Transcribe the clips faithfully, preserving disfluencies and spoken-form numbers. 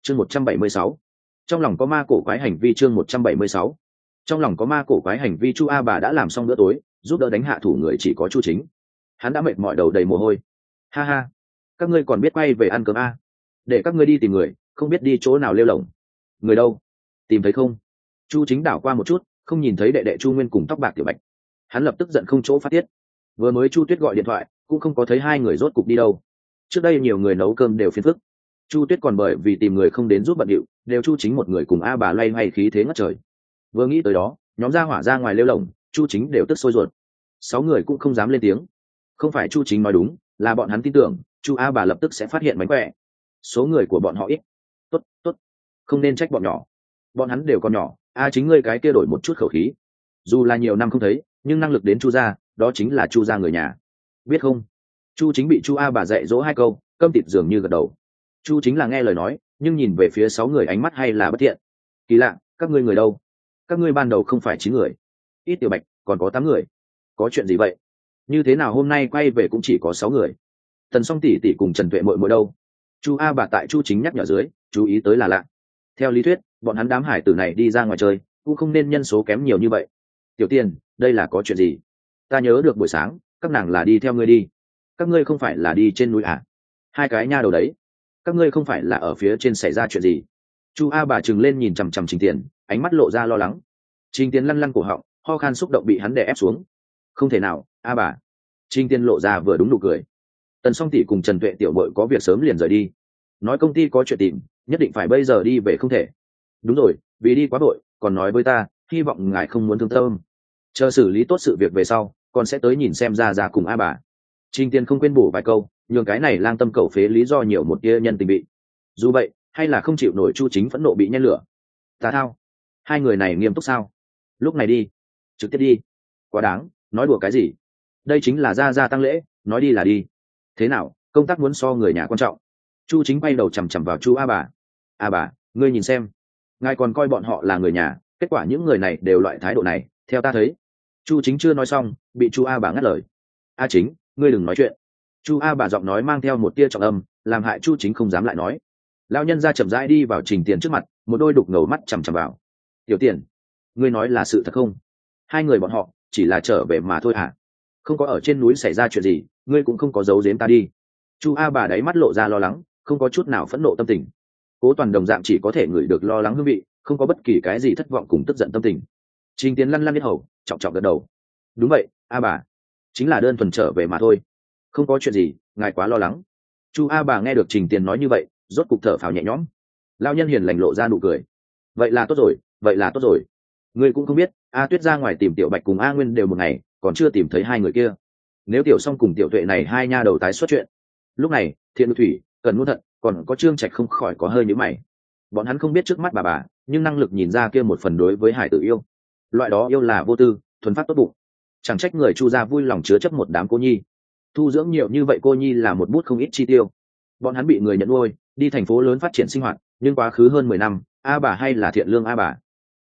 chương một trăm bảy mươi sáu, trong lòng có ma cổ quái hành vi. Chương một trăm bảy mươi sáu, trong lòng có ma cổ quái hành vi. Chu A Bà đã làm xong bữa tối, giúp đỡ đánh hạ thủ người chỉ có Chu Chính. Hắn đã mệt mỏi đầu đầy mồ hôi. Ha ha, các ngươi còn biết quay về ăn cơm a? Để các ngươi đi tìm người, không biết đi chỗ nào lêu lổng. Người đâu? Tìm thấy không? Chu Chính đảo qua một chút, không nhìn thấy đệ đệ Chu Nguyên cùng tóc bạc Tiểu Bạch. Hắn lập tức giận không chỗ phát tiết. Vừa mới Chu Tuyết gọi điện thoại, cũng không có thấy hai người rốt cục đi đâu. Trước đây nhiều người nấu cơm đều phiền phức. Chu Tuyết còn bởi vì tìm người không đến giúp bận điệu, đều Chu Chính một người cùng A Bà loay hoay khí thế ngất trời. Vừa nghĩ tới đó, nhóm gia hỏa ra ngoài lêu lổng, Chu Chính đều tức sôi ruột. Sáu người cũng không dám lên tiếng. Không phải Chu Chính nói đúng, là bọn hắn tin tưởng Chu A Bà lập tức sẽ phát hiện mánh khỏe. Số người của bọn họ ít. Tốt, tốt, không nên trách bọn nhỏ. Bọn hắn đều còn nhỏ, a chính ngươi cái kia đổi một chút khẩu khí. Dù là nhiều năm không thấy, nhưng năng lực đến Chu gia, đó chính là Chu gia người nhà. Biết không? Chu Chính bị Chu A Bà dạy dỗ hai câu, câm tịt dường như gật đầu. Chu Chính là nghe lời nói, nhưng nhìn về phía sáu người ánh mắt hay là bất thiện. Kỳ lạ, các ngươi người đâu? Các ngươi ban đầu không phải chín người, ít Tiểu Bạch còn có tám người. Có chuyện gì vậy? Như thế nào hôm nay quay về cũng chỉ có sáu người? Tần Song tỷ tỷ cùng Trần Tuệ muội muội đâu? Chu A Bà tại Chu Chính nhắc nhở dưới, chú ý tới là lạ. Theo lý thuyết, bọn hắn đám hải tử này đi ra ngoài chơi, cũng không nên nhân số kém nhiều như vậy. Tiểu Tiên, đây là có chuyện gì? Ta nhớ được buổi sáng, các nàng là đi theo ngươi đi. Các ngươi không phải là đi trên núi à? Hai cái nha đầu đấy. Các ngươi không phải là ở phía trên xảy ra chuyện gì? Chu A Bà trừng lên nhìn chằm chằm Trình Tiền, ánh mắt lộ ra lo lắng. Trình Tiền lăn lăn cổ họng, ho khan xúc động bị hắn đè ép xuống. Không thể nào, A Bà. Trình Tiền lộ ra vừa đúng nụ cười. Tần Song tỷ cùng Trần Tuệ tiểu muội có việc sớm liền rời đi. Nói công ty có chuyện tìm, nhất định phải bây giờ đi về không thể. Đúng rồi, vì đi quá vội, còn nói với ta, hy vọng ngài không muốn thương tâm. Chờ xử lý tốt sự việc về sau, còn sẽ tới nhìn xem ra ra cùng A Bà. Trình Tiền không quên bổ vài câu, nhường cái này lang tâm cầu phế lý do nhiều một tia nhân tình bị. Dù vậy, hay là không chịu nổi Chu Chính phẫn nộ bị nhen lửa. Ta thao, hai người này nghiêm túc sao? Lúc này đi, trực tiếp đi. Quá đáng, nói đùa cái gì? Đây chính là gia gia tăng lễ, nói đi là đi. Thế nào, công tác muốn so người nhà quan trọng? Chu Chính quay đầu chằm chằm vào Chu A Bà. A Bà, ngươi nhìn xem, ngài còn coi bọn họ là người nhà, kết quả những người này đều loại thái độ này, theo ta thấy. Chu Chính chưa nói xong, bị Chu A Bà ngắt lời. A Chính, ngươi đừng nói chuyện. Chu A Bà giọng nói mang theo một tia trọng âm, làm hại Chu Chính không dám lại nói. Lão nhân ra chậm rãi đi vào Trình Tiền trước mặt, một đôi đục ngầu mắt chằm chằm vào. Tiểu Tiền, ngươi nói là sự thật không? Hai người bọn họ chỉ là trở về mà thôi hả? Không có ở trên núi xảy ra chuyện gì, ngươi cũng không có giấu giếm ta đi. Chu A Bà đáy mắt lộ ra lo lắng, không có chút nào phẫn nộ tâm tình. Cố Toàn đồng dạng chỉ có thể ngửi được lo lắng hương vị, không có bất kỳ cái gì thất vọng cùng tức giận tâm tình. Trình Tiến lăn lăn biết hầu, trọng trọng gật đầu. Đúng vậy, A Bà, chính là đơn thuần trở về mà thôi, không có chuyện gì, ngài quá lo lắng. Chu A Bà nghe được Trình Tiền nói như vậy, rốt cục thở phào nhẹ nhõm. Lão nhân hiền lành lộ ra nụ cười. Vậy là tốt rồi, vậy là tốt rồi. Ngươi cũng không biết, A Tuyết ra ngoài tìm Tiểu Bạch cùng A Nguyên đều một ngày, còn chưa tìm thấy hai người kia. Nếu Tiểu Song cùng Tiểu Tuệ này hai nha đầu tái xuất chuyện. Lúc này, Thiện Ngự Thủy, Cần Ngôn Thận, còn có Trương Trạch không khỏi có hơi nhíu mày. Bọn hắn không biết trước mắt bà bà, nhưng năng lực nhìn ra kia một phần đối với hải tử yêu. Loại đó yêu là vô tư, thuần phát tốt bụng. Chẳng trách người Chu gia vui lòng chứa chấp một đám cô nhi. Thu dưỡng nhiều như vậy cô nhi là một bút không ít chi tiêu. Bọn hắn bị người nhận nuôi, đi thành phố lớn phát triển sinh hoạt, nhưng quá khứ hơn mười năm, A Bà hay là thiện lương A Bà.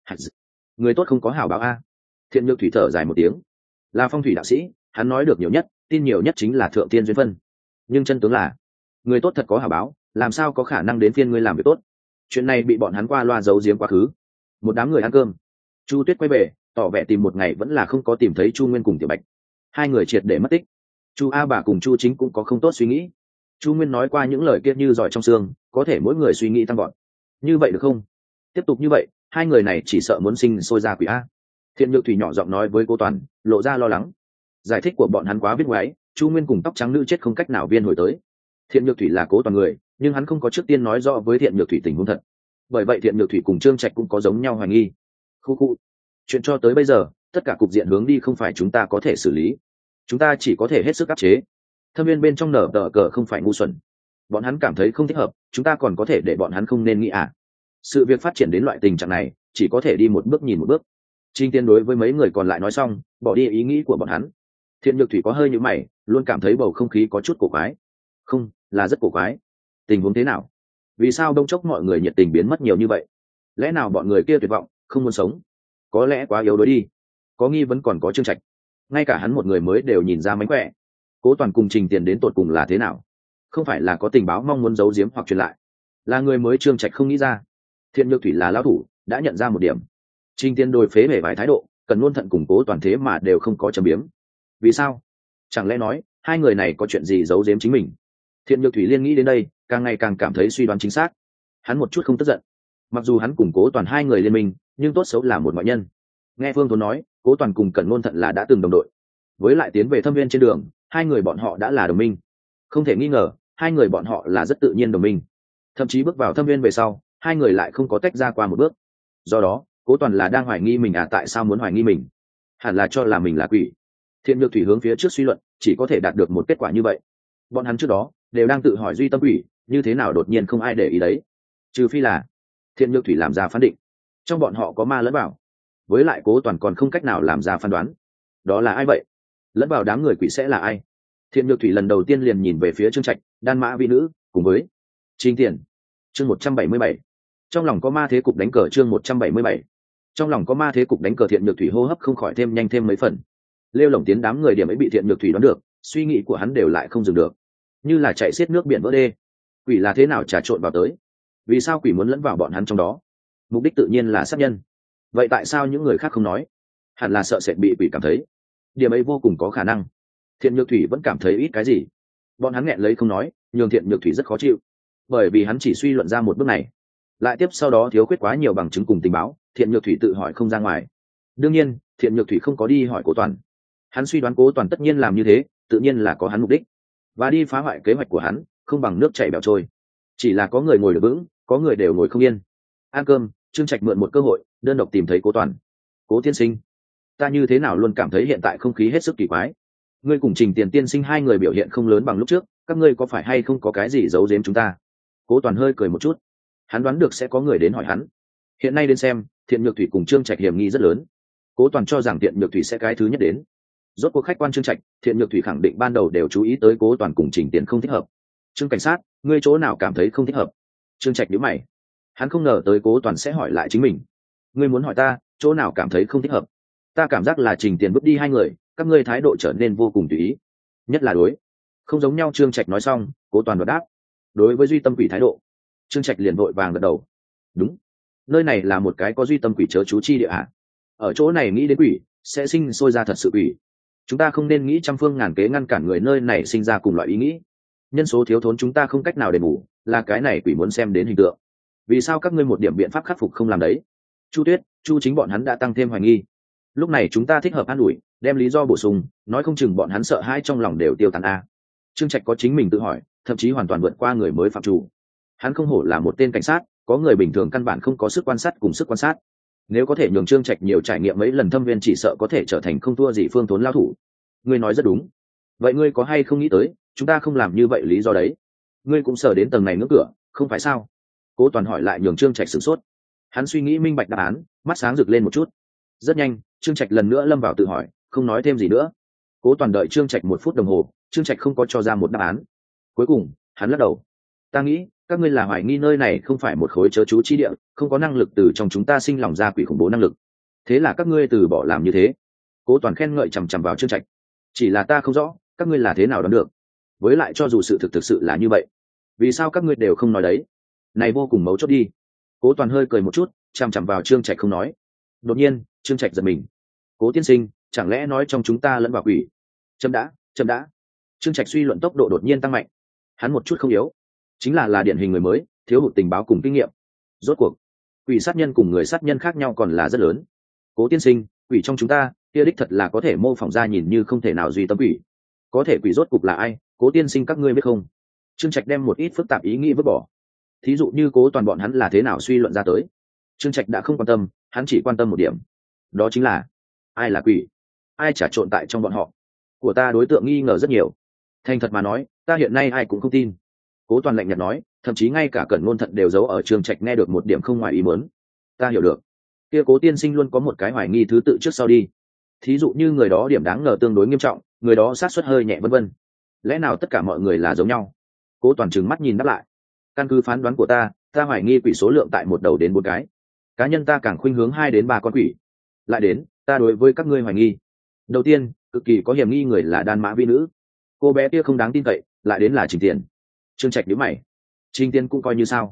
Người tốt không có hảo báo A. Thiện Nhược Thủy thở dài một tiếng. Là phong thủy đạo sĩ, hắn nói được nhiều nhất, tin nhiều nhất chính là thượng tiên duyên phân. Nhưng chân tướng là, người tốt thật có hảo báo, làm sao có khả năng đến phiên ngươi làm việc tốt. Chuyện này bị bọn hắn qua loa giấu giếm quá khứ. Một đám người ăn cơm, Chu Tuyết quay về, tỏ vẻ tìm một ngày vẫn là không có tìm thấy Chu Nguyên cùng Tiểu Bạch. Hai người triệt để mất tích. Chu A Bà cùng Chu Chính cũng có không tốt suy nghĩ. Chu Nguyên nói qua những lời kia như giỏi trong xương, có thể mỗi người suy nghĩ tăng gọn. Như vậy được không? Tiếp tục như vậy, hai người này chỉ sợ muốn sinh sôi ra quỷ a. Thiện Nhược Thủy nhỏ giọng nói với Cố Toàn, lộ ra lo lắng. Giải thích của bọn hắn quá viết ngoáy, Chu Nguyên cùng tóc trắng nữ chết không cách nào viên hồi tới. Thiện Nhược Thủy là Cố Toàn người, nhưng hắn không có trước tiên nói rõ với Thiện Nhược Thủy tình huống thật. Bởi vậy Thiện Nhược Thủy cùng Trương Trạch cũng có giống nhau hoài nghi. Khu khu. Chuyện cho tới bây giờ, tất cả cục diện hướng đi không phải chúng ta có thể xử lý. Chúng ta chỉ có thể hết sức áp chế. Thâm viên bên trong nở tờ cờ không phải ngu xuẩn. Bọn hắn cảm thấy không thích hợp, chúng ta còn có thể để bọn hắn không nên nghĩ à. Sự việc phát triển đến loại tình trạng này, chỉ có thể đi một bước nhìn một bước. Trình Tiên đối với mấy người còn lại nói xong, bỏ đi ý nghĩ của bọn hắn. Thiện Nhược Thủy có hơi nhíu mày, luôn cảm thấy bầu không khí có chút cổ quái. Không, là rất cổ quái. Tình huống thế nào? Vì sao đông chốc mọi người nhiệt tình biến mất nhiều như vậy? Lẽ nào bọn người kia tuyệt vọng, không muốn sống? Có lẽ quá yếu đuối đi. Có nghi vấn còn có Trương Trạch. Ngay cả hắn một người mới đều nhìn ra mánh khỏe. Cố Toàn cùng Trình Tiền đến tột cùng là thế nào? Không phải là có tình báo mong muốn giấu giếm hoặc truyền lại. là người mới trương trạch không nghĩ ra. Thiện nhược thủy là lão thủ, đã nhận ra một điểm. Trình Tiên đôi phế bể vài thái độ, cần luôn thận củng cố toàn thế mà đều không có châm biếm. Vì sao? Chẳng lẽ nói hai người này có chuyện gì giấu giếm chính mình? Thiện nhược thủy liên nghĩ đến đây, càng ngày càng cảm thấy suy đoán chính xác. Hắn một chút không tức giận. Mặc dù hắn củng cố toàn hai người liên minh, nhưng tốt xấu là một ngoại nhân. Nghe Phương Tốn nói, Cố Toàn cùng Cẩn Ngôn Thận là đã từng đồng đội, với lại tiến về thâm viên trên đường, hai người bọn họ đã là đồng minh. Không thể nghi ngờ, hai người bọn họ là rất tự nhiên đồng minh. Thậm chí bước vào thâm viên về sau, hai người lại không có tách ra qua một bước. Do đó, Cố Toàn là đang hoài nghi mình à? Tại sao muốn hoài nghi mình? Hẳn là cho là mình là quỷ. Thiện nhược thủy hướng phía trước suy luận, chỉ có thể đạt được một kết quả như vậy. Bọn hắn trước đó đều đang tự hỏi duy tâm quỷ, như thế nào đột nhiên không ai để ý đấy? Trừ phi là Thiện nhược thủy làm ra phán định, trong bọn họ có ma lẫn vào. Với lại Cố Toàn còn không cách nào làm ra phán đoán, đó là ai vậy? Lẫn vào đám người quỷ sẽ là ai? Thiện nhược thủy lần đầu tiên liền nhìn về phía Trương Trạch, đan mã vi nữ, cùng với Trình Tiền. Chương một trăm bảy mươi bảy. Trong lòng có ma thế cục đánh cờ. Chương một trăm bảy mươi bảy. Trong lòng có ma thế cục đánh cờ. Thiện nhược thủy hô hấp không khỏi thêm nhanh thêm mấy phần. Lêu lổng tiến đám người điểm ấy bị Thiện nhược thủy đoán được, suy nghĩ của hắn đều lại không dừng được, như là chạy xiết nước biển vỡ đê. Quỷ là thế nào trà trộn vào tới? Vì sao quỷ muốn lẫn vào bọn hắn trong đó? Mục đích tự nhiên là sát nhân. Vậy tại sao những người khác không nói? Hẳn là sợ sệt bị quỷ cảm thấy. Điểm ấy vô cùng có khả năng. Thiện nhược thủy vẫn cảm thấy ít cái gì. Bọn hắn nghẹn lấy không nói, nhường Thiện nhược thủy rất khó chịu, bởi vì hắn chỉ suy luận ra một bước này, lại tiếp sau đó thiếu khuyết quá nhiều bằng chứng cùng tình báo. Thiện nhược thủy tự hỏi không ra ngoài. Đương nhiên, Thiện nhược thủy không có đi hỏi Cố Toàn. Hắn suy đoán Cố Toàn tất nhiên làm như thế, tự nhiên là có hắn mục đích, và đi phá hoại kế hoạch của hắn không bằng nước chảy bèo trôi. Chỉ là có người ngồi được vững, có người đều ngồi không yên. Ăn cơm, Trương Trạch mượn một cơ hội đơn độc tìm thấy Cố Toàn. Cố tiên sinh, ta như thế nào luôn cảm thấy hiện tại không khí hết sức kỳ quái. Ngươi cùng Trình Tiền tiên sinh hai người biểu hiện không lớn bằng lúc trước, các ngươi có phải hay không có cái gì giấu giếm chúng ta? Cố Toàn hơi cười một chút. Hắn đoán được sẽ có người đến hỏi hắn. Hiện nay đến xem, Thiện nhược thủy cùng Trương Trạch hiểm nghi rất lớn. Cố Toàn cho rằng Thiện nhược thủy sẽ cái thứ nhất đến. Rốt cuộc khách quan Trương Trạch, Thiện nhược thủy khẳng định ban đầu đều chú ý tới Cố Toàn cùng Trình Tiền không thích hợp. Trương cảnh sát, ngươi chỗ nào cảm thấy không thích hợp? Trương Trạch nhíu mày. Hắn không ngờ tới Cố Toàn sẽ hỏi lại chính mình. Ngươi muốn hỏi ta, chỗ nào cảm thấy không thích hợp? Ta cảm giác là Trình Tiền bước đi hai người, các ngươi thái độ trở nên vô cùng tùy ý, nhất là đối không giống nhau. Trương Trạch nói xong, Cố Toàn đột đáp. Đối với duy tâm quỷ thái độ. Trương Trạch liền vội vàng gật đầu. Đúng, nơi này là một cái có duy tâm quỷ chớ chú chi địa hạ. Ở chỗ này nghĩ đến quỷ, sẽ sinh sôi ra thật sự quỷ. Chúng ta không nên nghĩ trăm phương ngàn kế ngăn cản người nơi này sinh ra cùng loại ý nghĩ. Nhân số thiếu thốn chúng ta không cách nào đền bù, là cái này quỷ muốn xem đến hình tượng. Vì sao các ngươi một điểm biện pháp khắc phục không làm đấy? Chu Tuyết, Chu Chính bọn hắn đã tăng thêm hoài nghi. Lúc này chúng ta thích hợp an ủi, đem lý do bổ sung, nói không chừng bọn hắn sợ hãi trong lòng đều tiêu tán a. Trương Trạch có chính mình tự hỏi, thậm chí hoàn toàn vượt qua người mới phạm chủ. Hắn không hổ là một tên cảnh sát, có người bình thường căn bản không có sức quan sát cùng sức quan sát. Nếu có thể nhường Trương Trạch nhiều trải nghiệm mấy lần thâm viên, chỉ sợ có thể trở thành không thua gì Phương Tốn lao thủ. Ngươi nói rất đúng. Vậy ngươi có hay không nghĩ tới, chúng ta không làm như vậy lý do đấy? Ngươi cũng sợ đến tầng này ngưỡng cửa, không phải sao? Cố Toàn hỏi lại nhường Trương Trạch sửng sốt. Hắn suy nghĩ minh bạch đáp án, mắt sáng rực lên một chút. Rất nhanh, Trương Trạch lần nữa lâm vào tự hỏi, không nói thêm gì nữa. Cố Toàn đợi Trương Trạch một phút đồng hồ, Trương Trạch không có cho ra một đáp án. Cuối cùng, hắn lắc đầu. Ta nghĩ, các ngươi là hoài nghi nơi này không phải một khối chớ chú chi địa, không có năng lực từ trong chúng ta sinh lòng ra quỷ khủng bố năng lực. Thế là các ngươi từ bỏ làm như thế. Cố Toàn khen ngợi chằm chằm vào Trương Trạch. Chỉ là ta không rõ, các ngươi là thế nào đoán được? Với lại cho dù sự thực thực sự là như vậy, vì sao các ngươi đều không nói đấy? Này vô cùng mấu chốt đi. Cố Toàn hơi cười một chút, chằm chằm vào Trương Trạch không nói. Đột nhiên, Trương Trạch giật mình. Cố tiên sinh, chẳng lẽ nói trong chúng ta lẫn vào quỷ? Chấm đã, chấm đã. Trương Trạch suy luận tốc độ đột nhiên tăng mạnh. Hắn một chút không yếu, chính là là điển hình người mới, thiếu hụt tình báo cùng kinh nghiệm. Rốt cuộc, quỷ sát nhân cùng người sát nhân khác nhau còn là rất lớn. Cố tiên sinh, quỷ trong chúng ta, kia đích thật là có thể mô phỏng ra nhìn như không thể nào duy tâm quỷ. Có thể quỷ rốt cục là ai? Cố tiên sinh các ngươi biết không? Trương Trạch đem một ít phức tạp ý nghĩ vứt bỏ. Thí dụ như Cố Toàn bọn hắn là thế nào suy luận ra tới. Trương Trạch đã không quan tâm, hắn chỉ quan tâm một điểm, đó chính là ai là quỷ, ai trà trộn tại trong bọn họ. Của ta đối tượng nghi ngờ rất nhiều, thành thật mà nói, ta hiện nay ai cũng không tin. Cố Toàn lạnh nhạt nói, thậm chí ngay cả Cẩn Ngôn Thận đều giấu ở Trương Trạch nghe được một điểm không ngoài ý muốn. Ta hiểu được, kia Cố tiên sinh luôn có một cái hoài nghi thứ tự trước sau đi. Thí dụ như người đó điểm đáng ngờ tương đối nghiêm trọng, người đó sát suất hơi nhẹ vân vân. Lẽ nào tất cả mọi người là giống nhau? Cố Toàn trừng mắt nhìn đáp lại. Căn cứ phán đoán của ta, ta hoài nghi quỷ số lượng tại một đầu đến bốn cái. Cá nhân ta càng khuynh hướng hai đến ba con quỷ. Lại đến, ta đối với các ngươi hoài nghi. Đầu tiên, cực kỳ có hiểm nghi người là đan mã vi nữ. Cô bé kia không đáng tin cậy, lại đến là Trình Tiền. Trương Trạch nhíu mày. Trình Tiền cũng coi như sao?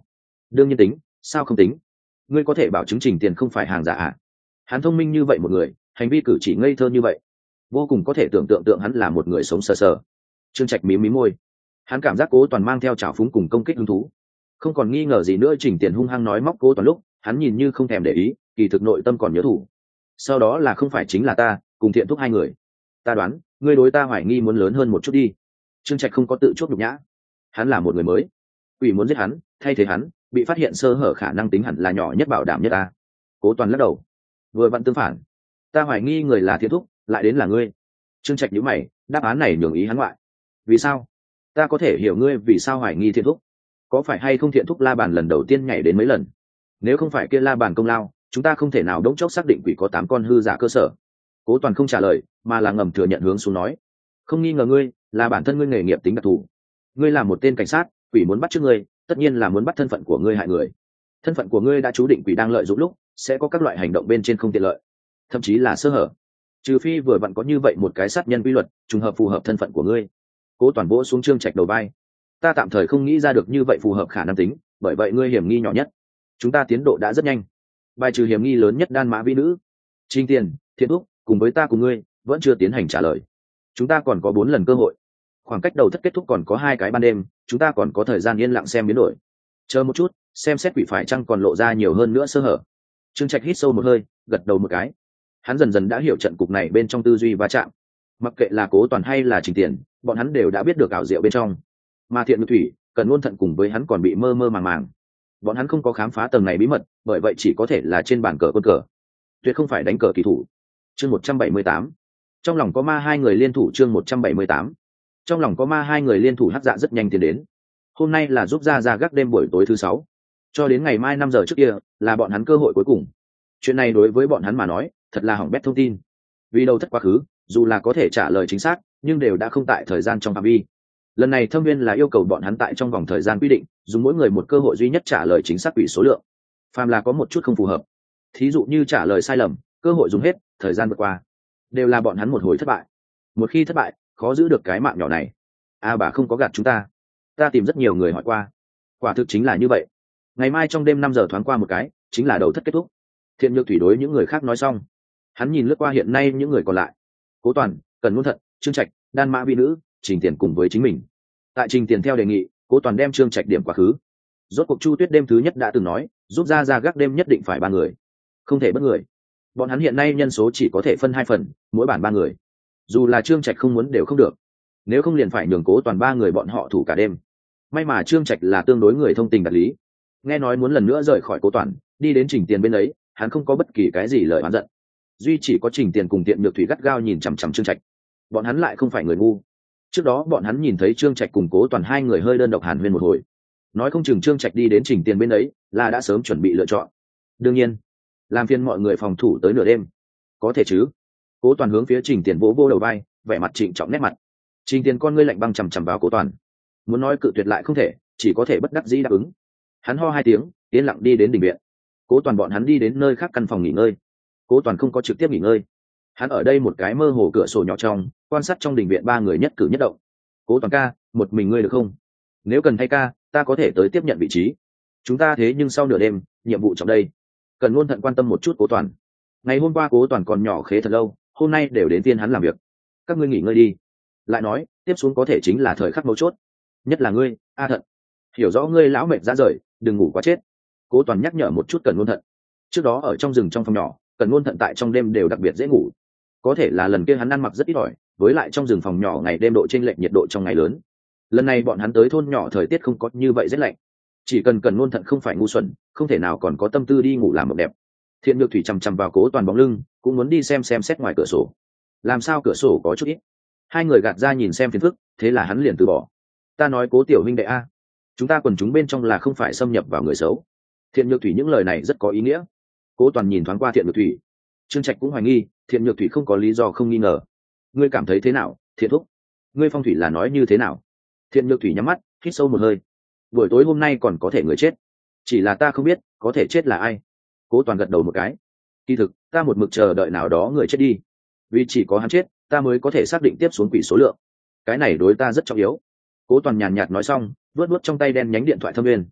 đương nhiên tính, sao không tính? Ngươi có thể bảo chứng Trình Tiền không phải hàng giả à? Hắn thông minh như vậy một người, hành vi cử chỉ ngây thơ như vậy, vô cùng có thể tưởng tượng tượng hắn là một người sống sờ sờ. Trương Trạch mím mím môi, hắn cảm giác Cố Toàn mang theo trào phúng cùng công kích hứng thú, không còn nghi ngờ gì nữa. Trình Tiền hung hăng nói móc Cố Toàn lúc, hắn nhìn như không thèm để ý, kỳ thực nội tâm còn nhớ thủ. Sau đó là không phải chính là ta cùng Thiện Thúc hai người. Ta đoán ngươi đối ta hoài nghi muốn lớn hơn một chút đi. Trương Trạch không có tự chuốc nhục nhã, hắn là một người mới, quỷ muốn giết hắn, thay thế hắn, bị phát hiện sơ hở khả năng tính hẳn là nhỏ nhất, bảo đảm nhất ta. Cố Toàn lắc đầu, vừa vặn tương phản, ta hoài nghi người là Thiện Thúc, lại đến là ngươi. Trương Trạch nhíu mày, đáp án này nhường ý hắn ngoại. Vì sao? Ta có thể hiểu ngươi vì sao hoài nghi Thiện Thúc, có phải hay không Thiện Thúc la bàn lần đầu tiên nhảy đến mấy lần? Nếu không phải kia la bàn công lao, chúng ta không thể nào đống chốc xác định quỷ có tám con hư giả cơ sở. Cố Toàn không trả lời, mà là ngầm thừa nhận hướng xuống nói, không nghi ngờ ngươi, là bản thân ngươi nghề nghiệp tính đặc thù. Ngươi là một tên cảnh sát, quỷ muốn bắt trước ngươi, tất nhiên là muốn bắt thân phận của ngươi hại người. Thân phận của ngươi đã chú định quỷ đang lợi dụng lúc sẽ có các loại hành động bên trên không tiện lợi, thậm chí là sơ hở. Trừ phi vừa vặn có như vậy một cái sát nhân quy luật trùng hợp phù hợp thân phận của ngươi. Cố Toàn vỗ xuống Trương Trạch đầu vai, ta tạm thời không nghĩ ra được như vậy phù hợp khả năng tính, bởi vậy ngươi hiểm nghi nhỏ nhất. Chúng ta tiến độ đã rất nhanh, bài trừ hiểm nghi lớn nhất đan mã vi nữ, Trình Tiền, Thiện Thúc cùng với ta cùng ngươi vẫn chưa tiến hành trả lời. Chúng ta còn có bốn lần cơ hội, khoảng cách đầu thất kết thúc còn có hai cái ban đêm, chúng ta còn có thời gian yên lặng xem biến đổi. Chờ một chút, xem xét quỷ phải chăng còn lộ ra nhiều hơn nữa sơ hở. Trương Trạch hít sâu một hơi, gật đầu một cái. Hắn dần dần đã hiểu trận cục này bên trong tư duy va chạm. Mặc kệ là Cố Toàn hay là Trình Tiền, bọn hắn đều đã biết được ảo diệu bên trong. Mà Thiện Nhược Thủy, Cần Ngôn Thận cùng với hắn còn bị mơ mơ màng màng. Bọn hắn không có khám phá tầng này bí mật, bởi vậy chỉ có thể là trên bàn cờ quân cờ, tuyệt không phải đánh cờ kỳ thủ. Chương một trăm bảy mươi tám, trong lòng có ma hai người liên thủ. Chương một trăm bảy mươi tám, trong lòng có ma hai người liên thủ. Hắc Dạ rất nhanh tiến đến. Hôm nay là giúp ra ra gác đêm buổi tối thứ sáu, cho đến ngày mai năm giờ trước kia là bọn hắn cơ hội cuối cùng. Chuyện này đối với bọn hắn mà nói thật là hỏng bét thông tin, vì đầu thất quá khứ dù là có thể trả lời chính xác nhưng đều đã không tại thời gian trong phạm vi. Lần này Thâm Viên là yêu cầu bọn hắn tại trong vòng thời gian quy định dùng mỗi người một cơ hội duy nhất trả lời chính xác quỷ số lượng. Phàm là có một chút không phù hợp, thí dụ như trả lời sai lầm, cơ hội dùng hết, thời gian vượt qua, đều là bọn hắn một hồi thất bại. Một khi thất bại, khó giữ được cái mạng nhỏ này. A bà không có gạt chúng ta, ta tìm rất nhiều người hỏi qua, quả thực chính là như vậy. Ngày mai trong đêm năm giờ thoáng qua một cái chính là đầu thất kết thúc. Thiện Nhược Thủy đối những người khác nói xong, hắn nhìn lướt qua hiện nay những người còn lại: Cố Toàn, Cần Ngôn Thận, Trương Trạch, đan mã vi nữ, Trình Tiền cùng với chính mình. Tại Trình Tiền theo đề nghị, Cố Toàn đem Trương Trạch điểm quá khứ. Rốt cuộc Chu Tuyết đêm thứ nhất đã từng nói, giúp ra ra gác đêm nhất định phải ba người, không thể bất người. Bọn hắn hiện nay nhân số chỉ có thể phân hai phần, mỗi bản ba người. Dù là Trương Trạch không muốn đều không được, nếu không liền phải nhường Cố Toàn ba người bọn họ thủ cả đêm. May mà Trương Trạch là tương đối người thông tình đạt lý, nghe nói muốn lần nữa rời khỏi Cố Toàn, đi đến Trình Tiền bên ấy, hắn không có bất kỳ cái gì lời oán giận. Duy chỉ có Trình Tiền cùng Tiện Nhược Thủy gắt gao nhìn chằm chằm Trương Trạch. Bọn hắn lại không phải người ngu. Trước đó bọn hắn nhìn thấy Trương Trạch cùng Cố Toàn hai người hơi đơn độc hàn huyên một hồi, nói không chừng Trương Trạch đi đến Trình Tiền bên ấy là đã sớm chuẩn bị lựa chọn. Đương nhiên, làm phiền mọi người phòng thủ tới nửa đêm, có thể chứ? Cố Toàn hướng phía Trình Tiền vỗ vỗ đầu vai, vẻ mặt trịnh trọng nét mặt. Trình Tiền con ngươi lạnh băng chằm chằm vào Cố Toàn, muốn nói cự tuyệt lại không thể, chỉ có thể bất đắc dĩ đáp ứng. Hắn ho hai tiếng, yên lặng đi đến đình viện. Cố Toàn bọn hắn đi đến nơi khác căn phòng nghỉ ngơi. Cố Toàn không có trực tiếp nghỉ ngơi, hắn ở đây một cái mơ hồ cửa sổ nhỏ trong quan sát trong đình viện ba người nhất cử nhất động. Cố Toàn ca, một mình ngươi được không? Nếu cần thay ca, ta có thể tới tiếp nhận vị trí. Chúng ta thế nhưng sau nửa đêm, nhiệm vụ trọng đây. Cần Ngôn Thận quan tâm một chút Cố Toàn. Ngày hôm qua Cố Toàn còn nhỏ khế thật lâu, hôm nay đều đến phiên hắn làm việc. Các ngươi nghỉ ngơi đi. Lại nói, tiếp xuống có thể chính là thời khắc mấu chốt. Nhất là ngươi, A Thận, hiểu rõ ngươi lão mệt ra rời, đừng ngủ quá chết. Cố Toàn nhắc nhở một chút Cần Ngôn Thận. Trước đó ở trong rừng trong phòng nhỏ, Cần Ngôn Thận tại trong đêm đều đặc biệt dễ ngủ. Có thể là lần kia hắn ăn mặc rất ít ỏi, với lại trong rừng phòng nhỏ ngày đêm độ chênh lệch nhiệt độ trong ngày lớn. Lần này bọn hắn tới thôn nhỏ thời tiết không có như vậy rét lạnh. Chỉ cần Cần Ngôn Thận không phải ngu xuẩn, không thể nào còn có tâm tư đi ngủ làm mộng đẹp. Thiện Nhược Thủy chằm chằm vào Cố Toàn bóng lưng, cũng muốn đi xem xem xét ngoài cửa sổ. Làm sao cửa sổ có chút ít? Hai người gạt ra nhìn xem phiền phức, thế là hắn liền từ bỏ. Ta nói Cố tiểu huynh đệ a, chúng ta quần chúng bên trong là không phải xâm nhập vào người xấu. Thiện Nhược Thủy những lời này rất có ý nghĩa. Cố Toàn nhìn thoáng qua Thiện Nhược Thủy, Trương Trạch cũng hoài nghi Thiện Nhược Thủy không có lý do không nghi ngờ. Ngươi cảm thấy thế nào, Thiện thúc? Ngươi phong thủy là nói như thế nào? Thiện Nhược Thủy nhắm mắt, hít sâu một hơi. Buổi tối hôm nay còn có thể người chết, chỉ là ta không biết có thể chết là ai. Cố Toàn gật đầu một cái. Kỳ thực ta một mực chờ đợi nào đó người chết đi, vì chỉ có hắn chết ta mới có thể xác định tiếp xuống quỷ số lượng. Cái này đối ta rất trọng yếu. Cố Toàn nhàn nhạt nói xong, vuốt vuốt trong tay đen nhánh điện thoại Thâm Viên.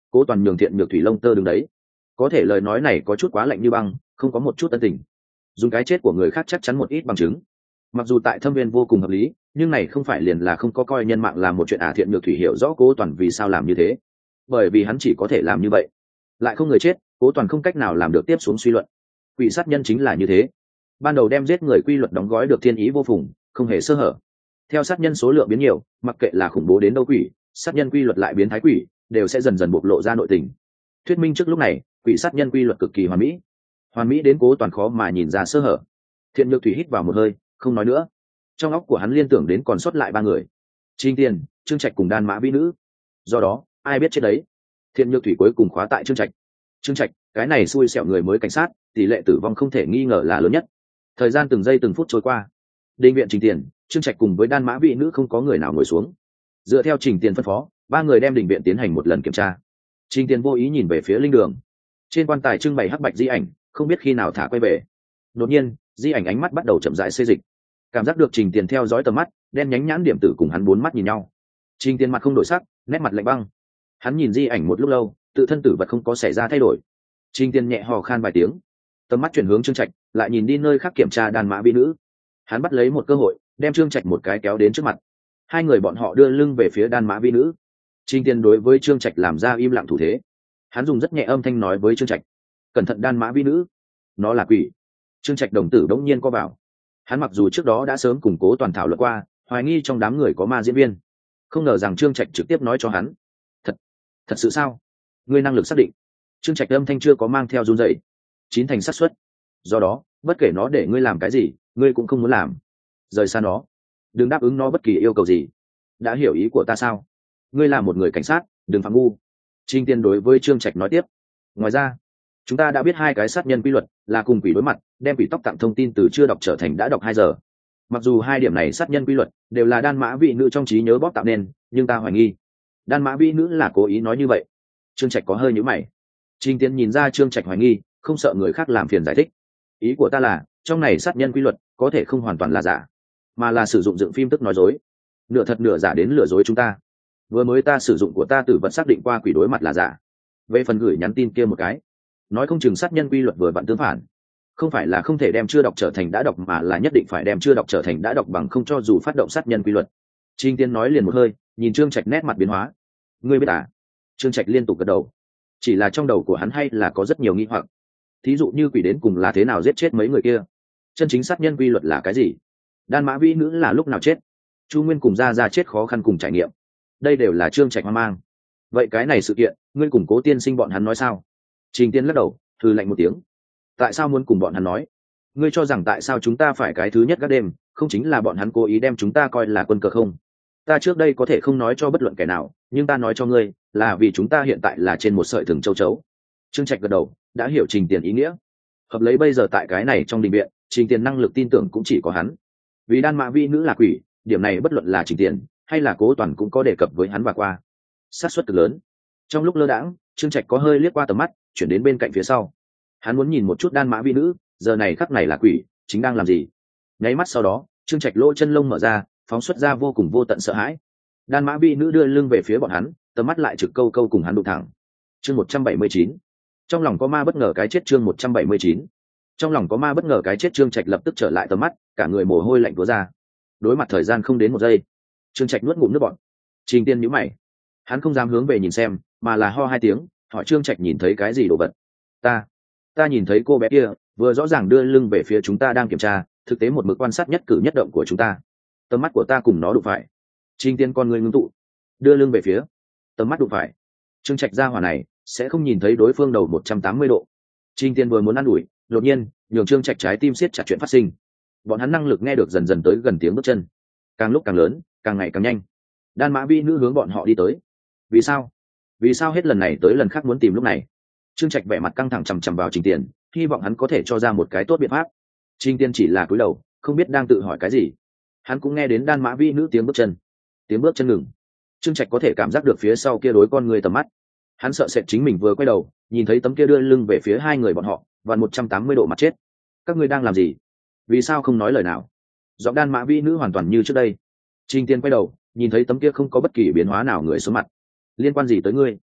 Cố Toàn nhường Thiện Nhược Thủy lông tơ đứng đấy. Có thể lời nói này có chút quá lạnh như băng, không có một chút ân tình. Dùng cái chết của người khác chắc chắn một ít bằng chứng. Mặc dù tại Thâm Viên vô cùng hợp lý, nhưng này không phải liền là không có coi nhân mạng làm một chuyện à. Thiện Nhược Thủy hiểu rõ Cố Toàn vì sao làm như thế, bởi vì hắn chỉ có thể làm như vậy, lại không người chết, Cố Toàn không cách nào làm được tiếp xuống suy luận. Quỷ sát nhân chính là như thế, ban đầu đem giết người quy luật đóng gói được thiên ý vô phùng, không hề sơ hở. Theo sát nhân số lượng biến nhiều, mặc kệ là khủng bố đến đâu quỷ, sát nhân quy luật lại biến thái quỷ, đều sẽ dần dần bộc lộ ra nội tình. Thuyết minh trước lúc này, quỷ sát nhân quy luật cực kỳ hoàn mỹ, hoàn mỹ đến Cố Toàn khó mà nhìn ra sơ hở. Thiện Nhược Thủy hít vào một hơi, không nói nữa. Trong óc của hắn liên tưởng đến còn sót lại ba người: Trình Tiền, Trương Trạch cùng Đan Mã Vĩ Nữ. Do đó, ai biết chết đấy. Thiện Nhược Thủy cuối cùng khóa tại Trương Trạch. Trương Trạch, cái này xui xẻo người mới cảnh sát, tỷ lệ tử vong không thể nghi ngờ là lớn nhất. Thời gian từng giây từng phút trôi qua, định viện Trình Tiền, Trương Trạch cùng với Đan Mã Vĩ Nữ không có người nào ngồi xuống. Dựa theo Trình Tiền phân phó, ba người đem định viện tiến hành một lần kiểm tra. Trình Tiền vô ý nhìn về phía linh đường, trên quan tài trưng bày hắc bạch di ảnh, không biết khi nào thả quay về. Đột nhiên, di ảnh ánh mắt bắt đầu chậm rãi xê dịch, cảm giác được Trình Tiền theo dõi tầm mắt, đen nhánh nhãn điểm tử cùng hắn bốn mắt nhìn nhau. Trình Tiền mặt không đổi sắc, nét mặt lạnh băng. Hắn nhìn di ảnh một lúc lâu, tự thân tử vật không có xảy ra thay đổi. Trình Tiền nhẹ hò khan vài tiếng, tầm mắt chuyển hướng Trương Trạch, lại nhìn đi nơi khác kiểm tra Đan Mã Vĩ Nữ. Hắn bắt lấy một cơ hội, đem Trương Trạch một cái kéo đến trước mặt. Hai người bọn họ đưa lưng về phía Đan Mã Vĩ Nữ. Trình Tiền đối với Trương Trạch làm ra im lặng thủ thế. Hắn dùng rất nhẹ âm thanh nói với Trương Trạch: "Cẩn thận Đan Mã Vĩ Nữ, nó là quỷ." Trương Trạch đồng tử đống nhiên co vào. Hắn mặc dù trước đó đã sớm củng cố toàn thảo luận qua, hoài nghi trong đám người có ma diễn viên, không ngờ rằng Trương Trạch trực tiếp nói cho hắn: "Thật, thật sự sao? Ngươi năng lực xác định?" Trương Trạch âm thanh chưa có mang theo run rẩy. Chín thành xác suất. Do đó, bất kể nó để ngươi làm cái gì, ngươi cũng không muốn làm. Rời xa nó, đừng đáp ứng nó bất kỳ yêu cầu gì. Đã hiểu ý của ta sao? Ngươi là một người cảnh sát, đừng phạm ngu. Trình Tiên đối với Trương Trạch nói tiếp: "Ngoài ra, chúng ta đã biết hai cái sát nhân quy luật là cùng quỷ đối mặt, đem quỷ tóc tặng thông tin từ chưa đọc trở thành đã đọc hai giờ. Mặc dù hai điểm này sát nhân quy luật đều là Đan Mã Vĩ Nữ trong trí nhớ bóp tạo nên, nhưng ta hoài nghi Đan Mã Vĩ Nữ là cố ý nói như vậy." Trương Trạch có hơi nhíu mày. Trình Tiên nhìn ra Trương Trạch hoài nghi, không sợ người khác làm phiền giải thích: "Ý của ta là, trong này sát nhân quy luật có thể không hoàn toàn là giả, mà là sử dụng dựng phim tức nói dối, nửa thật nửa giả đến lừa dối chúng ta. Vừa mới ta sử dụng của ta tử vật xác định qua quỷ đối mặt là giả. Về phần gửi nhắn tin kia một cái, nói không chừng sát nhân quy luật vừa vặn tương phản, không phải là không thể đem chưa đọc trở thành đã đọc, mà là nhất định phải đem chưa đọc trở thành đã đọc bằng không cho dù phát động sát nhân quy luật." Trình Tiên nói liền một hơi, nhìn Trương Trạch nét mặt biến hóa. "Ngươi biết à?" Trương Trạch liên tục gật đầu. Chỉ là trong đầu của hắn hay là có rất nhiều nghi hoặc. Thí dụ như quỷ đến cùng là thế nào giết chết mấy người kia, chân chính sát nhân quy luật là cái gì, Đan Mã Vĩ Nữ là lúc nào chết, Chu Nguyên cùng ra ra chết khó khăn cùng trải nghiệm, đây đều là Trương Trạch hoang mang. Vậy cái này sự kiện, ngươi cùng Cố tiên sinh bọn hắn nói sao? Trình Tiên lắc đầu, thư lạnh một tiếng. Tại sao muốn cùng bọn hắn nói? Ngươi cho rằng tại sao chúng ta phải cái thứ nhất gác đêm, không chính là bọn hắn cố ý đem chúng ta coi là quân cờ không? Ta trước đây có thể không nói cho bất luận kẻ nào, nhưng ta nói cho ngươi, là vì chúng ta hiện tại là trên một sợi thừng châu chấu. Trương Trạch gật đầu, đã hiểu Trình Tiền ý nghĩa. Hợp lấy bây giờ tại cái này trong đình viện, Trình Tiền năng lực tin tưởng cũng chỉ có hắn. Vì Đan Mã Vĩ Nữ là quỷ, điểm này bất luận là Trình Tiền hay là Cố Toàn cũng có đề cập với hắn và qua. Sát suất cực lớn. Trong lúc lơ đãng, Trương Trạch có hơi liếc qua tầm mắt, chuyển đến bên cạnh phía sau. Hắn muốn nhìn một chút Đan Mã Vĩ Nữ, giờ này khắc này là quỷ, chính đang làm gì. Nháy mắt sau đó, Trương Trạch lỗ chân lông mở ra, phóng xuất ra vô cùng vô tận sợ hãi. Đan Mã Vĩ Nữ đưa lưng về phía bọn hắn, tầm mắt lại trực câu câu cùng hắn đụng thẳng. Chương một trăm bảy mươi chín. Trong lòng có ma bất ngờ cái chết. Chương một trăm bảy mươi chín. Trong lòng có ma bất ngờ cái chết. Trương Trạch lập tức trở lại tầm mắt, cả người mồ hôi lạnh túa ra. Đối mặt thời gian không đến một giây, Trương Trạch nuốt ngụm nước bọt. Trình Tiên nhíu mày, hắn không dám hướng về nhìn xem, mà là ho hai tiếng, hỏi Trương Trạch nhìn thấy cái gì đồ vật. Ta, ta nhìn thấy cô bé kia, vừa rõ ràng đưa lưng về phía chúng ta đang kiểm tra, thực tế một mực quan sát nhất cử nhất động của chúng ta. Tầm mắt của ta cùng nó đụng phải. Trình Tiên con người ngưng tụ, đưa lưng về phía, tầm mắt đụng phải. Trương Trạch ra hỏa này sẽ không nhìn thấy đối phương đầu một trăm tám mươi độ. Trình Tiên vừa muốn ăn đuổi, đột nhiên nhường Trương Trạch trái tim siết chặt chuyện phát sinh. Bọn hắn năng lực nghe được dần dần tới gần tiếng bước chân, càng lúc càng lớn, càng ngày càng nhanh. Đan Mã Vĩ Nữ hướng bọn họ đi tới. Vì sao? Vì sao hết lần này tới lần khác muốn tìm lúc này? Trương Trạch vẻ mặt căng thẳng chằm chằm vào Trình Tiền, hy vọng hắn có thể cho ra một cái tốt biện pháp. Trình Tiên chỉ là cúi đầu, không biết đang tự hỏi cái gì. Hắn cũng nghe đến Đan Mã Vĩ Nữ tiếng bước chân. Tiếng bước chân ngừng. Trương Trạch có thể cảm giác được phía sau kia đối con người tầm mắt. Hắn sợ sệt chính mình vừa quay đầu, nhìn thấy tấm kia đưa lưng về phía hai người bọn họ, và một trăm tám mươi độ mặt chết. Các ngươi đang làm gì? Vì sao không nói lời nào? Giọng Đan Mã Vĩ Nữ hoàn toàn như trước đây. Trình Tiên quay đầu, nhìn thấy tấm kia không có bất kỳ biến hóa nào người xuống mặt. Liên quan gì tới ngươi?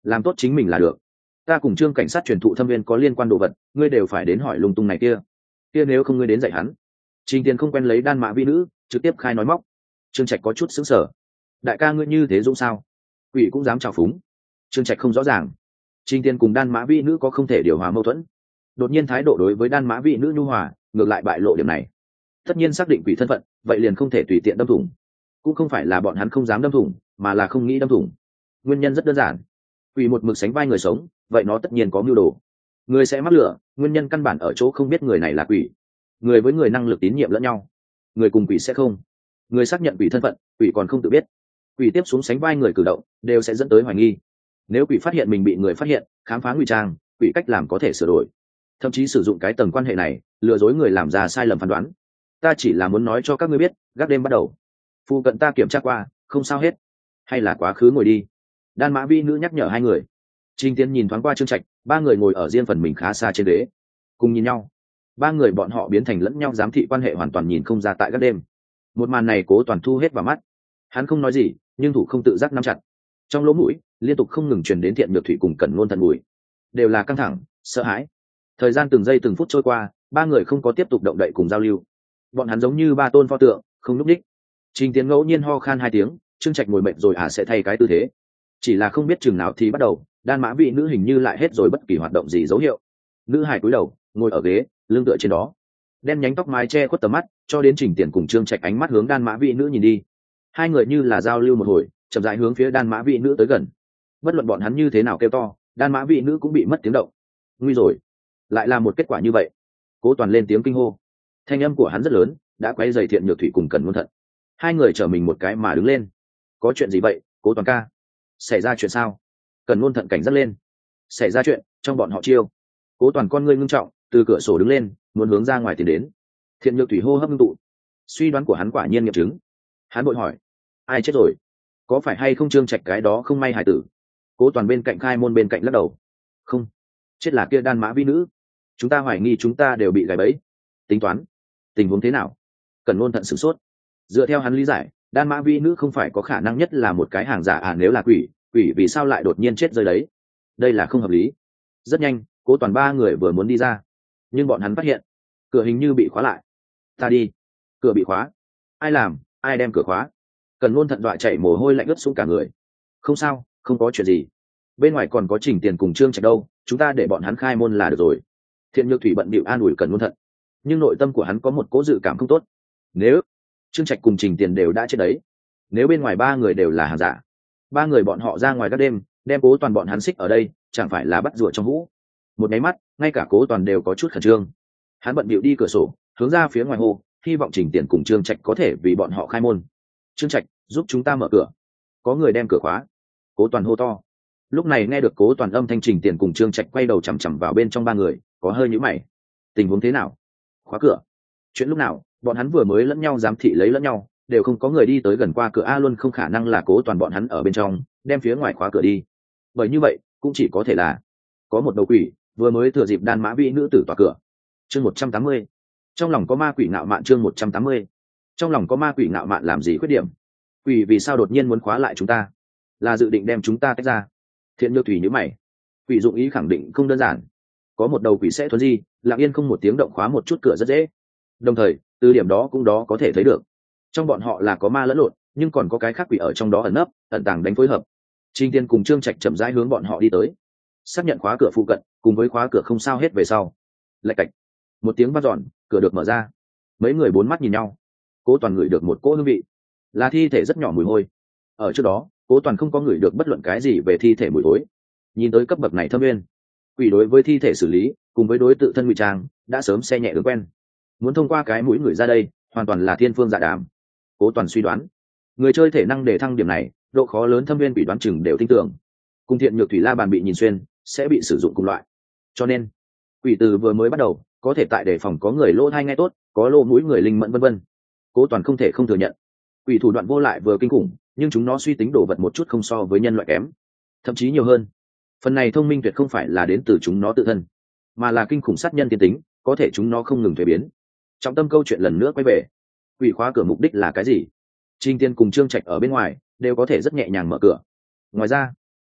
làm tốt chính mình là được. Ta cùng trương cảnh sát truyền thụ thâm viên có liên quan đồ vật, ngươi đều phải đến hỏi lung tung này kia kia nếu không ngươi đến dạy hắn. Trình Tiền không quen lấy đan mã vi nữ, trực tiếp khai nói móc. Trương Trạch có chút sững sờ. Đại ca ngươi như thế dũng sao? Quỷ cũng dám chào phúng. Trương Trạch không rõ ràng. Trình Tiền cùng đan mã vi nữ có không thể điều hòa mâu thuẫn. Đột nhiên thái độ đối với đan mã vi nữ nhu hòa, ngược lại bại lộ điểm này. Tất nhiên xác định quỷ thân phận, vậy liền không thể tùy tiện đâm thủng. Cũng không phải là bọn hắn không dám đâm thủng, mà là không nghĩ đâm thủng. Nguyên nhân rất đơn giản. Quỷ một mực sánh vai người sống, vậy nó tất nhiên có mưu đồ. Người sẽ mắc lửa, nguyên nhân căn bản ở chỗ không biết người này là quỷ. Người với người năng lực tín nhiệm lẫn nhau, người cùng quỷ sẽ không. Người xác nhận quỷ thân phận, quỷ còn không tự biết. Quỷ tiếp xuống sánh vai người cử động, đều sẽ dẫn tới hoài nghi. Nếu quỷ phát hiện mình bị người phát hiện, khám phá ngụy trang, quỷ cách làm có thể sửa đổi, thậm chí sử dụng cái tầng quan hệ này lừa dối người làm ra sai lầm phán đoán. Ta chỉ là muốn nói cho các ngươi biết, gác đêm bắt đầu. Phu cận ta kiểm tra qua, không sao hết. Hay là quá khứ ngồi đi. Đan mã vi nữ nhắc nhở hai người. Trình Tiến nhìn thoáng qua Trương Trạch, ba người ngồi ở riêng phần mình khá xa trên ghế, cùng nhìn nhau. Ba người bọn họ biến thành lẫn nhau giám thị quan hệ hoàn toàn nhìn không ra tại gác đêm. Một màn này Cố Toàn thu hết vào mắt. Hắn không nói gì, nhưng thủ không tự giác nắm chặt. Trong lỗ mũi liên tục không ngừng truyền đến thiện nhược thủy cùng cẩn ngôn thần mùi, đều là căng thẳng, sợ hãi. Thời gian từng giây từng phút trôi qua, ba người không có tiếp tục động đậy cùng giao lưu. Bọn hắn giống như ba tôn pho tượng, không núp đích. Trình Tiến ngẫu nhiên ho khan hai tiếng, Trương Trạch ngồi mệt rồi à sẽ thay cái tư thế. Chỉ là không biết chừng nào thì bắt đầu, đan mã vị nữ hình như lại hết rồi bất kỳ hoạt động gì dấu hiệu. Nữ hài cúi đầu, ngồi ở ghế, lưng tựa trên đó. Đen nhánh tóc mái che khuất tầm mắt, cho đến Trình Tiền cùng Trương Trạch ánh mắt hướng đan mã vị nữ nhìn đi. Hai người như là giao lưu một hồi, chậm rãi hướng phía đan mã vị nữ tới gần. Bất luận bọn hắn như thế nào kêu to, đan mã vị nữ cũng bị mất tiếng động. Nguy rồi, lại là một kết quả như vậy. Cố Toàn lên tiếng kinh hô. Thanh âm của hắn rất lớn, đã quấy rầy thiện nhược thủy cùng Cẩn Ngôn Thận. Hai người trở mình một cái mà đứng lên. Có chuyện gì vậy, Cố Toàn ca? Xảy ra chuyện sao? Cẩn Ngôn Thận cảnh giác lên. Xảy ra chuyện, trong bọn họ chiêu. Cố Toàn con ngươi ngưng trọng, từ cửa sổ đứng lên, muốn hướng ra ngoài tiến đến. Thiện nhược thủy hô hấp ngưng tụ. Suy đoán của hắn quả nhiên nghiệm chứng. Hắn vội hỏi, ai chết rồi? Có phải hay không Trương Trạch cái đó không may hài tử? Cố Toàn bên cạnh khai môn bên cạnh lắc đầu. Không, chết là kia đan mã vi nữ. Chúng ta hoài nghi chúng ta đều bị gài bẫy. Tính toán, tình huống thế nào? Cẩn Ngôn Thận sửng sốt. Dựa theo hắn lý giải, đan mã vi nữ không phải có khả năng nhất là một cái hàng giả à, nếu là quỷ, quỷ vì sao lại đột nhiên chết rơi đấy? Đây là không hợp lý. Rất nhanh, Cố Toàn ba người vừa muốn đi ra, nhưng bọn hắn phát hiện cửa hình như bị khóa lại. Ta đi. Cửa bị khóa. Ai làm? Ai đem cửa khóa? Cẩn Ngôn Thận dọa chảy mồ hôi lạnh ướt xuống cả người. Không sao, không có chuyện gì. Bên ngoài còn có Trình Tiền cùng Trương Trạch đâu, chúng ta để bọn hắn khai môn là được rồi. Thiện nhược thủy bận bịu an ủi Cẩn Ngôn Thận, nhưng nội tâm của hắn có một cố dự cảm không tốt. Nếu Trương Trạch cùng Trình Tiền đều đã chết đấy, nếu bên ngoài ba người đều là hàng giả, ba người bọn họ ra ngoài các đêm, đem Cố Toàn bọn hắn xích ở đây, chẳng phải là bắt rùa trong hũ? Một cái mắt, ngay cả Cố Toàn đều có chút khẩn trương. Hắn bận bịu đi cửa sổ, hướng ra phía ngoài hồ, hy vọng Trình Tiền cùng Trương Trạch có thể vì bọn họ khai môn. Trương Trạch, giúp chúng ta mở cửa. Có người đem cửa khóa. Cố Toàn hô to. Lúc này nghe được Cố Toàn âm thanh, Trình Tiền cùng Trương Trạch quay đầu chằm chằm vào bên trong ba người, có hơi nhíu mày. Tình huống thế nào? Khóa cửa? Chuyện lúc nào? Bọn hắn vừa mới lẫn nhau giám thị lấy lẫn nhau, đều không có người đi tới gần qua cửa a, luôn không khả năng là Cố Toàn bọn hắn ở bên trong đem phía ngoài khóa cửa đi. Bởi như vậy, cũng chỉ có thể là có một đầu quỷ vừa mới thừa dịp đan mã vị nữ tử tỏa cửa. Chương một trăm tám mươi. Trong lòng có ma quỷ ngạo mạn. Chương một trăm tám mươi. Trong lòng có ma quỷ ngạo mạn làm gì khuyết điểm? Quỷ vì sao đột nhiên muốn khóa lại chúng ta? Là dự định đem chúng ta tách ra? Thiện nhược thủy nhíu mày. Quỷ dụng ý khẳng định không đơn giản. Có một đầu quỷ sẽ thuần di, lặng yên không một tiếng động khóa một chút cửa rất dễ. Đồng thời, từ điểm đó cũng đó có thể thấy được, trong bọn họ là có ma lẫn lộn, nhưng còn có cái khác quỷ ở trong đó ẩn nấp, ẩn tàng đánh phối hợp. Trình Tiên cùng Trương Trạch chậm rãi hướng bọn họ đi tới, xác nhận khóa cửa phụ cận, cùng với khóa cửa không sao hết về sau. Lạch cạch, một tiếng vang dọn, cửa được mở ra. Mấy người bốn mắt nhìn nhau. Cố Toàn ngửi được một cỗ hương vị, là thi thể rất nhỏ mùi hôi. Ở trước đó, Cố Toàn không có ngửi được bất luận cái gì về thi thể mùi thối. Nhìn tới cấp bậc này thâm nguyên, quỷ đối với thi thể xử lý, cùng với đối tự thân ngụy trang, đã sớm xe nhẹ đường quen. Muốn thông qua cái mũi người ra đây, hoàn toàn là thiên phương dạ đàm. Cố Toàn suy đoán, người chơi thể năng để thăng điểm này, độ khó lớn thâm viên quỷ đoán chừng đều tin tưởng. Cùng thiện nhược thủy la bàn bị nhìn xuyên, sẽ bị sử dụng cùng loại. Cho nên, quỷ từ vừa mới bắt đầu, có thể tại đề phòng có người lỗ thai nghe tốt, có lỗ mũi người linh mẫn vân vân. Cố Toàn không thể không thừa nhận, quỷ thủ đoạn vô lại vừa kinh khủng, nhưng chúng nó suy tính đồ vật một chút không so với nhân loại kém, thậm chí nhiều hơn. Phần này thông minh tuyệt không phải là đến từ chúng nó tự thân, mà là kinh khủng sát nhân tiên tính, có thể chúng nó không ngừng thuế biến. Trọng tâm câu chuyện lần nữa quay về, quỷ khóa cửa mục đích là cái gì? Trình Tiên cùng Trương Trạch ở bên ngoài đều có thể rất nhẹ nhàng mở cửa. Ngoài ra,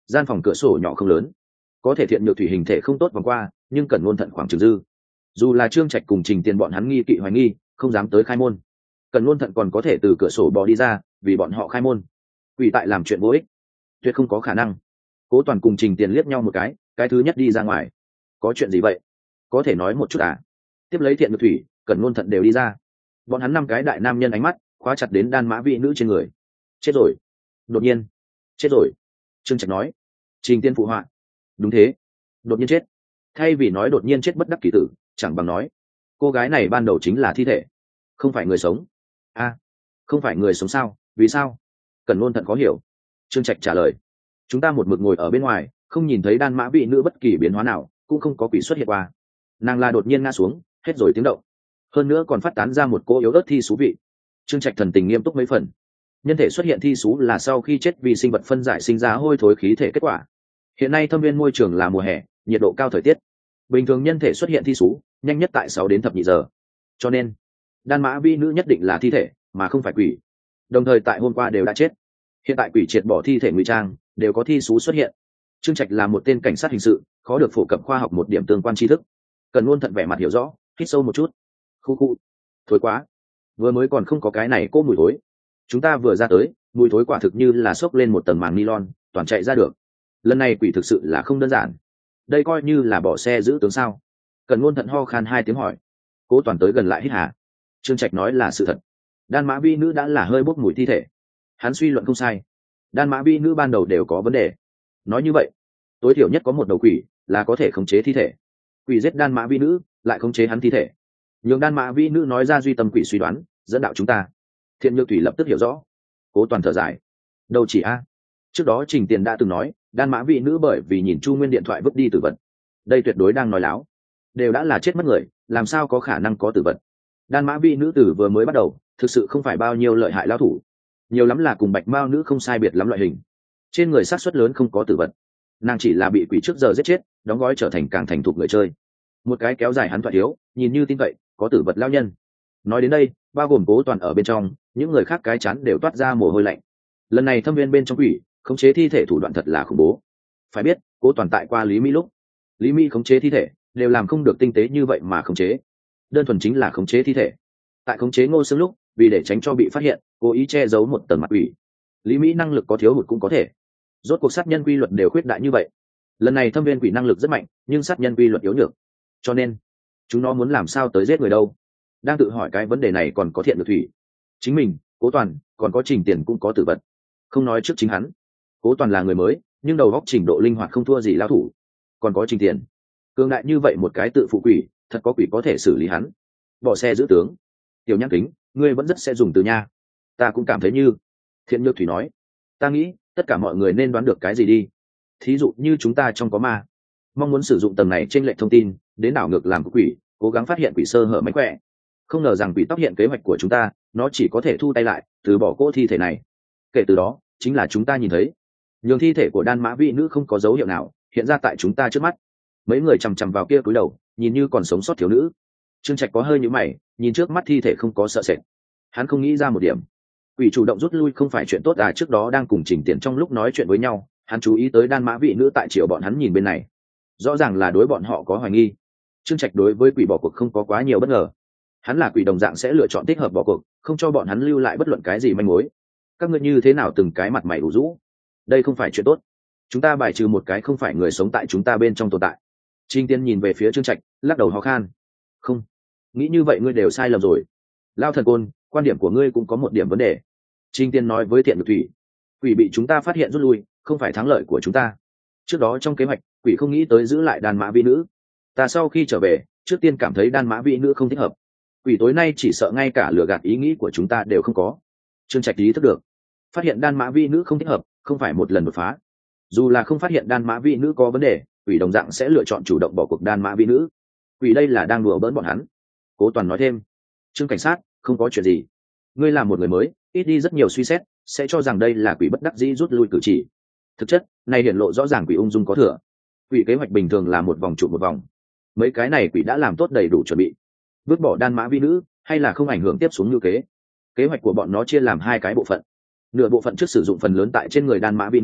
gian phòng cửa sổ nhỏ không lớn, có thể thiện nhược thủy hình thể không tốt vòng qua, nhưng cần ngôn thận khoảng trường dư. Dù là Trương Trạch cùng Trình Tiền bọn hắn nghi kỵ hoài nghi, không dám tới khai môn, cần ngôn thận còn có thể từ cửa sổ bò đi ra, vì bọn họ khai môn. Quỷ tại làm chuyện vô ích, tuyệt không có khả năng. Cố Toàn cùng Trình Tiền liếc nhau một cái, cái thứ nhất đi ra ngoài. Có chuyện gì vậy? Có thể nói một chút à? Tiếp lấy thiện nhược thủy, cần ngôn thận đều đi ra. Bọn hắn năm cái đại nam nhân ánh mắt khóa chặt đến đan mã vị nữ trên người. Chết rồi. Đột nhiên. Chết rồi. Trương Trạch nói. Trình Tiên phụ họa. Đúng thế. Đột nhiên chết. Thay vì nói đột nhiên chết bất đắc kỳ tử, chẳng bằng nói cô gái này ban đầu chính là thi thể, không phải người sống. A, à, không phải người sống sao? Vì sao? Cần ngôn thận khó hiểu. Trương Trạch trả lời. Chúng ta một mực ngồi ở bên ngoài, không nhìn thấy đan mã vị nữ bất kỳ biến hóa nào, cũng không có quỷ xuất hiện qua. Nàng là đột nhiên ngã xuống, hết rồi tiếng động, hơn nữa còn phát tán ra một cỗ yếu ớt thi xú vị. Trương Trạch thần tình nghiêm túc mấy phần. Nhân thể xuất hiện thi xú là sau khi chết vì sinh vật phân giải sinh ra hôi thối khí thể kết quả. Hiện nay thâm viên môi trường là mùa hè, nhiệt độ cao thời tiết, bình thường nhân thể xuất hiện thi xú nhanh nhất tại sáu đến thập nhị giờ, cho nên đan mã vi nữ nhất định là thi thể mà không phải quỷ. Đồng thời tại hôm qua đều đã chết, hiện tại quỷ triệt bỏ thi thể ngụy trang, đều có thi xú xuất hiện. Trương Trạch là một tên cảnh sát hình sự, khó được phổ cập khoa học một điểm tương quan tri thức. Cần luôn thận vẻ mặt hiểu rõ, hít sâu một chút. Khu khu, thối quá, vừa mới còn không có cái này cô mùi thối, chúng ta vừa ra tới mùi thối quả thực như là xốc lên một tầng màng nylon, toàn chạy ra được. Lần này quỷ thực sự là không đơn giản, đây coi như là bỏ xe giữ tướng sao? Cần ngôn thận ho khan hai tiếng hỏi. Cố Toàn tới gần lại hít hà. Trương Trạch nói là sự thật, đan mã vi nữ đã là hơi bốc mùi thi thể. Hắn suy luận không sai, đan mã vi nữ ban đầu đều có vấn đề. Nói như vậy, tối thiểu nhất có một đầu quỷ là có thể khống chế thi thể. Quỷ giết đan mã vi nữ, lại khống chế hắn thi thể, nhường đan mã vi nữ nói ra duy tâm quỷ suy đoán, dẫn đạo chúng ta. Thiện Nhược Thủy lập tức hiểu rõ. Cố Toàn thở dài. Đâu chỉ a, trước đó Trình Tiền đã từng nói đan mã vị nữ bởi vì nhìn Chu Nguyên điện thoại vứt đi tử vật. Đây tuyệt đối đang nói láo, đều đã là chết mất người, làm sao có khả năng có tử vật? Đan mã vị nữ tử vừa mới bắt đầu thực sự không phải bao nhiêu lợi hại lao thủ, nhiều lắm là cùng bạch mao nữ không sai biệt lắm loại hình, trên người xác suất lớn không có tử vật. Nàng chỉ là bị quỷ trước giờ giết chết, đóng gói trở thành càng thành thục người chơi. Một cái kéo dài hắn thoại thiếu, nhìn như tin cậy, có tử vật lao nhân. Nói đến đây, bao gồm Cố Toàn ở bên trong, những người khác cái chán đều toát ra mồ hôi lạnh. Lần này thâm viên bên trong quỷ khống chế thi thể thủ đoạn thật là khủng bố. Phải biết, Cố Toàn tại qua Lý Mỹ lúc, Lý Mỹ khống chế thi thể đều làm không được tinh tế như vậy mà khống chế, đơn thuần chính là khống chế thi thể. Tại khống chế Ngô Sương lúc, vì để tránh cho bị phát hiện, cố ý che giấu một tầng mặt quỷ. Lý Mỹ năng lực có thiếu hụt cũng có thể, rốt cuộc sát nhân quy luật đều khuyết đại như vậy. Lần này thâm viên quỷ năng lực rất mạnh, nhưng sát nhân quy luật yếu nhược, cho nên chúng nó muốn làm sao tới giết người đâu? Đang tự hỏi cái vấn đề này còn có Thiện Nhược Thủy, chính mình, Cố Toàn, còn có Trình Tiền cũng có tử vật. Không nói trước chính hắn, Cố Toàn là người mới, nhưng đầu óc trình độ linh hoạt không thua gì lao thủ. Còn có Trình Tiền, cường đại như vậy một cái tự phụ quỷ, thật có quỷ có thể xử lý hắn. Bỏ xe giữ tướng. Tiểu Nhãn Kính, ngươi vẫn rất sẽ dùng từ nha. Ta cũng cảm thấy như. Thiện Nhược Thủy nói, ta nghĩ tất cả mọi người nên đoán được cái gì đi. Thí dụ như chúng ta trong có ma, mong muốn sử dụng tầng này trên lệch thông tin đến đảo ngược làm quỷ, cố gắng phát hiện quỷ sơ hở mánh khỏe. Không ngờ rằng quỷ tóc hiện kế hoạch của chúng ta, nó chỉ có thể thu tay lại, từ bỏ cỗ thi thể này. Kể từ đó, chính là chúng ta nhìn thấy nhường thi thể của đan mã vị nữ không có dấu hiệu nào hiện ra tại chúng ta trước mắt. Mấy người chằm chằm vào kia cúi đầu, nhìn như còn sống sót thiếu nữ. Trương Trạch có hơi nhíu mày, nhìn trước mắt thi thể không có sợ sệt. Hắn không nghĩ ra một điểm, quỷ chủ động rút lui không phải chuyện tốt à? Trước đó đang cùng Trình Tiền trong lúc nói chuyện với nhau, hắn chú ý tới đan mã vị nữ tại chiều bọn hắn nhìn bên này, rõ ràng là đối bọn họ có hoài nghi. Trương Trạch đối với quỷ bỏ cuộc không có quá nhiều bất ngờ, hắn là quỷ đồng dạng sẽ lựa chọn thích hợp bỏ cuộc, không cho bọn hắn lưu lại bất luận cái gì manh mối. Các ngươi như thế nào từng cái mặt mày ủ rũ, đây không phải chuyện tốt. Chúng ta bài trừ một cái không phải người sống tại chúng ta bên trong tồn tại. Trình Tiên nhìn về phía Trương Trạch, lắc đầu ho khan. Không, nghĩ như vậy ngươi đều sai lầm rồi. Lao Thần Côn, quan điểm của ngươi cũng có một điểm vấn đề. Trình Tiên nói với Thiện Nhược Thủy, quỷ bị chúng ta phát hiện rút lui, không phải thắng lợi của chúng ta. Trước đó trong kế hoạch, quỷ không nghĩ tới giữ lại đan mã vị nữ. Ta sau khi trở về, trước tiên cảm thấy đan mã vị nữ không thích hợp. Quỷ tối nay chỉ sợ ngay cả lừa gạt ý nghĩ của chúng ta đều không có. Trương Trạch ý thức được, phát hiện đan mã vi nữ không thích hợp không phải một lần đột phá. Dù là không phát hiện đan mã vi nữ có vấn đề, quỷ đồng dạng sẽ lựa chọn chủ động bỏ cuộc đan mã vi nữ. Quỷ đây là đang đùa bỡn bọn hắn. Cố Toàn nói thêm, Trương cảnh sát, không có chuyện gì. Ngươi là một người mới, ít đi rất nhiều suy xét, sẽ cho rằng đây là quỷ bất đắc dĩ rút lui cử chỉ. Thực chất, này hiển lộ rõ ràng quỷ ung dung có thừa. Quỷ kế hoạch bình thường là một vòng trụ một vòng. Mấy cái này quỷ đã làm tốt đầy đủ chuẩn bị. Vứt bỏ đan mã vi nữ hay là không ảnh hưởng tiếp xuống như kế. Kế hoạch của bọn nó chia làm hai cái bộ phận. Nửa bộ phận trước sử dụng phần lớn tại trên người đan mã vi nữ,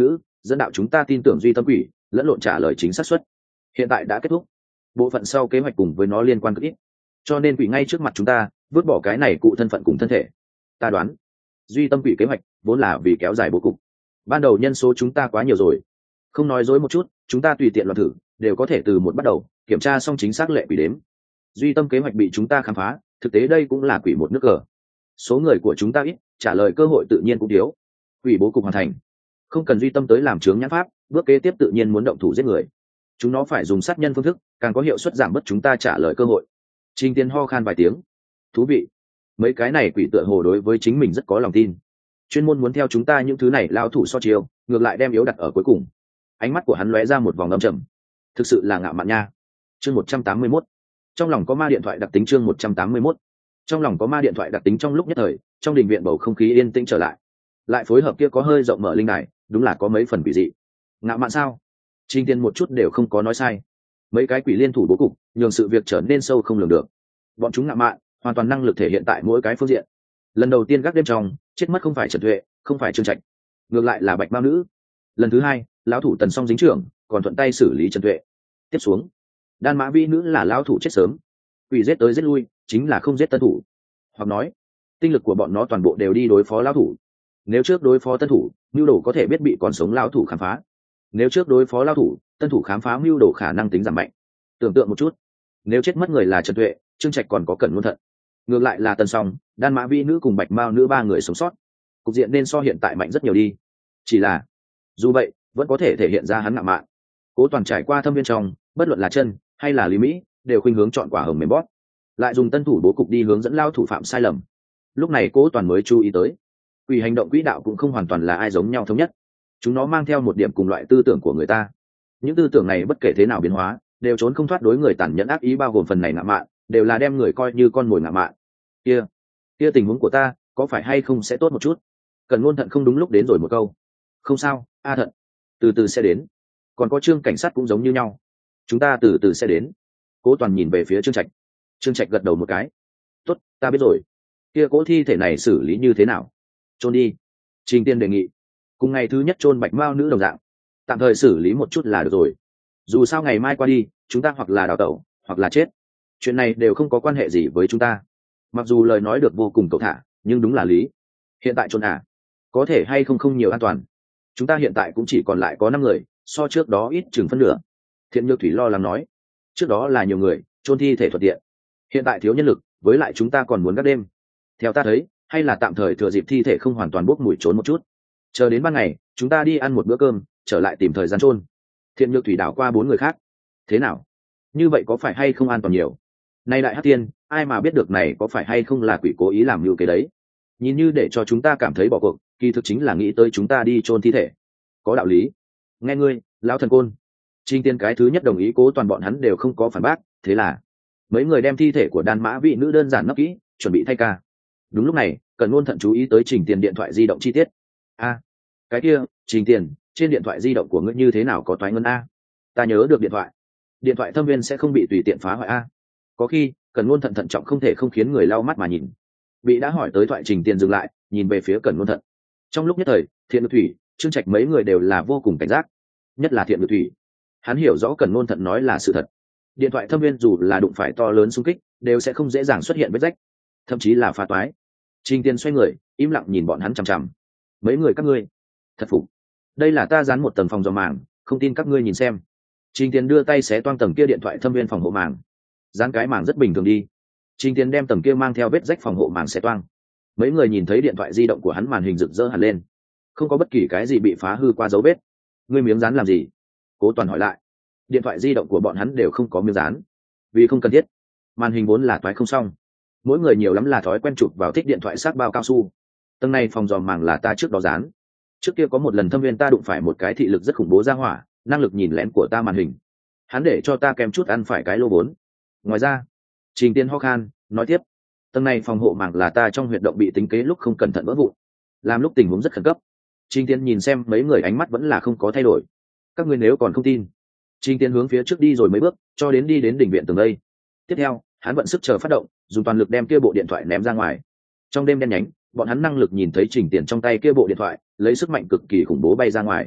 dẫn đạo chúng ta tin tưởng duy tâm quỷ lẫn lộn trả lời chính xác suất. Hiện tại đã kết thúc, bộ phận sau kế hoạch cùng với nó liên quan cực ít, cho nên quỷ ngay trước mặt chúng ta vứt bỏ cái này cụ thân phận cùng thân thể. Ta đoán duy tâm quỷ kế hoạch vốn là vì kéo dài bố cục, ban đầu nhân số chúng ta quá nhiều rồi, không nói dối một chút, chúng ta tùy tiện loạt thử đều có thể từ một bắt đầu kiểm tra xong chính xác lệ quỷ đếm. Duy tâm kế hoạch bị chúng ta khám phá, thực tế đây cũng là quỷ một nước cờ, số người của chúng ta ít, trả lời cơ hội tự nhiên cũng thiếu. Quỷ bố cục hoàn thành, không cần duy tâm tới làm chướng nhãn pháp, bước kế tiếp tự nhiên muốn động thủ giết người. Chúng nó phải dùng sát nhân phương thức, càng có hiệu suất giảm bớt chúng ta trả lời cơ hội. Trình Tiên ho khan vài tiếng. Thú vị, mấy cái này quỷ tựa hồ đối với chính mình rất có lòng tin, chuyên môn muốn theo chúng ta những thứ này lao thủ so chiêu, ngược lại đem yếu đặt ở cuối cùng. Ánh mắt của hắn lóe ra một vòng âm trầm, thực sự là ngạo mạn nha. Chương một trăm tám mươi mốt, trong lòng có ma điện thoại đặc tính. Chương một trăm tám mươi mốt, trong lòng có ma điện thoại đặc tính. Trong lúc nhất thời, trong đình viện bầu không khí yên tĩnh trở lại, lại phối hợp kia có hơi rộng mở linh đài, đúng là có mấy phần quỷ dị. Ngạo mạn sao? Trình Tiên một chút đều không có nói sai. Mấy cái quỷ liên thủ bố cục, nhường sự việc trở nên sâu không lường được. Bọn chúng ngạo mạn, hoàn toàn năng lực thể hiện tại mỗi cái phương diện. Lần đầu tiên gác đêm trong, chết mất không phải Trần Tuệ, không phải Trương Trạch, ngược lại là Bạch Mao nữ. Lần thứ hai, lão thủ Tần Song dính trưởng, còn thuận tay xử lý Trần Tuệ. Tiếp xuống, Đan Mã Vi nữ là lão thủ chết sớm, quỷ giết tới giết lui, chính là không giết tân thủ. Hoặc nói, tinh lực của bọn nó toàn bộ đều đi đối phó lão thủ. Nếu trước đối phó tân thủ, mưu đồ có thể biết bị còn sống lão thủ khám phá. Nếu trước đối phó lão thủ, tân thủ khám phá mưu đồ khả năng tính giảm mạnh. Tưởng tượng một chút, nếu chết mất người là Trần Tuệ, Trương Trạch còn có Cẩn Ngôn Thận, ngược lại là Tần Song, Đan Mã Vi nữ cùng Bạch Mao nữ ba người sống sót, cục diện nên so hiện tại mạnh rất nhiều đi. Chỉ là, dù vậy, vẫn có thể thể hiện ra hắn ngạo mạn. Cố Toàn trải qua thâm viên trong, bất luận là chân hay là Lý Mỹ, đều khuynh hướng chọn quả hồng mềm bóp, lại dùng tân thủ bố cục đi hướng dẫn lao thủ phạm sai lầm. Lúc này Cố Toàn mới chú ý tới, quỷ hành động quỹ đạo cũng không hoàn toàn là ai giống nhau thống nhất, chúng nó mang theo một điểm cùng loại tư tưởng của người ta. Những tư tưởng này bất kể thế nào biến hóa, đều trốn không thoát đối người tàn nhẫn ác ý, bao gồm phần này ngạo mạn, đều là đem người coi như con mồi ngạo mạn. Kia, kia tình huống của ta có phải hay không sẽ tốt một chút? Cần Ngôn Thận không đúng lúc đến rồi một câu. Không sao, A Thận, từ từ sẽ đến. Còn có Trương cảnh sát cũng giống như nhau, chúng ta từ từ sẽ đến. Cố Toàn nhìn về phía Trương Trạch. Trương Trạch gật đầu một cái. Tốt, ta biết rồi. Kia cố thi thể này xử lý như thế nào? Chôn đi. Trình Tiên đề nghị. Cùng ngày thứ nhất chôn Bạch Mao nữ đồng dạng, tạm thời xử lý một chút là được rồi. Dù sao ngày mai qua đi, chúng ta hoặc là đào tẩu, hoặc là chết. Chuyện này đều không có quan hệ gì với chúng ta. Mặc dù lời nói được vô cùng cẩu thả, nhưng đúng là lý. Hiện tại chôn à? Có thể hay không không nhiều an toàn. Chúng ta hiện tại cũng chỉ còn lại có năm người, so trước đó ít chừng phân nửa. Thiện Nhược Thủy lo lắng nói. Trước đó là nhiều người, chôn thi thể thuận tiện. Hiện tại thiếu nhân lực, với lại chúng ta còn muốn gác đêm. Theo ta thấy, hay là tạm thời thừa dịp thi thể không hoàn toàn bốc mùi trốn một chút. Chờ đến ban ngày, chúng ta đi ăn một bữa cơm, trở lại tìm thời gian chôn. Thiện Nhược Thủy đảo qua bốn người khác. Thế nào? Như vậy có phải hay không an toàn nhiều? Nay đại hắc tiên, ai mà biết được này có phải hay không là quỷ cố ý làm mưu cái đấy? Nhìn như để cho chúng ta cảm thấy bỏ cuộc, kỳ thực chính là nghĩ tới chúng ta đi chôn thi thể. Có đạo lý. Nghe ngươi, lão thần côn. Trình Tiên cái thứ nhất đồng ý, Cố Toàn bọn hắn đều không có phản bác, thế là mấy người đem thi thể của Đan Mã vị nữ đơn giản nấp kỹ, chuẩn bị thay ca. Đúng lúc này, Cần Ngôn Thận chú ý tới Trình Tiền điện thoại di động chi tiết. A, cái kia, Trình Tiền, trên điện thoại di động của ngươi như thế nào có toái ngân a? Ta nhớ được điện thoại. Điện thoại thâm viên sẽ không bị tùy tiện phá hoại a? Có khi, Cần Ngôn Thận thận trọng không thể không khiến người lau mắt mà nhìn. Bị đã hỏi tới thoại, Trình Tiền dừng lại, nhìn về phía Cần Ngôn Thận. Trong lúc nhất thời, Thiện Nhược Thủy, Trương Trạch mấy người đều là vô cùng cảnh giác, nhất là Thiện Nhược Thủy. Hắn hiểu rõ Cần Ngôn Thận nói là sự thật. Điện thoại thâm viên dù là đụng phải to lớn xung kích, đều sẽ không dễ dàng xuất hiện vết rách, thậm chí là phá toái. Trình Tiên xoay người, im lặng nhìn bọn hắn chằm chằm. Mấy người các ngươi, thật phục. Đây là ta dán một tầng phòng dò màng, không tin các ngươi nhìn xem. Trình Tiên đưa tay xé toang tầng kia điện thoại thâm viên phòng hộ màng. Dán cái màng rất bình thường đi. Trình Tiên đem tầng kia mang theo vết rách phòng hộ màng xé toang. Mấy người nhìn thấy điện thoại di động của hắn màn hình rực rỡ hẳn lên, không có bất kỳ cái gì bị phá hư qua dấu vết. Ngươi miếng dán làm gì? Cố Toàn hỏi lại. Điện thoại di động của bọn hắn đều không có miếng dán, vì không cần thiết. Màn hình vốn là toái không xong, mỗi người nhiều lắm là thói quen chụp vào thích điện thoại sát bao cao su. Tầng này phòng dò màng là ta trước đó dán. Trước kia có một lần thâm viên ta đụng phải một cái thị lực rất khủng bố ra hỏa, năng lực nhìn lén của ta màn hình, hắn để cho ta kèm chút ăn phải cái lô vốn. Ngoài ra, Trình Tiên ho khan nói tiếp, tầng này phòng hộ màng là ta trong huyệt động bị tính kế lúc không cẩn thận vỡ vụn, làm lúc tình huống rất khẩn cấp. Trình Tiên nhìn xem mấy người ánh mắt vẫn là không có thay đổi. Các ngươi nếu còn không tin. Trình Tiên hướng phía trước đi rồi mấy bước, cho đến đi đến đỉnh viện tường đây. Tiếp theo, hắn vận sức chờ phát động, dùng toàn lực đem kia bộ điện thoại ném ra ngoài. Trong đêm đen nhánh, bọn hắn năng lực nhìn thấy Trình Tiền trong tay kia bộ điện thoại lấy sức mạnh cực kỳ khủng bố bay ra ngoài.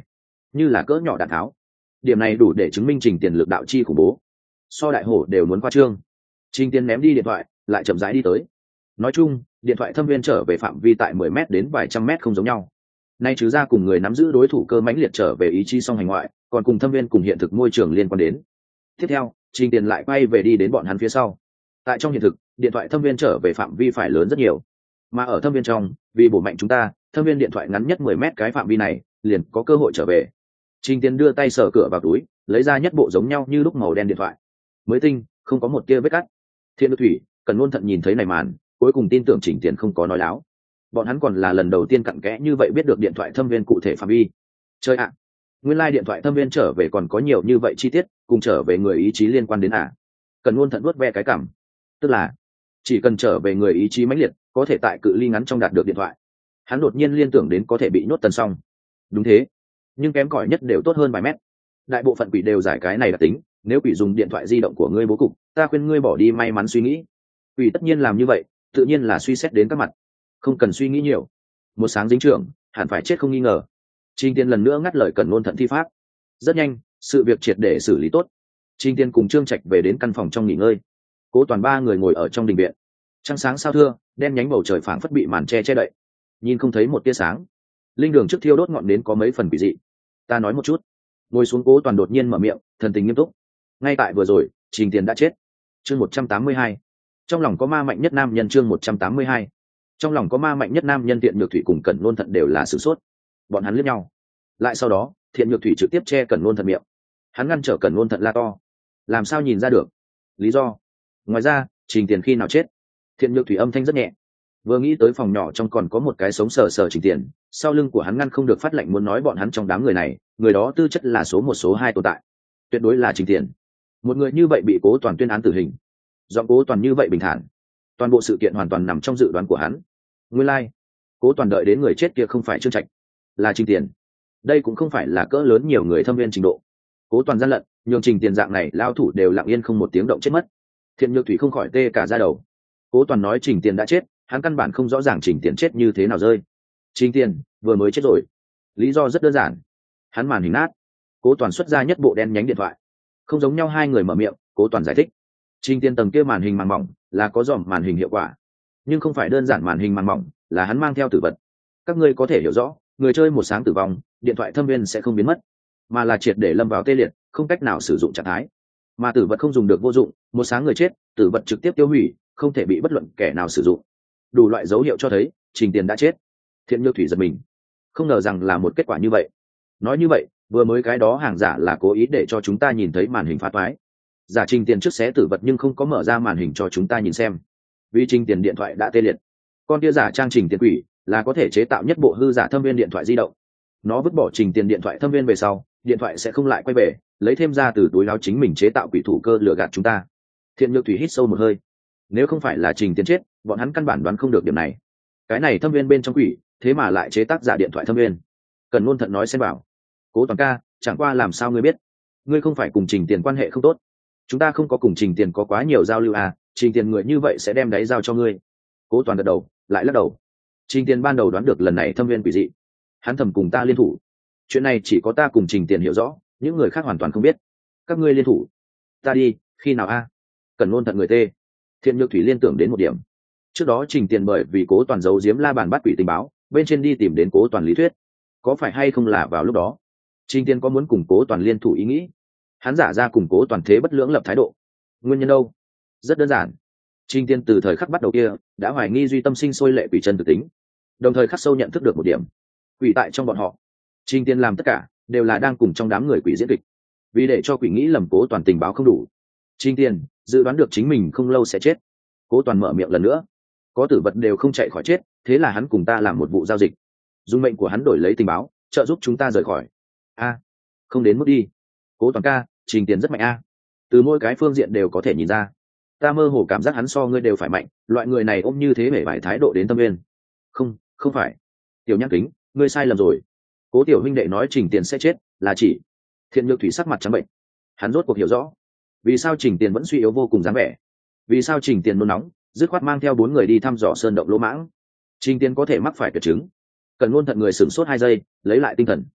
như là cỡ nhỏ đạn tháo. Điểm này đủ để chứng minh Trình Tiền lực đạo chi khủng bố, so đại hổ đều muốn qua trương. Trình Tiền ném đi điện thoại, lại chậm rãi đi tới. Nói chung, điện thoại thâm viên trở về phạm vi tại mười mét đến vài trăm mét không giống nhau. Nay trừ ra cùng người nắm giữ đối thủ cơ mãnh liệt trở về ý chí song hành ngoại, còn cùng thâm viên cùng hiện thực môi trường liên quan đến. Tiếp theo, Trình Tiền lại quay về đi đến bọn hắn phía sau. Tại trong hiện thực, điện thoại thâm viên trở về phạm vi phải lớn rất nhiều, mà ở thâm viên trong, vì bổ mạnh chúng ta, thâm viên điện thoại ngắn nhất mười mét cái phạm vi này, liền có cơ hội trở về. Trình Tiền đưa tay sờ cửa vào túi, lấy ra nhất bộ giống nhau như lúc màu đen điện thoại, mới tinh, không có một tia vết cắt. Thiên Đức Thủy, Cần Luôn Thận nhìn thấy này màn, cuối cùng tin tưởng Trình Tiền không có nói láo. Bọn hắn còn là lần đầu tiên cặn kẽ như vậy biết được điện thoại thâm viên cụ thể phạm vi. Chơi ạ, nguyên lai điện thoại thâm viên trở về còn có nhiều như vậy chi tiết, cùng trở về người ý chí liên quan đến à? Cần Luôn Thận vuốt ve cái cảm, tức là chỉ cần trở về người ý chí mãnh liệt, có thể tại cự ly ngắn trong đạt được điện thoại. Hắn đột nhiên liên tưởng đến có thể bị nhốt Tần Song. Đúng thế, nhưng kém cỏi nhất đều tốt hơn vài mét. Đại bộ phận quỷ đều giải cái này đặc tính, nếu quỷ dùng điện thoại di động của ngươi bố cục, ta khuyên ngươi bỏ đi may mắn suy nghĩ. Quỷ tất nhiên làm như vậy, tự nhiên là suy xét đến các mặt, không cần suy nghĩ nhiều. Một sáng dính trưởng, hẳn phải chết không nghi ngờ. Trình Tiên lần nữa ngắt lời Cần Luôn Thận thi pháp. Rất nhanh, sự việc triệt để xử lý tốt. Trình Tiên cùng Trương Trạch về đến căn phòng trong nghỉ ngơi. Cố Toàn ba người ngồi ở trong đình viện. Trăng sáng sao thưa, đen nhánh bầu trời phảng phất bị màn che che đậy, nhìn không thấy một tia sáng. Linh đường trước thiêu đốt ngọn nến có mấy phần quỷ dị. Ta nói một chút. Ngồi xuống, Cố Toàn đột nhiên mở miệng, thần tình nghiêm túc. Ngay tại vừa rồi, Trình Tiền đã chết. Chương một trăm tám mươi hai. Trong lòng có ma mạnh nhất nam nhân. Chương một trăm tám mươi hai. Trong lòng có ma mạnh nhất nam nhân. Thiện Nhược Thủy cùng Cẩn Luôn Thận đều là sửng sốt. Bọn hắn liếc nhau. Lại sau đó, Thiện Nhược Thủy trực tiếp che Cẩn Luôn Thận miệng. Hắn ngăn trở Cẩn Luôn Thận la to. Làm sao nhìn ra được? Lý do? Ngoài ra, Trình Tiền khi nào chết? Thiện Nhược Thủy âm thanh rất nhẹ. Vừa nghĩ tới phòng nhỏ trong còn có một cái sống sờ sờ Trình Tiền, sau lưng của hắn ngăn không được phát lệnh muốn nói bọn hắn trong đám người này, người đó tư chất là số một số hai tồn tại, tuyệt đối là Trình Tiền. Một người như vậy bị Cố Toàn tuyên án tử hình, giọng Cố Toàn như vậy bình thản, toàn bộ sự kiện hoàn toàn nằm trong dự đoán của hắn. Nguyên lai, like, Cố Toàn đợi đến người chết kia không phải Trương Trạch, là Trình Tiền. Đây cũng không phải là cỡ lớn nhiều người thâm viên trình độ. Cố Toàn gian lận, nhường Trình Tiền dạng này lao thủ đều lặng yên không một tiếng động chết mất. Thiện Nhược Thủy không khỏi tê cả da đầu. Cố Toàn nói Trình Tiền đã chết, hắn căn bản không rõ ràng Trình Tiền chết như thế nào rơi. Trình Tiền vừa mới chết rồi. Lý do rất đơn giản, hắn màn hình nát. Cố Toàn xuất ra nhất bộ đen nhánh điện thoại. Không giống nhau hai người mở miệng, Cố Toàn giải thích. Trình Tiền tầng kia màn hình màng mỏng là có dòm màn hình hiệu quả, nhưng không phải đơn giản màn hình màng mỏng, là hắn mang theo tử vật. Các ngươi có thể hiểu rõ, người chơi một sáng tử vong, điện thoại thâm viên sẽ không biến mất, mà là triệt để lâm vào tê liệt, không cách nào sử dụng trạng thái. Mà tử vật không dùng được vô dụng, một sáng người chết, tử vật trực tiếp tiêu hủy, không thể bị bất luận kẻ nào sử dụng. Đủ loại dấu hiệu cho thấy Trình Tiền đã chết. Thiện Nhược Thủy giật mình, không ngờ rằng là một kết quả như vậy. Nói như vậy, vừa mới cái đó hàng giả là cố ý để cho chúng ta nhìn thấy màn hình phá toái. Giả Trình Tiền trước xé tử vật nhưng không có mở ra màn hình cho chúng ta nhìn xem, vì Trình Tiền điện thoại đã tê liệt. Con kia giả trang Trình Tiền quỷ là có thể chế tạo nhất bộ hư giả thâm viên điện thoại di động. Nó vứt bỏ Trình Tiền điện thoại thâm viên về sau, điện thoại sẽ không lại quay về, lấy thêm ra từ túi áo chính mình chế tạo quỷ thủ cơ lừa gạt chúng ta. Thiện Nhược Thủy hít sâu một hơi. Nếu không phải là Trình Tiền chết, bọn hắn căn bản đoán không được điểm này. Cái này thâm viên bên trong quỷ, thế mà lại chế tác giả điện thoại thâm viên. Cần Luôn Thận nói xen vào. Cố Toàn ca, chẳng qua làm sao ngươi biết? Ngươi không phải cùng Trình Tiền quan hệ không tốt. Chúng ta không có cùng Trình Tiền có quá nhiều giao lưu à, Trình Tiền người như vậy sẽ đem đáy giao cho ngươi. Cố Toàn gật đầu, lại lắc đầu. Trình Tiền ban đầu đoán được lần này thâm viên quỷ dị, hắn thầm cùng ta liên thủ. Chuyện này chỉ có ta cùng Trình Tiền hiểu rõ, những người khác hoàn toàn không biết. Các ngươi liên thủ? Ta đi, khi nào a? À? Cần Luôn Thận người tê. Thiện Nhược Thủy liên tưởng đến một điểm. Trước đó Trình Tiền bởi vì Cố Toàn giấu giếm la bàn bắt quỷ tình báo, bên trên đi tìm đến Cố Toàn lý thuyết. Có phải hay không là vào lúc đó, Trình Tiền có muốn cùng Cố Toàn liên thủ ý nghĩ? Hắn giả ra cùng Cố Toàn thế bất lưỡng lập thái độ. Nguyên nhân đâu? Rất đơn giản. Trình Tiền từ thời khắc bắt đầu kia đã hoài nghi duy tâm sinh sôi lệ quỷ chân thực tính, đồng thời khắc sâu nhận thức được một điểm, quỷ tại trong bọn họ. Trình Tiền làm tất cả đều là đang cùng trong đám người quỷ diễn kịch, vì để cho quỷ nghĩ lầm Cố Toàn tình báo không đủ. Trình Tiền dự đoán được chính mình không lâu sẽ chết. Cố Toàn mở miệng lần nữa, có tử vật đều không chạy khỏi chết, thế là hắn cùng ta làm một vụ giao dịch, dùng mệnh của hắn đổi lấy tình báo, trợ giúp chúng ta rời khỏi. A, không đến mức đi. Cố Toàn ca, Trình Tiền rất mạnh a, từ mỗi cái phương diện đều có thể nhìn ra. Ta mơ hồ cảm giác hắn so ngươi đều phải mạnh, loại người này ôm như thế vẻ vải thái độ đến tâm viên. Không, không phải. Tiểu Nhắc Kính, ngươi sai lầm rồi. Cố tiểu huynh đệ nói Trình Tiền sẽ chết, là chỉ. Thiện Nhược Thủy sắc mặt trắng bệnh. Hắn rốt cuộc hiểu rõ, vì sao Trình Tiền vẫn suy yếu vô cùng dáng vẻ, vì sao Trình Tiền nôn nóng, dứt khoát mang theo bốn người đi thăm dò sơn động lỗ mãng. Trình Tiền có thể mắc phải tuyệt chứng. Cần Luôn Thận người sửng sốt hai giây, lấy lại tinh thần.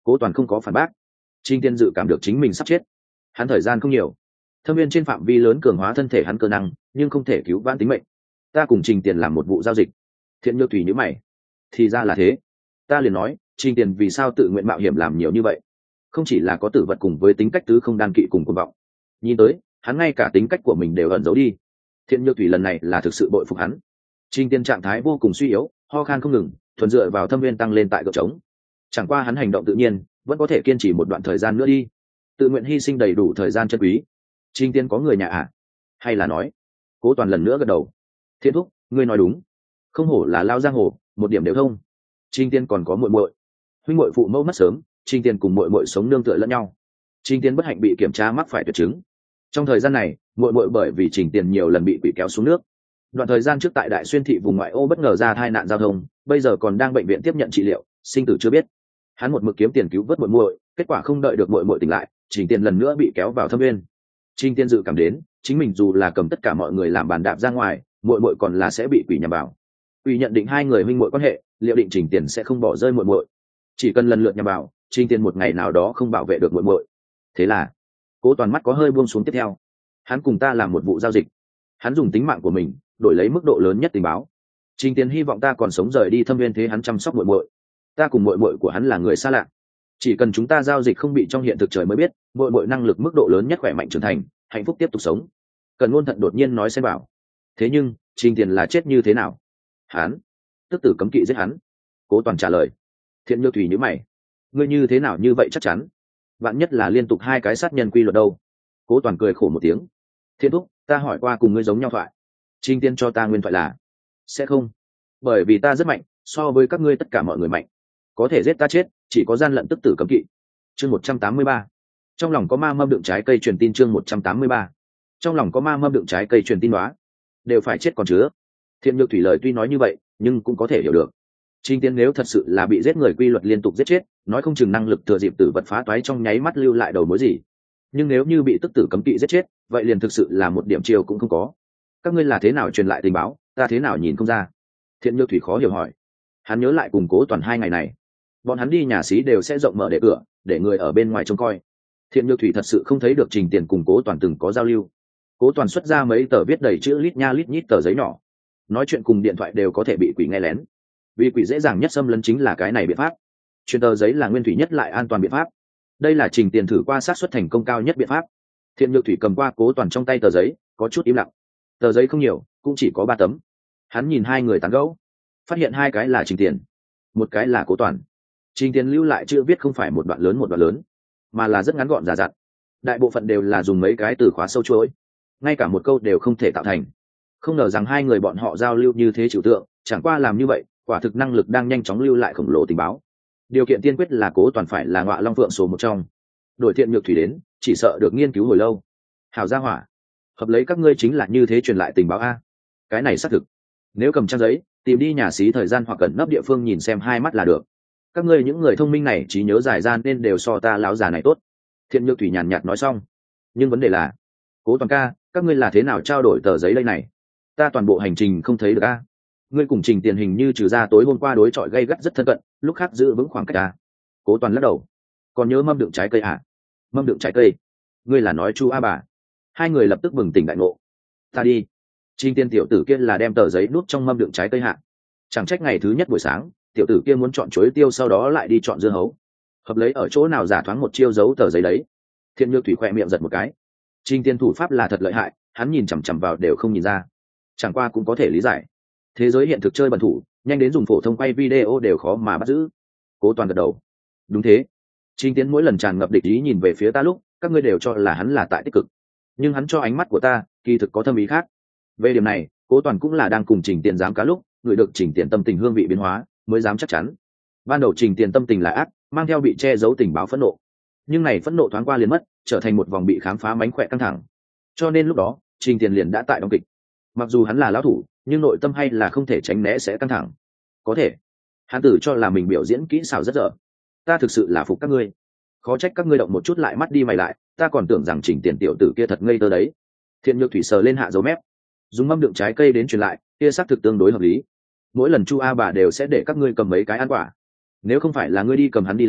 Cố Toàn không có phản bác. Trình Tiên dự cảm được chính mình sắp chết, hắn thời gian không nhiều. Thâm viên trên phạm vi lớn cường hóa thân thể hắn cơ năng, nhưng không thể cứu vãn tính mệnh. Ta cùng Trình Tiền làm một vụ giao dịch. Thiện Nhược Thủy nhíu mày. Thì ra là thế. Ta liền nói, Trình Tiền vì sao tự nguyện mạo hiểm làm nhiều như vậy? Không chỉ là có tử vật cùng với tính cách tứ không đan kỵ cùng cuồng vọng. Nhìn tới, hắn ngay cả tính cách của mình đều ẩn giấu đi. Thiện Nhược Thủy lần này là thực sự bội phục hắn. Trình Tiền trạng thái vô cùng suy yếu, ho khan không ngừng, thuần dựa vào thâm viên tăng lên tại gợp trống. Chẳng qua hắn hành động tự nhiên, vẫn có thể kiên trì một đoạn thời gian nữa đi. Tự nguyện hy sinh đầy đủ thời gian chân quý. Trình Tiên có người nhà à? Hay là nói? Cố Toàn lần nữa gật đầu. Thiên thúc, ngươi nói đúng. Không hổ là lao giang hồ, một điểm đều thông. Trình Tiên còn có muội muội. Huynh muội phụ mẫu mất sớm, Trình Tiên cùng muội muội sống nương tựa lẫn nhau. Trình Tiên bất hạnh bị kiểm tra mắc phải tuyệt chứng. Trong thời gian này, muội muội bởi vì Trình Tiên nhiều lần bị quỷ kéo xuống nước. Đoạn thời gian trước tại Đại Xuyên thị vùng ngoại ô bất ngờ ra tai nạn giao thông, bây giờ còn đang bệnh viện tiếp nhận trị liệu, sinh tử chưa biết. Hắn một mực kiếm tiền cứu vớt muội muội, kết quả không đợi được muội muội tỉnh lại, Trình Tiên lần nữa bị kéo vào thâm nguyên. Trình Tiên dự cảm đến, chính mình dù là cầm tất cả mọi người làm bàn đạp ra ngoài, muội muội còn là sẽ bị quỷ nhằm vào. Quỷ nhận định hai người huynh muội quan hệ, liệu định Trình Tiên sẽ không bỏ rơi muội muội. Chỉ cần lần lượt nhằm vào, Trình Tiên một ngày nào đó không bảo vệ được muội muội. Thế là, Cố Toàn mắt có hơi buông xuống tiếp theo. Hắn cùng ta làm một vụ giao dịch. Hắn dùng tính mạng của mình đổi lấy mức độ lớn nhất tình báo. Trình Tiên hy vọng ta còn sống rời đi thâm viên thế hắn chăm sóc muội muội. Ta cùng muội muội của hắn là người xa lạ. Chỉ cần chúng ta giao dịch không bị trong hiện thực trời mới biết, muội muội năng lực mức độ lớn nhất khỏe mạnh trưởng thành, hạnh phúc tiếp tục sống. Cần Ngôn Thận đột nhiên nói xen vào. Thế nhưng, Trình Tiền là chết như thế nào? Hắn, tức tử cấm kỵ giết hắn. Cố Toàn trả lời. Thiện Nhược Thủy nhíu mày. Ngươi như thế nào như vậy chắc chắn? Vạn nhất là liên tục hai cái sát nhân quy luật đâu? Cố Toàn cười khổ một tiếng. Thiên thúc, ta hỏi qua cùng ngươi giống nhau thoại. Trình Tiên cho ta nguyên thoại là sẽ không, bởi vì ta rất mạnh, so với các ngươi tất cả mọi người mạnh, có thể giết ta chết, chỉ có gian lận tức tử cấm kỵ. Chương một trăm tám mươi ba. Trong lòng có ma mâm đựng trái cây truyền tin. Chương một trăm tám mươi ba. Trong lòng có ma mâm đựng trái cây truyền tin đoá, đều phải chết còn chứa. Thiện Nhược Thủy lời tuy nói như vậy, nhưng cũng có thể hiểu được. Trình Tiên nếu thật sự là bị giết người quy luật liên tục giết chết, nói không chừng năng lực thừa dịp tử vật phá toái trong nháy mắt lưu lại đầu mối gì. Nhưng nếu như bị tức tử cấm kỵ giết chết, vậy liền thực sự là một điểm chiều cũng không có. Các ngươi là thế nào truyền lại tình báo, ta thế nào nhìn không ra? Thiện Nhược Thủy khó hiểu hỏi. Hắn nhớ lại cùng Cố Toàn hai ngày này, bọn hắn đi nhà xí đều sẽ rộng mở để cửa, để người ở bên ngoài trông coi. Thiện Nhược Thủy thật sự không thấy được Trình Tiền cùng Cố Toàn từng có giao lưu. Cố Toàn xuất ra mấy tờ viết đầy chữ lít nha lít nhít tờ giấy nhỏ, nói chuyện cùng điện thoại đều có thể bị quỷ nghe lén. Vì quỷ dễ dàng nhất xâm lấn chính là cái này biện pháp. Truyền tờ giấy là nguyên thủy nhất lại an toàn biện pháp. Đây là Trình Tiền thử qua xác suất thành công cao nhất biện pháp. Thiện Nhược Thủy cầm qua Cố Toàn trong tay tờ giấy, có chút im lặng. Tờ giấy không nhiều, cũng chỉ có ba tấm. Hắn nhìn hai người tán gẫu, phát hiện hai cái là Trình Tiền, một cái là Cố Toàn. Trình Tiền lưu lại chữ viết không phải một đoạn lớn một đoạn lớn, mà là rất ngắn gọn dà dặn. Đại bộ phận đều là dùng mấy cái từ khóa sâu chuỗi, ngay cả một câu đều không thể tạo thành. Không ngờ rằng hai người bọn họ giao lưu như thế trừu tượng, chẳng qua làm như vậy, quả thực năng lực đang nhanh chóng lưu lại khổng lồ tình báo. Điều kiện tiên quyết là Cố Toàn phải là ngọa long phượng số một trong. Đổi Thiện Nhược Thủy đến, chỉ sợ được nghiên cứu hồi lâu. Hảo gia hỏa, hợp lấy các ngươi chính là như thế truyền lại tình báo a. Cái này xác thực. Nếu cầm trang giấy, tìm đi nhà xí thời gian hoặc cẩn nấp địa phương nhìn xem hai mắt là được. Các ngươi những người thông minh này trí nhớ dài gian nên đều so ta láo già này tốt. Thiện Nhược Thủy nhàn nhạt nói xong. Nhưng vấn đề là, Cố Toàn ca, các ngươi là thế nào trao đổi tờ giấy đây này? Ta toàn bộ hành trình không thấy được a. Ngươi cùng Trình Tiền hình như trừ ra tối hôm qua đối chọi gay gắt rất thân cận, lúc khác giữ vững khoảng cách a. Cố Toàn lắc đầu. Còn nhớ mâm đựng trái cây à? Mâm đựng trái cây? Ngươi là nói Chu A Bà? Hai người lập tức bừng tỉnh đại ngộ. Ta đi. Trình Tiên tiểu tử kia là đem tờ giấy nút trong mâm đựng trái cây hạ. Chẳng trách ngày thứ nhất buổi sáng, tiểu tử kia muốn chọn chuối tiêu sau đó lại đi chọn dưa hấu. Hợp lấy ở chỗ nào giả thoáng một chiêu giấu tờ giấy đấy. Thiện Nhược Thủy khỏe miệng giật một cái. Trình Tiên thủ pháp là thật lợi hại, hắn nhìn chằm chằm vào đều không nhìn ra. Chẳng qua cũng có thể lý giải. Thế giới hiện thực chơi bẩn thủ, nhanh đến dùng phổ thông quay video đều khó mà bắt giữ. Cố Toàn gật đầu. Đúng thế. Trình Tiến mỗi lần tràn ngập địch ý nhìn về phía ta lúc, các ngươi đều cho là hắn là tại tích cực. Nhưng hắn cho ánh mắt của ta, kỳ thực có thâm ý khác. Về điểm này, Cố Toàn cũng là đang cùng Trình Tiền dám cá lúc, người được Trình Tiền tâm tình hương vị biến hóa, mới dám chắc chắn. Ban đầu Trình Tiền tâm tình là ác, mang theo bị che giấu tình báo phẫn nộ. Nhưng này phẫn nộ thoáng qua liền mất, trở thành một vòng bị khám phá mánh khỏe căng thẳng. Cho nên lúc đó, Trình Tiền liền đã tại đóng kịch. Mặc dù hắn là lão thủ, nhưng nội tâm hay là không thể tránh né sẽ căng thẳng. Có thể, hắn tự cho là mình biểu diễn kỹ xảo rất dở. Ta thực sự là phục các ngươi. Khó trách các ngươi động một chút lại mắt đi mày lại, ta còn tưởng rằng Trình Tiền tiểu tử kia thật ngây thơ đấy. Thiện Nhược Thủy sờ lên hạ dấu mép, dùng mâm đựng trái cây đến truyền lại, kia xác thực tương đối hợp lý. Mỗi lần Chu A Bà đều sẽ để các ngươi cầm mấy cái ăn quả. Nếu không phải là ngươi đi cầm hắn đi lấy,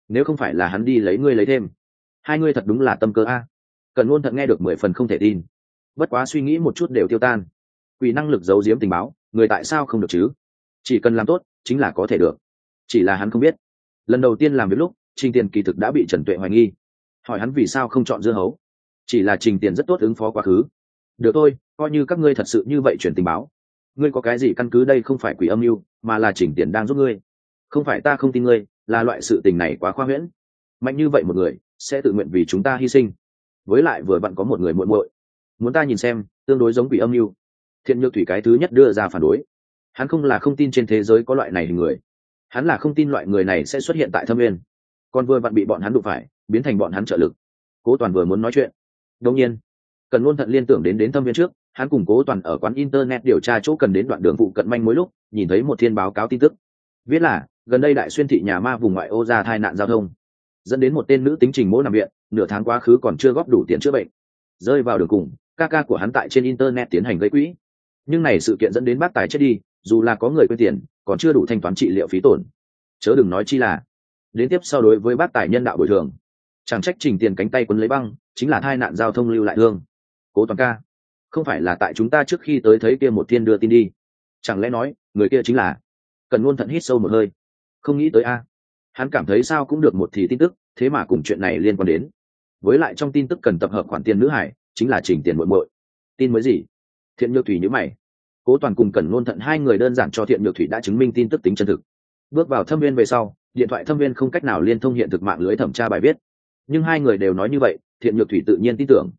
nếu không phải là hắn đi lấy ngươi lấy thêm. Hai ngươi thật đúng là tâm cơ a. Cần Ngôn Thận nghe được mười phần không thể tin, bất quá suy nghĩ một chút đều tiêu tan. Quỷ năng lực giấu giếm tình báo, người tại sao không được chứ? Chỉ cần làm tốt chính là có thể được. Chỉ là hắn không biết, lần đầu tiên làm việc lúc Trình Tiền kỳ thực đã bị Trần Tuệ hoài nghi, hỏi hắn vì sao không chọn dưa hấu. Chỉ là Trình Tiền rất tốt ứng phó quá khứ. Được thôi, coi như các ngươi thật sự như vậy truyền tình báo. Ngươi có cái gì căn cứ? Đây không phải quỷ âm mưu, mà là Trình Tiền đang giúp ngươi. Không phải ta không tin ngươi, là loại sự tình này quá khoa huyễn. Mạnh như vậy một người sẽ tự nguyện vì chúng ta hy sinh. Với lại vừa vặn có một người muội muội, muốn ta nhìn xem, tương đối giống quỷ âm mưu. Thiện Nhược Thủy cái thứ nhất đưa ra phản đối. Hắn không là không tin trên thế giới có loại này hình người, hắn là không tin loại người này sẽ xuất hiện tại Thâm Nguyên, còn vừa vặn bị bọn hắn đụng phải, biến thành bọn hắn trợ lực. Cố Toàn vừa muốn nói chuyện, đột nhiên Cần Ngôn Thận liên tưởng đến đến Thâm Nguyên trước, hắn cùng Cố Toàn ở quán internet điều tra chỗ cần đến đoạn đường phụ cận manh mối lúc, nhìn thấy một thiên báo cáo tin tức, viết là gần đây Đại Xuyên thị nhà ma vùng ngoại ô ra tai nạn giao thông, dẫn đến một tên nữ tính Trình Mỗ nằm viện, nửa tháng quá khứ còn chưa góp đủ tiền chữa bệnh, rơi vào đường cùng, ca ca của hắn tại trên internet tiến hành gây quỹ. Nhưng này sự kiện dẫn đến bác tài chết đi, dù là có người quên tiền, còn chưa đủ thanh toán trị liệu phí tổn, chớ đừng nói chi là đến tiếp sau đối với bác tài nhân đạo bồi thường. Chẳng trách Trình Tiền cánh tay quấn lấy băng, chính là tai nạn giao thông lưu lại thương. Cố Toàn ca, không phải là tại chúng ta trước khi tới thấy kia một thiên đưa tin đi? Chẳng lẽ nói người kia chính là? Cần Ngôn Thận hít sâu một hơi, không nghĩ tới a. Hắn cảm thấy sao cũng được một thì tin tức, thế mà cùng chuyện này liên quan đến. Với lại trong tin tức cần tập hợp khoản tiền nữ hải, chính là Trình Tiền muội muội. Tin mới gì? Thiện Nhược Thủy nhíu mày. Cố Toàn cùng Cẩn Ngôn Thận hai người đơn giản cho Thiện Nhược Thủy đã chứng minh tin tức tính chân thực. Bước vào Thâm Viên về sau, điện thoại Thâm Viên không cách nào liên thông hiện thực mạng lưới thẩm tra bài viết, nhưng hai người đều nói như vậy, Thiện Nhược Thủy tự nhiên tin tưởng.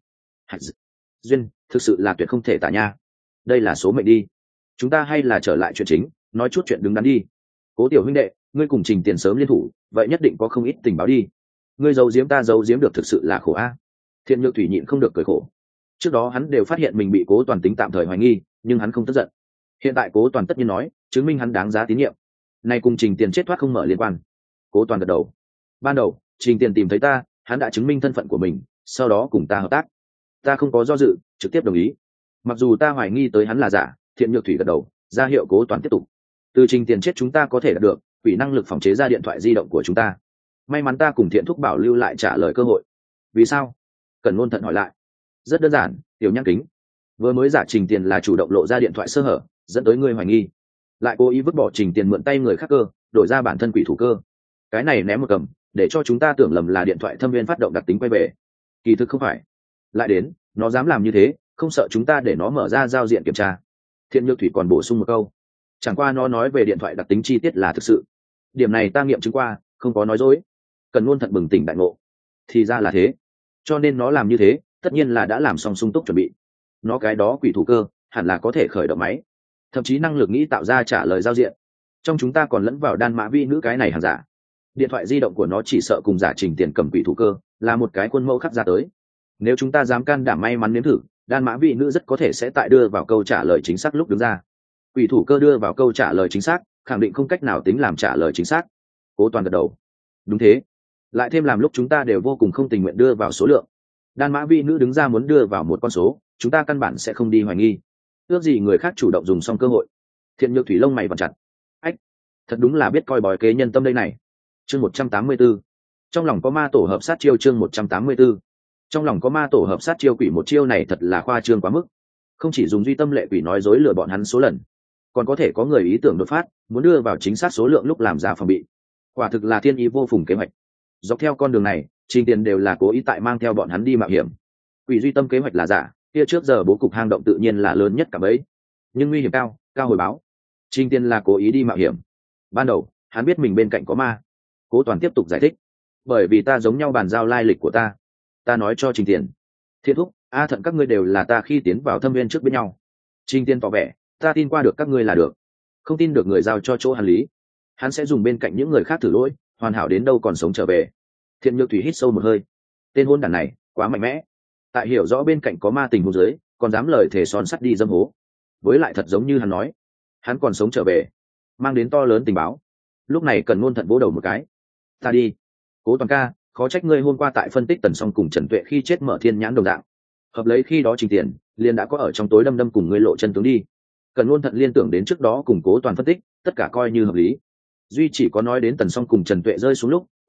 Duyên, thực sự là tuyệt không thể tả nha. Đây là số mệnh đi. Chúng ta hay là trở lại chuyện chính, nói chút chuyện đứng đắn đi. Cố tiểu huynh đệ, ngươi cùng Trình Tiền sớm liên thủ, vậy nhất định có không ít tình báo đi. Ngươi giấu giếm ta giấu giếm được thực sự là khổ a. Thiện Nhược Thủy nhịn không được cười khổ. Trước đó hắn đều phát hiện mình bị Cố Toàn tính tạm thời hoài nghi, nhưng hắn không tức giận. Hiện tại Cố Toàn tất nhiên nói, chứng minh hắn đáng giá tín nhiệm. Nay cùng Trình Tiền chết thoát không mở liên quan. Cố Toàn gật đầu. Ban đầu Trình Tiền tìm thấy ta, hắn đã chứng minh thân phận của mình, sau đó cùng ta hợp tác. Ta không có do dự, trực tiếp đồng ý. Mặc dù ta hoài nghi tới hắn là giả, Thiện Nhược Thủy gật đầu, ra hiệu Cố Toàn tiếp tục. Từ Trình Tiền chết chúng ta có thể đạt được quỷ năng lực phòng chế ra điện thoại di động của chúng ta. May mắn ta cùng Thiện Thúc bảo lưu lại trả lời cơ hội. Vì sao? Cần Ngôn Thận hỏi lại. Rất đơn giản, tiểu nhãn kính. Vừa mới giả Trình Tiền là chủ động lộ ra điện thoại sơ hở, dẫn tới ngươi hoài nghi, lại cố ý vứt bỏ Trình Tiền mượn tay người khác cơ, đổi ra bản thân quỷ thủ cơ. Cái này ném một cầm, để cho chúng ta tưởng lầm là điện thoại Thâm Viên phát động đặc tính quay về. Kỳ thực không phải. Lại đến, nó dám làm như thế, không sợ chúng ta để nó mở ra giao diện kiểm tra. Thiện Nhược Thủy còn bổ sung một câu, chẳng qua nó nói về điện thoại đặc tính chi tiết là thực sự. Điểm này ta nghiệm chứng qua, không có nói dối. Cần Ngôn Thận bừng tỉnh đại ngộ. Thì ra là thế. Cho nên nó làm như thế, tất nhiên là đã làm xong sung túc chuẩn bị. Nó cái đó quỷ thủ cơ, hẳn là có thể khởi động máy, thậm chí năng lực nghĩ tạo ra trả lời giao diện. Trong chúng ta còn lẫn vào đan mã vi nữ cái này hàng giả. Điện thoại di động của nó chỉ sợ cùng giả Trình Tiền cầm quỷ thủ cơ, là một cái khuôn mẫu khắc ra tới. Nếu chúng ta dám can đảm may mắn nếm thử, đan mã vị nữ rất có thể sẽ tại đưa vào câu trả lời chính xác lúc đứng ra. Quỷ thủ cơ đưa vào câu trả lời chính xác, khẳng định không cách nào tính làm trả lời chính xác. Cố Toàn gật đầu. Đúng thế. Lại thêm làm lúc chúng ta đều vô cùng không tình nguyện đưa vào số lượng. Đan mã vị nữ đứng ra muốn đưa vào một con số, chúng ta căn bản sẽ không đi hoài nghi. Ước gì người khác chủ động dùng xong cơ hội. Thiện Nhược Thủy lông mày vặn chặt. Ách, thật đúng là biết coi bói kế nhân tâm đây này. Chương một trăm tám mươi 184. Trong lòng có ma tổ hợp sát chiêu chương một trăm tám mươi 184. Trong lòng có ma tổ hợp sát chiêu quỷ một chiêu này thật là khoa trương quá mức. Không chỉ dùng duy tâm lệ quỷ nói dối lừa bọn hắn số lần, còn có thể có người ý tưởng đột phát, muốn đưa vào chính xác số lượng lúc làm ra phòng bị. Quả thực là thiên ý vô phùng kế hoạch. Dọc theo con đường này, Trình Tiền đều là cố ý tại mang theo bọn hắn đi mạo hiểm. Quỷ duy tâm kế hoạch là giả, kia trước giờ bố cục hang động tự nhiên là lớn nhất cả bấy, nhưng nguy hiểm cao, cao hồi báo. Trình Tiền là cố ý đi mạo hiểm. Ban đầu, hắn biết mình bên cạnh có ma. Cố Toàn tiếp tục giải thích, bởi vì ta giống nhau bàn giao lai lịch của ta. Ta nói cho Trình Tiền, Thiên Thúc, A Thận các ngươi đều là ta khi tiến vào Thâm Viên trước bên nhau. Trình Tiền tỏ vẻ, ta tin qua được các ngươi là được, không tin được người giao cho chỗ Hàn Lý, hắn sẽ dùng bên cạnh những người khác thử lỗi, hoàn hảo đến đâu còn sống trở về. Thiện Nhược Thủy hít sâu một hơi, tên hôn đản này quá mạnh mẽ, tại hiểu rõ bên cạnh có ma tình huống dưới, còn dám lời thề son sắt đi dâm hố. Với lại thật giống như hắn nói, hắn còn sống trở về, mang đến to lớn tình báo. Lúc này Cần Ngôn Thận vỗ đầu một cái, ta đi. Cố Toàn ca, khó trách ngươi hôm qua tại phân tích Tần Song cùng Trần Tuệ khi chết mở thiên nhãn đồng dạng, hợp lấy khi đó Trình Tiền liền đã có ở trong tối đâm đâm cùng ngươi lộ chân tướng đi. Cần Ngôn Thận liên tưởng đến trước đó cùng Cố Toàn phân tích, tất cả coi như hợp lý. Duy chỉ có nói đến Tần Song cùng Trần Tuệ rơi xuống lúc,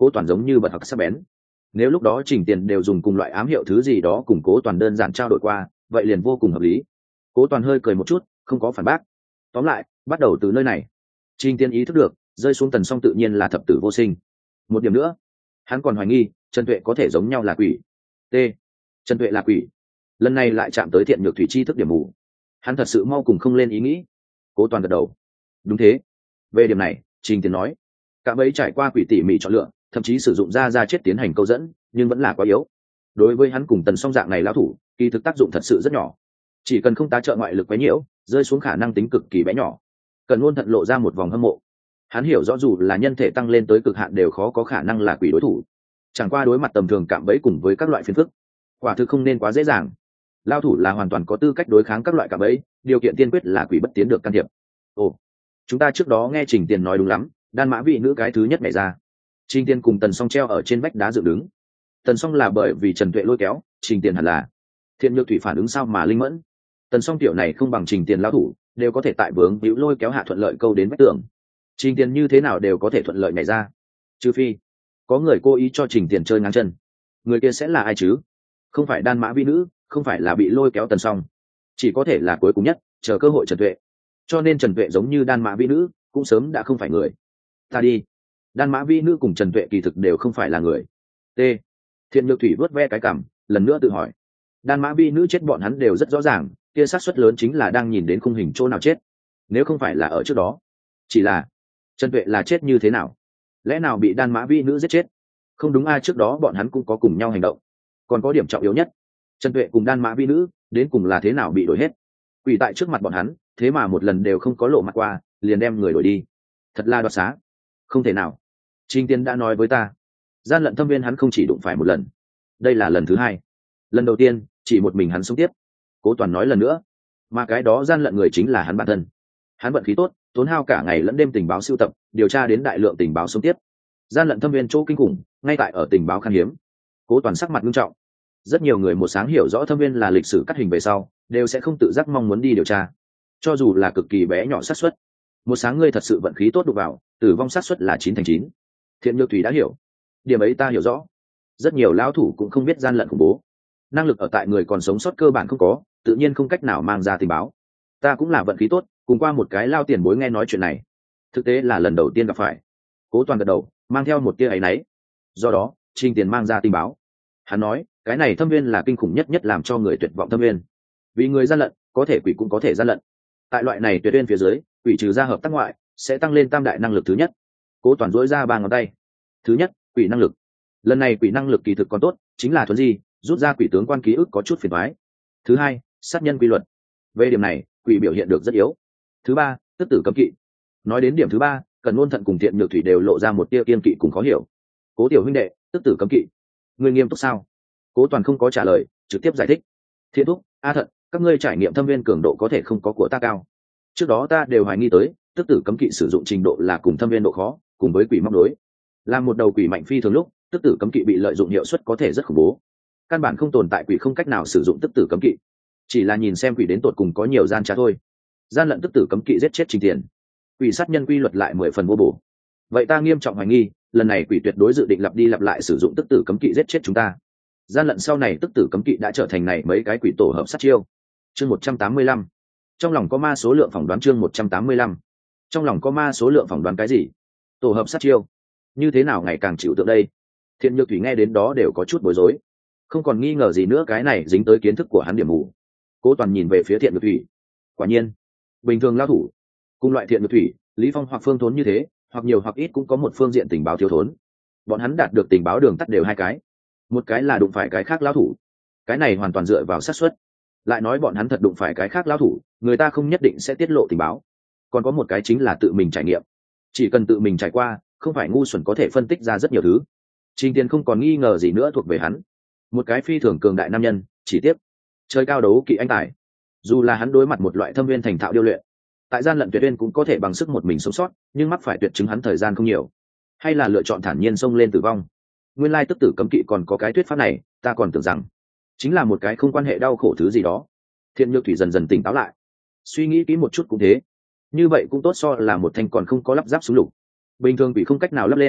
Cố Toàn giống như bật học sắc bén. Nếu lúc đó Trình Tiền đều dùng cùng loại ám hiệu thứ gì đó cùng Cố Toàn đơn giản trao đổi qua, vậy liền vô cùng hợp lý. Cố Toàn hơi cười một chút, không có phản bác. Tóm lại, bắt đầu từ nơi này. Trình Tiền ý thức được, rơi xuống Tần Song tự nhiên là thập tử vô sinh. Một điểm nữa, hắn còn hoài nghi Trần Tuệ có thể giống nhau là quỷ. T. Trần Tuệ là quỷ. Lần này lại chạm tới Thiện Nhược Thủy chi thức điểm mù. Hắn thật sự mau cùng không lên ý nghĩ. Cố Toàn gật đầu. Đúng thế. Về điểm này, Trình Tiền nói, cả bấy trải qua quỷ tỉ mỉ chọn lựa, thậm chí sử dụng ra ra chết tiến hành câu dẫn, nhưng vẫn là quá yếu. Đối với hắn cùng Tần Song dạng này lão thủ, kỳ thực tác dụng thật sự rất nhỏ. Chỉ cần không tá trợ ngoại lực quấy nhiễu, rơi xuống khả năng tính cực kỳ bé nhỏ. Cần luôn thận lộ ra một vòng hâm mộ. Hắn hiểu rõ dù là nhân thể tăng lên tới cực hạn đều khó có khả năng là quỷ đối thủ. Chẳng qua đối mặt tầm thường cạm bẫy cùng với các loại phiền phức, quả thực không nên quá dễ dàng. Lao thủ là hoàn toàn có tư cách đối kháng các loại cạm bẫy, điều kiện tiên quyết là quỷ bất tiến được can thiệp. Ồ, chúng ta trước đó nghe Trình Tiền nói đúng lắm, đan mã vị nữ cái thứ nhất nhảy ra. Trình Tiền cùng Tần Song treo ở trên vách đá dựng đứng. Tần Song là bởi vì Trần Tuệ lôi kéo, Trình Tiền hẳn là Thiện Nhược Thủy phản ứng sao mà linh mẫn. Tần Song tiểu này không bằng Trình Tiền lão thủ, đều có thể tại vướng víu lôi kéo hạ thuận lợi câu đến vách tường. Trình Tiền như thế nào đều có thể thuận lợi nhảy ra, trừ phi có người cố ý cho Trình Tiền chơi ngang chân. Người kia sẽ là ai chứ? Không phải đan mã vi nữ, không phải là bị lôi kéo Tần Song, chỉ có thể là cuối cùng nhất chờ cơ hội Trần Tuệ. Cho nên Trần Tuệ giống như đan mã vi nữ cũng sớm đã không phải người. Ta đi, đan mã vi nữ cùng Trần Tuệ kỳ thực đều không phải là người. T. Thiện Nhược Thủy vớt ve cái cằm, lần nữa tự hỏi, đan mã vi nữ chết bọn hắn đều rất rõ ràng, kia xác suất lớn chính là đang nhìn đến khung hình chỗ nào chết, nếu không phải là ở trước đó. Chỉ là Trần Tuệ là chết như thế nào? Lẽ nào bị đan mã vi nữ giết chết? Không đúng, ai trước đó bọn hắn cũng có cùng nhau hành động. Còn có điểm trọng yếu nhất, Trần Tuệ cùng đan mã vi nữ đến cùng là thế nào bị đổi hết? Quỷ tại trước mặt bọn hắn, thế mà một lần đều không có lộ mặt qua, liền đem người đổi đi. Thật là đoạt xá. Không thể nào. Trình Tiên đã nói với ta, gian lận thâm viên hắn không chỉ đụng phải một lần, đây là lần thứ hai. Lần đầu tiên chỉ một mình hắn sống tiếp. Cố Toàn nói lần nữa, mà cái đó gian lận người chính là hắn bản thân. Hắn vận khí tốt, tốn hao cả ngày lẫn đêm tình báo sưu tập, điều tra đến đại lượng tình báo sống tiếp. Gian lận thâm viên chỗ kinh khủng ngay tại ở tình báo khan hiếm. Cố Toàn sắc mặt nghiêm trọng. Rất nhiều người một sáng hiểu rõ thâm viên là lịch sử cắt hình về sau, đều sẽ không tự giác mong muốn đi điều tra, cho dù là cực kỳ bé nhỏ xác suất. Một sáng ngươi thật sự vận khí tốt đụng vào, tử vong xác suất là chín thành chín. Thiện Nhược Thủy đã hiểu, điểm ấy ta hiểu rõ. Rất nhiều lão thủ cũng không biết gian lận khủng bố, năng lực ở tại người còn sống sót cơ bản không có, tự nhiên không cách nào mang ra tình báo. Ta cũng là vận khí tốt, cùng qua một cái lao tiền bối nghe nói chuyện này, thực tế là lần đầu tiên gặp phải. Cố Toàn gật đầu, mang theo một tia áy náy. Do đó Trình Tiền mang ra tình báo. Hắn nói cái này thâm viên là kinh khủng nhất nhất làm cho người tuyệt vọng thâm viên, vì người gian lận có thể quỷ cũng có thể gian lận. Tại loại này tuyệt viên phía dưới, quỷ trừ ra hợp tác ngoại sẽ tăng lên tam đại năng lực. Thứ nhất, Cố Toàn dỗi ra ba ngón tay. Thứ nhất, quỷ năng lực. Lần này quỷ năng lực kỳ thực còn tốt, chính là thuần di rút ra quỷ tướng quan ký ức có chút phiền toái. Thứ hai, sát nhân quy luật. Về điểm này quỷ biểu hiện được rất yếu. Thứ ba, tức tử cấm kỵ. Nói đến điểm thứ ba, Cần Ngôn Thận cùng Thiện Nhược Thủy đều lộ ra một tia kiên kỵ cùng khó hiểu. Cố tiểu huynh đệ, tức tử cấm kỵ, ngươi nghiêm túc sao? Cố Toàn không có trả lời, trực tiếp giải thích. Thiện thúc, A Thận, các ngươi trải nghiệm thâm viên cường độ có thể không có của ta cao. Trước đó ta đều hoài nghi tới, tức tử cấm kỵ sử dụng trình độ là cùng thâm viên độ khó, cùng với quỷ móc đối. Làm một đầu quỷ mạnh phi thường lúc, tức tử cấm kỵ bị lợi dụng hiệu suất có thể rất khủng bố. Căn bản không tồn tại quỷ không cách nào sử dụng tức tử cấm kỵ, chỉ là nhìn xem quỷ đến tột cùng có nhiều gian trá thôi. Gian lận tức tử cấm kỵ giết chết Trình Tiền, quỷ sát nhân quy luật lại mười phần vô bổ. Vậy ta nghiêm trọng hoài nghi, lần này quỷ tuyệt đối dự định lặp đi lặp lại sử dụng tức tử cấm kỵ giết chết chúng ta. Gian lận sau này tức tử cấm kỵ đã trở thành này mấy cái quỷ tổ hợp sát chiêu. Chương một trăm tám mươi lăm. Trong lòng có ma số lượng phỏng đoán. Chương một trăm tám mươi lăm. Trong lòng có ma số lượng phỏng đoán cái gì? Tổ hợp sát chiêu? Như thế nào ngày càng chịu tượng đây? Thiện Nhược Thủy nghe đến đó đều có chút bối rối, không còn nghi ngờ gì nữa cái này dính tới kiến thức của hắn điểm mù. Cố Toàn nhìn về phía Thiện Nhược Thủy. Quả nhiên, bình thường lao thủ cùng loại Thiện Nhược Thủy, Lý Phong hoặc Phương Thốn như thế, hoặc nhiều hoặc ít cũng có một phương diện tình báo thiếu thốn. Bọn hắn đạt được tình báo đường tắt đều hai cái, một cái là đụng phải cái khác lao thủ, cái này hoàn toàn dựa vào xác suất. Lại nói bọn hắn thật đụng phải cái khác lao thủ, người ta không nhất định sẽ tiết lộ tình báo. Còn có một cái chính là tự mình trải nghiệm, chỉ cần tự mình trải qua, không phải ngu xuẩn có thể phân tích ra rất nhiều thứ. Trình Tiền không còn nghi ngờ gì nữa thuộc về hắn, một cái phi thường cường đại nam nhân, chỉ tiếc chơi cao đấu kỵ anh tài. Dù là hắn đối mặt một loại thâm viên thành thạo điêu luyện, tại gian lận tuyệt viên cũng có thể bằng sức một mình sống sót, nhưng mắc phải tuyệt chứng hắn thời gian không nhiều, hay là lựa chọn thản nhiên xông lên tử vong. Nguyên lai tức tử cấm kỵ còn có cái thuyết pháp này, ta còn tưởng rằng chính là một cái không quan hệ đau khổ thứ gì đó. Thiện Nhược Thủy dần dần tỉnh táo lại, suy nghĩ kỹ một chút cũng thế, như vậy cũng tốt so là một thanh còn không có lắp ráp súng lục. Bình thường bị không cách nào lắp lên,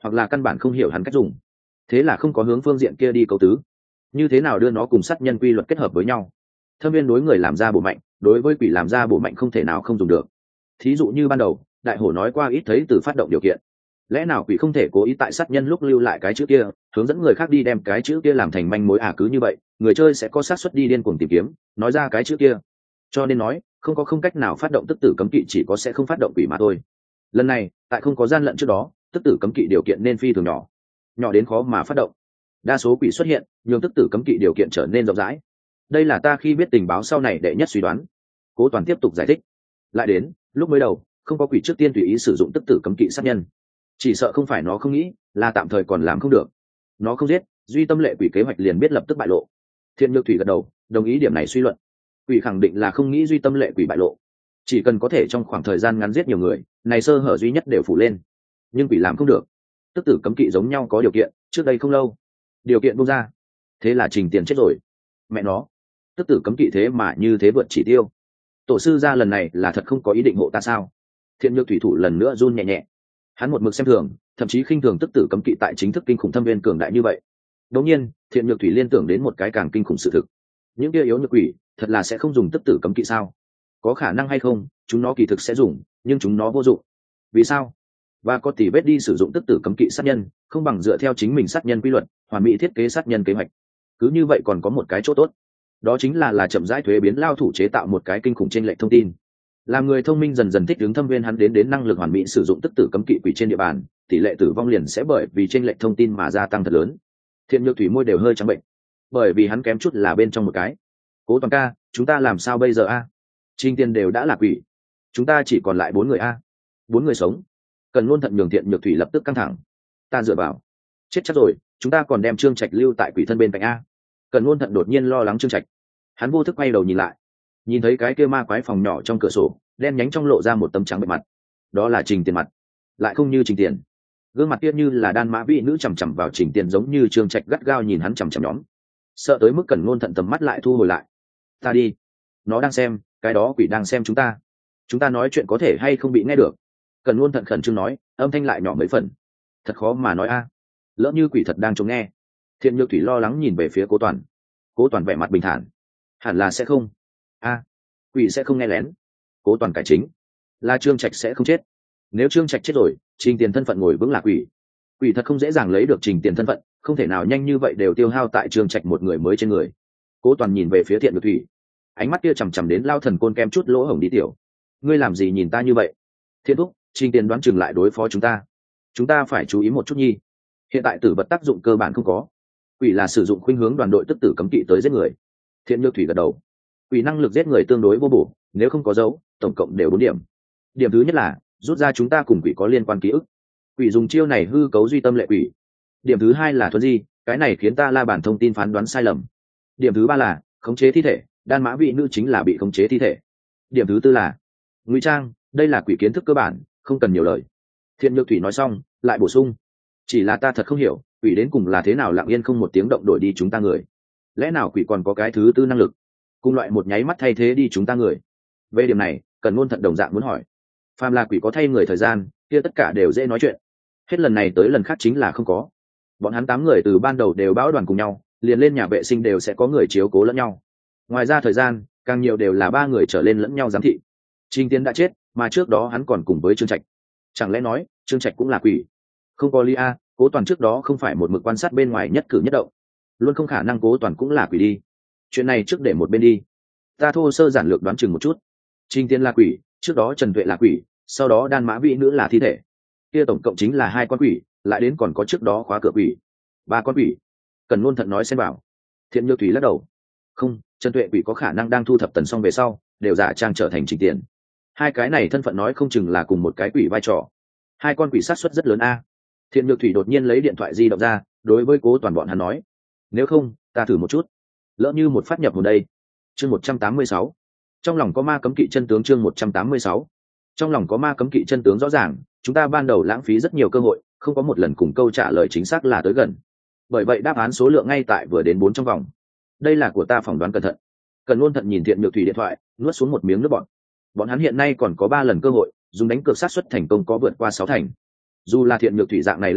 hoặc là căn bản không hiểu hắn cách dùng, thế là không có hướng phương diện kia đi câu tứ, như thế nào đưa nó cùng sát nhân quy luật kết hợp với nhau. Thâm viên đối người làm ra bổ mạnh, đối với quỷ làm ra bổ mạnh không thể nào không dùng được. Thí dụ như ban đầu đại hổ nói qua ít thấy từ phát động điều kiện, lẽ nào quỷ không thể cố ý tại sát nhân lúc lưu lại cái chữ kia, hướng dẫn người khác đi đem cái chữ kia làm thành manh mối à? Cứ như vậy người chơi sẽ có xác suất đi điên cuồng tìm kiếm nói ra cái chữ kia, cho nên nói không có không cách nào phát động tức tử cấm kỵ, chỉ có sẽ không phát động quỷ mà thôi. Lần này tại không có gian lận trước đó, tức tử cấm kỵ điều kiện nên phi thường nhỏ, nhỏ đến khó mà phát động. Đa số quỷ xuất hiện nhường tức tử cấm kỵ điều kiện trở nên rộng rãi. Đây là ta khi biết tình báo sau này đệ nhất suy đoán. Cố Toàn tiếp tục giải thích. Lại đến lúc mới đầu không có quỷ trước tiên tùy ý sử dụng tức tử cấm kỵ sát nhân, chỉ sợ không phải nó không nghĩ, là tạm thời còn làm không được. Nó không giết, duy tâm lệ quỷ kế hoạch liền biết lập tức bại lộ. Thiện Nhược Thủy gật đầu đồng ý điểm này suy luận. Quỷ khẳng định là không nghĩ duy tâm lệ quỷ bại lộ, chỉ cần có thể trong khoảng thời gian ngắn giết nhiều người, này sơ hở duy nhất đều phủ lên. Nhưng quỷ làm không được. Tức tử cấm kỵ giống nhau có điều kiện, trước đây không lâu điều kiện bung ra, thế là Trình Tiền chết rồi. Mẹ nó, tức tử cấm kỵ thế mà như thế vượt chỉ tiêu. Tổ sư gia lần này là thật không có ý định hộ ta sao? Thiện Nhược Thủy thủ lần nữa run nhẹ nhẹ. Hắn một mực xem thường, thậm chí khinh thường tức tử cấm kỵ tại chính thức kinh khủng thâm viên cường đại như vậy. Đột nhiên Thiện Nhược Thủy liên tưởng đến một cái càng kinh khủng sự thực. Những kia yếu nhược quỷ thật là sẽ không dùng tức tử cấm kỵ sao? Có khả năng hay không chúng nó kỳ thực sẽ dùng, nhưng chúng nó vô dụng. Vì sao? Và có tỷ vết đi sử dụng tức tử cấm kỵ sát nhân, không bằng dựa theo chính mình sát nhân quy luật hoàn mỹ thiết kế sát nhân kế hoạch. Cứ như vậy còn có một cái chỗ tốt, đó chính là là chậm rãi thuế biến lao thủ chế tạo một cái kinh khủng trên lệch thông tin. Làm người thông minh dần dần thích ứng thâm viên hắn đến đến năng lực hoàn mỹ sử dụng tức tử cấm kỵ quỷ trên địa bàn, tỷ lệ tử vong liền sẽ bởi vì trên lệch thông tin mà gia tăng thật lớn. Thiện Nhược Thủy môi đều hơi trắng bệnh, bởi vì hắn kém chút là bên trong một cái. Cố Toàn ca, chúng ta làm sao bây giờ a? Trình Tiền đều đã là quỷ, chúng ta chỉ còn lại bốn người a. Bốn người sống. Cần luôn thận nhường Thiện Nhược Thủy lập tức căng thẳng. Ta dựa vào, chết chắc rồi, chúng ta còn đem Trương Trạch lưu tại quỷ thân bên cạnh a. Cần luôn thận đột nhiên lo lắng Trương Trạch, hắn vô thức quay đầu nhìn lại, nhìn thấy cái kia ma quái phòng nhỏ trong cửa sổ đen nhánh trong lộ ra một tấm trắng bệ mặt. Đó là Trình Tiền mặt, lại không như Trình Tiền. Gương mặt kia như là đan mã vị nữ chằm chằm vào Trình Tiền, giống như Trương Trạch gắt gao nhìn hắn chằm chằm nhóm, sợ tới mức Cần Ngôn Thận tầm mắt lại thu hồi lại. Ta đi, nó đang xem, cái đó quỷ đang xem chúng ta, chúng ta nói chuyện có thể hay không bị nghe được? Cần Ngôn Thận khẩn trương nói, âm thanh lại nhỏ mấy phần. Thật khó mà nói a, lỡ như quỷ thật đang trông nghe. Thiện Nhược Thủy lo lắng nhìn về phía Cố Toàn. Cố Toàn vẻ mặt bình thản, hẳn là sẽ không. A, quỷ sẽ không nghe lén. Cố Toàn cải chính, là Trương Trạch sẽ không chết. Nếu Trương Trạch chết rồi, Trình Tiền thân phận ngồi vững là quỷ. Quỷ thật không dễ dàng lấy được Trình Tiền thân phận, không thể nào nhanh như vậy đều tiêu hao tại Trương Trạch một người mới trên người. Cố Toàn nhìn về phía Thiện Nhược Thủy, ánh mắt kia chằm chằm đến lao thần côn kem chút lỗ hổng đi tiểu. Ngươi làm gì nhìn ta như vậy? Thiên thúc, Trình Tiền đoán chừng lại đối phó chúng ta, chúng ta phải chú ý một chút nhi. Hiện tại tử vật tác dụng cơ bản không có, quỷ là sử dụng khuynh hướng đoàn đội tức tử cấm kỵ tới giết người. Thiện Nhược Thủy gật đầu, quỷ năng lực giết người tương đối vô bổ, nếu không có dấu tổng cộng đều bốn điểm. Điểm thứ nhất là rút ra chúng ta cùng quỷ có liên quan ký ức, quỷ dùng chiêu này hư cấu duy tâm lệ quỷ. Điểm thứ hai là thuần di, cái này khiến ta la bản thông tin phán đoán sai lầm. Điểm thứ ba là khống chế thi thể, đan mã vị nữ chính là bị khống chế thi thể. Điểm thứ tư là ngụy trang, đây là quỷ kiến thức cơ bản, không cần nhiều lời. Thiện Nhược Thủy nói xong lại bổ sung, chỉ là ta thật không hiểu quỷ đến cùng là thế nào lặng yên không một tiếng động đổi đi chúng ta người. Lẽ nào quỷ còn có cái thứ tư năng lực, cùng loại một nháy mắt thay thế đi chúng ta người? Về điểm này Cần Ngôn Thận đồng dạng muốn hỏi. Phàm là quỷ có thay người thời gian kia tất cả đều dễ nói chuyện, hết lần này tới lần khác chính là không có. Bọn hắn tám người từ ban đầu đều bão đoàn cùng nhau, liền lên nhà vệ sinh đều sẽ có người chiếu cố lẫn nhau. Ngoài ra thời gian càng nhiều đều là ba người trở lên lẫn nhau giám thị. Trình Tiến đã chết, mà trước đó hắn còn cùng với Trương Trạch, chẳng lẽ nói Trương Trạch cũng là quỷ? Không có lý a, Cố Toàn trước đó không phải một mực quan sát bên ngoài nhất cử nhất động, luôn không khả năng Cố Toàn cũng là quỷ đi. Chuyện này trước để một bên đi, ta thô sơ giản lược đoán chừng một chút. Trình Tiến là quỷ, trước đó Trần Tuệ là quỷ, sau đó đan mã vị nữ là thi thể, kia tổng cộng chính là hai con quỷ, lại đến còn có trước đó khóa cửa quỷ, ba con quỷ. Cần Ngôn Thận nói xen vào. Thiện Nhược Thủy lắc đầu, không, Trần Tuệ quỷ có khả năng đang thu thập tần xong về sau đều giả trang trở thành Trình Tiền. Hai cái này thân phận nói không chừng là cùng một cái quỷ vai trò, hai con quỷ sát suất rất lớn a. Thiện Nhược Thủy đột nhiên lấy điện thoại di động ra, đối với Cố Toàn bọn hắn nói, nếu không ta thử một chút, lỡ như một phát nhập vào đây. Chương một trăm tám mươi sáu, trong lòng có ma cấm kỵ chân tướng. Chương một trăm tám mươi sáu, trong lòng có ma cấm kỵ chân tướng. Rõ ràng chúng ta ban đầu lãng phí rất nhiều cơ hội, không có một lần cùng câu trả lời chính xác là tới gần, bởi vậy đáp án số lượng ngay tại vừa đến bốn trong vòng. Đây là của ta phỏng đoán cẩn thận. Cần Ngôn Thận nhìn Thiện Nhược Thủy điện thoại, nuốt xuống một miếng nước bọt. Bọn hắn hiện nay còn có ba lần cơ hội, dùng đánh cược sát suất thành công có vượt qua sáu thành. Dù là Thiện Nhược Thủy dạng này lão thủ,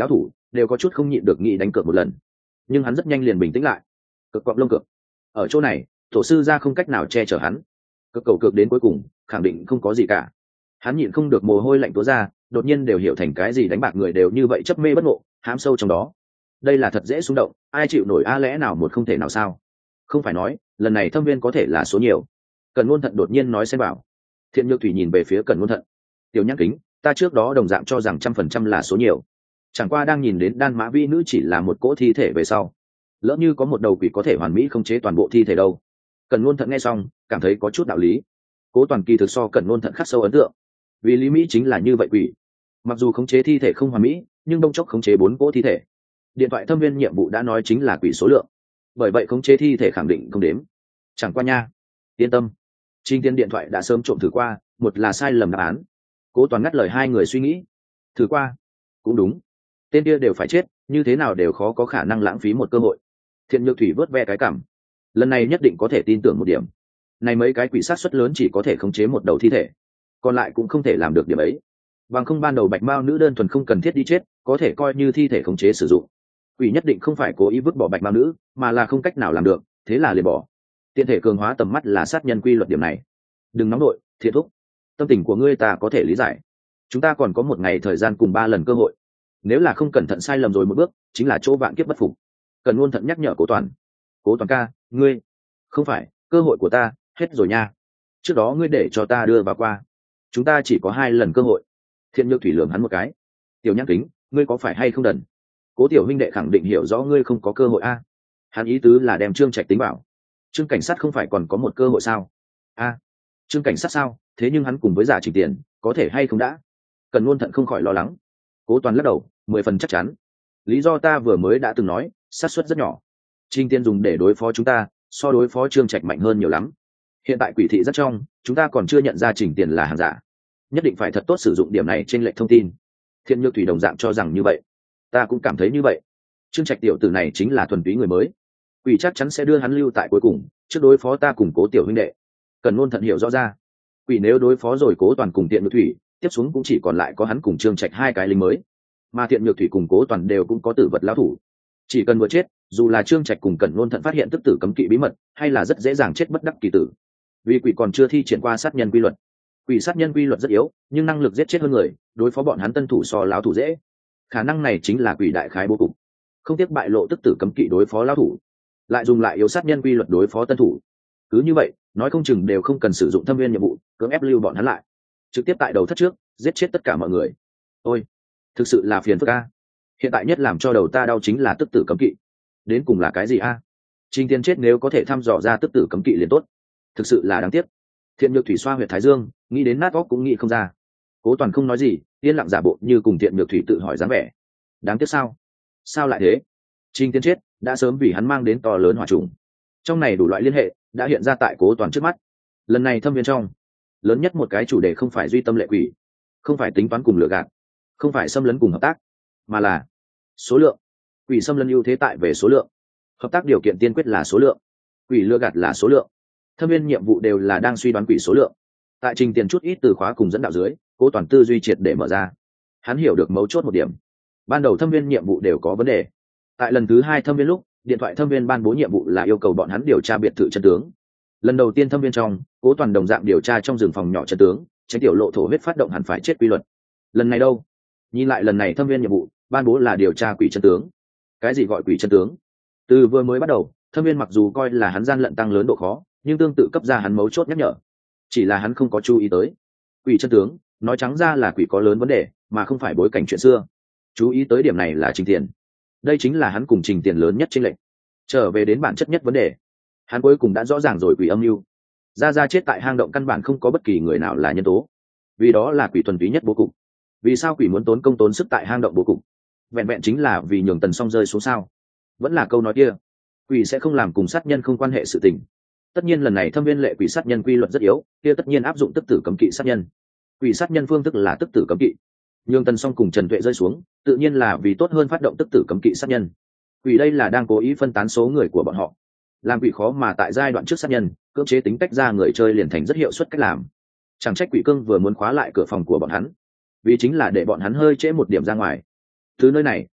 đều có chút không nhịn được nghĩ đánh cược một lần, nhưng hắn rất nhanh liền bình tĩnh lại. Cực cọp lông cực, ở chỗ này tổ sư ra không cách nào che chở hắn, cực cầu cực đến cuối cùng khẳng định không có gì cả. Hắn nhịn không được mồ hôi lạnh túa ra, đột nhiên đều hiểu thành cái gì đánh bạc người đều như vậy chấp mê bất ngộ, hám sâu trong đó. Đây là thật dễ xung động, ai chịu nổi a, lẽ nào một không thể nào sao? Không phải nói lần này thâm viên có thể là số nhiều. Cần Ngôn Thận đột nhiên nói xen vào. Thiện Nhược Thủy nhìn về phía Cần Ngôn Thận. Tiểu Nhãn Kính, ta trước đó đồng dạng cho rằng trăm phần trăm là số nhiều, chẳng qua đang nhìn đến đan mã vi nữ chỉ là một cỗ thi thể về sau, lỡ như có một đầu quỷ có thể hoàn mỹ khống chế toàn bộ thi thể đâu. Cần Ngôn Thận nghe xong cảm thấy có chút đạo lý. Cố Toàn kỳ thực so Cần Ngôn Thận khắc sâu ấn tượng, vì lý mỹ chính là như vậy quỷ, mặc dù khống chế thi thể không hoàn mỹ nhưng đông chốc khống chế bốn cỗ thi thể. Điện thoại thâm viên nhiệm vụ đã nói chính là quỷ số lượng, bởi vậy khống chế thi thể khẳng định không đếm. Chẳng qua nha, yên tâm, Trình Tiên điện thoại đã sớm trộm thử qua, một là sai lầm đáp án. Cố Toàn ngắt lời hai người suy nghĩ. Thử qua cũng đúng, tên kia đều phải chết, như thế nào đều khó có khả năng lãng phí một cơ hội. Thiện Nhược Thủy vớt ve cái cảm, lần này nhất định có thể tin tưởng một điểm, này mấy cái quỷ sát suất lớn chỉ có thể khống chế một đầu thi thể, còn lại cũng không thể làm được điểm ấy. Bằng không ban đầu bạch mao nữ đơn thuần không cần thiết đi chết, có thể coi như thi thể khống chế sử dụng. Quỷ nhất định không phải cố ý vứt bỏ bạch mao nữ, mà là không cách nào làm được, thế là liền bỏ. Tiện thể cường hóa tầm mắt là sát nhân quy luật điểm này. Đừng nóng nội, Thiện thúc, tâm tình của ngươi ta có thể lý giải, chúng ta còn có một ngày thời gian cùng ba lần cơ hội, nếu là không cẩn thận sai lầm rồi một bước chính là chỗ vạn kiếp bất phục. Cần Ngôn Thận nhắc nhở Cố Toàn. Cố Toàn ca, ngươi không phải cơ hội của ta hết rồi nha, trước đó ngươi để cho ta đưa vào qua, chúng ta chỉ có hai lần cơ hội. Thiện Nhược Thủy lườm hắn một cái. Tiểu Nhãn Kính, ngươi có phải hay không đần? Cố tiểu huynh đệ khẳng định hiểu rõ ngươi không có cơ hội a. Hắn ý tứ là đem Trương Trạch tính bảo. Trương cảnh sát không phải còn có một cơ hội sao? A, Trương cảnh sát sao? Thế nhưng hắn cùng với giả Trình Tiền, có thể hay không đã? Cần Ngôn Thận không khỏi lo lắng. Cố Toàn lắc đầu, mười phần chắc chắn. Lý do ta vừa mới đã từng nói, xác suất rất nhỏ. Trình Tiền dùng để đối phó chúng ta, so đối phó Trương Trạch mạnh hơn nhiều lắm. Hiện tại quỷ thị rất trong, chúng ta còn chưa nhận ra Trình Tiền là hàng giả, nhất định phải thật tốt sử dụng điểm này trên lệch thông tin. Thiện Nhược Thủy đồng dạng cho rằng như vậy, ta cũng cảm thấy như vậy. Trương Trạch tiểu tử này chính là thuần túy người mới, quỷ chắc chắn sẽ đưa hắn lưu tại cuối cùng, trước đối phó ta cùng Cố tiểu huynh đệ. Cần Ngôn Thận hiểu rõ ra, quỷ nếu đối phó rồi Cố Toàn cùng Thiện Nhược Thủy, tiếp xuống cũng chỉ còn lại có hắn cùng Trương Trạch hai cái lính mới, mà Thiện Nhược Thủy cùng Cố Toàn đều cũng có tử vật lão thủ, chỉ cần vừa chết, dù là Trương Trạch cùng Cẩn Ngôn Thận phát hiện tức tử cấm kỵ bí mật, hay là rất dễ dàng chết bất đắc kỳ tử. Vì quỷ còn chưa thi triển qua sát nhân quy luật, quỷ sát nhân quy luật rất yếu, nhưng năng lực giết chết hơn người, đối phó bọn hắn tân thủ so lão thủ dễ. Khả năng này chính là quỷ đại khái bố cục, không tiếc bại lộ tức tử cấm kỵ đối phó lão thủ, lại dùng lại yếu sát nhân quy luật đối phó tân thủ. Cứ như vậy, nói không chừng đều không cần sử dụng thâm viên nhiệm vụ, cưỡng ép lưu bọn hắn lại, trực tiếp tại đầu thất trước giết chết tất cả mọi người. Ôi, thực sự là phiền phức a. Hiện tại nhất làm cho đầu ta đau chính là tức tử cấm kỵ, đến cùng là cái gì a? Trình Tiên chết nếu có thể thăm dò ra tức tử cấm kỵ liền tốt, thực sự là đáng tiếc. Thiện Nhược Thủy xoa huyệt thái dương, nghĩ đến nát óc cũng nghĩ không ra. Cố Toàn không nói gì, yên lặng giả bộ như cùng Thiện Nhược Thủy tự hỏi dáng vẻ. Đáng tiếc sao? Sao lại thế? Trình Tiên chết đã sớm vì hắn mang đến to lớn hỏa trùng, trong này đủ loại liên hệ đã hiện ra tại Cố Toàn trước mắt. Lần này thâm viên trong, lớn nhất một cái chủ đề không phải duy tâm lệ quỷ, không phải tính toán cùng lừa gạt, không phải xâm lấn cùng hợp tác, mà là số lượng. Quỷ xâm lấn ưu thế tại về số lượng, hợp tác điều kiện tiên quyết là số lượng, quỷ lừa gạt là số lượng. Thâm viên nhiệm vụ đều là đang suy đoán quỷ số lượng. Tại Trình Tiền chút ít từ khóa cùng dẫn đạo dưới, Cố Toàn tư duy triệt để mở ra. Hắn hiểu được mấu chốt một điểm, ban đầu thâm viên nhiệm vụ đều có vấn đề. Tại lần thứ hai thâm viên lúc, điện thoại thâm viên ban bố nhiệm vụ là yêu cầu bọn hắn điều tra biệt thự chân tướng. Lần đầu tiên thâm viên trong, Cố Toàn đồng dạng điều tra trong rừng phòng nhỏ chân tướng, tránh tiểu lộ thổ huyết phát động hẳn phải chết quy luật. Lần này đâu? Nhìn lại lần này thâm viên nhiệm vụ ban bố là điều tra quỷ chân tướng. Cái gì gọi quỷ chân tướng? Từ vừa mới bắt đầu, thâm viên mặc dù coi là hắn gian lận tăng lớn độ khó, nhưng tương tự cấp ra hắn mấu chốt nhắc nhở, chỉ là hắn không có chú ý tới. Quỷ chân tướng nói trắng ra là quỷ có lớn vấn đề, mà không phải bối cảnh chuyện xưa. Chú ý tới điểm này là Trình Tiền, đây chính là hắn cùng Trình Tiền lớn nhất chênh lệch. Trở về đến bản chất nhất vấn đề, hắn cuối cùng đã rõ ràng rồi quỷ âm mưu. Ra ra chết tại hang động căn bản không có bất kỳ người nào là nhân tố, vì đó là quỷ thuần túy nhất bố cục. Vì sao quỷ muốn tốn công tốn sức tại hang động bố cục? Vẹn vẹn chính là vì nhường Tần Song rơi xuống sao? Vẫn là câu nói kia, quỷ sẽ không làm cùng sát nhân không quan hệ sự tình. Tất nhiên lần này thâm viên lệ quỷ sát nhân quy luật rất yếu, kia tất nhiên áp dụng tức tử cấm kỵ sát nhân. Quỷ sát nhân phương thức là tức tử cấm kỵ, nhường Tần Song cùng Trần Tuệ rơi xuống, tự nhiên là vì tốt hơn phát động tức tử cấm kỵ sát nhân. Quỷ đây là đang cố ý phân tán số người của bọn họ, làm quỷ khó mà tại giai đoạn trước sát nhân cưỡng chế tính tách ra người chơi liền thành rất hiệu suất cách làm. Chẳng trách quỷ cương vừa muốn khóa lại cửa phòng của bọn hắn, vì chính là để bọn hắn hơi trễ một điểm ra ngoài. Từ nơi này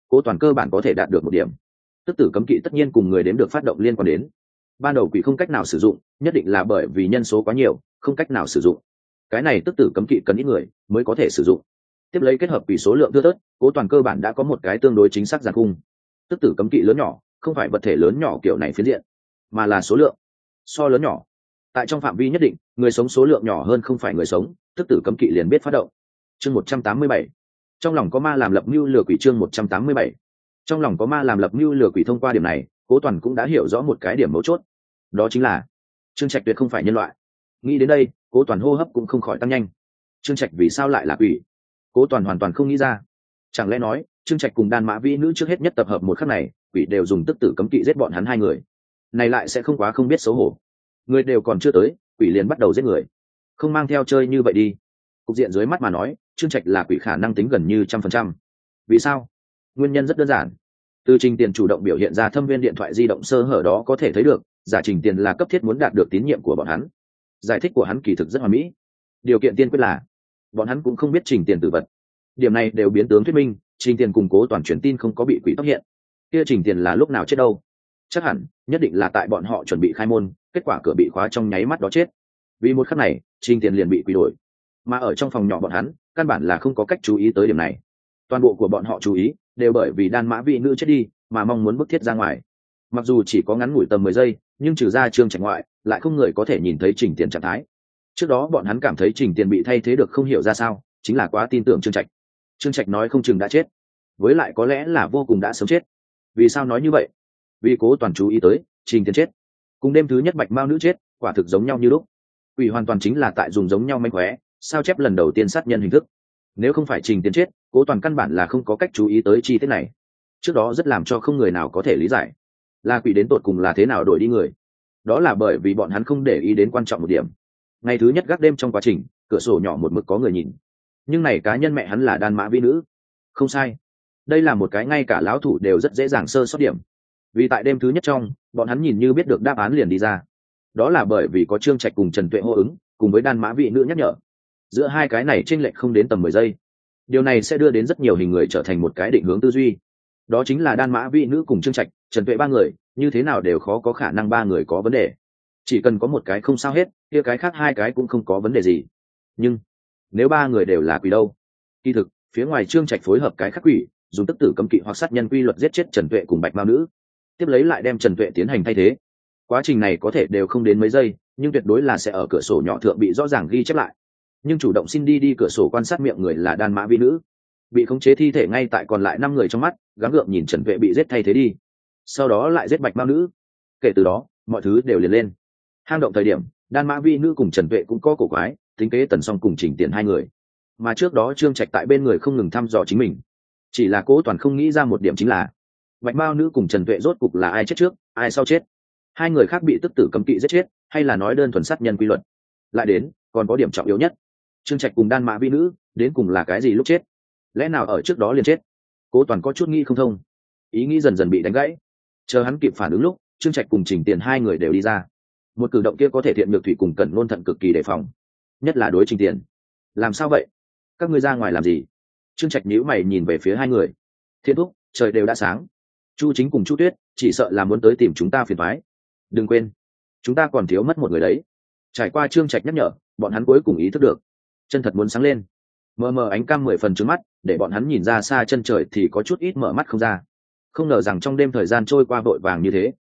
cố toàn cơ bản có thể đạt được một điểm. Tức tử cấm kỵ tất nhiên cùng người đếm được phát động liên quan đến. Ban đầu quỷ không cách nào sử dụng, nhất định là bởi vì nhân số quá nhiều, không cách nào sử dụng. Cái này tức tử cấm kỵ cần ít người mới có thể sử dụng. Tiếp lấy kết hợp quỷ số lượng thưa thớt, cố toàn cơ bản đã có một cái tương đối chính xác giàn khung. Tức tử cấm kỵ lớn nhỏ không phải vật thể lớn nhỏ kiểu này phiến diện, mà là số lượng so lớn nhỏ. Tại trong phạm vi nhất định, người sống số lượng nhỏ hơn không phải người sống, tức tử cấm kỵ liền biết phát động. Chương một trăm tám mươi bảy, trong lòng có ma làm lập mưu lừa quỷ. Chương một trăm tám mươi bảy, trong lòng có ma làm lập mưu lừa quỷ. Thông qua điểm này, cố toàn cũng đã hiểu rõ một cái điểm mấu chốt, đó chính là Trương Trạch tuyệt không phải nhân loại. Nghĩ đến đây, cố toàn hô hấp cũng không khỏi tăng nhanh. Trương Trạch vì sao lại là quỷ? Cố toàn hoàn toàn không nghĩ ra. Chẳng lẽ nói Trương Trạch cùng đan mã vĩ nữ trước hết nhất tập hợp một khắc này, quỷ đều dùng tức tử cấm kỵ giết bọn hắn hai người? Này lại sẽ không quá không biết xấu hổ. Người đều còn chưa tới, quỷ liền bắt đầu giết người, không mang theo chơi như vậy đi. Cục diện dưới mắt mà nói, Trương Trạch là quỷ khả năng tính gần như trăm phần trăm. Vì sao? Nguyên nhân rất đơn giản. Từ Trình Tiền chủ động biểu hiện ra thâm viên điện thoại di động sơ hở đó có thể thấy được, giả Trình Tiền là cấp thiết muốn đạt được tín nhiệm của bọn hắn. Giải thích của hắn kỳ thực rất hoàn mỹ. Điều kiện tiên quyết là bọn hắn cũng không biết Trình Tiền tử vật. Điểm này đều biến tướng thuyết minh Trình Tiền củng cố toàn truyền tin không có bị quỷ phát hiện. Kia Trình Tiền là lúc nào chết đâu? Chắc hẳn nhất định là tại bọn họ chuẩn bị khai môn, kết quả cửa bị khóa trong nháy mắt đó chết. Vì một khắc này Trình Tiền liền bị quỷ đuổi, mà ở trong phòng nhỏ bọn hắn căn bản là không có cách chú ý tới điểm này. Toàn bộ của bọn họ chú ý đều bởi vì đan mã vị nữ chết đi mà mong muốn bức thiết ra ngoài. Mặc dù chỉ có ngắn ngủi tầm mười giây, nhưng trừ ra Trương Trạch ngoại lại không người có thể nhìn thấy Trình Tiền trạng thái. Trước đó bọn hắn cảm thấy Trình Tiền bị thay thế được không hiểu ra sao, chính là quá tin tưởng Trương Trạch. Trương Trạch nói không chừng đã chết, với lại có lẽ là vô cùng đã sớm chết. Vì sao nói như vậy? Vì cố toàn chú ý tới Trình Tiền chết cùng đêm thứ nhất bạch mao nữ chết quả thực giống nhau như lúc. Quỷ hoàn toàn chính là tại dùng giống nhau manh khóe sao chép lần đầu tiên sát nhân hình thức. Nếu không phải Trình Tiền chết, cố toàn căn bản là không có cách chú ý tới chi tiết này. Trước đó rất làm cho không người nào có thể lý giải là quỷ đến tột cùng là thế nào đổi đi người. Đó là bởi vì bọn hắn không để ý đến quan trọng một điểm. Ngày thứ nhất gác đêm trong quá trình, cửa sổ nhỏ một mực có người nhìn, nhưng này cá nhân mẹ hắn là đan mã vĩ nữ. Không sai, đây là một cái ngay cả lão thủ đều rất dễ dàng sơ sót điểm. Vì tại đêm thứ nhất trong, bọn hắn nhìn như biết được đáp án liền đi ra. Đó là bởi vì có Trương Trạch cùng Trần Tuệ hô ứng, cùng với đan mã vĩ nữ nhắc nhở. Giữa hai cái này chênh lệch không đến tầm mười giây. Điều này sẽ đưa đến rất nhiều hình người trở thành một cái định hướng tư duy. Đó chính là đan mã vĩ nữ cùng Trương Trạch, Trần Tuệ ba người, như thế nào đều khó có khả năng ba người có vấn đề. Chỉ cần có một cái không sao hết, kia cái khác hai cái cũng không có vấn đề gì. Nhưng nếu ba người đều là quỷ đâu? Kỳ thực, phía ngoài Trương Trạch phối hợp cái khác quỷ, dùng tức tử cấm kỵ hoặc sát nhân quy luật giết chết Trần Tuệ cùng bạch mao nữ, tiếp lấy lại đem Trần Tuệ tiến hành thay thế. Quá trình này có thể đều không đến mấy giây, nhưng tuyệt đối là sẽ ở cửa sổ nhỏ thượng bị rõ ràng ghi chép lại. Nhưng chủ động xin đi đi cửa sổ quan sát miệng người là đan mã vĩ nữ, bị khống chế thi thể ngay tại còn lại năm người trong mắt, gắng gượng nhìn Trần Tuệ bị giết thay thế đi, sau đó lại giết bạch mao nữ. Kể từ đó mọi thứ đều liền lên. Hang động thời điểm đan mã vĩ nữ cùng Trần Tuệ cũng có cổ quái, tính kế Tần Song cùng Trình Tiền hai người, mà trước đó Trương Trạch tại bên người không ngừng thăm dò chính mình. Chỉ là cố toàn không nghĩ ra một điểm, chính là bạch mao nữ cùng Trần Tuệ rốt cục là ai chết trước ai sau chết. Hai người khác bị tức tử cấm kỵ giết chết, hay là nói đơn thuần sát nhân quy luật? Lại đến còn có điểm trọng yếu nhất, Trương Trạch cùng đan mã vĩ nữ đến cùng là cái gì lúc chết? Lẽ nào ở trước đó liền chết? Cố toàn có chút nghĩ không thông, ý nghĩ dần dần bị đánh gãy. Chờ hắn kịp phản ứng lúc Trương Trạch cùng Trình Tiền hai người đều đi ra. Một cử động kia có thể thiện nhược thủy cùng cẩn ngôn thận cực kỳ đề phòng, nhất là đối Trình Tiền. Làm sao vậy? Các ngươi ra ngoài làm gì? Trương Trạch nhíu mày nhìn về phía hai người. Thiên thúc, trời đều đã sáng, Chu Chính cùng Chu Tuyết chỉ sợ là muốn tới tìm chúng ta phiền toái. Đừng quên, chúng ta còn thiếu mất một người đấy. Trải qua Trương Trạch nhắc nhở, bọn hắn cuối cùng ý thức được, chân thật muốn sáng lên. Mờ mờ ánh cam mười phần trướng mắt, để bọn hắn nhìn ra xa chân trời thì có chút ít mở mắt không ra. Không ngờ rằng trong đêm thời gian trôi qua vội vàng như thế.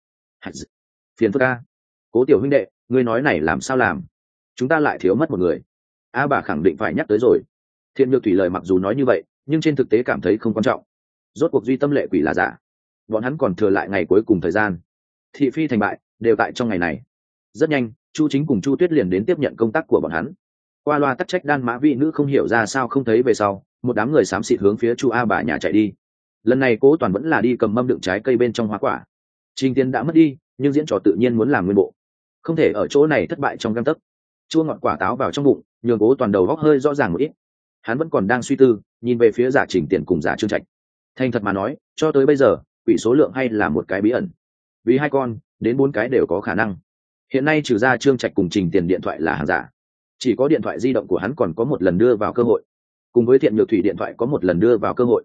Phiền phức ca. Cố tiểu huynh đệ, ngươi nói này làm sao làm? Chúng ta lại thiếu mất một người. A bà khẳng định phải nhắc tới rồi. Thiện Nhược Thủy lời mặc dù nói như vậy, nhưng trên thực tế cảm thấy không quan trọng. Rốt cuộc duy tâm lệ quỷ là giả, bọn hắn còn thừa lại ngày cuối cùng thời gian. Thị phi thành bại đều tại trong ngày này. Rất nhanh, Chu Chính cùng Chu Tuyết liền đến tiếp nhận công tác của bọn hắn. Qua loa tắc trách đan mã vị nữ không hiểu ra sao không thấy về sau, một đám người xám xịt hướng phía Chu A bà nhà chạy đi. Lần này Cố Toàn vẫn là đi cầm mâm đựng trái cây bên trong hoa quả. Trình Tiên đã mất đi, nhưng diễn trò tự nhiên muốn làm nguyên bộ, không thể ở chỗ này thất bại trong gang tấc. Chua ngọt quả táo vào trong bụng, nhường Cố Toàn đầu góc hơi rõ ràng một ít. Hắn vẫn còn đang suy tư, nhìn về phía giả Trình Tiền cùng giả Trương Trạch. Thành thật mà nói, cho tới bây giờ quỷ số lượng hay là một cái bí ẩn. Vì hai con đến bốn cái đều có khả năng. Hiện nay trừ ra Trương Trạch cùng Trình Tiền điện thoại là hàng giả, chỉ có điện thoại di động của hắn còn có một lần đưa vào cơ hội, cùng với Thiện Nhược Thủy điện thoại có một lần đưa vào cơ hội.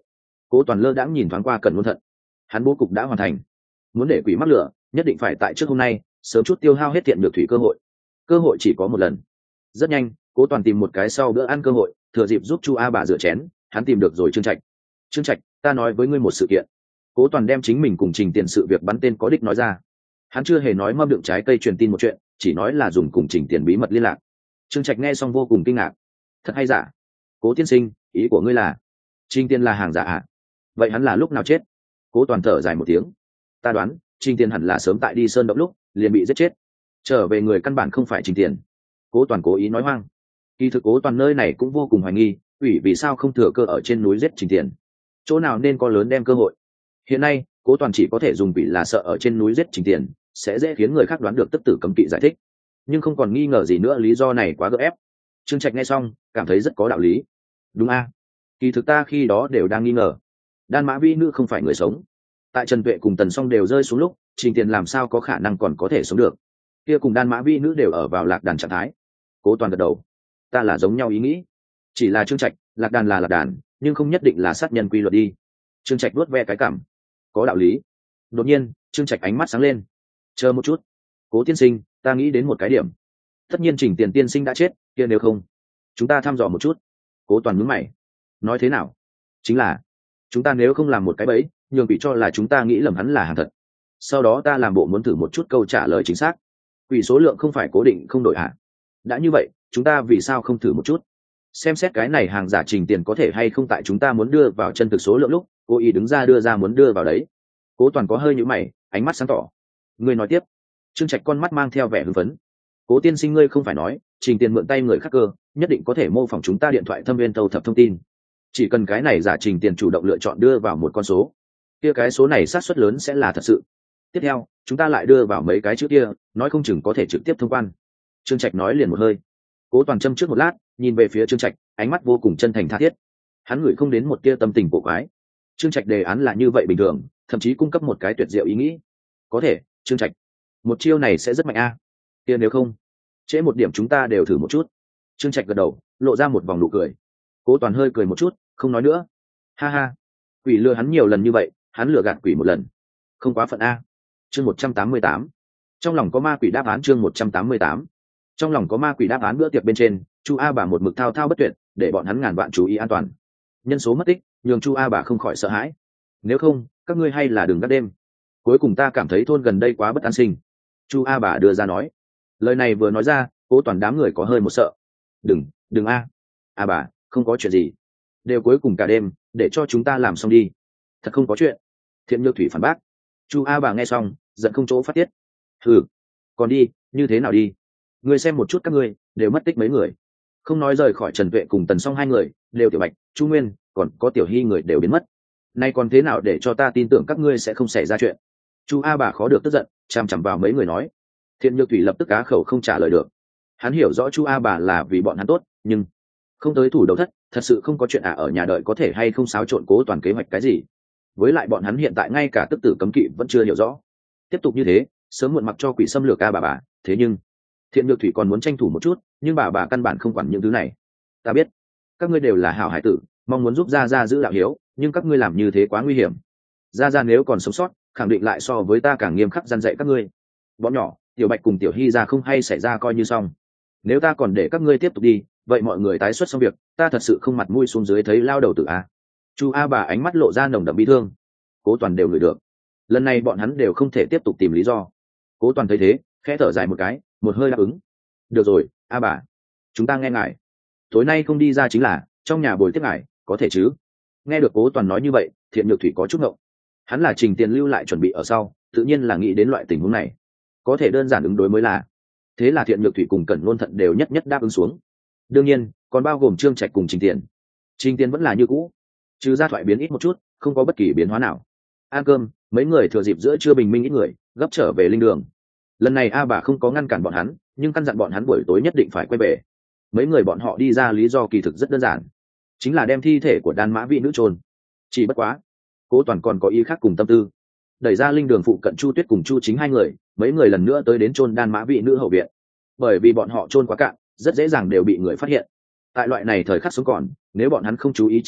Cố Toàn lơ đãng nhìn thoáng qua Cẩn Luân Thận, hắn bố cục đã hoàn thành, muốn để quỷ mắc lửa nhất định phải tại trước hôm nay sớm chút tiêu hao hết thiện nhược thủy cơ hội. Cơ hội chỉ có một lần. Rất nhanh, Cố Toàn tìm một cái sau bữa ăn cơ hội, thừa dịp giúp Chu A bà rửa chén, hắn tìm được rồi Trương Trạch. Trương Trạch, ta nói với ngươi một sự kiện. Cố Toàn đem chính mình cùng Trình Tiền sự việc bắn tên có đích nói ra. Hắn chưa hề nói mâm đựng trái cây truyền tin một chuyện, chỉ nói là dùng cùng Trình Tiền bí mật liên lạc. Trương Trạch nghe xong vô cùng kinh ngạc. Thật hay giả? Cố tiên sinh, ý của ngươi là Trình Tiền là hàng giả à? Vậy hắn là lúc nào chết? Cố Toàn thở dài một tiếng. Ta đoán, Trình Tiền hẳn là sớm tại đi sơn động lúc liền bị giết chết. Trở về người căn bản không phải Trình Tiền. Cố Toàn cố ý nói hoang. Kỳ thực Cố Toàn nơi này cũng vô cùng hoài nghi, ủy vì sao không thừa cơ ở trên núi giết Trình Tiền. Chỗ nào nên có lớn đem cơ hội. Hiện nay, Cố Toàn chỉ có thể dùng vị là sợ ở trên núi giết Trình Tiền, sẽ dễ khiến người khác đoán được tức tử cấm kỵ giải thích. Nhưng không còn nghi ngờ gì nữa, lý do này quá gượng ép. Trương Trạch nghe xong, cảm thấy rất có đạo lý. Đúng a, kỳ thực ta khi đó đều đang nghi ngờ. Đan Mã Vi nữ không phải người sống. Tại Trần Tuệ cùng Tần Song đều rơi xuống lúc, Trình Tiền làm sao có khả năng còn có thể sống được? Kia cùng Đan Mã Vi nữ đều ở vào lạc đàn trạng thái. Cố Toàn gật đầu. Ta là giống nhau ý nghĩ. Chỉ là Trương Trạch, lạc đàn là lạc đàn, nhưng không nhất định là sát nhân quy luật đi. Trương Trạch vuốt ve cái cảm. Có đạo lý. Đột nhiên, Trương Trạch ánh mắt sáng lên. Chờ một chút. Cố tiên sinh, ta nghĩ đến một cái điểm. Tất nhiên Trình Tiền tiên sinh đã chết, kia nếu không, chúng ta thăm dò một chút. Cố Toàn nhướng mày. Nói thế nào? Chính là, chúng ta nếu không làm một cái bẫy, nhường bị cho là chúng ta nghĩ lầm hắn là hàng thật. Sau đó ta làm bộ muốn thử một chút câu trả lời chính xác. Quỷ số lượng không phải cố định không đổi hả? Đã như vậy, chúng ta vì sao không thử một chút? Xem xét cái này hàng giả Trình Tiền có thể hay không tại chúng ta muốn đưa vào chân thực số lượng lúc, cố ý đứng ra đưa ra muốn đưa vào đấy. Cố Toàn có hơi nhíu mày, ánh mắt sáng tỏ. Ngươi nói tiếp. Trương Trạch con mắt mang theo vẻ hưng phấn. Cố tiên sinh, ngươi không phải nói Trình Tiền mượn tay người khác cơ, nhất định có thể mô phỏng chúng ta điện thoại thâm viên thâu thập thông tin. Chỉ cần cái này giả Trình Tiền chủ động lựa chọn đưa vào một con số, kia cái số này xác suất lớn sẽ là thật sự. Tiếp theo, chúng ta lại đưa vào mấy cái chữ kia, nói không chừng có thể trực tiếp thông quan. Trương Trạch nói liền một hơi. Cố Toàn châm trước một lát, nhìn về phía Trương Trạch, ánh mắt vô cùng chân thành tha thiết. Hắn ngửi không đến một tia tâm tình cổ quái. Trương Trạch đề án là như vậy bình thường, thậm chí cung cấp một cái tuyệt diệu ý nghĩ. Có thể, Trương Trạch, một chiêu này sẽ rất mạnh a. Kia nếu không, trễ một điểm chúng ta đều thử một chút. Trương Trạch gật đầu, lộ ra một vòng nụ cười. Cố Toàn hơi cười một chút, không nói nữa. Ha ha, quỷ lừa hắn nhiều lần như vậy, hắn lừa gạt quỷ một lần, không quá phận a. Chương một trăm tám mươi tám. Trong lòng có ma quỷ đáp án. Chương một trăm tám mươi tám. Trong lòng có ma quỷ đáp án. Bữa tiệc bên trên, Chu A bà một mực thao thao bất tuyệt, để bọn hắn ngàn vạn chú ý an toàn. Nhân số mất tích, nhường Chu A bà không khỏi sợ hãi. Nếu không, các ngươi hay là đừng gác đêm. Cuối cùng ta cảm thấy thôn gần đây quá bất an sinh. Chu A bà đưa ra nói. Lời này vừa nói ra, Cố Toàn đám người có hơi một sợ. Đừng, đừng a. A bà, không có chuyện gì. Đều cuối cùng cả đêm, để cho chúng ta làm xong đi. Thật không có chuyện. Thiện Nhược Thủy phản bác. Chu A bà nghe xong, giận không chỗ phát tiết. Hừ, còn đi, như thế nào đi? Ngươi xem một chút các ngươi, đều mất tích mấy người. Không nói rời khỏi Trần Tuệ cùng Tần Song hai người, đều Tiểu Bạch, Chu Nguyên, còn có Tiểu Hy người đều biến mất. Nay còn thế nào để cho ta tin tưởng các ngươi sẽ không xảy ra chuyện? Chu A bà khó được tức giận, chằm chằm vào mấy người nói. Thiện Nhược Thủy lập tức cá khẩu không trả lời được. Hắn hiểu rõ Chu A bà là vì bọn hắn tốt, nhưng không tới thủ đầu thất, thật sự không có chuyện à ở nhà đợi có thể hay không xáo trộn Cố Toàn kế hoạch cái gì. Với lại bọn hắn hiện tại ngay cả tức tử cấm kỵ vẫn chưa hiểu rõ. Tiếp tục như thế, sớm muộn mặc cho quỷ xâm lược A bà bà, thế nhưng Thiện Nhược Thủy còn muốn tranh thủ một chút, nhưng bà bà căn bản không quản những thứ này. Ta biết, các ngươi đều là hảo hải tử, mong muốn giúp gia gia giữ đạo hiếu, nhưng các ngươi làm như thế quá nguy hiểm. Gia gia nếu còn sống sót, khẳng định lại so với ta càng nghiêm khắc răn dạy các ngươi. Bọn nhỏ, Tiểu Bạch cùng Tiểu Hy ra không hay xảy ra coi như xong. Nếu ta còn để các ngươi tiếp tục đi, vậy mọi người tái xuất xong việc, ta thật sự không mặt mũi xuống dưới thấy lao đầu tử a. Chu A bà ánh mắt lộ ra nồng đậm bi thương. Cố Toàn đều ngửi được. Lần này bọn hắn đều không thể tiếp tục tìm lý do. Cố Toàn thấy thế, khẽ thở dài một cái, một hơi đáp ứng. Được rồi, A bà, chúng ta nghe ngài. Tối nay không đi ra chính là trong nhà bồi tiếp ngài, có thể chứ? Nghe được Cố Toàn nói như vậy, Thiện Nhược Thủy có chút ngộng. Hắn là Trình Tiền lưu lại chuẩn bị ở sau, tự nhiên là nghĩ đến loại tình huống này. Có thể đơn giản ứng đối mới là. Thế là Thiện Nhược Thủy cùng Cẩn Luân Thận đều nhất nhất đáp ứng xuống. Đương nhiên, còn bao gồm Trương Trạch cùng Trình Tiền. Trình Tiền vẫn là như cũ, trừ ra thoại biến ít một chút, không có bất kỳ biến hóa nào. Ăn cơm, mấy người thừa dịp giữa trưa bình minh ít người, gấp trở về linh đường. Lần này A bà không có ngăn cản bọn hắn, nhưng căn dặn bọn hắn buổi tối nhất định phải quay về. Mấy người bọn họ đi ra lý do kỳ thực rất đơn giản, chính là đem thi thể của Đan Mã Vị nữ chôn. Chỉ bất quá, Cố Toàn còn có ý khác cùng tâm tư. Đẩy ra linh đường phụ cận Chu Tuyết cùng Chu Chính hai người, mấy người lần nữa tới đến chôn Đan Mã Vị nữ hậu viện. Bởi vì bọn họ chôn quá cạn, rất dễ dàng đều bị người phát hiện. Tại loại này thời khắc sống còn, nếu bọn hắn không chú ý chi tiết,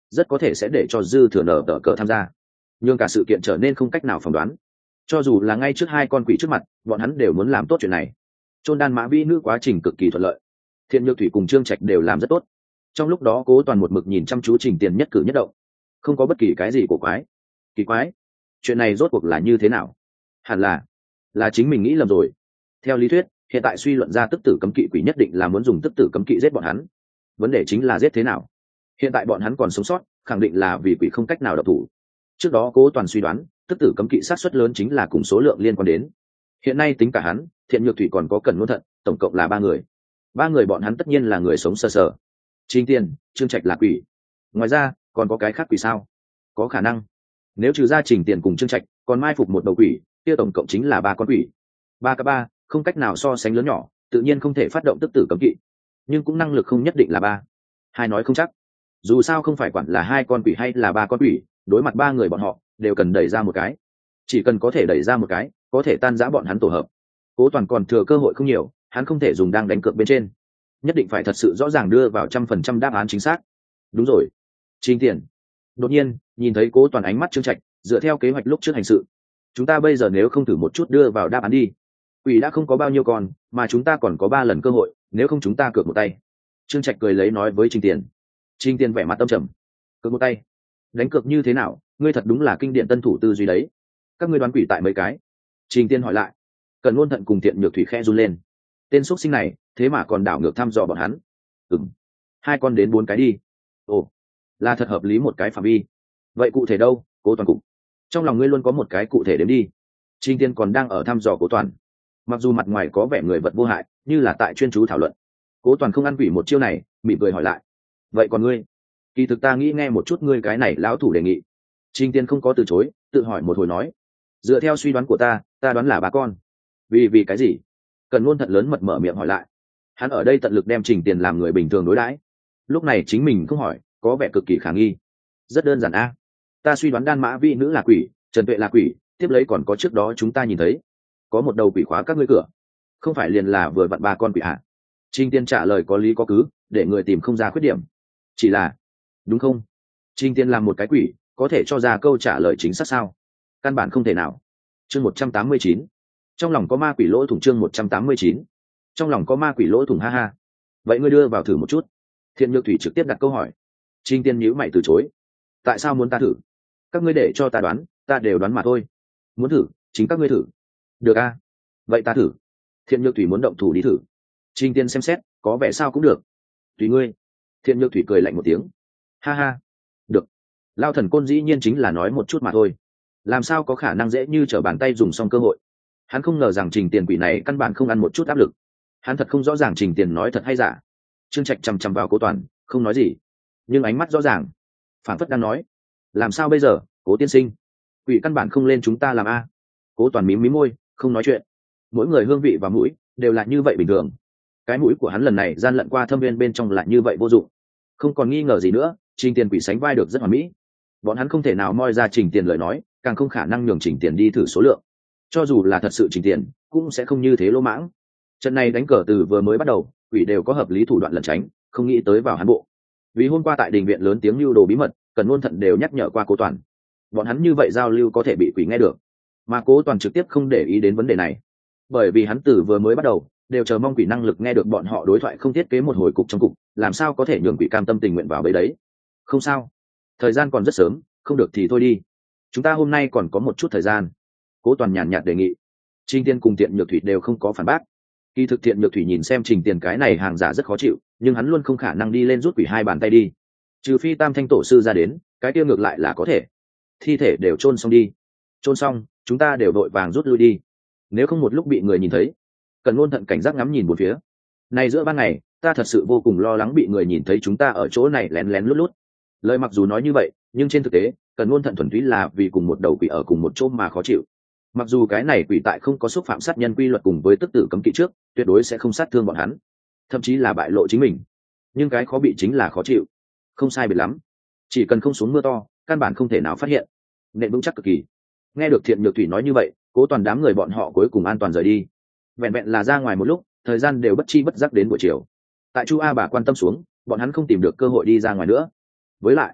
rất có thể sẽ để cho dư thừa nở tờ cờ tham gia, nhưng cả sự kiện trở nên không cách nào phỏng đoán. Cho dù là ngay trước hai con quỷ trước mặt, bọn hắn đều muốn làm tốt chuyện này. Chôn đan mã vĩ nữ quá trình cực kỳ thuận lợi, Thiện Nhược Thủy cùng Trương Trạch đều làm rất tốt. Trong lúc đó Cố Toàn một mực nhìn chăm chú Trình Tiền nhất cử nhất động, không có bất kỳ cái gì cổ quái. Kỳ quái, chuyện này rốt cuộc là như thế nào? Hẳn là là chính mình nghĩ lầm rồi. Theo lý thuyết, hiện tại suy luận ra tức tử cấm kỵ quỷ nhất định là muốn dùng tức tử cấm kỵ giết bọn hắn. Vấn đề chính là giết thế nào? Hiện tại bọn hắn còn sống sót, khẳng định là vì quỷ không cách nào độc thủ. Trước đó Cố Toàn suy đoán, tức tử cấm kỵ sát suất lớn chính là cùng số lượng liên quan đến. Hiện nay tính cả hắn, Thiện Nhược Thủy còn có Cẩn Ngôn Thận, tổng cộng là ba người. Ba người bọn hắn tất nhiên là người sống sờ sờ. Trình Tiền, Trương Trạch là quỷ. Ngoài ra, còn có cái khác quỷ sao? Có khả năng. Nếu trừ ra Trình Tiền cùng Trương Trạch, còn mai phục một đầu quỷ, kia tổng cộng chính là ba con quỷ. Ba k ba, không cách nào so sánh lớn nhỏ, tự nhiên không thể phát động tức tử cấm kỵ. Nhưng cũng năng lực không nhất định là ba. Hai nói không chắc. Dù sao không phải quản là hai con quỷ hay là ba con quỷ, đối mặt ba người bọn họ, đều cần đẩy ra một cái. Chỉ cần có thể đẩy ra một cái, có thể tan rã bọn hắn tổ hợp. Cố Toàn còn thừa cơ hội không nhiều, hắn không thể dùng đang đánh cược bên trên, nhất định phải thật sự rõ ràng đưa vào trăm phần trăm đáp án chính xác. Đúng rồi, Trình Tiền. Đột nhiên nhìn thấy Cố Toàn ánh mắt Trương Trạch, dựa theo kế hoạch lúc trước hành sự, chúng ta bây giờ nếu không thử một chút đưa vào đáp án đi. Quỷ đã không có bao nhiêu con, mà chúng ta còn có ba lần cơ hội, nếu không chúng ta cược một tay. Trương Trạch cười lấy nói với Trình Tiền. Trình Tiền vẻ mặt tâm trầm. Cược một tay? Đánh cược như thế nào? Ngươi thật đúng là kinh điển tân thủ tư duy đấy. Các ngươi đoán quỷ tại mấy cái? Trình Tiền hỏi lại. Cẩn Ngôn Thận cùng Thiện Nhược Thủy khẽ run lên. Tên xuất sinh này thế mà còn đảo ngược thăm dò bọn hắn. Ừm, hai con đến bốn cái đi. Ồ, là thật hợp lý một cái phạm vi. Vậy cụ thể đâu? Cố Toàn cục, trong lòng ngươi luôn có một cái cụ thể đếm đi. Trình Tiên còn đang ở thăm dò Cố Toàn, mặc dù mặt ngoài có vẻ người vật vô hại, như là tại chuyên chú thảo luận. Cố Toàn không ăn quỷ một chiêu này, mỉm cười hỏi lại. Vậy còn ngươi? Kỳ thực ta nghĩ nghe một chút ngươi cái này lão thủ đề nghị. Trình Tiên không có từ chối, tự hỏi một hồi nói. Dựa theo suy đoán của ta, ta đoán là ba con. Vì vì cái gì? Cần Ngôn Thận lớn mật mở miệng hỏi lại. Hắn ở đây tận lực đem Trình Tiền làm người bình thường đối đãi, lúc này chính mình không hỏi có vẻ cực kỳ khả nghi. Rất đơn giản a, ta suy đoán đan mã vi nữ là quỷ, Trần Tuệ là quỷ, tiếp lấy còn có trước đó chúng ta nhìn thấy có một đầu quỷ khóa các ngươi cửa, không phải liền là vừa vặn ba con quỷ hả? Trình Tiên trả lời có lý có cứ, để người tìm không ra khuyết điểm. Chỉ là, đúng không? Trình Tiên làm một cái quỷ, có thể cho ra câu trả lời chính xác sao? Căn bản không thể nào. Chương một trăm tám mươi chín, trong lòng có ma quỷ lỗ thủng. Chương một trăm tám mươi chín, trong lòng có ma quỷ lỗ thủng. Ha ha, vậy ngươi đưa vào thử một chút. Thiện Nhược Thủy trực tiếp đặt câu hỏi. Trình Tiên nhíu mày từ chối. Tại sao muốn ta thử? Các ngươi để cho ta đoán, ta đều đoán mà thôi. Muốn thử, chính các ngươi thử. Được a, vậy ta thử. Thiện Nhược Thủy muốn động thủ đi thử. Trình Tiên xem xét, có vẻ sao cũng được. Tùy ngươi. Thiện Nhược Thủy cười lạnh một tiếng. Ha ha, được. Lao Thần Côn dĩ nhiên chính là nói một chút mà thôi, làm sao có khả năng dễ như trở bàn tay dùng xong cơ hội. Hắn không ngờ rằng Trình Tiền quỷ này căn bản không ăn một chút áp lực. Hắn thật không rõ ràng Trình Tiền nói thật hay giả. Trương Trạch chằm chằm vào Cố Toàn, không nói gì, nhưng ánh mắt rõ ràng, phản phất đang nói, làm sao bây giờ, Cố tiên sinh? Quỷ căn bản không lên chúng ta làm a. Cố Toàn mím mím môi, không nói chuyện. Mỗi người hương vị và mũi đều là như vậy bình thường. Cái mũi của hắn lần này gian lận qua thâm viên bên trong lại như vậy vô dụng. Không còn nghi ngờ gì nữa, Trình Tiền quỷ sánh vai được rất hoàn mỹ. Bọn hắn không thể nào moi ra Trình Tiền lời nói, càng không khả năng nhường Trình Tiền đi thử số lượng. Cho dù là thật sự Trình Tiền, cũng sẽ không như thế lỗ mãng. Trận này đánh cờ từ vừa mới bắt đầu, quỷ đều có hợp lý thủ đoạn lẩn tránh, không nghĩ tới vào hắn bộ. Vì hôm qua tại đình viện lớn tiếng lưu đồ bí mật, Cần Ngôn Thận đều nhắc nhở qua Cố Toàn. Bọn hắn như vậy giao lưu có thể bị quỷ nghe được, mà Cố Toàn trực tiếp không để ý đến vấn đề này, bởi vì hắn từ vừa mới bắt đầu đều chờ mong quỷ năng lực nghe được bọn họ đối thoại, không thiết kế một hồi cục trong cục, làm sao có thể nhường quỷ cam tâm tình nguyện vào bấy đấy. Không sao, thời gian còn rất sớm, không được thì thôi đi, chúng ta hôm nay còn có một chút thời gian. Cố Toàn nhàn nhạt đề nghị. Trình Tiên cùng Thiện Nhược Thủy đều không có phản bác. Kỳ thực Thiện Nhược Thủy nhìn xem Trình Tiền cái này hàng giả rất khó chịu, nhưng hắn luôn không khả năng đi lên rút quỷ hai bàn tay đi, trừ phi Tam Thanh tổ sư ra đến, cái kia ngược lại là có thể. Thi thể đều chôn xong đi. Chôn xong, chúng ta đều đội vàng rút lui đi, nếu không một lúc bị người nhìn thấy. Cần Ngôn Thận cảnh giác ngắm nhìn một phía. Này giữa ban ngày, ta thật sự vô cùng lo lắng bị người nhìn thấy chúng ta ở chỗ này lén lén lút lút. Lời mặc dù nói như vậy, nhưng trên thực tế, Cần Ngôn Thận thuần túy là vì cùng một đầu quỷ ở cùng một chỗ mà khó chịu. Mặc dù cái này quỷ tại không có xúc phạm sát nhân quy luật cùng với tức tử cấm kỵ trước, tuyệt đối sẽ không sát thương bọn hắn, thậm chí là bại lộ chính mình, nhưng cái khó bị chính là khó chịu. Không sai biệt lắm, chỉ cần không xuống mưa to, căn bản không thể nào phát hiện, nện vững chắc cực kỳ. Nghe được Thiện Nhược Thủy nói như vậy, Cố Toàn đám người bọn họ cuối cùng an toàn rời đi. Vẹn vẹn là ra ngoài một lúc, thời gian đều bất chi bất giác đến buổi chiều. Tại Chu A Bà quan tâm xuống, bọn hắn không tìm được cơ hội đi ra ngoài nữa. Với lại,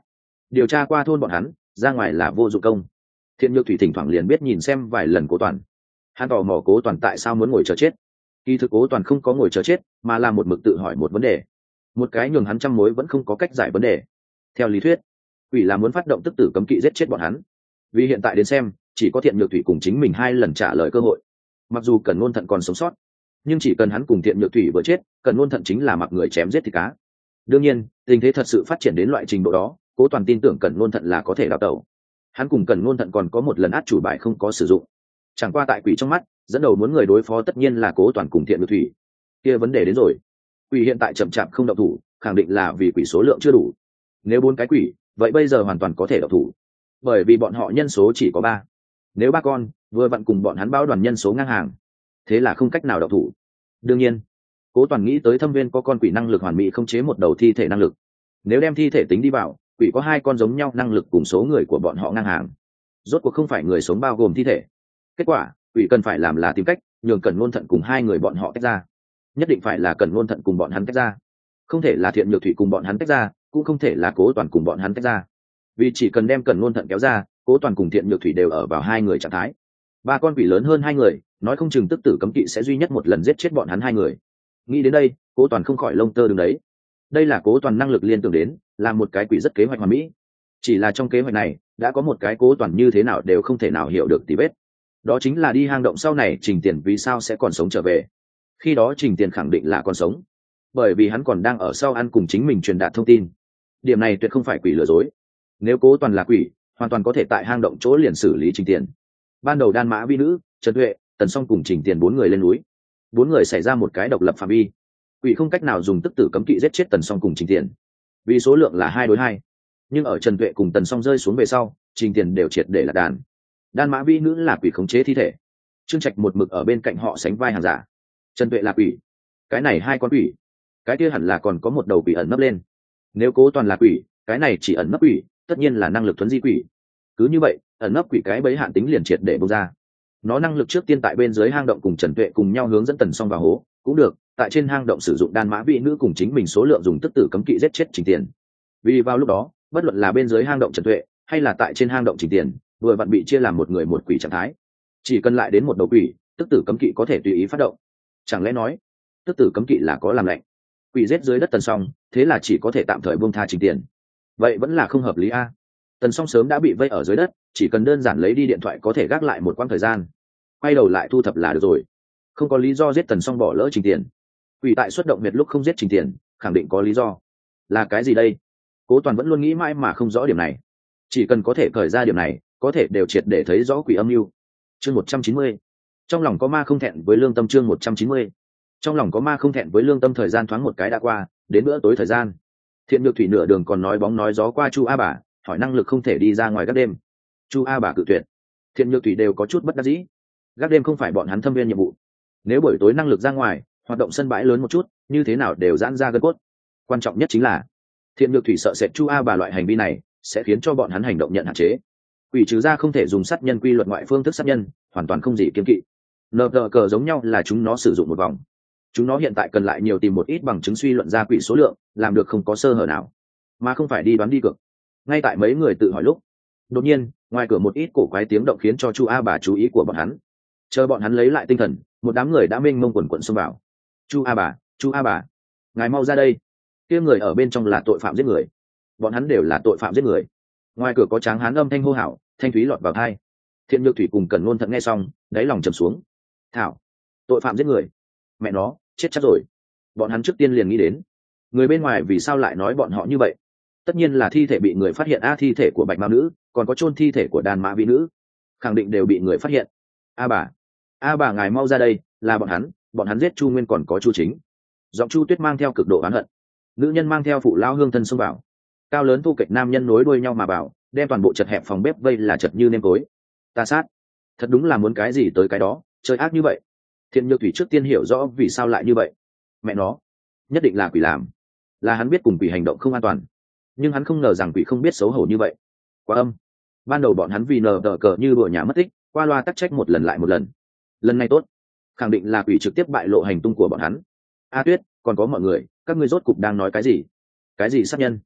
điều tra qua thôn bọn hắn ra ngoài là vô dụng công. Thiện Nhược Thủy thỉnh thoảng liền biết nhìn xem vài lần Cố Toàn. Hắn tò mò Cố Toàn tại sao muốn ngồi chờ chết. Kỳ thực Cố Toàn không có ngồi chờ chết, mà là một mực tự hỏi một vấn đề, một cái nhường hắn trăm mối vẫn không có cách giải vấn đề. Theo lý thuyết, quỷ là muốn phát động tức tử cấm kỵ giết chết bọn hắn, vì hiện tại đến xem chỉ có Thiện Nhược Thủy cùng chính mình hai lần trả lời cơ hội. Mặc dù Cẩn Ngôn Thận còn sống sót, nhưng chỉ cần hắn cùng Thiện Nhược Thủy vừa chết, Cẩn Ngôn Thận chính là mặc người chém giết thịt cá. Đương nhiên, tình thế thật sự phát triển đến loại trình độ đó, Cố Toàn tin tưởng Cẩn Ngôn Thận là có thể đào tẩu. Hắn cùng Cẩn Ngôn Thận còn có một lần át chủ bài không có sử dụng. Chẳng qua tại quỷ trong mắt, dẫn đầu muốn người đối phó tất nhiên là Cố Toàn cùng Thiện Nhược Thủy. Kia vấn đề đến rồi. Quỷ hiện tại chậm chạp không động thủ, khẳng định là vì quỷ số lượng chưa đủ. Nếu bốn cái quỷ, vậy bây giờ hoàn toàn có thể động thủ. Bởi vì bọn họ nhân số chỉ có ba. Nếu ba con, vừa vặn cùng bọn hắn báo đoàn nhân số ngang hàng. Thế là không cách nào động thủ. Đương nhiên, Cố Toàn nghĩ tới Thâm Viên có con quỷ năng lực hoàn mỹ không chế một đầu thi thể năng lực. Nếu đem thi thể tính đi vào, quỷ có hai con giống nhau năng lực cùng số người của bọn họ ngang hàng. Rốt cuộc không phải người sống bao gồm thi thể. Kết quả, quỷ cần phải làm là tìm cách nhường Cẩn Ngôn Thận cùng hai người bọn họ tách ra. Nhất định phải là Cẩn Ngôn Thận cùng bọn hắn tách ra. Không thể là Thiện Nhược Thủy cùng bọn hắn tách ra, cũng không thể là Cố Toàn cùng bọn hắn tách ra. Vì chỉ cần đem Cẩn Ngôn Thận kéo ra, Cố Toàn cùng Thiện Nhược Thủy đều ở vào hai người trạng thái. Ba con quỷ lớn hơn hai người, nói không chừng tức tử cấm kỵ sẽ duy nhất một lần giết chết bọn hắn hai người. Nghĩ đến đây, Cố Toàn không khỏi lông tơ đứng đấy. Đây là Cố Toàn năng lực liên tưởng đến, là một cái quỷ rất kế hoạch hoàn mỹ. Chỉ là trong kế hoạch này, đã có một cái Cố Toàn như thế nào đều không thể nào hiểu được tỉ vết. Đó chính là đi hang động sau này Trình Tiền vì sao sẽ còn sống trở về. Khi đó Trình Tiền khẳng định là còn sống, bởi vì hắn còn đang ở sau ăn cùng chính mình truyền đạt thông tin. Điểm này tuyệt không phải quỷ lừa dối. Nếu Cố Toàn là quỷ, hoàn toàn có thể tại hang động chỗ liền xử lý Trình Tiền. Ban đầu Đan Mã Vi Nữ, Trần Huệ, Tần Song cùng Trình Tiền bốn người lên núi. Bốn người xảy ra một cái độc lập phạm vi. Quỷ không cách nào dùng tức tử cấm kỵ giết chết Tần Song cùng Trình Tiền, vì số lượng là hai đối hai. Nhưng ở Trần Huệ cùng Tần Song rơi xuống về sau, Trình Tiền đều triệt để là đàn. Đan Mã Vi Nữ là quỷ khống chế thi thể. Trương Trạch một mực ở bên cạnh họ sánh vai hàng giả. Trần Huệ là quỷ. Cái này hai con quỷ. Cái kia hẳn là còn có một đầu quỷ ẩn nấp lên. Nếu Cố Toàn là quỷ, cái này chỉ ẩn nấp quỷ, tất nhiên là năng lực thuấn di quỷ. Cứ như vậy, ẩn nấp quỷ cái bấy hạn tính liền triệt để bung ra. Nó năng lực trước tiên tại bên dưới hang động cùng Trần Tuệ cùng nhau hướng dẫn Tần Song vào hố, cũng được, tại trên hang động sử dụng Đan Mã Vi Nữ cùng chính mình số lượng dùng tức tử cấm kỵ giết chết Trình Tiền. Vì vào lúc đó, bất luận là bên dưới hang động Trần Tuệ hay là tại trên hang động Trình Tiền, vừa vặn bị chia làm một người một quỷ trạng thái. Chỉ cần lại đến một đầu quỷ, tức tử cấm kỵ có thể tùy ý phát động. Chẳng lẽ nói, tức tử cấm kỵ là có làm lệnh. Quỷ giết dưới đất Tần Song, thế là chỉ có thể tạm thời buông tha Trình Tiền. Vậy vẫn là không hợp lý a. Tần Song sớm đã bị vây ở dưới đất, chỉ cần đơn giản lấy đi điện thoại có thể gác lại một quãng thời gian, quay đầu lại thu thập là được rồi. Không có lý do giết Tần Song bỏ lỡ Trình Tiền. Quỷ tại xuất động miệt lúc không giết Trình Tiền, khẳng định có lý do. Là cái gì đây? Cố Toàn vẫn luôn nghĩ mãi mà không rõ điểm này. Chỉ cần có thể khởi ra điểm này, có thể đều triệt để thấy rõ quỷ âm mưu. Chương một trăm chín mươi. Trong lòng có ma không thẹn với lương tâm. Chương một trăm chín mươi. Trong lòng có ma không thẹn với lương tâm. Thời gian thoáng một cái đã qua, đến bữa tối thời gian. Thiện Nhược Thủy nửa đường còn nói bóng nói gió qua Chu A Bà, hỏi năng lực không thể đi ra ngoài gác đêm. Chu A Bà cự tuyệt. Thiện Nhược Thủy đều có chút bất đắc dĩ. Gác đêm không phải bọn hắn Thâm Viên nhiệm vụ. Nếu buổi tối năng lực ra ngoài, hoạt động sân bãi lớn một chút, như thế nào đều giãn ra gân cốt. Quan trọng nhất chính là, Thiện Nhược Thủy sợ sệt Chu A Bà loại hành vi này sẽ khiến cho bọn hắn hành động nhận hạn chế. Quỷ trừ ra không thể dùng sát nhân quy luật ngoại phương thức sát nhân, hoàn toàn không gì kiêng kỵ. Nờ tờ cờ giống nhau là chúng nó sử dụng một vòng. Chúng nó hiện tại cần lại nhiều tìm một ít bằng chứng suy luận ra quỷ số lượng, làm được không có sơ hở nào, mà không phải đi đoán đi cược. Ngay tại mấy người tự hỏi lúc, đột nhiên ngoài cửa một ít cổ quái tiếng động khiến cho Chu A Bà chú ý của bọn hắn. Chờ bọn hắn lấy lại tinh thần, một đám người đã mênh mông quần quận xông vào. Chu A Bà, Chu A Bà, ngài mau ra đây. Kia người ở bên trong là tội phạm giết người. Bọn hắn đều là tội phạm giết người. Ngoài cửa có tráng hán âm thanh hô hào, thanh thúy lọt vào tai. Thiện Nhược Thủy cùng Cẩn Ngôn Thận nghe xong, đáy lòng trầm xuống. Thảo, tội phạm giết người, mẹ nó chết chắc rồi. Bọn hắn trước tiên liền nghĩ đến, người bên ngoài vì sao lại nói bọn họ như vậy. Tất nhiên là thi thể bị người phát hiện. A thi thể của Bạch Mao Nữ, còn có chôn thi thể của Đan Mã Vi Nữ, khẳng định đều bị người phát hiện. A Bà, A Bà ngài mau ra đây, là bọn hắn, bọn hắn giết Chu Nguyên còn có Chu Chính. Giọng Chu Tuyết mang theo cực độ oán hận. Nữ nhân mang theo phụ lao hương thân xông vào. Cao lớn thu kịch nam nhân nối đuôi nhau mà vào, đem toàn bộ chật hẹp phòng bếp vây là chật như nêm tối. Ta sát, thật đúng là muốn cái gì tới cái đó, chơi ác như vậy. Thiện Nhược Thủy trước tiên hiểu rõ vì sao lại như vậy. Mẹ nó, nhất định là quỷ làm, là hắn biết cùng quỷ hành động không an toàn, nhưng hắn không ngờ rằng quỷ không biết xấu hổ như vậy. Quá âm. Ban đầu bọn hắn vì nờ đỡ cờ như đùa nhà mất tích, qua loa tắc trách một lần lại một lần. Lần này tốt, khẳng định là quỷ trực tiếp bại lộ hành tung của bọn hắn. A Tuyết, còn có mọi người, các ngươi rốt cục đang nói cái gì? Cái gì sát nhân?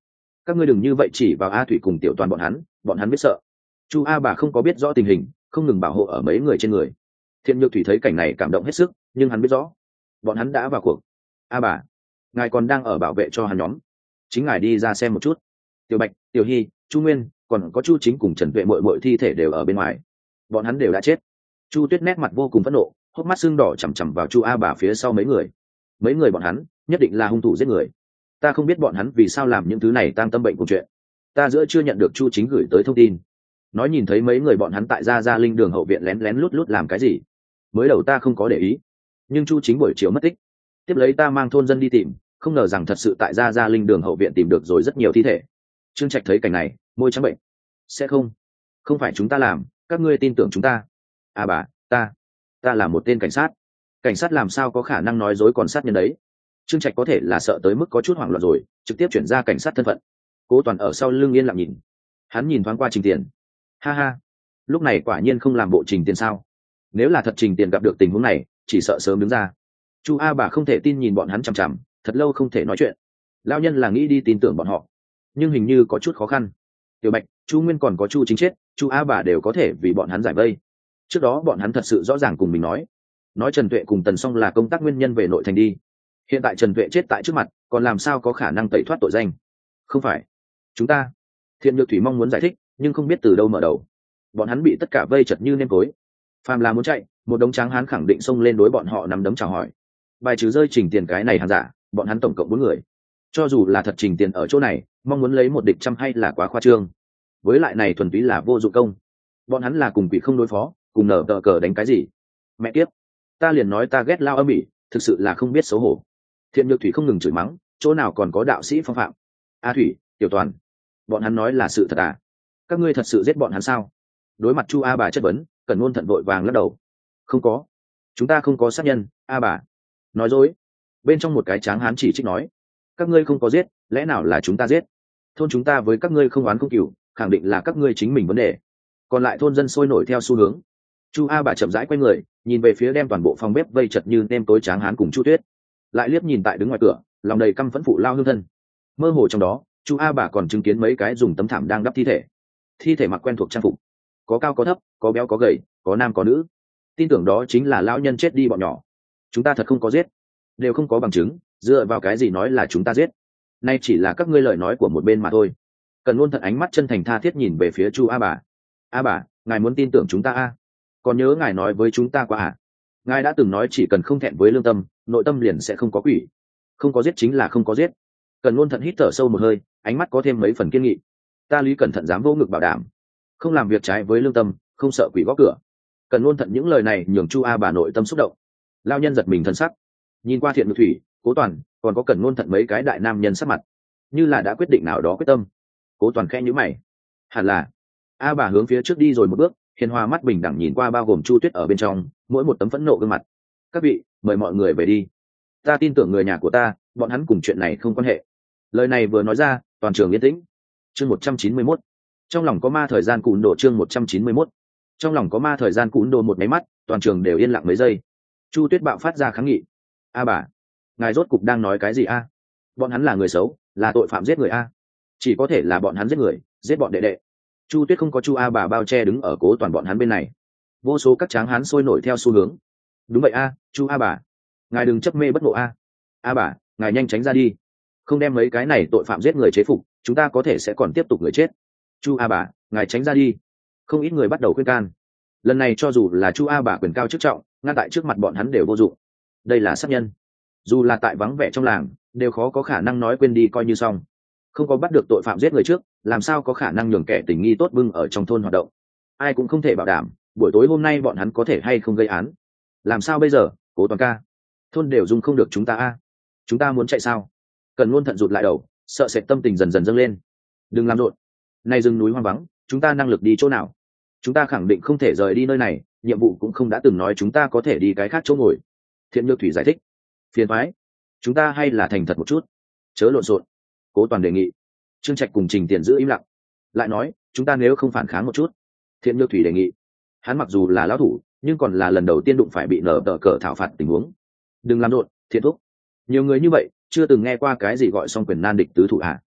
các ngươi đừng như vậy chỉ vào A Thủy cùng Tiểu Toàn bọn hắn, bọn hắn biết sợ. Chu A bà không có biết rõ tình hình, không ngừng bảo hộ ở mấy người trên người. Thiện Nhược Thủy thấy cảnh này cảm động hết sức, nhưng hắn biết rõ bọn hắn đã vào cuộc. A bà, ngài còn đang ở bảo vệ cho hắn nhóm, chính ngài đi ra xem một chút. Tiểu Bạch, Tiểu Hy, Chu Nguyên, còn có Chu Chính cùng Trần Tuệ muội muội thi thể đều ở bên ngoài, bọn hắn đều đã chết. Chu Tuyết nét mặt vô cùng phẫn nộ, hốc mắt sưng đỏ chằm chằm vào Chu A bà phía sau mấy người. Mấy người bọn hắn nhất định là hung thủ giết người. Ta không biết bọn hắn vì sao làm những thứ này tang tâm bệnh cùng chuyện. Ta giữa chưa nhận được Chu Chính gửi tới thông tin, nói nhìn thấy mấy người bọn hắn tại gia gia linh đường hậu viện lén lén lút lút làm cái gì. Mới đầu ta không có để ý, nhưng Chu Chính buổi chiều mất tích, tiếp lấy ta mang thôn dân đi tìm, không ngờ rằng thật sự tại gia gia linh đường hậu viện tìm được rồi rất nhiều thi thể. Trương Trạch thấy cảnh này, môi trắng bệnh. Sẽ không, không phải chúng ta làm, các ngươi tin tưởng chúng ta. À bà, ta, ta là một tên cảnh sát. Cảnh sát làm sao có khả năng nói dối còn sát nhân đấy. Trương Trạch có thể là sợ tới mức có chút hoảng loạn rồi, trực tiếp chuyển ra cảnh sát thân phận. Cố Toàn ở sau lưng yên lặng nhìn, hắn nhìn thoáng qua Trình Tiền. Ha ha, lúc này quả nhiên không làm bộ Trình Tiền sao? Nếu là thật Trình Tiền gặp được tình huống này, chỉ sợ sớm đứng ra. Chu A bà không thể tin nhìn bọn hắn chằm chằm, thật lâu không thể nói chuyện. Lão nhân là nghĩ đi tin tưởng bọn họ, nhưng hình như có chút khó khăn. Tiểu Bạch, Chu Nguyên còn có Chu Chính chết, Chu A bà đều có thể vì bọn hắn giải vây. Trước đó bọn hắn thật sự rõ ràng cùng mình nói, nói Trần Tuệ cùng Tần Song là công tác nguyên nhân về nội thành đi. Hiện tại Trần Tuệ chết tại trước mặt, còn làm sao có khả năng tẩy thoát tội danh? Không phải chúng ta. Thiện Nhược Thủy mong muốn giải thích, nhưng không biết từ đâu mở đầu. Bọn hắn bị tất cả vây chật như nêm tối, phàm là muốn chạy, một đống tráng hán khẳng định xông lên đối bọn họ nắm đấm chào hỏi. Bài trừ rơi Trình Tiền cái này hàng giả, bọn hắn tổng cộng bốn người. Cho dù là thật Trình Tiền ở chỗ này, mong muốn lấy một địch trăm hay là quá khoa trương. Với lại này thuần túy là vô dụng công. Bọn hắn là cùng quỷ không đối phó, cùng nở tờ cờ đánh cái gì? Mẹ kiếp, ta liền nói ta ghét lao âm ỉ, thực sự là không biết xấu hổ. Thiện Nhược Thủy không ngừng chửi mắng, chỗ nào còn có đạo sĩ phong phạm. A Thủy, Tiểu Toàn, bọn hắn nói là sự thật à? Các ngươi thật sự giết bọn hắn sao? Đối mặt Chu A bà chất vấn, Cẩn Ngôn thận vội vàng lắc đầu. Không có, chúng ta không có sát nhân. A bà nói dối. Bên trong một cái tráng hán chỉ trích nói, các ngươi không có giết, lẽ nào là chúng ta giết? Thôn chúng ta với các ngươi không oán không cừu, khẳng định là các ngươi chính mình vấn đề. Còn lại thôn dân sôi nổi theo xu hướng. Chu A bà chậm rãi quay người, nhìn về phía đem toàn bộ phòng bếp vây chật như nêm tối tráng hán cùng Chu Tuyết, lại liếc nhìn tại đứng ngoài cửa, lòng đầy căm phẫn phụ lao hương thân. Mơ hồ trong đó, Chu A bà còn chứng kiến mấy cái dùng tấm thảm đang đắp thi thể. Thi thể mặc quen thuộc trang phục, có cao có thấp, có béo có gầy, có nam có nữ. Tin tưởng đó chính là lão nhân chết đi bọn nhỏ. Chúng ta thật không có giết, đều không có bằng chứng, dựa vào cái gì nói là chúng ta giết? Nay chỉ là các ngươi lời nói của một bên mà thôi. Cần luôn thật ánh mắt chân thành tha thiết nhìn về phía Chu A bà. A bà, ngài muốn tin tưởng chúng ta a? Còn nhớ ngài nói với chúng ta qua à? Ngài đã từng nói chỉ cần không thẹn với lương tâm, nội tâm liền sẽ không có quỷ. Không có giết chính là không có giết. Cần luôn thận hít thở sâu một hơi, ánh mắt có thêm mấy phần kiên nghị. Ta Lý Cẩn Thận dám vô ngực bảo đảm, không làm việc trái với lương tâm, không sợ quỷ gõ cửa. Cần luôn thận những lời này nhường Chu A bà nội tâm xúc động. Lao nhân giật mình thân sắc, nhìn qua Thiện Nhược Thủy, Cố Toàn, còn có Cần luôn thận mấy cái đại nam nhân sắc mặt, như là đã quyết định nào đó quyết tâm. Cố Toàn khẽ nhíu mày, hẳn là. A bà hướng phía trước đi rồi một bước, hiền hòa mắt bình đẳng nhìn qua bao gồm Chu Tuyết ở bên trong, mỗi một tấm phẫn nộ gương mặt. Các vị, mời mọi người về đi. Ta tin tưởng người nhà của ta, bọn hắn cùng chuyện này không quan hệ. Lời này vừa nói ra, toàn trường yên tĩnh. Chương một trăm chín mươi mốt. Trong lòng có ma thời gian cún đồ chương một trăm chín mươi mốt. Trong lòng có ma thời gian cún đồ một máy mắt, toàn trường đều yên lặng mấy giây. Chu Tuyết bạo phát ra kháng nghị. A bà, ngài rốt cục đang nói cái gì a? Bọn hắn là người xấu, là tội phạm giết người a? Chỉ có thể là bọn hắn giết người, giết bọn đệ đệ. Chu Tuyết không có Chu A bà bao che đứng ở Cố Toàn bọn hắn bên này. Vô số các tráng hán sôi nổi theo xu hướng. Đúng vậy a, Chu A bà, ngài đừng chấp mê bất ngộ a. A bà, ngài nhanh tránh ra đi, không đem mấy cái này tội phạm giết người chế phục, chúng ta có thể sẽ còn tiếp tục người chết. Chu A bà, ngài tránh ra đi. Không ít người bắt đầu khuyên can. Lần này cho dù là Chu A bà quyền cao chức trọng, ngăn tại trước mặt bọn hắn đều vô dụng. Đây là sát nhân, dù là tại vắng vẻ trong làng, đều khó có khả năng nói quên đi coi như xong. Không có bắt được tội phạm giết người trước, làm sao có khả năng nhường kẻ tình nghi tốt bưng ở trong thôn hoạt động. Ai cũng không thể bảo đảm buổi tối hôm nay bọn hắn có thể hay không gây án. Làm sao bây giờ, Cố Toàn ca? Thôn đều dùng không được chúng ta a. Chúng ta muốn chạy sao? Cần luôn thận rụt lại đầu, sợ sệt tâm tình dần dần dâng lên. Đừng làm rộn, này rừng núi hoang vắng, chúng ta năng lực đi chỗ nào? Chúng ta khẳng định không thể rời đi nơi này, nhiệm vụ cũng không đã từng nói chúng ta có thể đi cái khác chỗ ngồi. Thiện Nhược Thủy giải thích. Phiền toái, chúng ta hay là thành thật một chút, chớ lộn xộn. Cố Toàn đề nghị. Trương Trạch cùng Trình Tiền giữ im lặng, lại nói chúng ta nếu không phản kháng một chút. Thiện Nhược Thủy đề nghị. Hắn mặc dù là lão thủ, nhưng còn là lần đầu tiên đụng phải bị nở tờ cờ thảo phạt tình huống. Đừng làm rộn, Thiện thúc, nhiều người như vậy chưa từng nghe qua cái gì gọi song quyền nan địch tứ thủ à?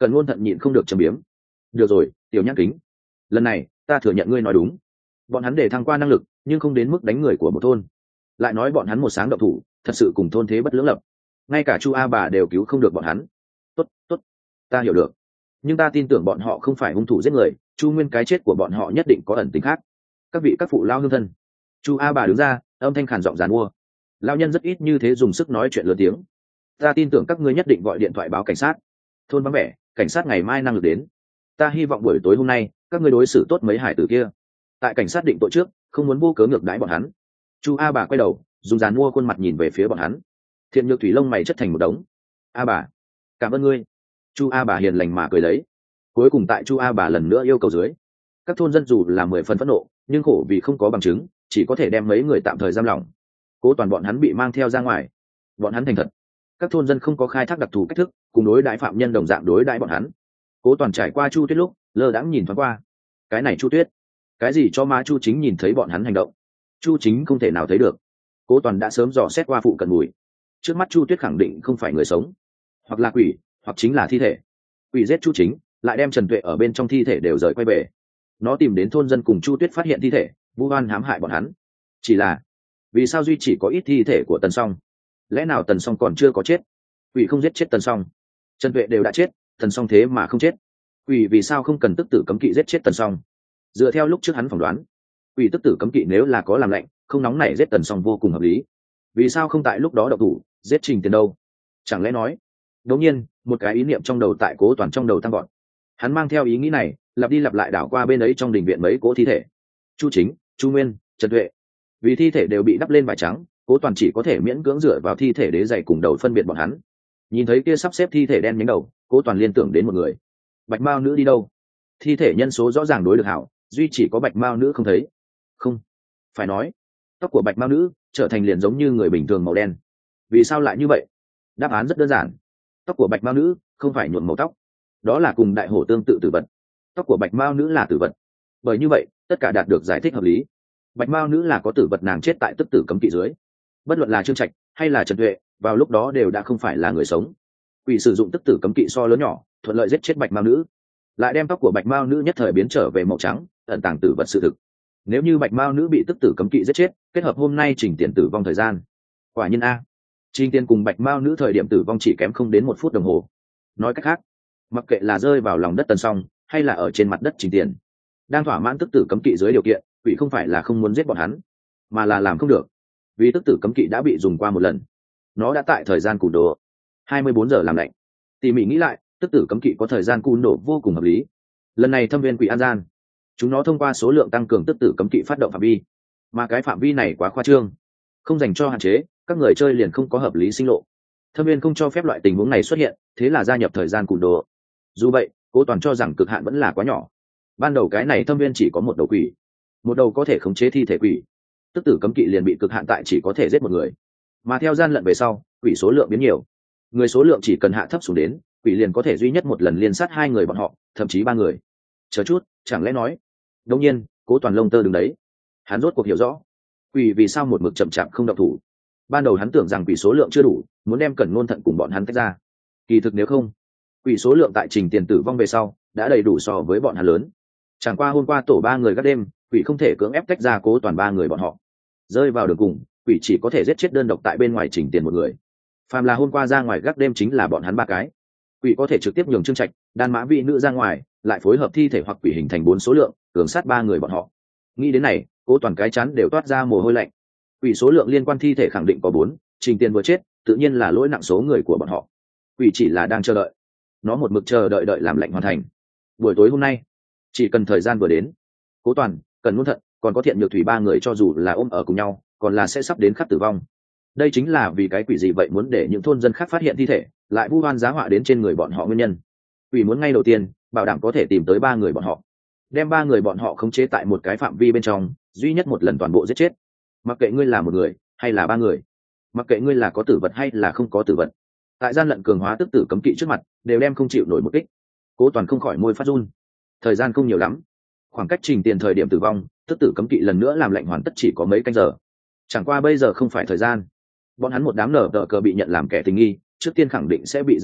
Cần Ngôn Thận nhịn không được trầm biếm. Được rồi, tiểu nhãn kính, lần này ta thừa nhận ngươi nói đúng. Bọn hắn để thăng qua năng lực, nhưng không đến mức đánh người của một thôn. Lại nói bọn hắn một sáng động thủ, thật sự cùng thôn thế bất lưỡng lập. Ngay cả Chu A Bà đều cứu không được bọn hắn. Tốt, tốt, ta hiểu được. Nhưng ta tin tưởng bọn họ không phải hung thủ giết người, Chu Nguyên cái chết của bọn họ nhất định có ẩn tình khác. Các vị các phụ lao hương thân. Chu A Bà đứng ra, âm thanh khàn giọng giàn mua. Lao nhân rất ít như thế dùng sức nói chuyện lớn tiếng. Ta tin tưởng các ngươi nhất định gọi điện thoại báo cảnh sát. Thôn vắng vẻ, cảnh sát ngày mai năng lực đến. Ta hy vọng buổi tối hôm nay các ngươi đối xử tốt mấy hải tử kia. Tại cảnh sát định tội trước, không muốn vô cớ ngược đãi bọn hắn. Chu A Bà quay đầu, dùng dàn mua khuôn mặt nhìn về phía bọn hắn. Thiện Nhược Thủy lông mày chất thành một đống. A Bà, cảm ơn ngươi. Chu A Bà hiền lành mà cười lấy. Cuối cùng tại Chu A Bà lần nữa yêu cầu dưới, các thôn dân dù là mười phần phẫn nộ, nhưng khổ vì không có bằng chứng, chỉ có thể đem mấy người tạm thời giam lỏng. Cố Toàn bọn hắn bị mang theo ra ngoài. Bọn hắn thành thật. Các thôn dân không có khai thác đặc thù cách thức, cùng đối đãi phạm nhân đồng dạng đối đãi bọn hắn. Cố Toàn trải qua Chu Tuyết lúc, lơ đãng nhìn thoáng qua. Cái này Chu Tuyết, cái gì cho má Chu Chính nhìn thấy bọn hắn hành động, Chu Chính không thể nào thấy được. Cố Toàn đã sớm dò xét qua phụ cận mùi. Trước mắt Chu Tuyết khẳng định không phải người sống, hoặc là quỷ, hoặc chính là thi thể. Quỷ giết Chu Chính, lại đem Trần Tuệ ở bên trong thi thể đều rời quay về. Nó tìm đến thôn dân cùng Chu Tuyết phát hiện thi thể, vu oan hãm hại bọn hắn. Chỉ là, vì sao duy chỉ có ít thi thể của Tần Song? Lẽ nào Tần Song còn chưa có chết? Quỷ không giết chết Tần Song, Trần Tuệ đều đã chết, Tần Song thế mà không chết. Quỷ vì sao không cần tức tử cấm kỵ giết chết Tần Song? Dựa theo lúc trước hắn phỏng đoán, quỷ tức tử cấm kỵ nếu là có làm lạnh, không nóng nảy giết Tần Song vô cùng hợp lý. Vì sao không tại lúc đó độc thủ giết Trình Tiền đâu? Chẳng lẽ nói? Đột nhiên, một cái ý niệm trong đầu tại Cố Toàn trong đầu tăng gọn. Hắn mang theo ý nghĩ này, lặp đi lặp lại đảo qua bên ấy trong đình viện mấy cỗ thi thể. Chu Chính, Chu Nguyên, Trần Tuệ. Vì thi thể đều bị đắp lên vải trắng, Cố Toàn chỉ có thể miễn cưỡng dựa vào thi thể đế dày cùng đầu phân biệt bọn hắn. Nhìn thấy kia sắp xếp thi thể đen nhánh đầu, Cố Toàn liên tưởng đến một người. Bạch Mao nữ đi đâu? Thi thể nhân số rõ ràng đối được hảo, duy chỉ có Bạch Mao nữ không thấy. Không, phải nói, tóc của Bạch Mao nữ trở thành liền giống như người bình thường màu đen. Vì sao lại như vậy? Đáp án rất đơn giản. Tóc của Bạch Mao nữ không phải nhuộm màu tóc, đó là cùng đại hổ tương tự tử vật. Tóc của Bạch Mao nữ là tử vật. Bởi như vậy, tất cả đạt được giải thích hợp lý. Bạch Mao nữ là có tử vật, nàng chết tại tức tử cấm kỵ dưới. Bất luận là Trương Trạch hay là Trần Tuệ, vào lúc đó đều đã không phải là người sống. Quỷ sử dụng tức tử cấm kỵ so lớn nhỏ, thuận lợi giết chết Bạch Mao nữ, lại đem tóc của Bạch Mao nữ nhất thời biến trở về màu trắng, ẩn tàng tử vật sự thực. Nếu như Bạch Mao nữ bị tức tử cấm kỵ giết chết, kết hợp hôm nay Trình Tiền tử vong thời gian, quả nhiên a, Trình Tiền cùng Bạch Mao nữ thời điểm tử vong chỉ kém không đến một phút đồng hồ. Nói cách khác, mặc kệ là rơi vào lòng đất Tần Song, hay là ở trên mặt đất Trình Tiền, đang thỏa mãn tức tử cấm kỵ dưới điều kiện, quỷ không phải là không muốn giết bọn hắn, mà là làm không được. Vì tức tử cấm kỵ đã bị dùng qua một lần, nó đã tại thời gian cùn đồ hai mươi bốn giờ làm lạnh. Tỉ mỉ nghĩ lại, tức tử cấm kỵ có thời gian cùn đồ vô cùng hợp lý. Lần này thâm viên quỷ an gian, chúng nó thông qua số lượng tăng cường tức tử cấm kỵ phát động phạm vi, mà cái phạm vi này quá khoa trương, không dành cho hạn chế, các người chơi liền không có hợp lý sinh lộ. Thâm viên không cho phép loại tình huống này xuất hiện, thế là gia nhập thời gian cùn đồ. Dù vậy, Cố Toàn cho rằng cực hạn vẫn là quá nhỏ. Ban đầu cái này thâm viên chỉ có một đầu quỷ, một đầu có thể khống chế thi thể quỷ, tức tử cấm kỵ liền bị cực hạn tại chỉ có thể giết một người. Mà theo gian lận về sau, quỷ số lượng biến nhiều, người số lượng chỉ cần hạ thấp xuống đến, quỷ liền có thể duy nhất một lần liên sát hai người bọn họ, thậm chí ba người. Chờ chút, chẳng lẽ nói? Đương nhiên, Cố Toàn lông tơ đứng đấy. Hắn rốt cuộc hiểu rõ, quỷ vì sao một mực chậm chạp không động thủ. Ban đầu hắn tưởng rằng quỷ số lượng chưa đủ, muốn đem Cẩn Ngôn Thận cùng bọn hắn tách ra. Kỳ thực nếu không, quỷ số lượng tại Trình Tiền tử vong về sau đã đầy đủ so với bọn hắn lớn. Chẳng qua hôm qua tổ ba người gác đêm, quỷ không thể cưỡng ép tách ra Cố Toàn ba người bọn họ. Rơi vào đường cùng, quỷ chỉ có thể giết chết đơn độc tại bên ngoài Trình Tiền một người. Phàm là hôm qua ra ngoài gác đêm chính là bọn hắn ba cái. Quỷ có thể trực tiếp nhường Trương Trạch, Đan Mã vị nữ ra ngoài, lại phối hợp thi thể hoặc quỷ hình thành bốn số lượng, cường sát ba người bọn họ. Nghĩ đến này, Cố Toàn cái chắn đều toát ra mồ hôi lạnh. Quỷ số lượng liên quan thi thể khẳng định có bốn, Trình Tiền vừa chết, tự nhiên là lỗi nặng số người của bọn họ. Quỷ chỉ là đang chờ đợi, nó một mực chờ đợi đợi làm lệnh hoàn thành. Buổi tối hôm nay, chỉ cần thời gian vừa đến, Cố Toàn, Cần Ngôn Thận, còn có Thiện Nhược Thủy ba người cho dù là ôm ở cùng nhau, còn là sẽ sắp đến khắc tử vong. Đây chính là vì cái quỷ gì vậy muốn để những thôn dân khác phát hiện thi thể, lại vu oan giá họa đến trên người bọn họ nguyên nhân. Quỷ muốn ngay đầu tiên bảo đảm có thể tìm tới ba người bọn họ, đem ba người bọn họ khống chế tại một cái phạm vi bên trong, duy nhất một lần toàn bộ giết chết. Mặc kệ ngươi là một người hay là ba người, mặc kệ ngươi là có tử vật hay là không có tử vật, tại gian lận cường hóa tức tử cấm kỵ trước mặt đều đem không chịu nổi một kích. Cố Toàn không khỏi môi phát run. Thời gian không nhiều lắm, khoảng cách Trình Tiền thời điểm tử vong, tức tử cấm kỵ lần nữa làm lệnh hoàn tất chỉ có mấy canh giờ. Chẳng qua bây giờ không phải thời gian, bọn hắn một đám nở tờ cờ bị nhận làm kẻ tình nghi, trước tiên khẳng định sẽ bị giam giữ,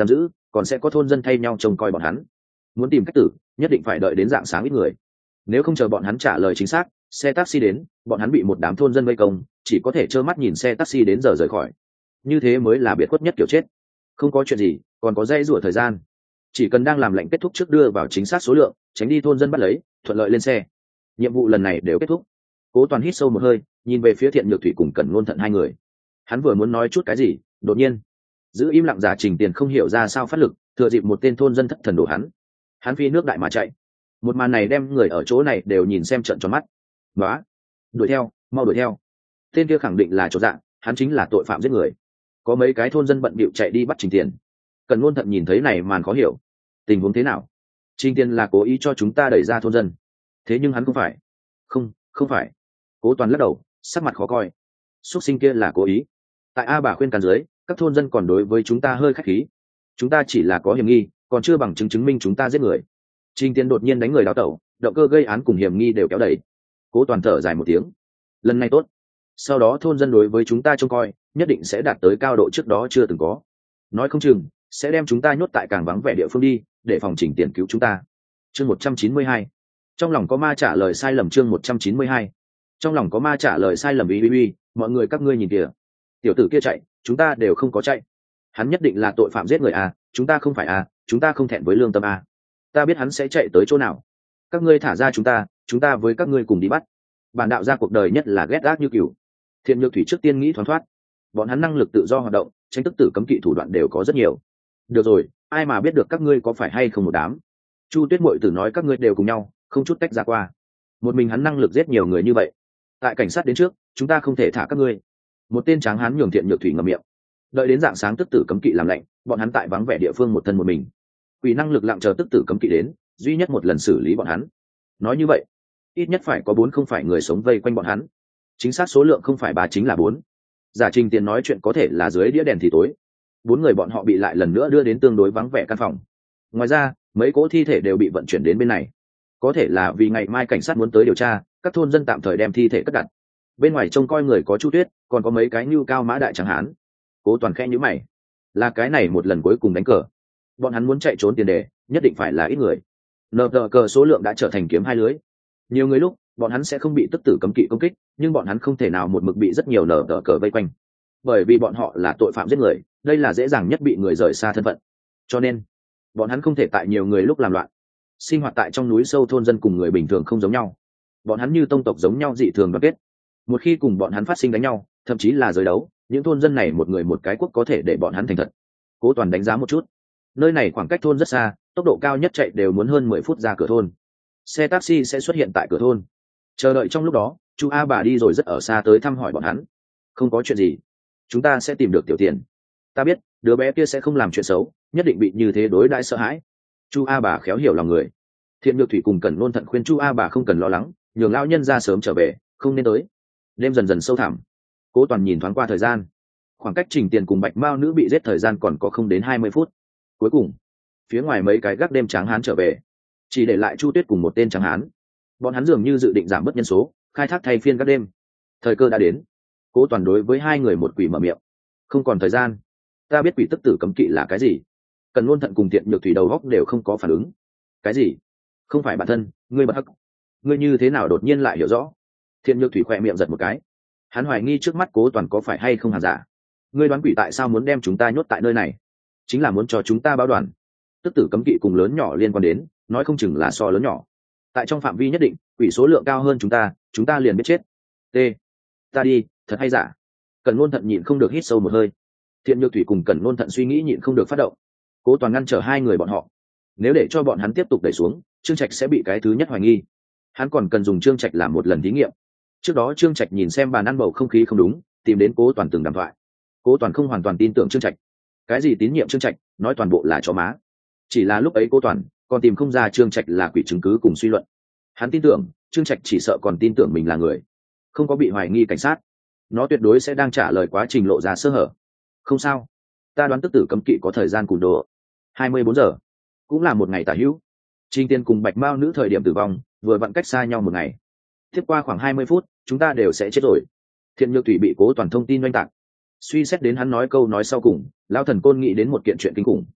còn sẽ có thôn dân thay nhau trông coi bọn hắn. Muốn tìm cách tử nhất định phải đợi đến rạng sáng ít người, nếu không chờ bọn hắn trả lời chính xác, xe taxi đến, bọn hắn bị một đám thôn dân vây công, chỉ có thể trơ mắt nhìn xe taxi đến giờ rời khỏi. Như thế mới là biệt khuất nhất kiểu chết. Không có chuyện gì, còn có dây rủa thời gian, chỉ cần đang làm lệnh kết thúc trước đưa vào chính xác số lượng, tránh đi thôn dân bắt lấy, thuận lợi lên xe. Nhiệm vụ lần này đều kết thúc. Cố Toàn hít sâu một hơi, nhìn về phía Thiện Nhược Thủy cùng Cẩn Ngôn Thận hai người. Hắn vừa muốn nói chút cái gì, đột nhiên giữ im lặng giả Trình Tiền không hiểu ra sao phát lực, thừa dịp một tên thôn dân thất thần đổ hắn. Hắn phi nước đại mà chạy. Một màn này đem người ở chỗ này đều nhìn xem trợn tròn mắt. Nóa, đuổi theo, mau đuổi theo. Tên kia khẳng định là chỗ dạng, hắn chính là tội phạm giết người. Có mấy cái thôn dân bận bịu chạy đi bắt Trình Tiền. Cẩn Ngôn Thận nhìn thấy này màn khó hiểu. Tình huống thế nào? Trình Tiền là cố ý cho chúng ta đẩy ra thôn dân. Thế nhưng hắn không phải. Không, không phải. Cố Toàn lắc đầu, sắc mặt khó coi. Xuất sinh kia là cố ý. Tại A bà khuyên can dưới, các thôn dân còn đối với chúng ta hơi khách khí. Chúng ta chỉ là có hiểm nghi, còn chưa bằng chứng chứng minh chúng ta giết người. Trình Tiền đột nhiên đánh người đào tẩu, động cơ gây án cùng hiểm nghi đều kéo đẩy. Cố Toàn thở dài một tiếng. Lần này tốt. Sau đó thôn dân đối với chúng ta trông coi, nhất định sẽ đạt tới cao độ trước đó chưa từng có. Nói không chừng sẽ đem chúng ta nhốt tại càng vắng vẻ địa phương đi, để phòng Trình Tiền cứu chúng ta. Chương một trăm chín mươi hai. Trong lòng có ma trả lời sai lầm. Chương một trăm chín mươi hai. Trong lòng có ma trả lời sai lầm. Uy uy uy, mọi người các ngươi nhìn kìa, tiểu tử kia chạy, chúng ta đều không có chạy. Hắn nhất định là tội phạm giết người à, chúng ta không phải à, chúng ta không thẹn với lương tâm à. Ta biết hắn sẽ chạy tới chỗ nào. Các ngươi thả ra chúng ta, chúng ta với các ngươi cùng đi bắt. Bản đạo gia cuộc đời nhất là ghét gác như cừu. Thiện Nhược Thủy trước tiên nghĩ thoáng thoát. Bọn hắn năng lực tự do hoạt động, tránh tức tử cấm kỵ thủ đoạn đều có rất nhiều. Được rồi, ai mà biết được các ngươi có phải hay không một đám. Chu Tuyết Muội tử nói các ngươi đều cùng nhau, không chút tách ra qua. Một mình hắn năng lực giết nhiều người như vậy. Tại cảnh sát đến trước, chúng ta không thể thả các ngươi. Một tên tráng hán nhường Thiện Nhược Thủy ngậm miệng. Đợi đến dạng sáng tức tử cấm kỵ làm lệnh, bọn hắn tại vắng vẻ địa phương một thân một mình. Quỷ năng lực lặng chờ tức tử cấm kỵ đến, duy nhất một lần xử lý bọn hắn. Nói như vậy, ít nhất phải có bốn không phải người sống vây quanh bọn hắn. Chính xác số lượng không phải ba chính là bốn. Giả Trình Tiền nói chuyện có thể là dưới đĩa đèn thì tối. Bốn người bọn họ bị lại lần nữa đưa đến tương đối vắng vẻ căn phòng. Ngoài ra, mấy cỗ thi thể đều bị vận chuyển đến bên này. Có thể là vì ngày mai cảnh sát muốn tới điều tra, các thôn dân tạm thời đem thi thể cất đặt. Bên ngoài trông coi người có Chu Tuyết, còn có mấy cái nhu cao mã đại chẳng hán. Cố Toàn khẽ nhíu mày, là cái này một lần cuối cùng đánh cờ. Bọn hắn muốn chạy trốn tiền đề, nhất định phải là ít người. Nờ tờ cờ số lượng đã trở thành kiếm hai lưới. Nhiều người lúc, bọn hắn sẽ không bị tức tử cấm kỵ công kích, nhưng bọn hắn không thể nào một mực bị rất nhiều nờ tờ cờ vây quanh. Bởi vì bọn họ là tội phạm giết người, đây là dễ dàng nhất bị người rời xa thân phận. Cho nên, bọn hắn không thể tại nhiều người lúc làm loạn. Sinh hoạt tại trong núi sâu thôn dân cùng người bình thường không giống nhau. Bọn hắn như tông tộc giống nhau dị thường đoàn kết. Một khi cùng bọn hắn phát sinh đánh nhau, thậm chí là giới đấu, những thôn dân này một người một cái quốc có thể để bọn hắn thành thật. Cố Toàn đánh giá một chút, nơi này khoảng cách thôn rất xa, tốc độ cao nhất chạy đều muốn hơn mười phút ra cửa thôn. Xe taxi sẽ xuất hiện tại cửa thôn. Chờ đợi trong lúc đó, chú A bà đi rồi rất ở xa tới thăm hỏi bọn hắn. Không có chuyện gì, chúng ta sẽ tìm được Tiểu Tiền. Ta biết đứa bé kia sẽ không làm chuyện xấu, nhất định bị như thế đối đãi sợ hãi. Chu A bà khéo hiểu lòng người. Thiện Nhược Thủy cùng Cẩn Ngôn Thận khuyên Chu A bà không cần lo lắng, nhường lão nhân ra sớm trở về, không nên tới. Đêm dần dần sâu thẳm. Cố Toàn nhìn thoáng qua thời gian, khoảng cách Trình Tiền cùng Bạch Mao nữ bị giết thời gian còn có không đến hai mươi phút. Cuối cùng, phía ngoài mấy cái gác đêm tráng hán trở về, chỉ để lại Chu Tuyết cùng một tên tráng hán. Bọn hắn dường như dự định giảm bớt nhân số, khai thác thay phiên gác đêm. Thời cơ đã đến. Cố Toàn đối với hai người một quỷ mở miệng. Không còn thời gian. Ta biết quỷ tức tử cấm kỵ là cái gì. Cần Ngôn Thận cùng Thiện Nhược Thủy đầu góc đều không có phản ứng. Cái gì? Không phải bản thân, ngươi bật hắc. Ngươi như thế nào đột nhiên lại hiểu rõ? Thiện Nhược Thủy khỏe miệng giật một cái. Hắn hoài nghi trước mắt Cố Toàn có phải hay không hàng giả. Ngươi đoán quỷ tại sao muốn đem chúng ta nhốt tại nơi này? Chính là muốn cho chúng ta báo đoàn. Tức tử cấm kỵ cùng lớn nhỏ liên quan đến, nói không chừng là so lớn nhỏ. Tại trong phạm vi nhất định, quỷ số lượng cao hơn chúng ta, chúng ta liền biết chết. T. Ta đi, thật hay giả? Cần Ngôn Thận nhịn không được hít sâu một hơi. Thiện Nhược Thủy cùng Cần Ngôn Thận suy nghĩ nhịn không được phát động. Cố Toàn ngăn trở hai người bọn họ. Nếu để cho bọn hắn tiếp tục đẩy xuống, Trương Trạch sẽ bị cái thứ nhất hoài nghi. Hắn còn cần dùng Trương Trạch làm một lần thí nghiệm. Trước đó Trương Trạch nhìn xem bàn ăn bầu không khí không đúng, tìm đến Cố Toàn từng đàm thoại. Cố Toàn không hoàn toàn tin tưởng Trương Trạch. Cái gì tín nhiệm Trương Trạch, nói toàn bộ là chó má. Chỉ là lúc ấy Cố Toàn còn tìm không ra Trương Trạch là quỷ chứng cứ cùng suy luận. Hắn tin tưởng Trương Trạch chỉ sợ còn tin tưởng mình là người, không có bị hoài nghi cảnh sát. Nó tuyệt đối sẽ đang trả lời quá trình lộ ra sơ hở. Không sao, ta đoán tức tử cấm kỵ có thời gian cùn đồ hai mươi bốn giờ, cũng là một ngày tả hữu. Trình Tiên cùng Bạch Mao nữ thời điểm tử vong vừa vặn cách xa nhau một ngày. Tiếp qua khoảng hai mươi phút, chúng ta đều sẽ chết rồi. Thiện Nhược Thủy bị Cố Toàn thông tin oanh tạc. Suy xét đến hắn nói câu nói sau cùng, lão thần côn nghĩ đến một kiện chuyện kinh khủng.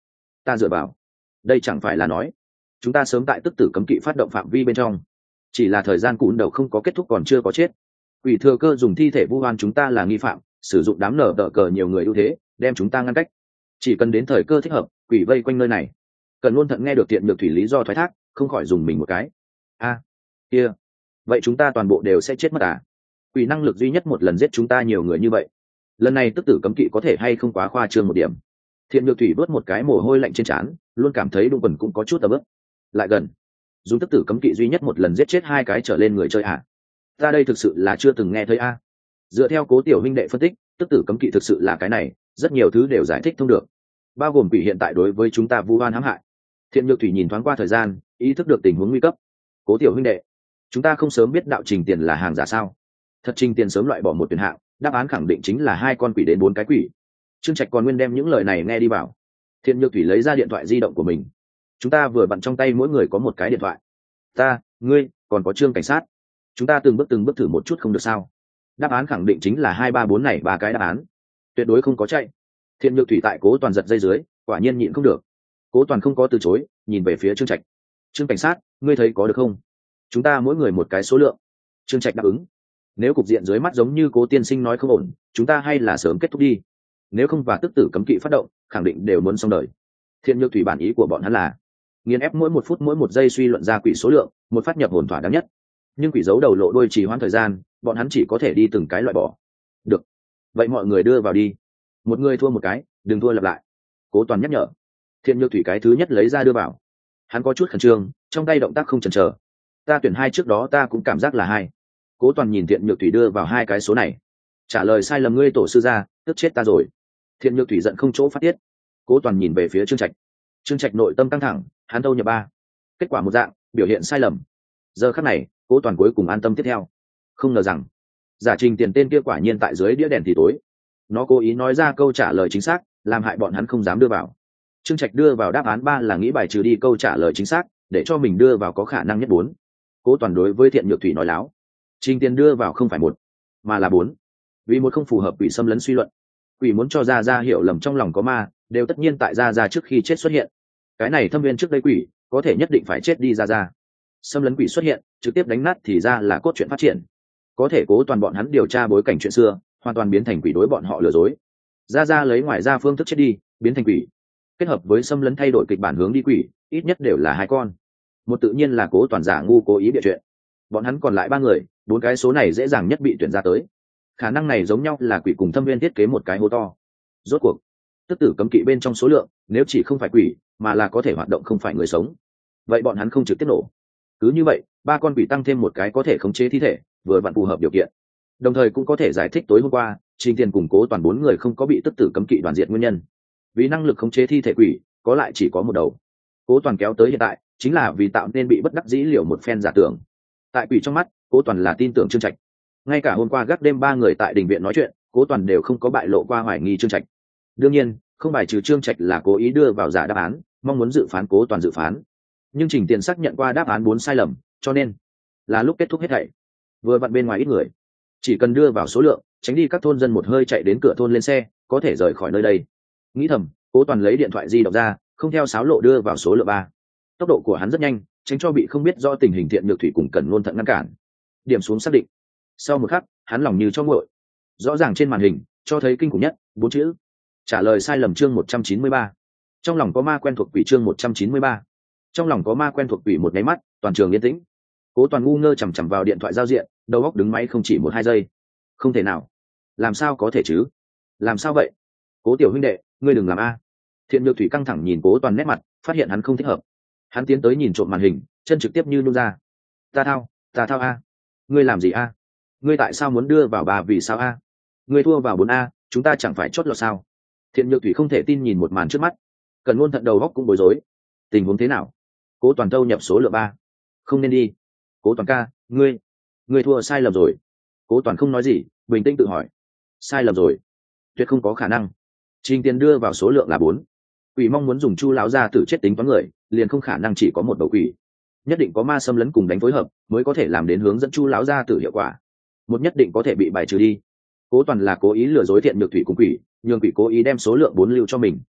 Ta dựa vào, đây chẳng phải là nói chúng ta sớm tại tức tử cấm kỵ phát động phạm vi bên trong, chỉ là thời gian cún đầu không có kết thúc còn chưa có chết. Quỷ thừa cơ dùng thi thể vu oan chúng ta là nghi phạm, sử dụng đám nở đỡ cờ nhiều người ưu thế đem chúng ta ngăn cách, chỉ cần đến thời cơ thích hợp quỷ vây quanh nơi này. Cần luôn thận nghe được Thiện Nhược Thủy lý do thoái thác, không khỏi dùng mình một cái. A, kia, vậy chúng ta toàn bộ đều sẽ chết mất à? Quỷ năng lực duy nhất một lần giết chúng ta nhiều người như vậy, lần này tức tử cấm kỵ có thể hay không quá khoa trương một điểm? Thiện Nhược Thủy vớt một cái mồ hôi lạnh trên trán, luôn cảm thấy đụng quần cũng có chút tầm ướp. Lại gần, dùng tức tử cấm kỵ duy nhất một lần giết chết hai cái trở lên người chơi à? Ta đây thực sự là chưa từng nghe thấy a. Dựa theo Cố tiểu huynh đệ phân tích, tức tử cấm kỵ thực sự là cái này, rất nhiều thứ đều giải thích thông được, bao gồm quỷ hiện tại đối với chúng ta vu oan hãm hại. Thiện Nhược Thủy nhìn thoáng qua thời gian, ý thức được tình huống nguy cấp. Cố tiểu huynh đệ, chúng ta không sớm biết đạo trình tiền là hàng giả sao? Thật trình tiền sớm loại bỏ một tuyển hạng, đáp án khẳng định chính là hai con quỷ đến bốn cái quỷ. Trương Trạch còn nguyên đem những lời này nghe đi vào. Thiện Nhược Thủy lấy ra điện thoại di động của mình. Chúng ta vừa bận trong tay mỗi người có một cái điện thoại. Ta, ngươi, còn có Trương cảnh sát. Chúng ta từng bước từng bước thử một chút không được sao? Đáp án khẳng định chính là hai ba bốn này ba cái đáp án. Tuyệt đối không có chạy. Thiện Nhược Thủy tại Cố Toàn giật dây dưới, quả nhiên nhịn không được. Cố Toàn không có từ chối, nhìn về phía Trương Trạch. Trương cảnh sát, ngươi thấy có được không? Chúng ta mỗi người một cái số lượng. Trương Trạch đáp ứng. Nếu cục diện dưới mắt giống như Cố tiên sinh nói không ổn, chúng ta hay là sớm kết thúc đi. Nếu không và tức tử cấm kỵ phát động, khẳng định đều muốn xong đời. Thiện Nhược Thủy bản ý của bọn hắn là nghiền ép mỗi một phút mỗi một giây suy luận ra quỷ số lượng, một phát nhập hồn thỏa đáng nhất. Nhưng quỷ giấu đầu lộ đôi trì hoãn thời gian, bọn hắn chỉ có thể đi từng cái loại bỏ. Được, vậy mọi người đưa vào đi. Một người thua một cái, đừng thua lặp lại. Cố Toàn nhắc nhở. Thiện Nhược Thủy cái thứ nhất lấy ra đưa vào. Hắn có chút khẩn trương, trong tay động tác không chần chờ. Ta tuyển hai trước đó ta cũng cảm giác là hai. Cố Toàn nhìn Thiện Nhược Thủy đưa vào hai cái số này, trả lời sai lầm ngươi tổ sư ra, tức chết ta rồi. Thiện Nhược Thủy giận không chỗ phát tiết. Cố Toàn nhìn về phía Trương Trạch. Trương Trạch nội tâm căng thẳng, hắn đâu nhập ba. Kết quả một dạng, biểu hiện sai lầm. Giờ khắc này, Cố Toàn cuối cùng an tâm tiếp theo. Không ngờ rằng, giả trình tiền tên kia quả nhiên tại dưới đĩa đèn thì tối. Nó cố ý nói ra câu trả lời chính xác, làm hại bọn hắn không dám đưa vào. Trương Trạch đưa vào đáp án ba là nghĩ bài trừ đi câu trả lời chính xác, để cho mình đưa vào có khả năng nhất bốn. Cố Toàn đối với Thiện Nhược Thủy nói láo. Trình tiền đưa vào không phải một, mà là bốn. Vì một không phù hợp quỷ xâm lấn suy luận. Quỷ muốn cho Gia Gia hiểu lầm trong lòng có ma, đều tất nhiên tại Gia Gia trước khi chết xuất hiện. Cái này thâm viên trước đây quỷ, có thể nhất định phải chết đi Gia Gia. Xâm lấn quỷ xuất hiện, trực tiếp đánh nát thì ra là cốt truyện phát triển. Có thể Cố Toàn bọn hắn điều tra bối cảnh chuyện xưa, hoàn toàn biến thành quỷ đối bọn họ lừa dối. Gia Gia lấy ngoài ra phương thức chết đi, biến thành quỷ. Kết hợp với xâm lấn thay đổi kịch bản hướng đi quỷ, ít nhất đều là hai con. Một tự nhiên là Cố Toàn giả ngu cố ý bịa chuyện. Bọn hắn còn lại ba người, bốn cái số này dễ dàng nhất bị tuyển ra tới. Khả năng này giống nhau là quỷ cùng thâm viên thiết kế một cái hố to. Rốt cuộc, tức tử cấm kỵ bên trong số lượng, nếu chỉ không phải quỷ, mà là có thể hoạt động không phải người sống, vậy bọn hắn không trực tiếp nổ. Cứ như vậy, ba con quỷ tăng thêm một cái có thể khống chế thi thể, vừa vặn phù hợp điều kiện. Đồng thời cũng có thể giải thích tối hôm qua, Trình Tiền củng Cố Toàn bốn người không có bị tức tử cấm kỵ đoàn diệt nguyên nhân. Vì năng lực khống chế thi thể quỷ, có lại chỉ có một đầu. Cố Toàn kéo tới hiện tại, chính là vì tạo nên bị bất đắc dĩ liều một phen giả tưởng. Tại quỷ trong mắt, Cố Toàn là tin tưởng Trương Trạch. Ngay cả hôm qua gác đêm ba người tại đình viện nói chuyện, Cố Toàn đều không có bại lộ qua hoài nghi Trương Trạch. Đương nhiên, không bài trừ Trương Trạch là cố ý đưa vào giả đáp án, mong muốn dự phán Cố Toàn dự phán. Nhưng Trình Tiền xác nhận qua đáp án bốn sai lầm, cho nên là lúc kết thúc hết thảy. Vừa vặn bên ngoài ít người, chỉ cần đưa vào số lượng, tránh đi các thôn dân một hơi chạy đến cửa thôn lên xe, có thể rời khỏi nơi đây. Nghĩ thầm, Cố Toàn lấy điện thoại di động ra, không theo sáo lộ đưa vào số lượng ba. Tốc độ của hắn rất nhanh, tránh cho bị không biết do tình hình Thiện Nhược Thủy cùng Cần Luôn thận ngăn cản. Điểm xuống xác định. Sau một khắc, hắn lòng như cho nguội. Rõ ràng trên màn hình cho thấy kinh khủng nhất bốn chữ: trả lời sai lầm. Chương một trăm chín mươi ba. Trong lòng có ma quen thuộc quỷ. Chương một trăm chín mươi ba. Trong lòng có ma quen thuộc quỷ. Một nháy mắt, toàn trường yên tĩnh. Cố Toàn ngu ngơ chằm chằm vào điện thoại giao diện, đầu óc đứng máy không chỉ một hai giây. Không thể nào, làm sao có thể chứ? Làm sao vậy? Cố tiểu huynh đệ, ngươi đừng làm a. Thiện Nhược Thủy căng thẳng nhìn Cố Toàn nét mặt, phát hiện hắn không thích hợp. Hắn tiến tới nhìn trộm màn hình, chân trực tiếp như nôn ra. Ta thao, ta thao a. Ngươi làm gì a? Ngươi tại sao muốn đưa vào ba? Vì sao a? Ngươi thua vào bốn a, chúng ta chẳng phải chốt lọt sao? Thiện Nhược Thủy không thể tin nhìn một màn trước mắt. Cần Luôn thận đầu óc cũng bối rối. Tình huống thế nào? Cố Toàn thâu nhập số lượng ba. Không nên đi. Cố Toàn ca, ngươi, ngươi thua sai lầm rồi. Cố Toàn không nói gì, bình tĩnh tự hỏi. Sai lầm rồi? Tuyệt không có khả năng. Trình Tiền đưa vào số lượng là bốn. Quỷ mong muốn dùng Chu lão gia tử chết tính toán người, liền không khả năng chỉ có một đầu quỷ. Nhất định có ma xâm lấn cùng đánh phối hợp, mới có thể làm đến hướng dẫn Chu lão gia tử hiệu quả. Một nhất định có thể bị bài trừ đi. Cố Toàn là cố ý lừa dối Thiện Nhược Thủy cùng quỷ, nhường quỷ cố ý đem số lượng bốn lưu cho mình.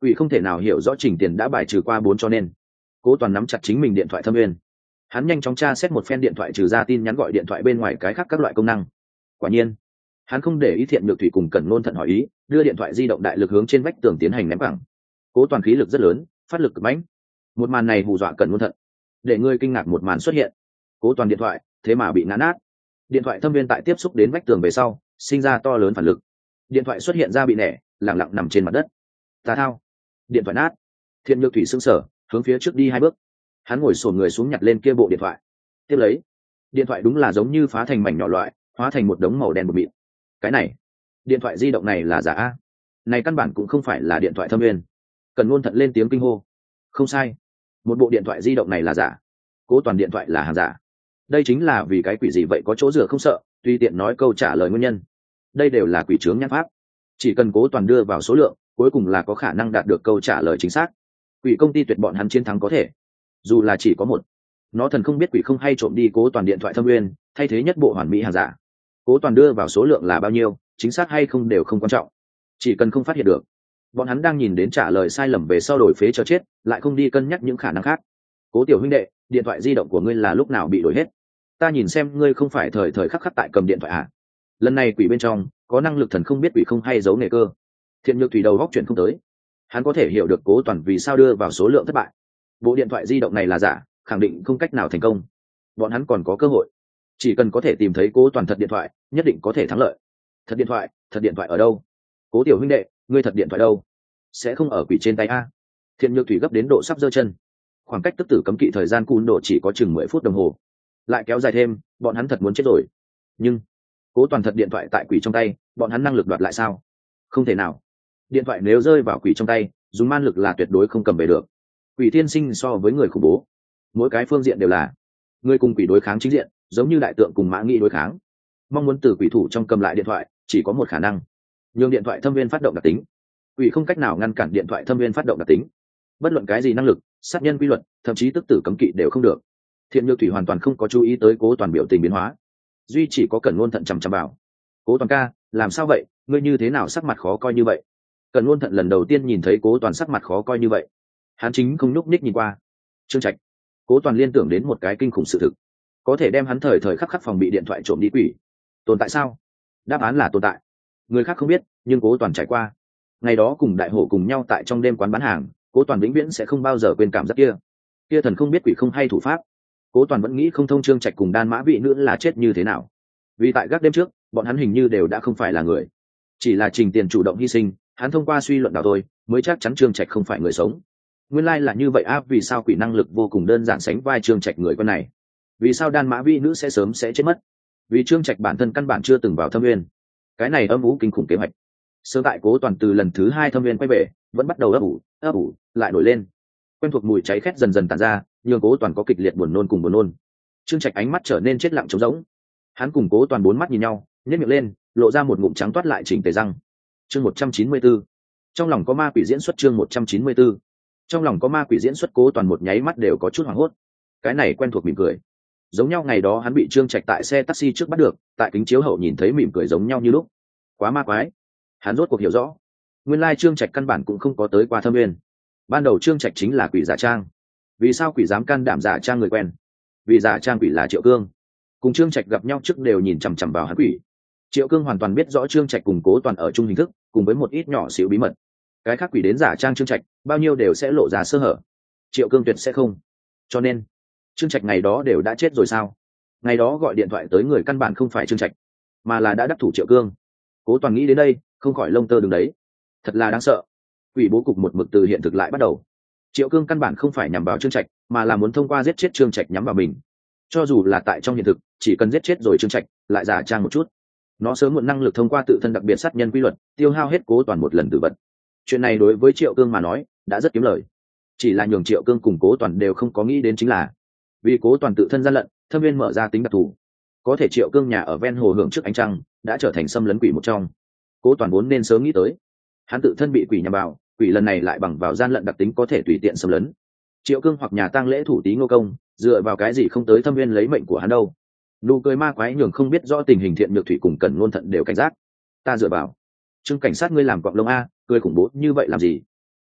Quỷ không thể nào hiểu rõ trình tiền đã bài trừ qua bốn, cho nên cố toàn nắm chặt chính mình điện thoại thâm viên. Hắn nhanh chóng tra xét một phen điện thoại trừ ra tin nhắn gọi điện thoại bên ngoài cái khác các loại công năng. Quả nhiên hắn không để ý Thiện Nhược Thủy cùng Cẩn Ngôn Thận hỏi ý, đưa điện thoại di động đại lực hướng trên vách tường tiến hành ném bằng. Cố toàn khí lực rất lớn, phát lực cực mãnh. Một màn này hù dọa Cẩn Ngôn Thận, để ngươi kinh ngạc một màn xuất hiện. Cố toàn điện thoại thế mà bị ngã nát. Điện thoại thâm viên tại tiếp xúc đến vách tường về sau sinh ra to lớn phản lực, điện thoại xuất hiện ra bị nẻ, lẳng lặng nằm trên mặt đất. Tà thao, điện thoại nát. Thiện Nhược Thủy sững sờ, hướng phía trước đi hai bước. Hắn ngồi xổm người xuống nhặt lên kia bộ điện thoại, tiếp lấy điện thoại đúng là giống như phá thành mảnh nhỏ loại, hóa thành một đống màu đen bột mịn. Cái này điện thoại di động này là giả a? Này căn bản cũng không phải là điện thoại thâm viên. Cần Ngôn Thận lên tiếng kinh hô. Không sai, một bộ điện thoại di động này là giả. Cố toàn điện thoại là hàng giả. Đây chính là vì cái quỷ gì vậy, có chỗ dựa không sợ, tùy tiện nói câu trả lời nguyên nhân. Đây đều là quỷ trướng nhãn pháp, chỉ cần cố toàn đưa vào số lượng, cuối cùng là có khả năng đạt được câu trả lời chính xác. Quỷ công ty tuyệt bọn hắn chiến thắng có thể, dù là chỉ có một. Nó thần không biết quỷ không hay trộm đi cố toàn điện thoại thâm nguyên, thay thế nhất bộ hoàn mỹ hàng giả. Cố toàn đưa vào số lượng là bao nhiêu, chính xác hay không đều không quan trọng, chỉ cần không phát hiện được. Bọn hắn đang nhìn đến trả lời sai lầm về sau đổi phế cho chết, lại không đi cân nhắc những khả năng khác. Cố tiểu huynh đệ, điện thoại di động của ngươi là lúc nào bị đổi hết? Ta nhìn xem ngươi không phải thời thời khắc khắc tại cầm điện thoại à? Lần này quỷ bên trong có năng lực thần không biết quỷ không hay giấu nghề cơ. Thiện Nhược Thủy đầu góc chuyện không tới, hắn có thể hiểu được cố toàn vì sao đưa vào số lượng thất bại. Bộ điện thoại di động này là giả, khẳng định không cách nào thành công. Bọn hắn còn có cơ hội, chỉ cần có thể tìm thấy cố toàn thật điện thoại, nhất định có thể thắng lợi. Thật điện thoại, thật điện thoại ở đâu? Cố tiểu huynh đệ, ngươi thật điện thoại đâu? Sẽ không ở quỷ trên tay a? Thiện Nhược Thủy gấp đến độ sắp giơ chân. Khoảng cách tức tử cấm kỵ thời gian cún độ chỉ có chừng mười phút đồng hồ, lại kéo dài thêm bọn hắn thật muốn chết rồi. Nhưng cố toàn thật điện thoại tại quỷ trong tay, bọn hắn năng lực đoạt lại sao? Không thể nào. Điện thoại nếu rơi vào quỷ trong tay, dùng man lực là tuyệt đối không cầm về được. Quỷ tiên sinh so với người khủng bố, mỗi cái phương diện đều là người cùng quỷ đối kháng chính diện, giống như đại tượng cùng mã nghĩ đối kháng. Mong muốn từ quỷ thủ trong cầm lại điện thoại chỉ có một khả năng, nhường điện thoại thâm viên phát động đặc tính. Quỷ không cách nào ngăn cản điện thoại thâm viên phát động đặc tính, bất luận cái gì năng lực, sát nhân quy luật, thậm chí tức tử cấm kỵ đều không được. Thiện Nhược Thủy hoàn toàn không có chú ý tới cố toàn biểu tình biến hóa, duy chỉ có Cẩn Ngôn Thận chằm chằm vào. Cố toàn ca, làm sao vậy, ngươi như thế nào sắc mặt khó coi như vậy? Cẩn Ngôn Thận lần đầu tiên nhìn thấy cố toàn sắc mặt khó coi như vậy, hắn chính không nhúc nhích nhìn qua. Trương Trạch. Cố toàn liên tưởng đến một cái kinh khủng sự thực, có thể đem hắn thời thời khắc khắc phòng bị điện thoại trộm đi quỷ tồn tại sao? Đáp án là tồn tại. Người khác không biết, nhưng cố toàn trải qua. Ngày đó cùng đại hổ cùng nhau tại trong đêm quán bán hàng, cố toàn vĩnh viễn sẽ không bao giờ quên cảm giác kia. Kia thần không biết quỷ không hay thủ pháp, cố toàn vẫn nghĩ không thông Trương Trạch cùng Đan Mã vị nữ là chết như thế nào. Vì tại gác đêm trước, bọn hắn hình như đều đã không phải là người, chỉ là Trình Tiền chủ động hy sinh, hắn thông qua suy luận đạo thôi mới chắc chắn Trương Trạch không phải người sống. Nguyên lai là như vậy áp, vì sao quỷ năng lực vô cùng đơn giản sánh vai Trương Trạch người con này? Vì sao Đan Mã vị nữ sẽ sớm sẽ chết mất? Vì Trương Trạch bản thân căn bản chưa từng vào thâm nguyên. Cái này âm ú kinh khủng kế hoạch. Sơ tại cố toàn từ lần thứ hai thâm nguyên quay về, vẫn bắt đầu ấp ủ, ấp ủ, lại nổi lên. Quen thuộc mùi cháy khét dần dần tàn ra, nhường cố toàn có kịch liệt buồn nôn cùng buồn nôn. Trương Trạch ánh mắt trở nên chết lặng trống rỗng. Hắn cùng cố toàn bốn mắt nhìn nhau, nhếch miệng lên, lộ ra một ngụm trắng toát lại chỉnh tề răng. Chương một trăm chín mươi tư. Trong lòng có ma quỷ diễn xuất. Chương một trăm chín mươi tư. Trong lòng có ma quỷ diễn xuất. Cố toàn một nháy mắt đều có chút hoảng hốt. Cái này quen thuộc mỉm cười, giống nhau ngày đó hắn bị Trương Trạch tại xe taxi trước bắt được, tại kính chiếu hậu nhìn thấy mỉm cười giống nhau như lúc. Quá ma quái. Hắn rốt cuộc hiểu rõ, nguyên lai Trương Trạch căn bản cũng không có tới qua thâm nguyên. Ban đầu Trương Trạch chính là quỷ giả trang. Vì sao quỷ dám can đảm giả trang người quen? Vì giả trang quỷ là Triệu Cương. Cùng Trương Trạch gặp nhau trước đều nhìn chằm chằm vào hắn quỷ. Triệu Cương hoàn toàn biết rõ Trương Trạch cùng cố toàn ở chung hình thức, cùng với một ít nhỏ xíu bí mật. Cái khác quỷ đến giả trang Trương Trạch, bao nhiêu đều sẽ lộ ra sơ hở. Triệu Cương tuyệt sẽ không. Cho nên Trương Trạch ngày đó đều đã chết rồi sao? Ngày đó gọi điện thoại tới người căn bản không phải Trương Trạch, mà là đã đắc thủ Triệu Cương. Cố toàn nghĩ đến đây, không khỏi lông tơ đứng đấy. Thật là đáng sợ. Quỷ bố cục một mực từ hiện thực lại bắt đầu. Triệu Cương căn bản không phải nhằm vào Trương Trạch, mà là muốn thông qua giết chết Trương Trạch nhắm vào mình. Cho dù là tại trong hiện thực, chỉ cần giết chết rồi Trương Trạch, lại giả trang một chút, nó sớm muộn năng lực thông qua tự thân đặc biệt sát nhân quy luật, tiêu hao hết cố toàn một lần tử vật. Chuyện này đối với Triệu Cương mà nói, đã rất kiếm lời. Chỉ là nhường Triệu Cương cùng cố toàn đều không có nghĩ đến chính là, vì cố toàn tự thân gian lận, thâm viên mở ra tính đặc thù. Có thể Triệu Cương nhà ở ven hồ hưởng trước ánh trăng, đã trở thành xâm lấn quỷ một trong. Cố toàn vốn nên sớm nghĩ tới, hắn tự thân bị quỷ nhằm vào, quỷ lần này lại bằng vào gian lận đặc tính có thể tùy tiện xâm lấn. Triệu Cương hoặc nhà tang lễ thủ tí Ngô Công, dựa vào cái gì không tới thâm viên lấy mệnh của hắn đâu? Nụ cười ma quái nhường không biết rõ tình hình Thiện Nhược Thủy cùng Cẩn Ngôn Thận đều cảnh giác. Ta dựa vào. Trương cảnh sát ngươi làm quặng lông a, cười khủng bố như vậy làm gì?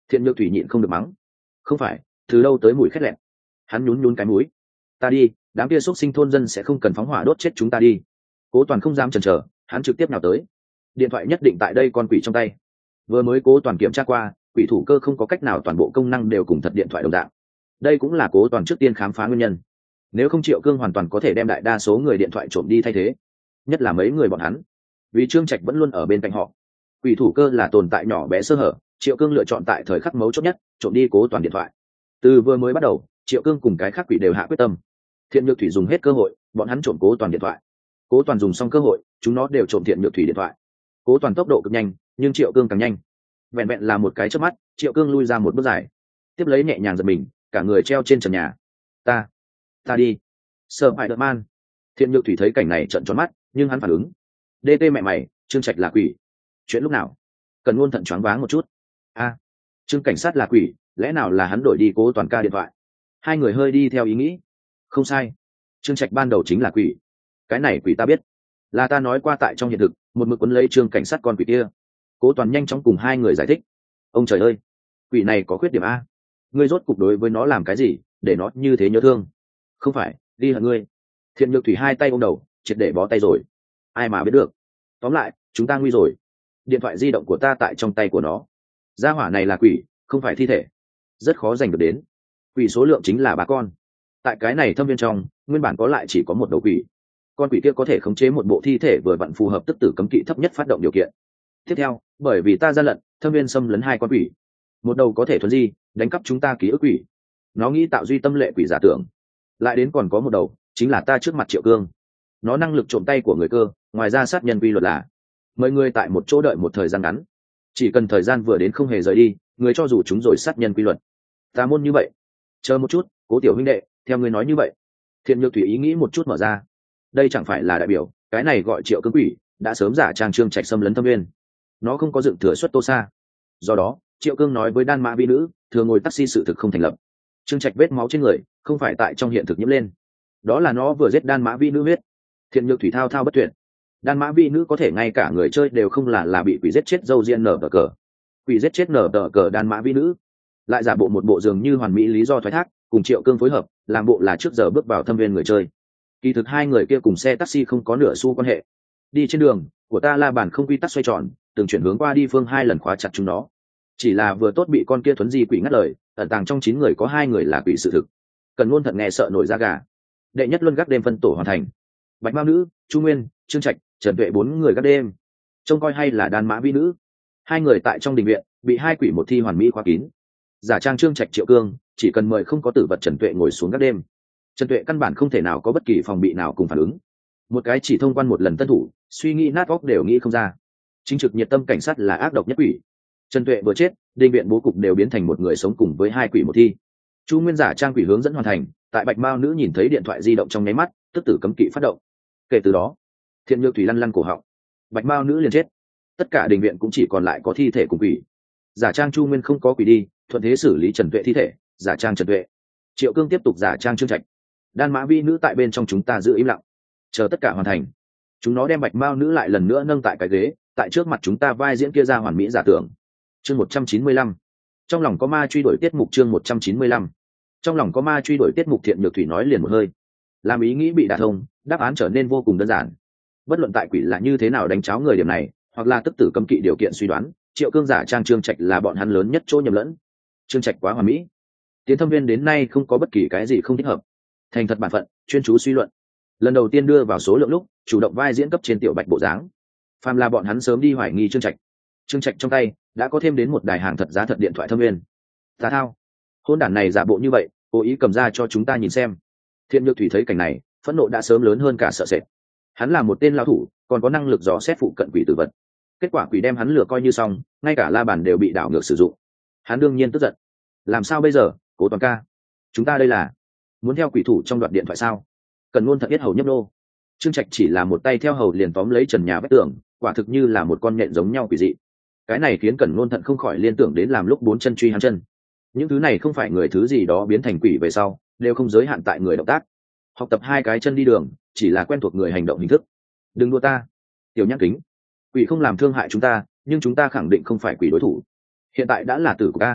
Thiện Nhược Thủy nhịn không được mắng, không phải, từ đâu tới mùi khét lẹn. Hắn nhún nhún cái mũi, ta đi, đám kia xúc sinh thôn dân sẽ không cần phóng hỏa đốt chết chúng ta đi. Cố Toàn không dám chần chờ, hắn trực tiếp nào tới. Điện thoại nhất định tại đây con quỷ trong tay. Vừa mới Cố Toàn kiểm tra qua, quỷ thủ cơ không có cách nào toàn bộ công năng đều cùng thật điện thoại đồng dạng. Đây cũng là Cố Toàn trước tiên khám phá nguyên nhân. Nếu không Triệu Cương hoàn toàn có thể đem đại đa số người điện thoại trộm đi thay thế, nhất là mấy người bọn hắn. Vì Trương Trạch vẫn luôn ở bên cạnh họ. Quỷ thủ cơ là tồn tại nhỏ bé sơ hở, Triệu Cương lựa chọn tại thời khắc mấu chốt nhất trộm đi Cố Toàn điện thoại. Từ vừa mới bắt đầu, Triệu Cương cùng cái khác quỷ đều hạ quyết tâm. Thiện Nhược Thủy dùng hết cơ hội, bọn hắn trộm Cố Toàn điện thoại. Cố Toàn dùng xong cơ hội, chúng nó đều trộm Thiện Nhược Thủy điện thoại. Cố Toàn tốc độ cực nhanh, nhưng Triệu Cương càng nhanh. Vẹn vẹn là một cái chớp mắt, Triệu Cương lui ra một bước dài, tiếp lấy nhẹ nhàng giật mình, cả người treo trên trần nhà. Ta, ta đi. Sợ hãi đợt man. Thiện Nhược Thủy thấy cảnh này trợn tròn mắt, nhưng hắn phản ứng. đê tê mẹ mày, Trương Trạch là quỷ. Chuyện lúc nào? Cần Ngôn thận choáng váng một chút. A, Trương cảnh sát là quỷ, lẽ nào là hắn đổi đi Cố Toàn ca điện thoại? Hai người hơi đi theo ý nghĩ. Không sai, Trương Trạch ban đầu chính là quỷ. Cái này quỷ ta biết, là ta nói qua tại trong hiện thực, một mực quấn lấy Trương cảnh sát con quỷ kia. Cố Toàn nhanh chóng cùng hai người giải thích. Ông trời ơi, quỷ này có khuyết điểm a. Ngươi rốt cục đối với nó làm cái gì để nó như thế nhớ thương? Không phải đi hận ngươi. Thiện Nhược Thủy hai tay ôm đầu, triệt để bó tay rồi. Ai mà biết được. Tóm lại, chúng ta nguy rồi. Điện thoại di động của ta tại trong tay của nó. Gia hỏa này là quỷ, không phải thi thể, rất khó giành được đến. Quỷ số lượng chính là ba con. Tại cái này thâm viên trong, nguyên bản có lại chỉ có một đầu quỷ. Con quỷ kia có thể khống chế một bộ thi thể vừa vặn phù hợp tức tử cấm kỵ thấp nhất phát động điều kiện. Tiếp theo, bởi vì ta gian lận, thâm viên xâm lấn hai con quỷ. Một đầu có thể thuần di, đánh cắp chúng ta ký ức quỷ. Nó nghĩ tạo duy tâm lệ quỷ giả tưởng. Lại đến còn có một đầu, chính là ta trước mặt Triệu Cương. Nó năng lực trộm tay của người cơ, ngoài ra sát nhân quy luật là mời người tại một chỗ đợi một thời gian ngắn. Chỉ cần thời gian vừa đến không hề rời đi, người cho dù chúng rồi sát nhân quy luật. Ta môn như vậy. Chờ một chút, Cố tiểu huynh đệ, theo ngươi nói như vậy. Thiện Nhược Thủy ý nghĩ một chút mở ra. Đây chẳng phải là đại biểu, cái này gọi Triệu Cương quỷ, đã sớm giả trang Trương Trạch xâm lấn thâm viên. Nó không có dựng thừa xuất Tô Sa. Do đó, Triệu Cương nói với đan mã vi nữ, thường ngồi taxi sự thực không thành lập. Trương Trạch vết máu trên người, không phải tại trong hiện thực nhiễm lên. Đó là nó vừa giết đan mã vi nữ huyết. Thiện Nhược Thủy thao thao bất tuyệt. Đan mã vi nữ có thể ngay cả người chơi đều không là là bị quỷ giết chết dâu riêng nở tờ cờ. Quỷ giết chết nở tờ cờ đan mã vi nữ, lại giả bộ một bộ dường như hoàn mỹ lý do thoái thác, cùng Triệu Cương phối hợp, làm bộ là trước giờ bước vào thâm viên người chơi. Kỳ thực hai người kia cùng xe taxi không có nửa xu quan hệ. Đi trên đường của ta la bàn không quy tắc xoay tròn, từng chuyển hướng qua đi phương hai lần khóa chặt chúng nó. Chỉ là vừa tốt bị con kia thuấn di quỷ ngắt lời, ẩn tàng trong chín người có hai người là quỷ sự thực. Cần Ngôn thận nghe sợ nổi da gà. Đệ nhất luân gác đêm phân tổ hoàn thành. Bạch Mao nữ, Chu Nguyên, Trương Trạch, Trần Tuệ bốn người gác đêm. Trông coi hay là đan mã vi nữ. Hai người tại trong đình viện bị hai quỷ một thi hoàn mỹ khóa kín. Giả trang Trương Trạch Triệu Cương, chỉ cần mời không có tử vật Trần Tuệ ngồi xuống gác đêm. Trần Tuệ căn bản không thể nào có bất kỳ phòng bị nào cùng phản ứng. Một cái chỉ thông quan một lần tân thủ, suy nghĩ nát óc đều nghĩ không ra. Chính trực nhiệt tâm cảnh sát là ác độc nhất quỷ. Trần Tuệ vừa chết, đình viện bố cục đều biến thành một người sống cùng với hai quỷ một thi. Chu Nguyên giả trang quỷ hướng dẫn hoàn thành, tại Bạch Mao nữ nhìn thấy điện thoại di động trong nháy mắt, tức tử cấm kỵ phát động. Kể từ đó, Thiện Nhược Thủy lăn lăn cổ họng, Bạch Mao nữ liền chết. Tất cả đình viện cũng chỉ còn lại có thi thể cùng quỷ. Giả trang Chu Nguyên không có quỷ đi, thuận thế xử lý Trần Tuệ thi thể, giả trang Trần Tuệ. Triệu Cương tiếp tục giả trang Trương Trạch. Đan mã vi nữ tại bên trong chúng ta giữ im lặng, chờ tất cả hoàn thành. Chúng nó đem Bạch Mao nữ lại lần nữa nâng tại cái ghế, tại trước mặt chúng ta vai diễn kia ra hoàn mỹ giả tưởng. Chương một trăm chín mươi lăm. Trong lòng có ma truy đuổi tiết mục chương một trăm chín mươi lăm. Trong lòng có ma truy đuổi tiết mục. Thiện Nhược Thủy nói liền một hơi. Làm ý nghĩ bị đả thông, đáp án trở nên vô cùng đơn giản. Bất luận tại quỷ là như thế nào đánh cháo người điểm này, hoặc là tức tử cấm kỵ điều kiện suy đoán, Triệu Cương giả trang Trương Trạch là bọn hắn lớn nhất chỗ nhầm lẫn. Trương Trạch quá hoàn mỹ. Tiến thâm viên đến nay không có bất kỳ cái gì không thích hợp. Thành thật bản phận, chuyên chú suy luận. Lần đầu tiên đưa vào số lượng lúc, chủ động vai diễn cấp trên tiểu Bạch bộ dáng. Phàm là bọn hắn sớm đi hoài nghi Trương Trạch. Trương Trạch trong tay đã có thêm đến một đài hàng thật giá thật điện thoại thâm viên. Tà thao, hôn đản này giả bộ như vậy, cố ý cầm ra cho chúng ta nhìn xem. Thiện Nhược Thủy thấy cảnh này, phẫn nộ đã sớm lớn hơn cả sợ sệt. Hắn là một tên lão thủ, còn có năng lực dò xét phụ cận quỷ tử vật. Kết quả quỷ đem hắn lừa coi như xong, ngay cả la bàn đều bị đảo ngược sử dụng. Hắn đương nhiên tức giận. Làm sao bây giờ, Cố Toàn ca? Chúng ta đây là muốn theo quỷ thủ trong đoạn điện thoại sao? Cần Ngôn thật biết hầu nhấp nô. Trương Trạch chỉ là một tay theo hầu liền tóm lấy trần nhà vách tường, quả thực như là một con nhện giống nhau quỷ dị. Cái này khiến Cẩn Ngôn thận không khỏi liên tưởng đến làm lúc bốn chân truy hắn chân. Những thứ này không phải người thứ gì đó biến thành quỷ về sau, đều không giới hạn tại người động tác. Học tập hai cái chân đi đường, chỉ là quen thuộc người hành động hình thức. Đừng đùa ta, Tiểu Nhãn Kính. Quỷ không làm thương hại chúng ta, nhưng chúng ta khẳng định không phải quỷ đối thủ. Hiện tại đã là tử của ta.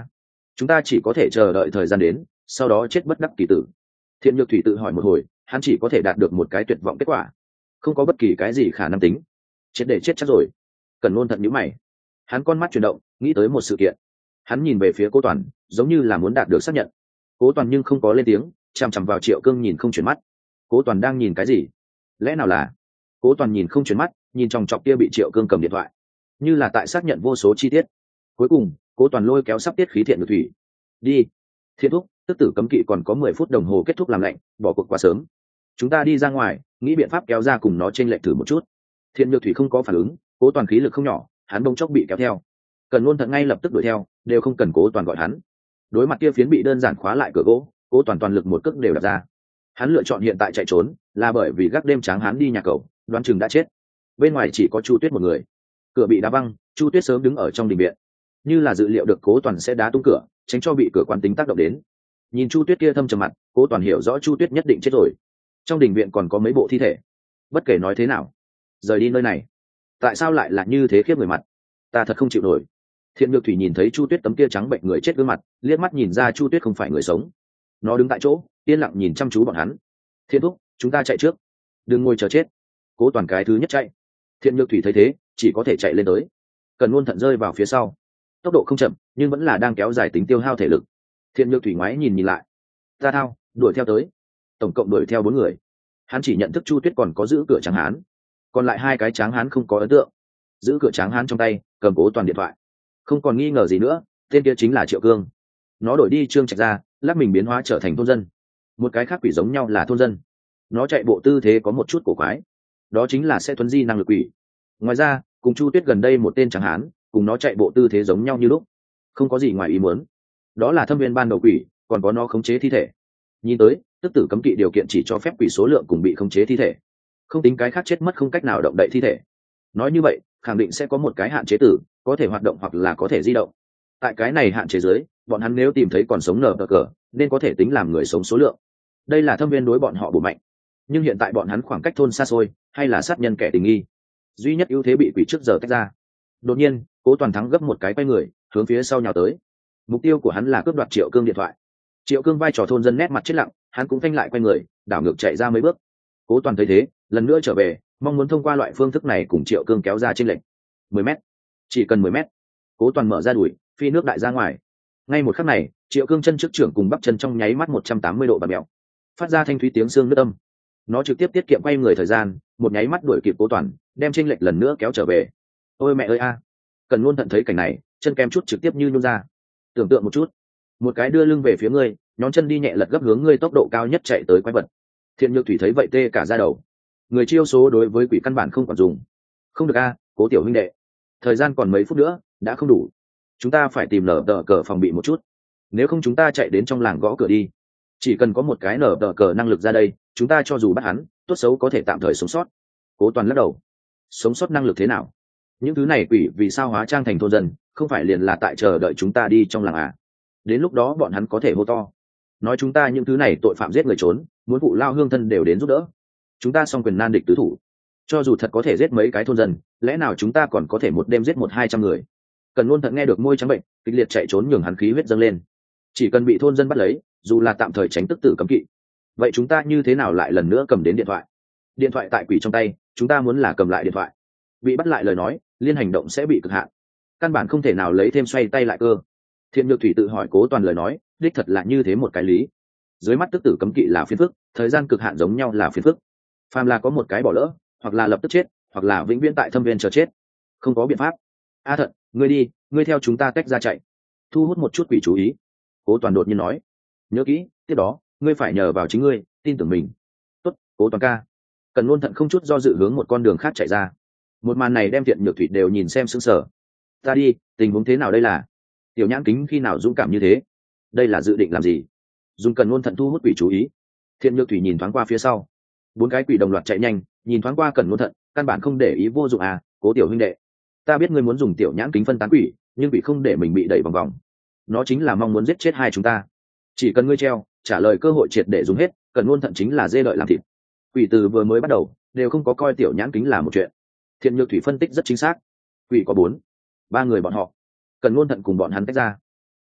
chúng ta chỉ có thể chờ đợi thời gian đến, sau đó chết bất đắc kỳ tử. Thiện Nhược Thủy tự hỏi một hồi, hắn chỉ có thể đạt được một cái tuyệt vọng kết quả, không có bất kỳ cái gì khả năng tính, chết để chết chắc rồi. Cần Ngôn Thận nhíu mày, hắn con mắt chuyển động, nghĩ tới một sự kiện. Hắn nhìn về phía Cố Toàn, giống như là muốn đạt được xác nhận. Cố Toàn nhưng không có lên tiếng, chằm chằm vào Triệu Cương nhìn không chuyển mắt. Cố Toàn đang nhìn cái gì? Lẽ nào là? Cố Toàn nhìn không chuyển mắt, nhìn chòng chọc kia bị Triệu Cương cầm điện thoại, như là tại xác nhận vô số chi tiết. Cuối cùng, Cố Toàn lôi kéo sắp tiết khí Thiện Nhược Thủy. Đi. Thiện thúc, tức tử cấm kỵ còn có mười phút đồng hồ kết thúc làm lạnh, bỏ cuộc quá sớm. Chúng ta đi ra ngoài, nghĩ biện pháp kéo ra cùng nó trên lệch thử một chút. Thiện Nhược Thủy không có phản ứng, Cố Toàn khí lực không nhỏ, hắn bỗng chốc bị kéo theo. Cần Ngôn Thận ngay lập tức đuổi theo, đều không cần Cố Toàn gọi hắn. Đối mặt kia phiến bị đơn giản khóa lại cửa gỗ, Cố Toàn toàn lực một cước đều đạp ra. Hắn lựa chọn hiện tại chạy trốn, là bởi vì gác đêm tráng hắn đi nhà cầu, đoán chừng đã chết. Bên ngoài chỉ có Chu Tuyết một người. Cửa bị đá văng, Chu Tuyết sớm đứng ở trong đình viện, như là dự liệu được Cố Toàn sẽ đá tung cửa, tránh cho bị cửa quán tính tác động đến. Nhìn Chu Tuyết kia thâm trầm mặt, Cố Toàn hiểu rõ Chu Tuyết nhất định chết rồi. Trong đình viện còn có mấy bộ thi thể. Bất kể nói thế nào, rời đi nơi này. Tại sao lại là như thế khiếp người mặt? Ta thật không chịu nổi. Thiện Nhược Thủy nhìn thấy Chu Tuyết tấm kia trắng bệnh người chết gương mặt, liếc mắt nhìn ra Chu Tuyết không phải người sống. Nó đứng tại chỗ, yên lặng nhìn chăm chú bọn hắn. Thiện thúc, chúng ta chạy trước, đừng ngồi chờ chết. Cố Toàn cái thứ nhất chạy. Thiện Nhược Thủy thấy thế, chỉ có thể chạy lên tới. Cần Ngôn Thận rơi vào phía sau, tốc độ không chậm, nhưng vẫn là đang kéo dài tính tiêu hao thể lực. Thiện Nhược Thủy ngoái nhìn nhìn lại, ta thao, đuổi theo tới. Tổng cộng đuổi theo bốn người. Hắn chỉ nhận thức Chu Tuyết còn có giữ cửa tráng hán, còn lại hai cái tráng hán không có ấn tượng. Giữ cửa tráng hán trong tay cầm Cố Toàn điện thoại, không còn nghi ngờ gì nữa, tên kia chính là Triệu Cương. Nó đổi đi Trương Trạch ra, lắc mình biến hóa trở thành thôn dân. Một cái khác quỷ giống nhau là thôn dân. Nó chạy bộ tư thế có một chút cổ quái, đó chính là sẽ thuấn di năng lực quỷ. Ngoài ra, cùng Chu Tuyết gần đây một tên tráng hán, cùng nó chạy bộ tư thế giống nhau như lúc, không có gì ngoài ý muốn. Đó là thâm viên ban đầu quỷ, còn có nó khống chế thi thể. Nhìn tới, tức tử cấm kỵ điều kiện chỉ cho phép quỷ số lượng cùng bị khống chế thi thể, không tính cái khác chết mất không cách nào động đậy thi thể. Nói như vậy, khẳng định sẽ có một cái hạn chế tử, có thể hoạt động hoặc là có thể di động. Tại cái này hạn chế dưới, bọn hắn nếu tìm thấy còn sống nở cờ, nên có thể tính làm người sống số lượng. Đây là thâm viên đối bọn họ bổ mạnh. Nhưng hiện tại bọn hắn khoảng cách thôn xa xôi, hay là sát nhân kẻ tình nghi, duy nhất ưu thế bị quỷ trước giờ tách ra. Đột nhiên, Cố Toàn thắng gấp một cái quay người, hướng phía sau nhào tới. Mục tiêu của hắn là cướp đoạt Triệu Cương điện thoại. Triệu Cương vai trò thôn dân nét mặt chết lặng, hắn cũng phanh lại quay người, đảo ngược chạy ra mấy bước. Cố Toàn thấy thế, lần nữa trở về, mong muốn thông qua loại phương thức này cùng Triệu Cương kéo ra trên lệnh mười mét, chỉ cần mười mét. Cố Toàn mở ra đuổi, phi nước đại ra ngoài. Ngay một khắc này, Triệu Cương chân trước trưởng cùng bắp chân trong nháy mắt một trăm tám mươi độ bạt mèo, phát ra thanh thúy tiếng xương nứt âm. Nó trực tiếp tiết kiệm quay người thời gian, một nháy mắt đuổi kịp Cố Toàn, đem chênh lệch lần nữa kéo trở về. Ôi mẹ ơi a! Cần Ngôn Thận thấy cảnh này, chân kem chút trực tiếp như nhún ra. Tưởng tượng một chút, một cái đưa lưng về phía ngươi, nhón chân đi nhẹ lật gấp hướng ngươi tốc độ cao nhất chạy tới quái vật. Thiện Nhược Thủy thấy vậy tê cả da đầu. Người chiêu số đối với quỷ căn bản không còn dùng. Không được a, Cố tiểu huynh đệ, thời gian còn mấy phút nữa, đã không đủ. Chúng ta phải tìm nở tờ cờ phòng bị một chút. Nếu không chúng ta chạy đến trong làng gõ cửa đi. Chỉ cần có một cái nở tờ cờ năng lực ra đây, chúng ta cho dù bắt hắn, tốt xấu có thể tạm thời sống sót. Cố Toàn lắc đầu. Sống sót năng lực thế nào? Những thứ này quỷ vì sao hóa trang thành thôn dân, không phải liền là tại chờ đợi chúng ta đi trong làng à? Đến lúc đó bọn hắn có thể hô to, nói chúng ta những thứ này tội phạm giết người trốn, muốn vụ lao hương thân đều đến giúp đỡ. Chúng ta song quyền nan địch tứ thủ. Cho dù thật có thể giết mấy cái thôn dân, lẽ nào chúng ta còn có thể một đêm giết một hai trăm người? Cần Ngôn Thận nghe được môi trắng bệnh, kịch liệt chạy trốn nhường hắn khí huyết dâng lên. Chỉ cần bị thôn dân bắt lấy, dù là tạm thời tránh tức tử cấm kỵ, vậy chúng ta như thế nào lại lần nữa cầm đến điện thoại? Điện thoại tại quỷ trong tay, chúng ta muốn là cầm lại điện thoại, bị bắt lại lời nói, liên hành động sẽ bị cực hạn, căn bản không thể nào lấy thêm xoay tay lại cơ. Thiện Nhược Thủy tự hỏi Cố Toàn lời nói, đích thật là như thế một cái lý. Dưới mắt tức tử cấm kỵ là phiền phức, thời gian cực hạn giống nhau là phiền phức. Phàm là có một cái bỏ lỡ, hoặc là lập tức chết, hoặc là vĩnh viễn tại thâm viên chờ chết, không có biện pháp. A Thận, ngươi đi, ngươi theo chúng ta tách ra chạy, thu hút một chút quỷ chú ý. Cố Toàn đột nhiên nói. Nhớ kỹ, tiếp đó ngươi phải nhờ vào chính ngươi, tin tưởng mình. Tốt, Cố Toàn ca. Cần Ngôn Thận không chút do dự hướng một con đường khác chạy ra. Một màn này đem Thiện Nhược Thủy đều nhìn xem sững sờ. Ta đi, tình huống thế nào đây là? Tiểu Nhãn Kính khi nào dũng cảm như thế? Đây là dự định làm gì? Dùng Cần Ngôn Thận thu hút quỷ chú ý. Thiện Nhược Thủy nhìn thoáng qua phía sau, bốn cái quỷ đồng loạt chạy nhanh, nhìn thoáng qua Cần Ngôn Thận, căn bản không để ý, vô dụng à? Cố tiểu huynh đệ, ta biết ngươi muốn dùng Tiểu Nhãn Kính phân tán quỷ, nhưng quỷ không để mình bị đẩy vòng vòng. Nó chính là mong muốn giết chết hai chúng ta. Chỉ cần ngươi treo, trả lời cơ hội triệt để dùng hết, Cần Ngôn Thận chính là dê đợi làm thịt. Quỷ từ vừa mới bắt đầu đều không có coi Tiểu Nhãn Kính là một chuyện. Thiện Nhược Thủy phân tích rất chính xác. Quỷ có bốn, ba người bọn họ. Cần Ngôn Thận cùng bọn hắn tách ra.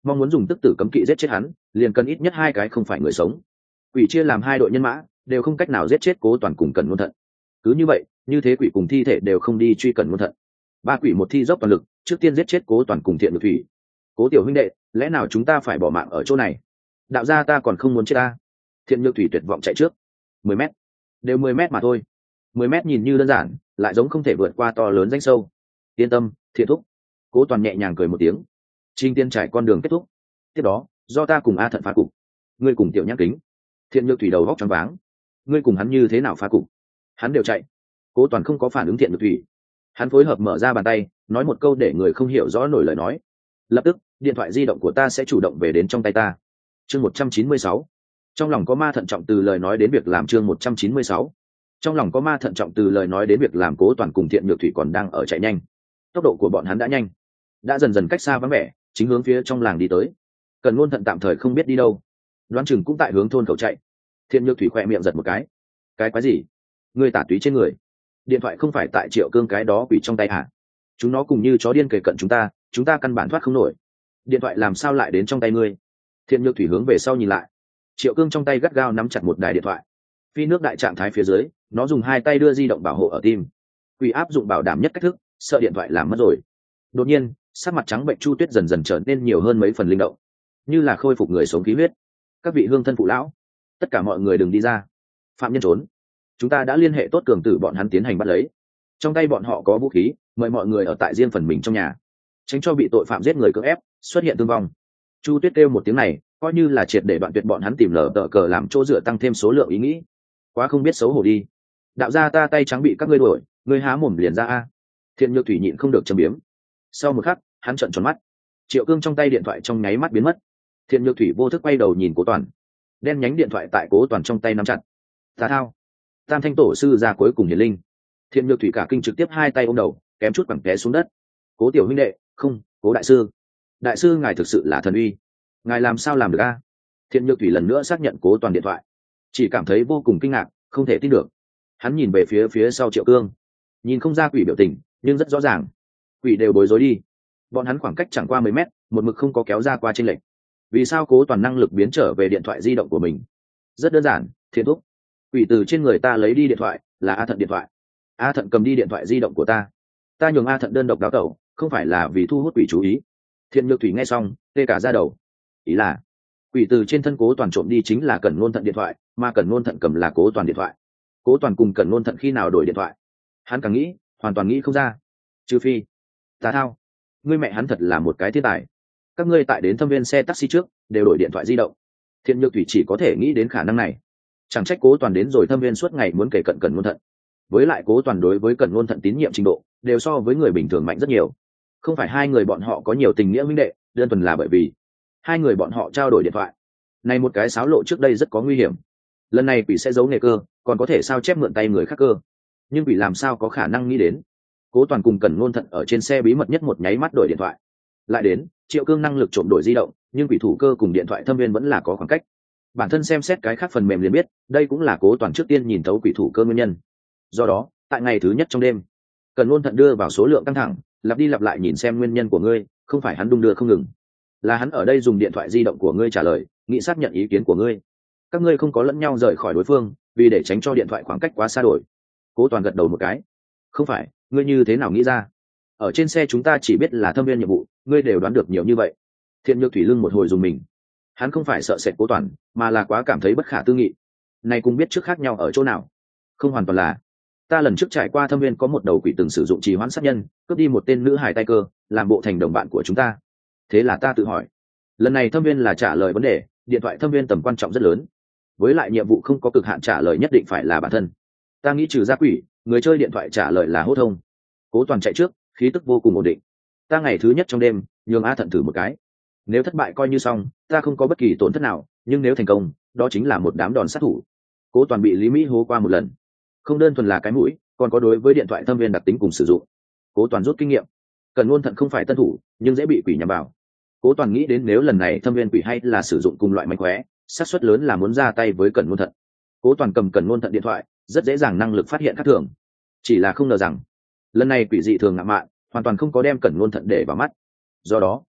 mong muốn dùng tức tử cấm kỵ giết chết hắn liền cần ít nhất hai cái không phải người sống. Quỷ chia làm hai đội nhân mã, đều không cách nào giết chết Cố Toàn cùng Cẩn Ngôn Thận. Cứ như vậy, như thế quỷ cùng thi thể đều không đi truy Cẩn Ngôn Thận. Ba quỷ một thi dốc toàn lực, trước tiên giết chết Cố Toàn cùng Thiện Nhược Thủy. Cố tiểu huynh đệ, lẽ nào chúng ta phải bỏ mạng ở chỗ này? Đạo gia ta còn không muốn chết ta. Thiện Nhược Thủy tuyệt vọng chạy trước. Mười mét, đều mười mét mà thôi. Mười mét nhìn như đơn giản, lại giống không thể vượt qua to lớn rãnh sâu. Yên tâm, Thiện thúc. Cố Toàn nhẹ nhàng cười một tiếng. Trình tiên trải con đường kết thúc. Tiếp đó, do ta cùng A Thận phá cục. Ngươi cùng Tiểu Nhãn Kính. Thiện Nhược Thủy đầu góc choáng váng. Ngươi cùng hắn như thế nào phá cục? Hắn đều chạy. Cố Toàn không có phản ứng Thiện Nhược Thủy. Hắn phối hợp mở ra bàn tay, nói một câu để người không hiểu rõ nổi lời nói. Lập tức, điện thoại di động của ta sẽ chủ động về đến trong tay ta. Chương một trăm chín mươi sáu. Trong lòng có ma thận trọng từ lời nói đến việc làm. Chương một trăm chín mươi sáu. Trong lòng có ma thận trọng từ lời nói đến việc làm. Cố Toàn cùng Thiện Nhược Thủy còn đang ở chạy nhanh. Tốc độ của bọn hắn đã nhanh, đã dần dần cách xa vắng vẻ, chính hướng phía trong làng đi tới. Cần Ngôn Thận tạm thời không biết đi đâu, đoán chừng cũng tại hướng thôn khẩu chạy. Thiện Nhược Thủy khỏe miệng giật một cái. Cái quái gì? Người tả túy trên người. Điện thoại không phải tại Triệu Cương cái đó quỷ trong tay hả? Chúng nó cùng như chó điên kề cận chúng ta, chúng ta căn bản thoát không nổi. Điện thoại làm sao lại đến trong tay ngươi? Thiện Nhược Thủy hướng về sau nhìn lại. Triệu Cương trong tay gắt gao nắm chặt một đài điện thoại. Phi nước đại trạng thái phía dưới, nó dùng hai tay đưa di động bảo hộ ở tim. Quỷ áp dụng bảo đảm nhất cách thức, sợ điện thoại làm mất rồi. Đột nhiên, sắc mặt trắng bệnh Chu Tuyết dần dần trở nên nhiều hơn mấy phần linh động, như là khôi phục người sống khí huyết. Các vị hương thân phụ lão, tất cả mọi người đừng đi ra. Phạm nhân trốn, chúng ta đã liên hệ tốt cường tử bọn hắn tiến hành bắt lấy. Trong tay bọn họ có vũ khí, mời mọi người ở tại riêng phần mình trong nhà, tránh cho bị tội phạm giết người cưỡng ép xuất hiện thương vong. Chu Tuyết kêu một tiếng này, coi như là triệt để đoạn tuyệt bọn hắn tìm lờ tờ cờ làm chỗ dựa tăng thêm số lượng ý nghĩ. Quá không biết xấu hổ đi. Đạo gia ta tay trắng bị các ngươi đuổi, ngươi há mồm liền ra a. Thiện Nhược Thủy nhịn không được châm biếm. Sau một khắc, hắn trợn tròn mắt. Triệu Cương trong tay điện thoại trong nháy mắt biến mất. Thiện Nhược Thủy vô thức quay đầu nhìn Cố Toàn. Đen nhánh điện thoại tại Cố Toàn trong tay nắm chặt. Tà thao, Tam Thanh tổ sư ra cuối cùng hiển linh. Thiện Nhược Thủy cả kinh trực tiếp hai tay ôm đầu, kém chút quẳng té xuống đất. Cố tiểu huynh đệ, không, Cố đại sư. Đại sư ngài thực sự là thần uy. Ngài làm sao làm được a? Thiện Nhược Thủy lần nữa xác nhận Cố Toàn điện thoại, chỉ cảm thấy vô cùng kinh ngạc, không thể tin được. Hắn nhìn về phía phía sau Triệu Cương, nhìn không ra quỷ biểu tình, nhưng rất rõ ràng quỷ đều bối rối đi. Bọn hắn khoảng cách chẳng qua mấy mét, một mực không có kéo ra qua chênh lệch. Vì sao Cố Toàn năng lực biến trở về điện thoại di động của mình? Rất đơn giản, Thiện thúc. Quỷ từ trên người ta lấy đi điện thoại, là A Thận điện thoại. A Thận cầm đi điện thoại di động của ta. Ta nhường A Thận đơn độc đào tẩu, không phải là vì thu hút quỷ chú ý. Thiện Nhược Thủy nghe xong, tê cả da đầu. Ý là, quỷ từ trên thân Cố Toàn trộm đi chính là Cẩn Ngôn Thận điện thoại, mà Cẩn Ngôn Thận cầm là Cố Toàn điện thoại. Cố Toàn cùng Cẩn Ngôn Thận khi nào đổi điện thoại? Hắn càng nghĩ, hoàn toàn nghĩ không ra. Trừ phi, tà thao, ngươi mẹ hắn thật là một cái thiên tài. Các ngươi tại đến thâm viên xe taxi trước đều đổi điện thoại di động. Thiện Nhược Thủy chỉ có thể nghĩ đến khả năng này. Chẳng trách Cố Toàn đến rồi thâm viên suốt ngày muốn kể cận Cẩn Ngôn Thận. Với lại Cố Toàn đối với Cẩn Ngôn Thận tín nhiệm trình độ đều so với người bình thường mạnh rất nhiều. Không phải hai người bọn họ có nhiều tình nghĩa huynh đệ, đơn thuần là bởi vì hai người bọn họ trao đổi điện thoại. Này một cái xáo lộ trước đây rất có nguy hiểm. Lần này quỷ sẽ giấu nghề cơ, còn có thể sao chép mượn tay người khác cơ. Nhưng quỷ làm sao có khả năng nghĩ đến Cố Toàn cùng Cẩn Ngôn Thận ở trên xe bí mật nhất một nháy mắt đổi điện thoại. Lại đến, Triệu Cương năng lực trộm đổi di động, nhưng quỷ thủ cơ cùng điện thoại thâm viên vẫn là có khoảng cách. Bản thân xem xét cái khác phần mềm liền biết, đây cũng là Cố Toàn trước tiên nhìn thấu quỷ thủ cơ nguyên nhân. Do đó, tại ngày thứ nhất trong đêm, Cẩn Ngôn Thận đưa vào số lượng căng thẳng, lặp đi lặp lại nhìn xem nguyên nhân của ngươi, không phải hắn đung đưa không ngừng, là hắn ở đây dùng điện thoại di động của ngươi trả lời, nghĩ xác nhận ý kiến của ngươi. Các ngươi không có lẫn nhau rời khỏi đối phương, vì để tránh cho điện thoại khoảng cách quá xa đổi. Cố Toàn gật đầu một cái. Không phải, ngươi như thế nào nghĩ ra? Ở trên xe chúng ta chỉ biết là thâm viên nhiệm vụ, ngươi đều đoán được nhiều như vậy. Thiện Nhược Thủy lưng một hồi dùng mình. Hắn không phải sợ sệt Cố Toàn, mà là quá cảm thấy bất khả tư nghị. Này cũng biết trước khác nhau ở chỗ nào? Không hoàn toàn là. Ta lần trước trải qua thâm viên có một đầu quỷ từng sử dụng trì hoãn sát nhân, cướp đi một tên nữ hài tay cơ, làm bộ thành đồng bạn của chúng ta. Thế là ta tự hỏi, lần này thâm viên là trả lời vấn đề, điện thoại thâm viên tầm quan trọng rất lớn. Với lại nhiệm vụ không có cực hạn trả lời nhất định phải là bản thân. Ta nghĩ trừ ra quỷ, người chơi điện thoại trả lời là hốt thông. Cố Toàn chạy trước, khí tức vô cùng ổn định. Ta ngày thứ nhất trong đêm, nhường A Thận thử một cái. Nếu thất bại coi như xong, ta không có bất kỳ tổn thất nào, nhưng nếu thành công, đó chính là một đám đòn sát thủ. Cố Toàn bị Lý Mỹ hố qua một lần, không đơn thuần là cái mũi, còn có đối với điện thoại thâm viên đặc tính cùng sử dụng. Cố Toàn rút kinh nghiệm. Cẩn Ngôn Thận không phải tân thủ, nhưng dễ bị quỷ nhắm vào. Cố Toàn nghĩ đến nếu lần này thâm viên quỷ hay là sử dụng cùng loại mánh khóe, xác suất lớn là muốn ra tay với Cẩn Ngôn Thận. Cố Toàn cầm Cẩn Ngôn Thận điện thoại, rất dễ dàng năng lực phát hiện khác thường. Chỉ là không ngờ rằng lần này quỷ dị thường ngạo mạn, hoàn toàn không có đem Cẩn Ngôn Thận để vào mắt. Do đó,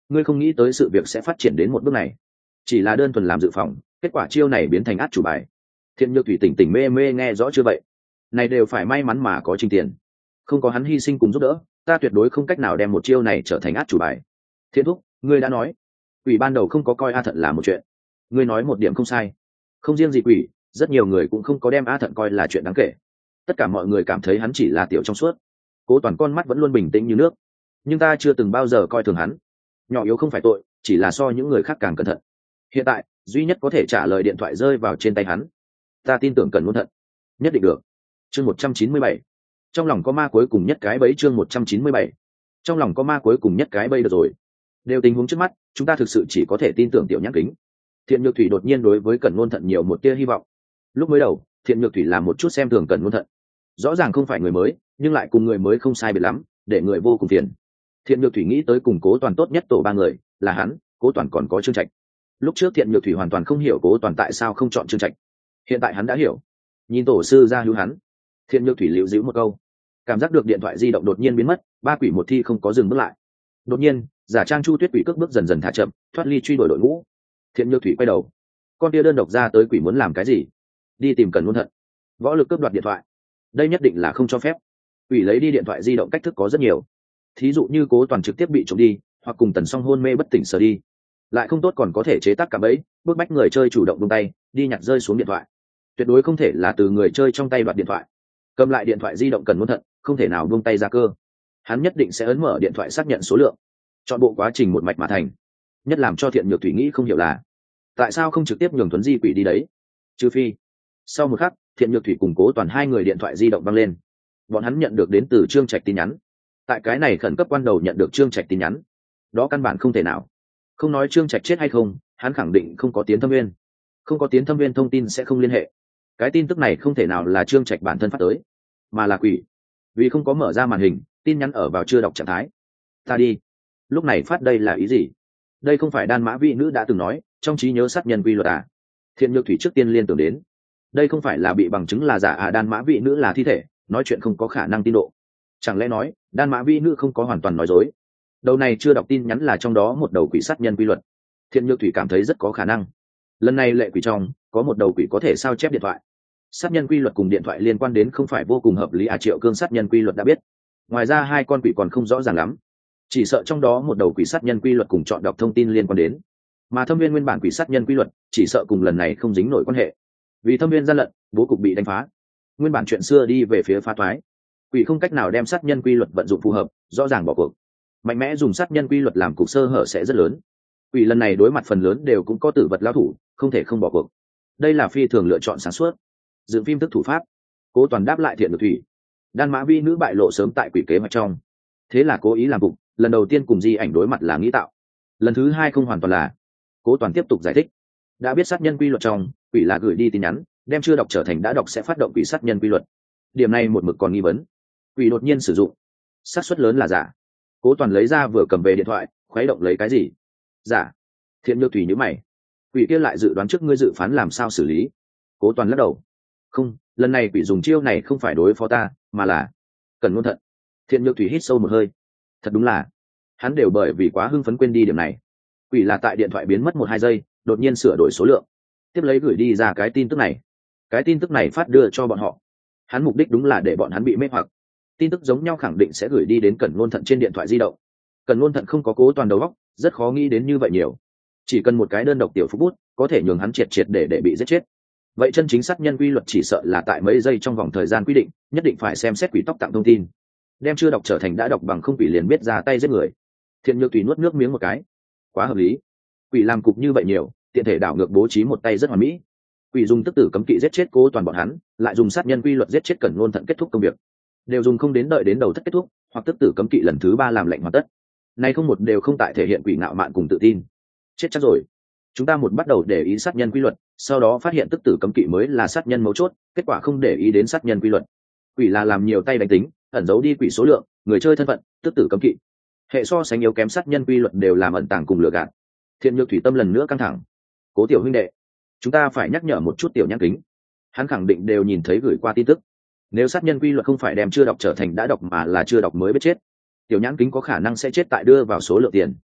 ngươi không nghĩ tới sự việc sẽ phát triển đến một bước này, chỉ là đơn thuần làm dự phòng, kết quả chiêu này biến thành át chủ bài. Thiện Nhược Thủy tỉnh tỉnh mê mê nghe rõ chưa vậy? Này đều phải may mắn mà có Trình Tiền, không có hắn hy sinh cùng giúp đỡ, ta tuyệt đối không cách nào đem một chiêu này trở thành át chủ bài. Thiện thúc, ngươi đã nói quỷ ban đầu không có coi A Thận là một chuyện, ngươi nói một điểm không sai. Không riêng gì quỷ, rất nhiều người cũng không có đem A Thận coi là chuyện đáng kể. Tất cả mọi người cảm thấy hắn chỉ là tiểu trong suốt. Cố Toàn con mắt vẫn luôn bình tĩnh như nước, nhưng ta chưa từng bao giờ coi thường hắn. Nhỏ yếu không phải tội, chỉ là so những người khác càng cẩn thận. Hiện tại duy nhất có thể trả lời điện thoại rơi vào trên tay hắn, ta tin tưởng Cần Ngôn Thận nhất định được. Chương một trăm chín mươi bảy, trong lòng có ma cuối cùng nhất cái bẫy. Chương một trăm chín mươi bảy, trong lòng có ma cuối cùng nhất cái bẫy. Được rồi, đều tình huống trước mắt, chúng ta thực sự chỉ có thể tin tưởng tiểu nhãn kính. Thiện Nhược Thủy đột nhiên đối với Cần Ngôn Thận nhiều một tia hy vọng. Lúc mới đầu, Thiện Nhược Thủy làm một chút xem thường Cần Ngôn Thận, rõ ràng không phải người mới, nhưng lại cùng người mới không sai biệt lắm, để người vô cùng phiền. Thiện Nhược Thủy nghĩ tới cùng Cố Toàn tốt nhất tổ ba người là hắn, Cố Toàn còn có Trương Trạch. Lúc trước Thiện Nhược Thủy hoàn toàn không hiểu Cố Toàn tại sao không chọn Trương Trạch, hiện tại hắn đã hiểu. Nhìn tổ sư ra hữu hắn, Thiện Nhược Thủy liễu dĩu một câu, cảm giác được điện thoại di động đột nhiên biến mất, ba quỷ một thi không có dừng bước lại. Đột nhiên, giả trang Chu Tuyết quỷ cước bước dần dần thả chậm, thoát ly truy đuổi đội ngũ. Thiện Nhược Thủy quay đầu, con tia đơn độc ra tới quỷ muốn làm cái gì? Đi tìm Cần Ngôn Thận. Võ Lực cướp đoạt điện thoại, đây nhất định là không cho phép. Quỷ lấy đi điện thoại di động cách thức có rất nhiều, thí dụ như Cố Toàn trực tiếp bị trộm đi, hoặc cùng Tần Song hôn mê bất tỉnh sờ đi, lại không tốt còn có thể chế tác cả bẫy, bức bách người chơi chủ động buông tay đi nhặt rơi xuống điện thoại. Tuyệt đối không thể là từ người chơi trong tay đoạt điện thoại. Cầm lại điện thoại di động Cần Ngôn Thận không thể nào buông tay ra cơ, hắn nhất định sẽ ấn mở điện thoại xác nhận số lượng, chọn bộ quá trình một mạch mà thành. Nhất làm cho Thiện Nhược Thủy nghĩ không hiểu là tại sao không trực tiếp nhường Tuấn Di quỷ đi đấy, trừ phi. Sau một khắc, Thiện Nhược Thủy cùng Cố Toàn hai người điện thoại di động văng lên, bọn hắn nhận được đến từ Trương Trạch tin nhắn. Tại cái này khẩn cấp quan đầu nhận được Trương Trạch tin nhắn, đó căn bản không thể nào. Không nói Trương Trạch chết hay không, hắn khẳng định không có Tiến Thâm Nguyên, không có Tiến Thâm Nguyên thông tin sẽ không liên hệ. Cái tin tức này không thể nào là Trương Trạch bản thân phát tới, mà là quỷ. Vì không có mở ra màn hình, tin nhắn ở vào chưa đọc trạng thái. Ta đi, lúc này phát đây là ý gì? Đây không phải Đan Mã Vị Nữ đã từng nói trong trí nhớ sát nhân quy luật à? Thiện Nhược Thủy trước tiên liên tưởng đến, đây không phải là bị bằng chứng là giả à? Đan Mã Vị Nữ là thi thể, nói chuyện không có khả năng tin độ. Chẳng lẽ nói Đan Mã Vị Nữ không có hoàn toàn nói dối? Đầu này chưa đọc tin nhắn là trong đó một đầu quỷ sát nhân quy luật. Thiện Nhược Thủy cảm thấy rất có khả năng, lần này lệ quỷ trong có một đầu quỷ có thể sao chép điện thoại. Sát nhân quy luật cùng điện thoại liên quan đến không phải vô cùng hợp lý à? Triệu Cương sát nhân quy luật đã biết, ngoài ra hai con quỷ còn không rõ ràng lắm, chỉ sợ trong đó một đầu quỷ sát nhân quy luật cùng chọn đọc thông tin liên quan đến, mà Thâm Viên nguyên bản quỷ sát nhân quy luật chỉ sợ cùng lần này không dính nổi quan hệ. Vì Thâm Viên gian lận, bố cục bị đánh phá, nguyên bản chuyện xưa đi về phía phá toái, quỷ không cách nào đem sát nhân quy luật vận dụng phù hợp, rõ ràng bỏ cuộc. Mạnh mẽ dùng sát nhân quy luật làm cục sơ hở sẽ rất lớn. Quỷ lần này đối mặt phần lớn đều cũng có tử vật lao thủ, không thể không bỏ cuộc. Đây là phi thường lựa chọn sáng suốt. Dựng phim tức thủ pháp, Cố Toàn đáp lại Thiện Nhược Thủy. Đan Mã Vi Nữ bại lộ sớm tại quỷ kế hoạch trong, thế là cố ý làm cục. Lần đầu tiên cùng Di Ảnh đối mặt là nghĩ tạo, lần thứ hai không hoàn toàn là. Cố Toàn tiếp tục giải thích, đã biết sát nhân quy luật trong quỷ là gửi đi tin nhắn, đem chưa đọc trở thành đã đọc sẽ phát động quỷ sát nhân quy luật. Điểm này một mực còn nghi vấn, quỷ đột nhiên sử dụng, xác suất lớn là giả. Cố Toàn lấy ra vừa cầm về điện thoại, khuấy động lấy cái gì? Giả. Thiện Nhược Thủy nhíu mày, quỷ kia lại dự đoán trước ngươi dự phán làm sao xử lý? Cố Toàn lắc đầu, không, lần này quỷ dùng chiêu này không phải đối phó ta, mà là Cần Ngôn Thận. Thiện Nhược Thủy hít sâu một hơi, thật đúng là hắn đều bởi vì quá hưng phấn quên đi điểm này. Quỷ là tại điện thoại biến mất một hai giây đột nhiên sửa đổi số lượng, tiếp lấy gửi đi ra cái tin tức này. Cái tin tức này phát đưa cho bọn họ, hắn mục đích đúng là để bọn hắn bị mê hoặc. Tin tức giống nhau khẳng định sẽ gửi đi đến Cần Ngôn Thận trên điện thoại di động. Cần Ngôn Thận không có Cố Toàn đầu óc, rất khó nghĩ đến như vậy nhiều. Chỉ cần một cái đơn độc tiểu phúc bút có thể nhường hắn triệt triệt để để bị giết chết. Vậy chân chính sát nhân quy luật chỉ sợ là tại mấy giây trong vòng thời gian quy định, nhất định phải xem xét quỷ tóc tặng thông tin, đem chưa đọc trở thành đã đọc bằng không quỷ liền biết ra tay giết người. Thiện Nhược Thủy nuốt nước miếng một cái, quá hợp lý. Quỷ làm cục như vậy nhiều, tiện thể đảo ngược bố trí một tay rất hoàn mỹ. Quỷ dùng tức tử cấm kỵ giết chết Cố Toàn bọn hắn, lại dùng sát nhân quy luật giết chết Cần Ngôn Thận kết thúc công việc, đều dùng không đến đợi đến đầu thất kết thúc, hoặc tức tử cấm kỵ lần thứ ba làm lệnh hoàn tất. Nay không một đều không tại thể hiện quỷ ngạo mạn cùng tự tin. Chết chắc rồi. Chúng ta một bắt đầu để ý sát nhân quy luật, sau đó phát hiện tức tử cấm kỵ mới là sát nhân mấu chốt, kết quả không để ý đến sát nhân quy luật. Quỷ là làm nhiều tay đánh tính, ẩn giấu đi quỷ số lượng, người chơi thân phận, tức tử cấm kỵ. Hệ so sánh yếu kém sát nhân quy luật đều làm ẩn tàng cùng lừa gạt. Thiện Nhược Thủy tâm lần nữa căng thẳng. Cố tiểu huynh đệ, chúng ta phải nhắc nhở một chút tiểu nhãn kính. Hắn khẳng định đều nhìn thấy gửi qua tin tức. Nếu sát nhân quy luật không phải đem chưa đọc trở thành đã đọc mà là chưa đọc mới biết chết, tiểu nhãn kính có khả năng sẽ chết tại đưa vào số lượng tiền.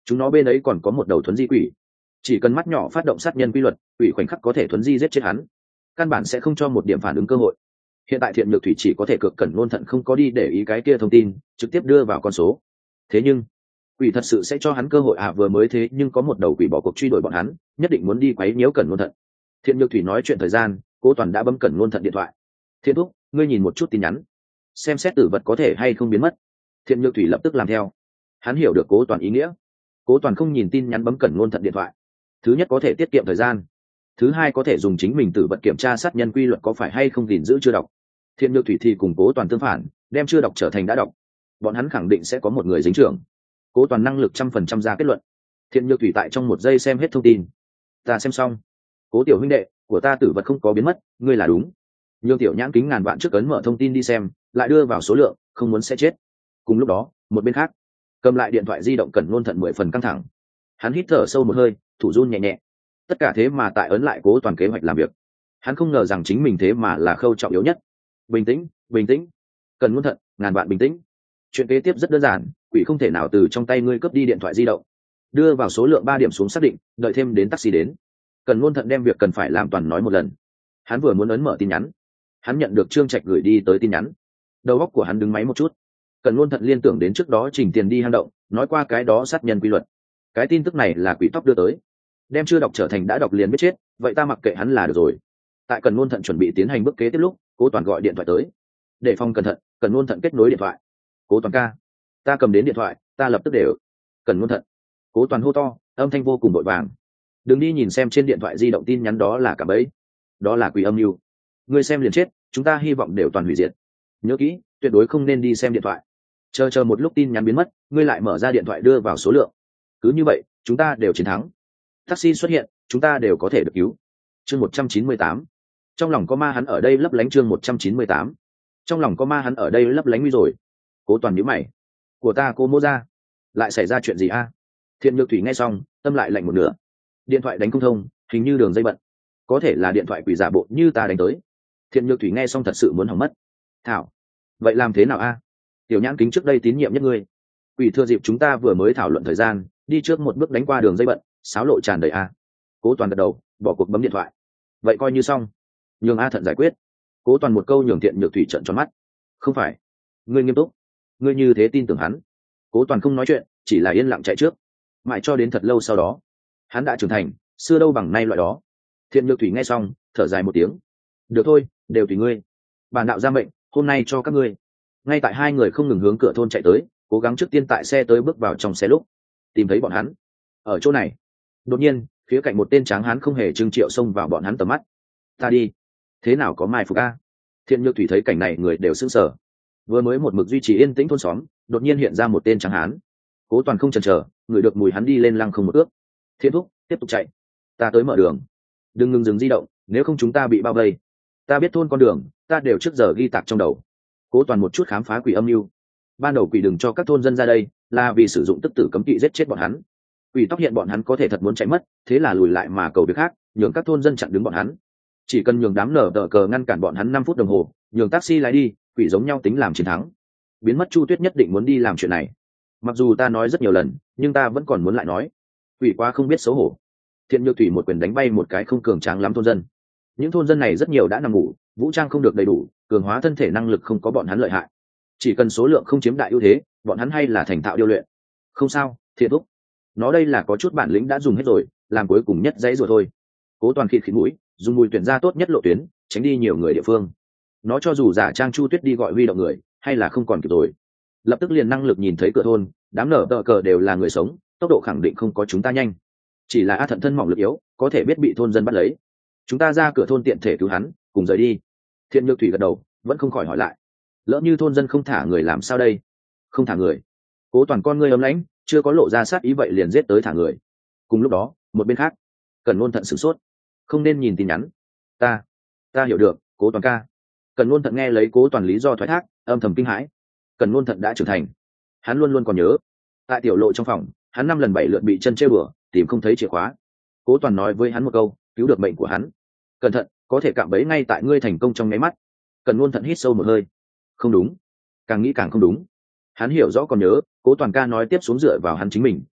chúng nó bên ấy còn có một đầu thuấn di quỷ, chỉ cần mắt nhỏ phát động sát nhân quy luật, quỷ khoảnh khắc có thể thuấn di giết chết hắn, căn bản sẽ không cho một điểm phản ứng cơ hội. Hiện tại Thiện Nhược Thủy chỉ có thể cực cẩn luôn thận không có đi để ý cái kia thông tin, trực tiếp đưa vào con số. Thế nhưng quỷ thật sự sẽ cho hắn cơ hội à? Vừa mới thế nhưng có một đầu quỷ bỏ cuộc truy đuổi bọn hắn, nhất định muốn đi quấy nhiễu Cẩn Luôn Thận. Thiện Nhược Thủy nói chuyện thời gian, Cố Toàn đã bấm Cẩn Luôn Thận điện thoại. Thiện thúc, ngươi nhìn một chút tin nhắn, xem xét tử vật có thể hay không biến mất. Thiện Nhược Thủy lập tức làm theo. Hắn hiểu được Cố Toàn ý nghĩa. Cố Toàn không nhìn tin nhắn bấm Cẩn Luôn Thận điện thoại. Thứ nhất có thể tiết kiệm thời gian, thứ hai có thể dùng chính mình tử vật kiểm tra sát nhân quy luật có phải hay không gìn giữ chưa đọc. Thiện Nhược Thủy thì cùng Cố Toàn tương phản, đem chưa đọc trở thành đã đọc. Bọn hắn khẳng định sẽ có một người dính trưởng. Cố Toàn năng lực trăm phần trăm ra kết luận. Thiện Nhược Thủy tại trong một giây xem hết thông tin. Ta xem xong. Cố tiểu huynh đệ, của ta tử vật không có biến mất, ngươi là đúng. Nhường tiểu nhãn kính ngàn vạn trước ấn mở thông tin đi xem, lại đưa vào số lượng, không muốn sẽ chết. Cùng lúc đó, một bên khác, cầm lại điện thoại di động Cẩn Luôn Thận mười phần căng thẳng. Hắn hít thở sâu một hơi, thủ run nhẹ nhẹ. Tất cả thế mà tại ấn lại Cố Toàn kế hoạch làm việc. Hắn không ngờ rằng chính mình thế mà là khâu trọng yếu nhất. Bình tĩnh, bình tĩnh. Cẩn Luôn Thận, ngàn vạn bình tĩnh. Chuyện kế tiếp rất đơn giản, quỷ không thể nào từ trong tay ngươi cướp đi điện thoại di động. Đưa vào số lượng ba điểm xuống xác định, đợi thêm đến taxi đến. Cẩn Luôn Thận đem việc cần phải làm toàn nói một lần. Hắn vừa muốn ấn mở tin nhắn, hắn nhận được Trương Trạch gửi đi tới tin nhắn. Đầu óc của hắn đứng máy một chút. Cẩn Luôn Thận liên tưởng đến trước đó Trình Tiền đi hang động, nói qua cái đó sát nhân quy luật. Cái tin tức này là quỷ tóc đưa tới. Đem chưa đọc trở thành đã đọc liền biết chết, vậy ta mặc kệ hắn là được rồi. Tại Cẩn Luôn Thận chuẩn bị tiến hành bước kế tiếp lúc, Cố Toàn gọi điện thoại tới. Để phòng cẩn thận, Cẩn Luôn Thận kết nối điện thoại. Cố Toàn ca, ta cầm đến điện thoại, ta lập tức để ở. Cẩn Luôn Thận. Cố Toàn hô to, âm thanh vô cùng vội vàng. Đừng đi nhìn xem trên điện thoại di động tin nhắn đó là cả bẫy, đó là quỷ âm mưu. Ngươi xem liền chết, chúng ta hy vọng đều toàn hủy diệt. Nhớ kỹ, tuyệt đối không nên đi xem điện thoại. Chờ chờ một lúc tin nhắn biến mất, ngươi lại mở ra điện thoại đưa vào số lượng. Cứ như vậy, chúng ta đều chiến thắng. Taxi xuất hiện, chúng ta đều có thể được cứu. Chương một trăm chín mươi tám. Trong lòng có ma hắn ở đây lấp lánh chương một trăm chín mươi tám. Trong lòng có ma hắn ở đây lấp lánh nguy rồi. Cố Toàn nhíu mày. Của ta cô Mô ra, lại xảy ra chuyện gì a? Thiện Nhược Thủy nghe xong, tâm lại lạnh một nửa. Điện thoại đánh không thông, hình như đường dây bận. Có thể là điện thoại quỷ giả bộ như ta đánh tới. Thiện Nhược Thủy nghe xong thật sự muốn hỏng mất. Thảo, vậy làm thế nào a? Tiểu nhãn kính trước đây tín nhiệm nhất ngươi. Quỷ thừa dịp chúng ta vừa mới thảo luận thời gian, đi trước một bước đánh qua đường dây bận, xáo lộ tràn đầy a. Cố Toàn gật đầu, bỏ cuộc bấm điện thoại. Vậy coi như xong, nhường A Thận giải quyết. Cố Toàn một câu nhường Thiện Nhược Thủy trợn tròn mắt. Không phải, ngươi nghiêm túc, ngươi như thế tin tưởng hắn? Cố Toàn không nói chuyện, chỉ là yên lặng chạy trước. Mãi cho đến thật lâu sau đó, hắn đã trưởng thành, xưa đâu bằng nay loại đó. Thiện Nhược Thủy nghe xong, thở dài một tiếng. Được thôi, đều tùy ngươi. Bản đạo ra mệnh, hôm nay cho các ngươi. Ngay tại hai người không ngừng hướng cửa thôn chạy tới, cố gắng trước tiên tại xe tới bước vào trong xe lúc tìm thấy bọn hắn ở chỗ này. Đột nhiên, phía cạnh một tên tráng hán không hề trưng triệu xông vào bọn hắn tầm mắt. Ta đi, thế nào có mai phục a? Thiện Nhược Thủy thấy cảnh này người đều sững sờ. Vừa mới một mực duy trì yên tĩnh thôn xóm, đột nhiên hiện ra một tên tráng hán. Cố Toàn không chần chờ, ngửi được mùi hắn đi lên lăng không một ước. Thiện thúc, tiếp tục chạy, ta tới mở đường. Đừng ngừng dừng di động, nếu không chúng ta bị bao vây. Ta biết thôn con đường, ta đều trước giờ ghi tạc trong đầu. Cố Toàn một chút khám phá quỷ âm mưu. Ban đầu quỷ đừng cho các thôn dân ra đây, là vì sử dụng tức tử cấm kỵ giết chết bọn hắn. Quỷ tóc hiện bọn hắn có thể thật muốn chạy mất, thế là lùi lại mà cầu việc khác, nhường các thôn dân chặn đứng bọn hắn. Chỉ cần nhường đám nở tờ cờ ngăn cản bọn hắn năm phút đồng hồ, nhường taxi lái đi, quỷ giống nhau tính làm chiến thắng. Biến mất Chu Tuyết nhất định muốn đi làm chuyện này. Mặc dù ta nói rất nhiều lần, nhưng ta vẫn còn muốn lại nói. Quỷ quá không biết xấu hổ. Thiện Nhược Thủy một quyền đánh bay một cái không cường tráng lắm thôn dân. Những thôn dân này rất nhiều đã nằm ngủ, vũ trang không được đầy đủ, cường hóa thân thể năng lực không có bọn hắn lợi hại. Chỉ cần số lượng không chiếm đại ưu thế, bọn hắn hay là thành thạo điêu luyện. Không sao, Thiện thúc, nó đây là có chút bản lĩnh đã dùng hết rồi, làm cuối cùng nhất dãy rồi thôi. Cố Toàn khịt khịt mũi, dùng mùi tuyển ra tốt nhất lộ tuyến, tránh đi nhiều người địa phương. Nó cho dù giả trang Chu Tuyết đi gọi huy động người, hay là không còn kịp rồi. Lập tức liền năng lực nhìn thấy cửa thôn, đám nở tờ cờ đều là người sống, tốc độ khẳng định không có chúng ta nhanh. Chỉ là A Thận thân mỏng lực yếu, có thể biết bị thôn dân bắt lấy. Chúng ta ra cửa thôn tiện thể cứu hắn, cùng rời đi. Thiện Nhược Thủy gật đầu, vẫn không khỏi hỏi lại. Lỡ như thôn dân không thả người làm sao đây? Không thả người? Cố Toàn con ngươi ấm lãnh, chưa có lộ ra sát ý vậy liền giết tới thả người. Cùng lúc đó, một bên khác, Cẩn Luôn Thận sửng sốt. Không nên nhìn tin nhắn. Ta, ta hiểu được, Cố Toàn ca. Cẩn Luôn Thận nghe lấy Cố Toàn lý do thoái thác, âm thầm kinh hãi. Cẩn Luôn Thận đã trưởng thành, hắn luôn luôn còn nhớ. Tại tiểu lộ trong phòng, hắn năm lần bảy lượt bị chân trêu bừa, tìm không thấy chìa khóa. Cố Toàn nói với hắn một câu, cứu được mệnh của hắn. Cẩn thận, có thể cạm bẫy ngay tại ngươi thành công trong nháy mắt. Cẩn Luôn Thận hít sâu một hơi. Không đúng, càng nghĩ càng không đúng. Hắn hiểu rõ còn nhớ, Cố Toàn ca nói tiếp xuống dựa vào hắn chính mình,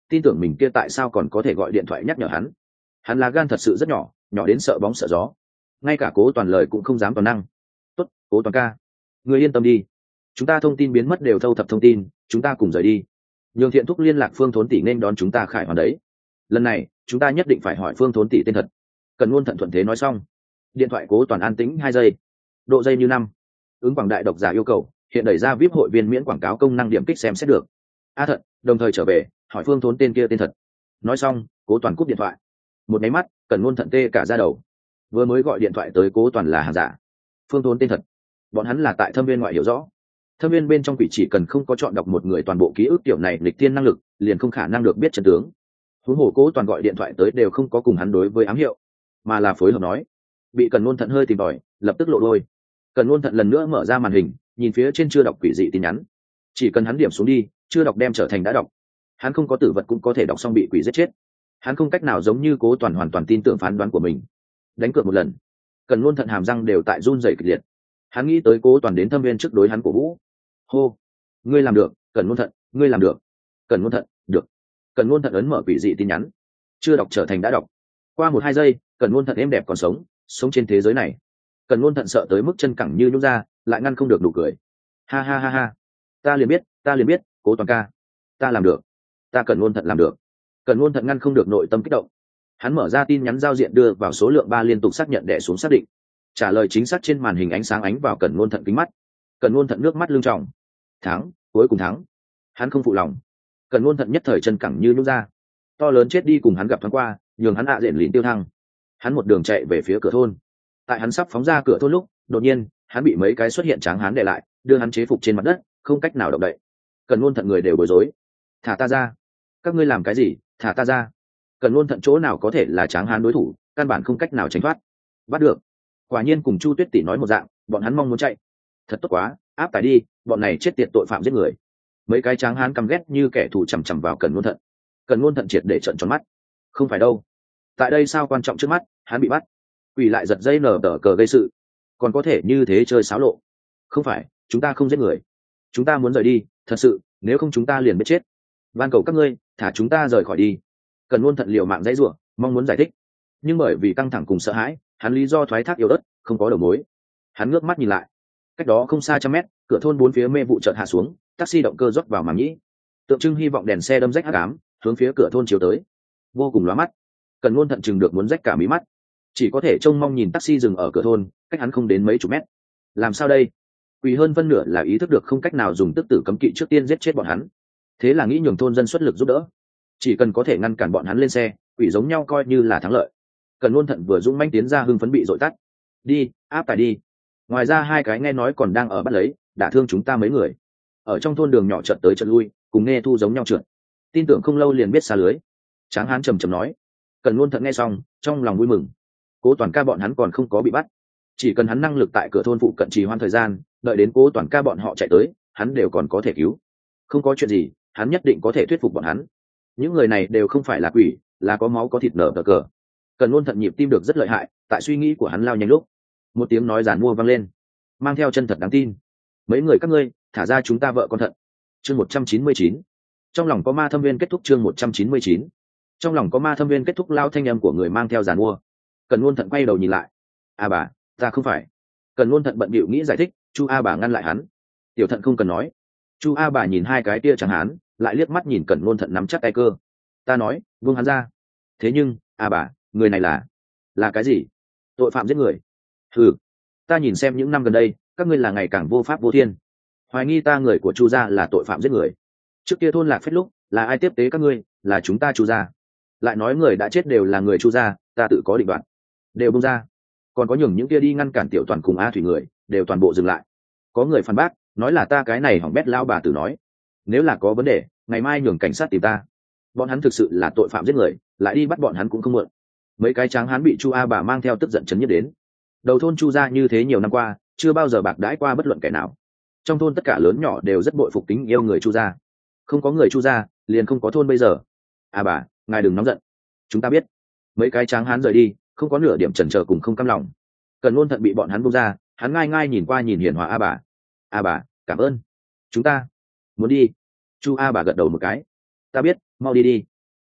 tin tưởng mình kia tại sao còn có thể gọi điện thoại nhắc nhở hắn. Hắn là gan thật sự rất nhỏ, nhỏ đến sợ bóng sợ gió, ngay cả Cố Toàn lời cũng không dám toàn năng. Tốt, Cố Toàn ca, người yên tâm đi, chúng ta thông tin biến mất đều thâu thập thông tin, chúng ta cùng rời đi. Nhường Thiện Thúc liên lạc Phương Thốn tỷ nên đón chúng ta khải hoàn đấy. Lần này chúng ta nhất định phải hỏi Phương Thốn tỷ tên thật. Cần Ngôn Thận thuận thế nói xong, điện thoại Cố Toàn an tĩnh hai giây, độ dây như năm. Ứng quảng đại độc giả yêu cầu hiện đẩy ra vê i pê hội viên miễn quảng cáo công năng điểm kích xem xét được. A Thận đồng thời trở về hỏi Phương Thốn tên kia tên thật. Nói xong, Cố Toàn cúp điện thoại. Một máy mắt, Cần Ngôn Thận tê cả da đầu. Vừa mới gọi điện thoại tới Cố Toàn là hàng giả, Phương Thốn tên thật. Bọn hắn là tại thâm viên ngoại hiểu rõ, thâm viên bên trong quỷ chỉ cần không có chọn đọc một người toàn bộ ký ức tiểu này lịch thiên năng lực, liền không khả năng được biết chân tướng. Huống hồ Cố Toàn gọi điện thoại tới đều không có cùng hắn đối với ám hiệu, mà là phối hợp nói. Bị Cần Ngôn Thận hơi tìm tòi, lập tức lộ đôi. Cần Ngôn Thận lần nữa mở ra màn hình, nhìn phía trên chưa đọc quỷ dị tin nhắn. Chỉ cần hắn điểm xuống đi, chưa đọc đem trở thành đã đọc. Hắn không có tử vật cũng có thể đọc xong bị quỷ giết chết. Hắn không cách nào giống như Cố Toàn hoàn toàn tin tưởng phán đoán của mình. Đánh cược một lần, Cần Ngôn Thận hàm răng đều tại run rẩy kịch liệt. Hắn nghĩ tới Cố Toàn đến thâm viên trước đối hắn cổ vũ. Hô, ngươi làm được, Cần Ngôn Thận, ngươi làm được. Cần Ngôn Thận, được. Cần Ngôn Thận ấn mở quỷ dị tin nhắn, chưa đọc trở thành đã đọc. Qua một hai giây, Cần Ngôn Thận êm đẹp còn sống, sống trên thế giới này. Cần Ngôn Thận sợ tới mức chân cẳng như nhũn ra, lại ngăn không được nụ cười. Ha ha ha ha, ta liền biết, ta liền biết, Cố Toàn ca, ta làm được, ta Cần Ngôn Thận làm được. Cần Ngôn Thận ngăn không được nội tâm kích động. Hắn mở ra tin nhắn giao diện đưa vào số lượng ba liên tục xác nhận đè xuống xác định. Trả lời chính xác trên màn hình ánh sáng ánh vào Cần Ngôn Thận kính mắt. Cần Ngôn Thận nước mắt lưng tròng. Thắng, cuối cùng thắng. Hắn không phụ lòng. Cần Ngôn Thận nhất thời chân cẳng như nhũn ra. To lớn chết đi cùng hắn gặp thoáng qua, nhường hắn ạ diện lìn tiêu thăng. Hắn một đường chạy về phía cửa thôn. Tại hắn sắp phóng ra cửa thôn lúc, đột nhiên hắn bị mấy cái xuất hiện tráng hắn để lại, đưa hắn chế phục trên mặt đất, không cách nào động đậy. Cần Ngôn Thận người đều bối rối. Thả ta ra, các ngươi làm cái gì? Thả ta ra. Cần Ngôn Thận chỗ nào có thể là tráng hán đối thủ, căn bản không cách nào tránh thoát. Bắt được. Quả nhiên cùng Chu Tuyết tỷ nói một dạng, bọn hắn mong muốn chạy. Thật tốt quá, áp tải đi, bọn này chết tiệt tội phạm giết người. Mấy cái tráng hán căm ghét như kẻ thù chằm chằm vào Cần Ngôn Thận. Cần Ngôn Thận triệt để trợn tròn mắt. Không phải đâu, tại đây sao quan trọng trước mắt, hắn bị bắt. Quỷ lại giật dây nở tờ cờ gây sự, còn có thể như thế chơi xáo lộ. Không phải, chúng ta không giết người, chúng ta muốn rời đi, thật sự, nếu không chúng ta liền biết chết. Van cầu các ngươi, thả chúng ta rời khỏi đi. Cần Ngôn Thận liều mạng dãy rủa, mong muốn giải thích, nhưng bởi vì căng thẳng cùng sợ hãi, hắn lý do thoái thác yếu ớt, không có đầu mối. Hắn ngước mắt nhìn lại, cách đó không xa trăm mét, cửa thôn bốn phía mê vụ chợt hạ xuống, taxi động cơ rót vào màng nhĩ, tượng trưng hy vọng đèn xe đâm rách hắc ám, hướng phía cửa thôn chiếu tới, vô cùng lóa mắt. Cần Ngôn Thận chừng được muốn rách cả mí mắt, chỉ có thể trông mong nhìn taxi dừng ở cửa thôn, cách hắn không đến mấy chục mét. Làm sao đây? Quỷ hơn phân nửa là ý thức được không cách nào dùng tức tử cấm kỵ trước tiên giết chết bọn hắn, thế là nghĩ nhường thôn dân xuất lực giúp đỡ, chỉ cần có thể ngăn cản bọn hắn lên xe, quỷ giống nhau coi như là thắng lợi. Cần Ngôn Thận vừa dũng manh tiến ra hưng phấn bị dội tắt. Đi, áp tải đi. Ngoài ra hai cái nghe nói còn đang ở bắt lấy, đả thương chúng ta mấy người. Ở trong thôn đường nhỏ chợt tới chợt lui, cùng nghe thu giống nhau trượt. Tin tưởng không lâu liền biết xa lưới. Tráng hán trầm trầm nói. Cần Ngôn Thận nghe xong, trong lòng vui mừng. Cố Toàn ca bọn hắn còn không có bị bắt, chỉ cần hắn năng lực tại cửa thôn phụ cận trì hoãn thời gian, đợi đến Cố Toàn ca bọn họ chạy tới, hắn đều còn có thể cứu. Không có chuyện gì, hắn nhất định có thể thuyết phục bọn hắn. Những người này đều không phải là quỷ, là có máu có thịt nở cờ cờ. Cần Ngôn Thận nhịp tim được rất lợi hại, tại suy nghĩ của hắn lao nhanh lúc, một tiếng nói giàn mua vang lên, mang theo chân thật đáng tin. Mấy người các ngươi, thả ra chúng ta vợ con Thận. Chương một trăm chín mươi chín. Trong lòng có ma thâm viên kết thúc chương một trăm chín mươi chín. Trong lòng có ma thâm viên kết thúc lao thanh âm của người mang theo giàn mua. Cần Ngôn Thận quay đầu nhìn lại. A bà, ta không phải. Cần Ngôn Thận bận bịu nghĩ giải thích, Chu A bà ngăn lại hắn. Tiểu Thận không cần nói. Chu A bà nhìn hai cái tia chẳng hán, lại liếc mắt nhìn Cần Ngôn Thận nắm chắc tay cơ. Ta nói, buông hắn ra. Thế nhưng, A bà, người này là là cái gì? Tội phạm giết người. Ừ, ta nhìn xem những năm gần đây, các ngươi là ngày càng vô pháp vô thiên, hoài nghi ta người của Chu gia là tội phạm giết người. Trước kia thôn Lạc Phết lúc, là ai tiếp tế các ngươi? Là chúng ta Chu gia. Lại nói người đã chết đều là người Chu gia, ta tự có định đoạt, đều buông ra. Còn có nhường những kia đi ngăn cản Tiểu Toàn cùng A Thủy người, đều toàn bộ dừng lại. Có người phản bác, nói là ta cái này hỏng bét lao bà tử nói, nếu là có vấn đề, ngày mai nhường cảnh sát tìm ta. Bọn hắn thực sự là tội phạm giết người, lại đi bắt bọn hắn cũng không muộn. Mấy cái tráng hán bị Chu A bà mang theo tức giận chấn nhất đến. Đầu thôn Chu gia như thế nhiều năm qua, chưa bao giờ bạc đãi qua bất luận kẻ nào. Trong thôn tất cả lớn nhỏ đều rất bội phục kính yêu người Chu gia. Không có người Chu gia, liền không có thôn bây giờ. A bà, ngài đừng nóng giận, chúng ta biết. Mấy cái tráng hán rời đi, không có nửa điểm chần chờ cùng không cam lòng. Cần Ngôn Thận bị bọn hắn buông ra, hắn ngai ngai nhìn qua nhìn hiền hòa A bà. A bà, cảm ơn. Chúng ta muốn đi. Chu A bà gật đầu một cái. Ta biết, mau đi đi.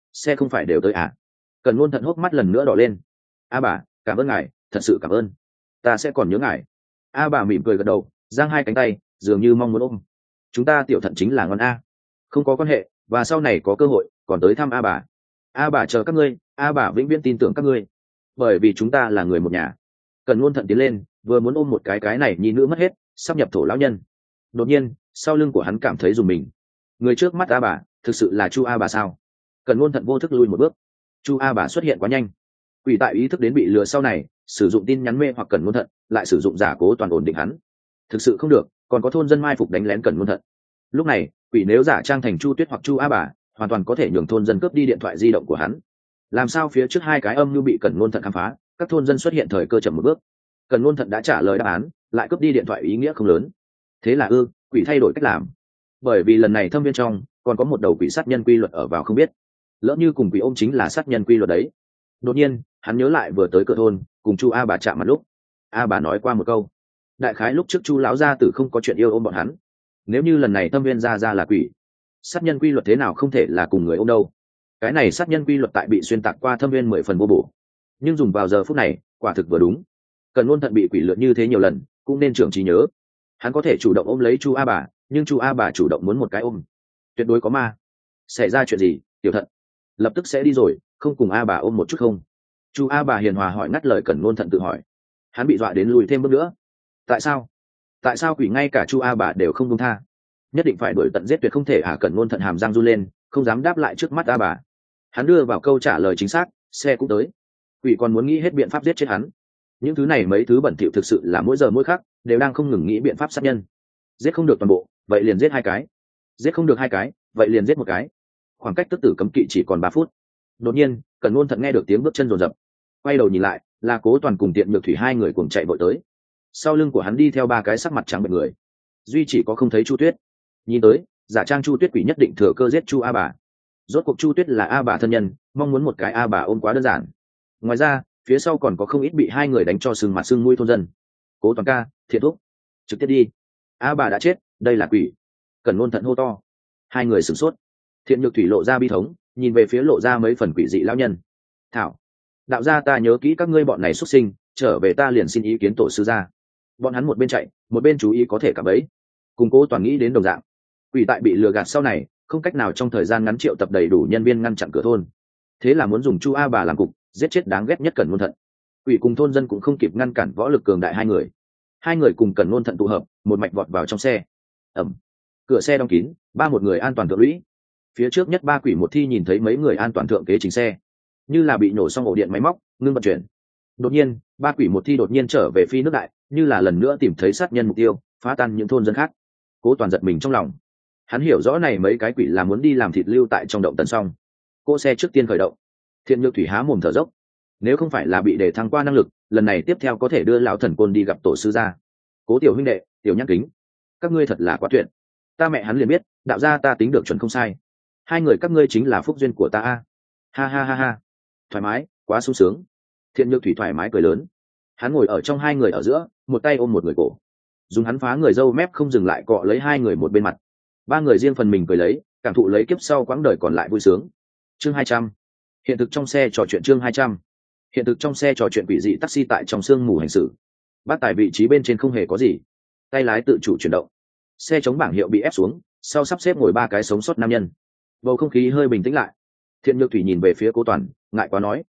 xe không phải đều tới à? Cần Ngôn Thận hốc mắt lần nữa đỏ lên. A bà, cảm ơn ngài, thật sự cảm ơn, ta sẽ còn nhớ ngài. A bà mỉm cười gật đầu, giang hai cánh tay dường như mong muốn ôm. Chúng ta tiểu thận chính là ngon a. Không có quan hệ, và sau này có cơ hội còn tới thăm A bà. A bà chờ các ngươi, A bà vĩnh viễn tin tưởng các ngươi, bởi vì chúng ta là người một nhà. Cần Ngôn Thận tiến lên, vừa muốn ôm một cái cái này nhi nữ mất hết sắp nhập thổ lão nhân. Đột nhiên sau lưng của hắn cảm thấy dùng mình. Người trước mắt A bà thực sự là Chu A bà sao? Cần Ngôn Thận vô thức lui một bước. Chu A bà xuất hiện quá nhanh. Quỷ tại ý thức đến bị lừa sau này, sử dụng tin nhắn mê hoặc Cần Ngôn Thận, lại sử dụng giả cố toàn ổn định hắn. Thực sự không được, còn có thôn dân mai phục đánh lén Cần Ngôn Thận. Lúc này quỷ nếu giả trang thành Chu Tuyết hoặc Chu A bà, hoàn toàn có thể nhường thôn dân cướp đi điện thoại di động của hắn. Làm sao phía trước hai cái âm mưu bị Cần Ngôn Thận khám phá, các thôn dân xuất hiện thời cơ chậm một bước. Cần Ngôn Thận đã trả lời đáp án, lại cướp đi điện thoại ý nghĩa không lớn. Thế là ư, quỷ thay đổi cách làm. Bởi vì lần này thâm viên trong còn có một đầu quỷ sát nhân quy luật ở vào không biết, lỡ như cùng quỷ ôm chính là sát nhân quy luật đấy. Đột nhiên hắn nhớ lại vừa tới cửa thôn cùng Chu A bà chạm mặt lúc, A bà nói qua một câu, đại khái lúc trước Chu lão gia tử không có chuyện yêu ôm bọn hắn. Nếu như lần này thâm viên ra ra là quỷ, sát nhân quy luật thế nào không thể là cùng người ôm đâu. Cái này sát nhân quy luật tại bị xuyên tạc qua thâm viên mười phần vô bổ, nhưng dùng vào giờ phút này quả thực vừa đúng. Cần Ngôn Thận bị quỷ lượt như thế nhiều lần cũng nên trưởng trí nhớ. Hắn có thể chủ động ôm lấy Chu A bà, nhưng Chu A bà chủ động muốn một cái ôm, tuyệt đối có ma. Xảy ra chuyện gì tiểu Thận? Lập tức sẽ đi rồi, không cùng A bà ôm một chút không? Chu A bà hiền hòa hỏi ngắt lời Cần Ngôn Thận tự hỏi. Hắn bị dọa đến lùi thêm bước nữa. Tại sao? Tại sao quỷ ngay cả Chu A bà đều không buông tha? Nhất định phải đuổi tận giết tuyệt không thể à? Cần Ngôn Thận hàm răng run lên, không dám đáp lại trước mắt A bà. Hắn đưa vào câu trả lời chính xác, xe cũng tới. Quỷ còn muốn nghĩ hết biện pháp giết chết hắn. Những thứ này mấy thứ bẩn thỉu thực sự là mỗi giờ mỗi khắc đều đang không ngừng nghĩ biện pháp sát nhân. Giết không được toàn bộ, vậy liền giết hai cái. Giết không được hai cái, vậy liền giết một cái. Khoảng cách tức tử cấm kỵ chỉ còn ba phút. Đột nhiên Cần Ngôn Thận nghe được tiếng bước chân rồn rập, quay đầu nhìn lại, là Cố Toàn cùng Tiện Nhược Thủy hai người cùng chạy vội tới. Sau lưng của hắn đi theo ba cái sắc mặt trắng bệch người, duy chỉ có không thấy Chu Tuyết. Nhìn tới giả trang Chu Tuyết quỷ nhất định thừa cơ giết Chu A bà. Rốt cuộc Chu Tuyết là A bà thân nhân, mong muốn một cái A bà ôm quá đơn giản. Ngoài ra phía sau còn có không ít bị hai người đánh cho sưng mặt sưng mũi thôn dân. Cố Toàn ca, Thiện thúc, trực tiếp đi. A bà đã chết, đây là quỷ. Cần Ngôn Thận hô to. Hai người sửng sốt. Thiện Nhược Thủy lộ ra bi thống, nhìn về phía lộ ra mấy phần quỷ dị lão nhân. Thảo, đạo gia ta nhớ kỹ các ngươi bọn này xuất sinh, trở về ta liền xin ý kiến tổ sư gia. Bọn hắn một bên chạy một bên chú ý có thể cả bấy. Cùng Cố Toàn nghĩ đến đồng dạng, quỷ tại bị lừa gạt sau này không cách nào trong thời gian ngắn triệu tập đầy đủ nhân viên ngăn chặn cửa thôn, thế là muốn dùng Chu A bà làm cục giết chết đáng ghét nhất Cần Ngôn Thận. Quỷ cùng thôn dân cũng không kịp ngăn cản võ lực cường đại hai người. Hai người cùng Cần Ngôn Thận tụ hợp, một mạch vọt vào trong xe. Ẩm. Cửa xe đóng kín, ba một người an toàn thượng lũy. Phía trước nhất ba quỷ một thi nhìn thấy mấy người an toàn thượng kế chính xe, như là bị nổ xong ổ điện máy móc ngưng vận chuyển. Đột nhiên ba quỷ một thi đột nhiên trở về phi nước đại, như là lần nữa tìm thấy sát nhân mục tiêu, phá tan những thôn dân khác. Cố Toàn giật mình trong lòng. Hắn hiểu rõ này mấy cái quỷ là muốn đi làm thịt lưu tại trong động tần xong. Cô xe trước tiên khởi động. Thiện Nhược Thủy há mồm thở dốc. Nếu không phải là bị đề thăng qua năng lực, lần này tiếp theo có thể đưa lão thần côn đi gặp tổ sư gia. Cố tiểu huynh đệ, tiểu nhắc kính, các ngươi thật là quá tuyệt. Ta mẹ hắn liền biết, đạo gia ta tính được chuẩn không sai. Hai người các ngươi chính là phúc duyên của ta a. Ha ha ha ha. Thoải mái, quá sung sướng. Thiện Nhược Thủy thoải mái cười lớn. Hắn ngồi ở trong hai người ở giữa, một tay ôm một người cổ, dùng hắn phá người râu mép không dừng lại cọ lấy hai người một bên mặt. Ba người riêng phần mình cười lấy, cảm thụ lấy kiếp sau quãng đời còn lại vui sướng. Chương hai trăm. Hiện thực trong xe trò chuyện chương hai trăm. Hiện thực trong xe trò chuyện quỷ dị taxi tại trong sương mù hành xử. Bác tài vị trí bên trên không hề có gì, tay lái tự chủ chuyển động. Xe chống bảng hiệu bị ép xuống, sau sắp xếp ngồi ba cái sống sót nam nhân. Bầu không khí hơi bình tĩnh lại. Thiện Nhược Thủy nhìn về phía Cố Toàn, ngại quá nói: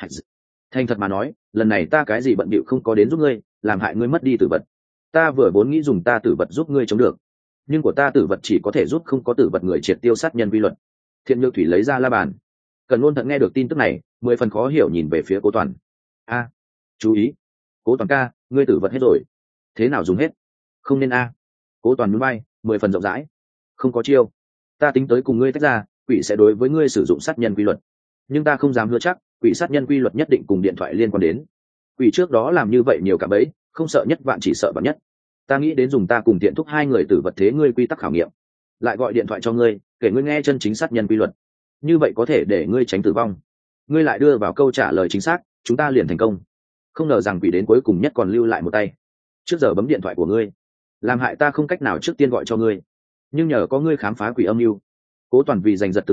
thành thật mà nói, lần này ta cái gì bận bịu không có đến giúp ngươi, làm hại ngươi mất đi tử vật. Ta vừa vốn nghĩ dùng ta tử vật giúp ngươi chống được, nhưng của ta tử vật chỉ có thể giúp không có tử vật người triệt tiêu sát nhân vi luật. Thiện Nhược Thủy lấy ra la bàn. Cần Ngôn Thận nghe được tin tức này, mười phần khó hiểu nhìn về phía Cố Toàn. A, chú ý, Cố Toàn ca, ngươi tử vật hết rồi. Thế nào dùng hết? Không nên a. Cố Toàn nhún vai, mười phần rộng rãi. Không có chiêu. Ta tính tới cùng ngươi tách ra, quỷ sẽ đối với ngươi sử dụng sát nhân quy luật, nhưng ta không dám hứa chắc quỷ sát nhân quy luật nhất định cùng điện thoại liên quan đến. Quỷ trước đó làm như vậy nhiều cả bấy, không sợ nhất vạn chỉ sợ vạn nhất. Ta nghĩ đến dùng ta cùng Tiện thúc hai người tử vật thế ngươi quy tắc khảo nghiệm, lại gọi điện thoại cho ngươi, kể ngươi nghe chân chính sát nhân quy luật, như vậy có thể để ngươi tránh tử vong. Ngươi lại đưa vào câu trả lời chính xác, chúng ta liền thành công. Không ngờ rằng quỷ đến cuối cùng nhất còn lưu lại một tay. Trước giờ bấm điện thoại của ngươi, làm hại ta không cách nào trước tiên gọi cho ngươi, nhưng nhờ có ngươi khám phá quỷ âm mưu. Cố Toàn vì giành giật từng giây,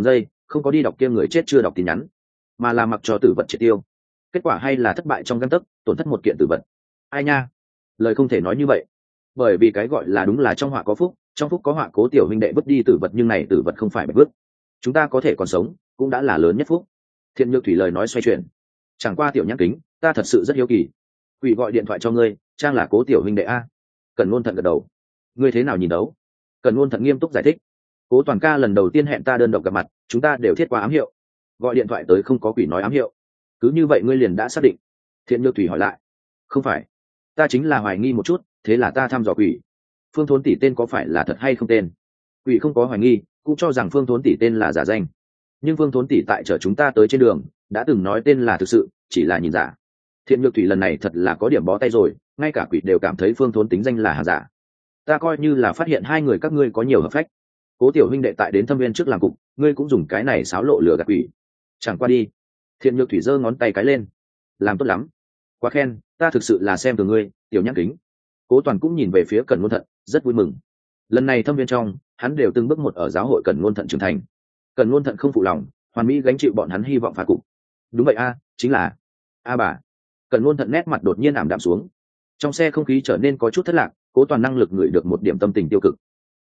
không có đi đọc kia người chết chưa đọc tin nhắn, mà là mặc cho tử vật triệt tiêu. Kết quả hay là thất bại trong găng tấc, tổn thất một kiện tử vật. Ai nha, lời không thể nói như vậy, bởi vì cái gọi là đúng là trong họa có phúc, trong phúc có họa. Cố tiểu huynh đệ vứt đi tử vật, nhưng này tử vật không phải bạch vứt, chúng ta có thể còn sống cũng đã là lớn nhất phúc. Thiện Nhược Thủy lời nói xoay chuyển, chẳng qua tiểu nhãn kính, ta thật sự rất hiếu kỳ. Quỷ gọi điện thoại cho ngươi, trang là Cố tiểu huynh đệ a. Cần Ngôn Thận gật đầu. Ngươi thế nào nhìn đấu? Cần Ngôn Thận nghiêm túc giải thích. Cố Toàn ca lần đầu tiên hẹn ta đơn độc gặp mặt, chúng ta đều thiết qua ám hiệu, gọi điện thoại tới không có quỷ nói ám hiệu. Cứ như vậy ngươi liền đã xác định? Thiện Nhược Thủy hỏi lại. Không phải, ta chính là hoài nghi một chút, thế là ta thăm dò quỷ. Phương Thốn tỷ tên có phải là thật hay không tên? Quỷ không có hoài nghi, cũng cho rằng Phương Thốn tỷ tên là giả danh. Nhưng Phương Thốn tỷ tại chở chúng ta tới trên đường, đã từng nói tên là thực sự, chỉ là nhìn giả. Thiện Nhược Thủy lần này thật là có điểm bó tay rồi, ngay cả quỷ đều cảm thấy Phương Thốn tính danh là hàng giả. Ta coi như là phát hiện hai người các ngươi có nhiều hợp phách. Cố tiểu huynh đệ tại đến thâm viên trước làm cục, ngươi cũng dùng cái này xáo lộ lừa gạt quỷ. Chẳng qua đi. Thiện Nhược Thủy giơ ngón tay cái lên. Làm tốt lắm, quá khen, ta thực sự là xem từ ngươi, tiểu nhãn kính. Cố Toàn cũng nhìn về phía Cẩn Ngôn Thận, rất vui mừng. Lần này thâm viên trong, hắn đều từng bước một ở giáo hội Cẩn Ngôn Thận trưởng thành. Cẩn Ngôn Thận không phụ lòng, hoàn mỹ gánh chịu bọn hắn hy vọng phá cục. Đúng vậy a, chính là a bà. Cẩn Ngôn Thận nét mặt đột nhiên ảm đạm xuống. Trong xe không khí trở nên có chút thất lạc, Cố Toàn năng lực ngửi được một điểm tâm tình tiêu cực.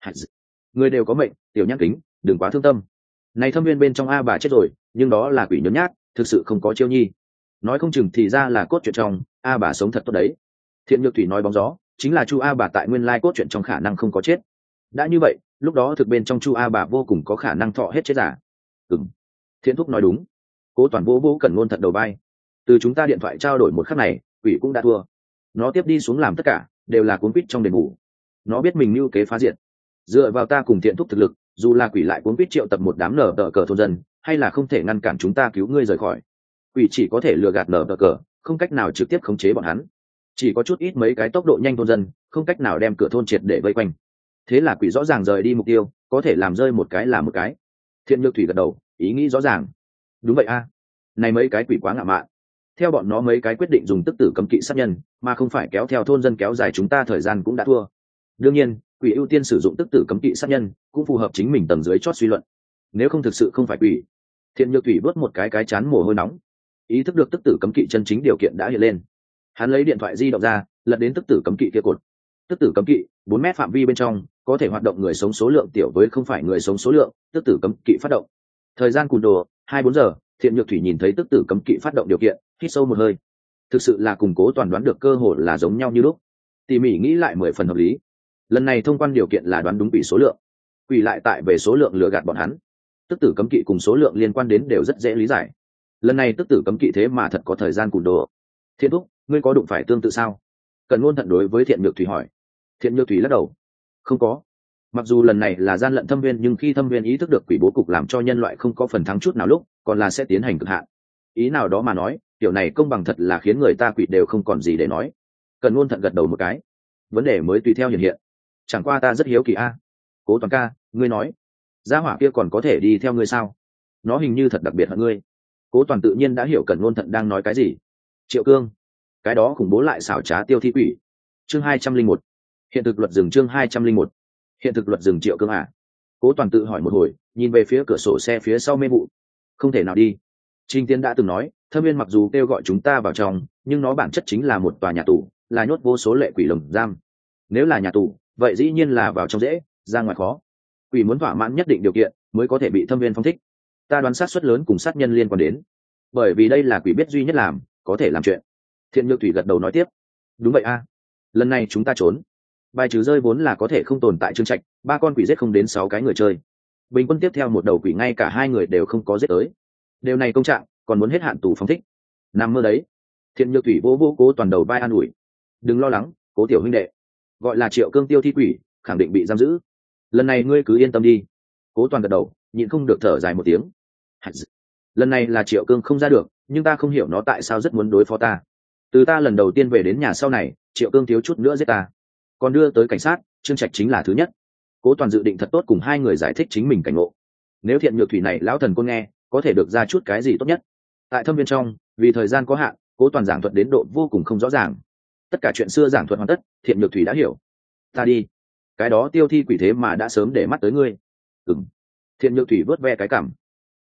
Người đều có mệnh, tiểu nhãn kính, đừng quá thương tâm. Này thâm viên bên trong a bà chết rồi, nhưng đó là quỷ nhớn nhát, thực sự không có chiêu nhi. Nói không chừng thì ra là cốt truyện trong, a bà sống thật tốt đấy. Thiện Nhược Thủy nói bóng gió, chính là Chu A bà tại nguyên lai cốt truyện trong khả năng không có chết. Đã như vậy, lúc đó thực bên trong Chu A bà vô cùng có khả năng thọ hết chết giả. Ừm, Thiện thúc nói đúng. Cố Toàn vô vô Cẩn Ngôn Thận đầu bay. Từ chúng ta điện thoại trao đổi một khắc này, quỷ cũng đã thua. Nó tiếp đi xuống làm tất cả, đều là cuốn quýt trong đền bù. Nó biết mình mưu kế phá diệt. Dựa vào ta cùng Thiện thúc thực lực, dù là quỷ lại cuốn quýt triệu tập một đám nở tờ cờ thôn dân, hay là không thể ngăn cản chúng ta cứu ngươi rời khỏi. Quỷ chỉ có thể lừa gạt nở tờ cờ, không cách nào trực tiếp khống chế bọn hắn. Chỉ có chút ít mấy cái tốc độ nhanh thôn dân, không cách nào đem cửa thôn triệt để vây quanh. Thế là quỷ rõ ràng rời đi mục tiêu, có thể làm rơi một cái là một cái. Thiện Nhược Thủy gật đầu, ý nghĩ rõ ràng. Đúng vậy a, này mấy cái quỷ quá ngạo mạn. Theo bọn nó mấy cái quyết định dùng tức tử cấm kỵ sát nhân, mà không phải kéo theo thôn dân kéo dài chúng ta thời gian cũng đã thua. Đương nhiên, quỷ ưu tiên sử dụng tức tử cấm kỵ sát nhân, cũng phù hợp chính mình tầng dưới chót suy luận. Nếu không thực sự không phải quỷ. Thiện Nhược Thủy vớt một cái cái chán mồ hôi nóng, ý thức được tức tử cấm kỵ chân chính điều kiện đã hiện lên. Hắn lấy điện thoại di động ra, lật đến tức tử cấm kỵ kia cột. Tức tử cấm kỵ, bốn mét phạm vi bên trong, có thể hoạt động người sống số lượng tiểu với không phải người sống số lượng, tức tử cấm kỵ phát động. Thời gian cùn đồ, hai bốn giờ, Thiện Nhược Thủy nhìn thấy tức tử cấm kỵ phát động điều kiện, hít sâu một hơi. Thực sự là củng cố toàn đoán được cơ hội là giống nhau như lúc. Tỉ mỉ nghĩ lại mười phần hợp lý. Lần này thông quan điều kiện là đoán đúng quỷ số lượng. Quỷ lại tại về số lượng lừa gạt bọn hắn. Tức tử cấm kỵ cùng số lượng liên quan đến đều rất dễ lý giải. Lần này tức tử cấm kỵ thế mà thật có thời gian cùn đồ. Thiện thúc, ngươi có đụng phải tương tự sao? Cần Ngôn Thận đối với Thiện Nhược Thủy hỏi. Thiện Nhược Thủy lắc đầu. Không có. Mặc dù lần này là gian lận thâm viên, nhưng khi thâm viên ý thức được quỷ bố cục làm cho nhân loại không có phần thắng chút nào lúc, còn là sẽ tiến hành cực hạn. Ý nào đó mà nói, kiểu này công bằng thật là khiến người ta quỷ đều không còn gì để nói. Cần Ngôn Thận gật đầu một cái. Vấn đề mới tùy theo hiện hiện. Chẳng qua ta rất hiếu kỳ a. Cố Toàn ca, ngươi nói, gia hỏa kia còn có thể đi theo ngươi sao? Nó hình như thật đặc biệt hơn ngươi. Cố Toàn tự nhiên đã hiểu Cần Ngôn Thận đang nói cái gì. Triệu Cương, cái đó khủng bố lại xảo trá tiêu thi quỷ. Chương hai trăm linh một, hiện thực luật rừng. Chương hai trăm linh một, hiện thực luật rừng. Triệu Cương à? Cố Toàn tự hỏi một hồi, nhìn về phía cửa sổ xe phía sau mê vụ. Không thể nào đi. Trình Tiến đã từng nói, thâm viên mặc dù kêu gọi chúng ta vào trong, nhưng nó bản chất chính là một tòa nhà tù, là nhốt vô số lệ quỷ lồng giam. Nếu là nhà tù, vậy dĩ nhiên là vào trong dễ, ra ngoài khó. Quỷ muốn thỏa mãn nhất định điều kiện mới có thể bị thâm viên phong thích. Ta đoán sát suất lớn cùng sát nhân liên quan đến, bởi vì đây là quỷ biết duy nhất làm có thể làm chuyện. Thiện Nhược Thủy gật đầu nói tiếp. Đúng vậy a, lần này chúng ta trốn, bài trừ rơi vốn là có thể không tồn tại Trương Trạch, ba con quỷ giết không đến sáu cái người chơi. Bình quân tiếp theo một đầu quỷ ngay cả hai người đều không có giết tới. Điều này công trạng, còn muốn hết hạn tù phong thích. Nằm mơ đấy. Thiện Nhược Thủy vô vô Cố Toàn đầu vai an ủi. Đừng lo lắng, Cố tiểu huynh đệ, gọi là Triệu Cương tiêu thi quỷ, khẳng định bị giam giữ. Lần này ngươi cứ yên tâm đi. Cố Toàn gật đầu, nhịn không được thở dài một tiếng. Lần này là Triệu Cương không ra được, nhưng ta không hiểu nó tại sao rất muốn đối phó ta. Từ ta lần đầu tiên về đến nhà sau này, Triệu Cương thiếu chút nữa giết ta, còn đưa tới cảnh sát. Trương Trạch chính là thứ nhất. Cố Toàn dự định thật tốt cùng hai người giải thích chính mình cảnh ngộ. Nếu Thiện Nhược Thủy này lão thần côn nghe, có thể được ra chút cái gì tốt nhất. Tại thâm viên trong, vì thời gian có hạn, Cố Toàn giảng thuật đến độ vô cùng không rõ ràng. Tất cả chuyện xưa giảng thuật hoàn tất, Thiện Nhược Thủy đã hiểu. Ta đi. Cái đó tiêu thi quỷ thế mà đã sớm để mắt tới ngươi. Ừm. Thiện Nhược Thủy vớt ve cái cảm.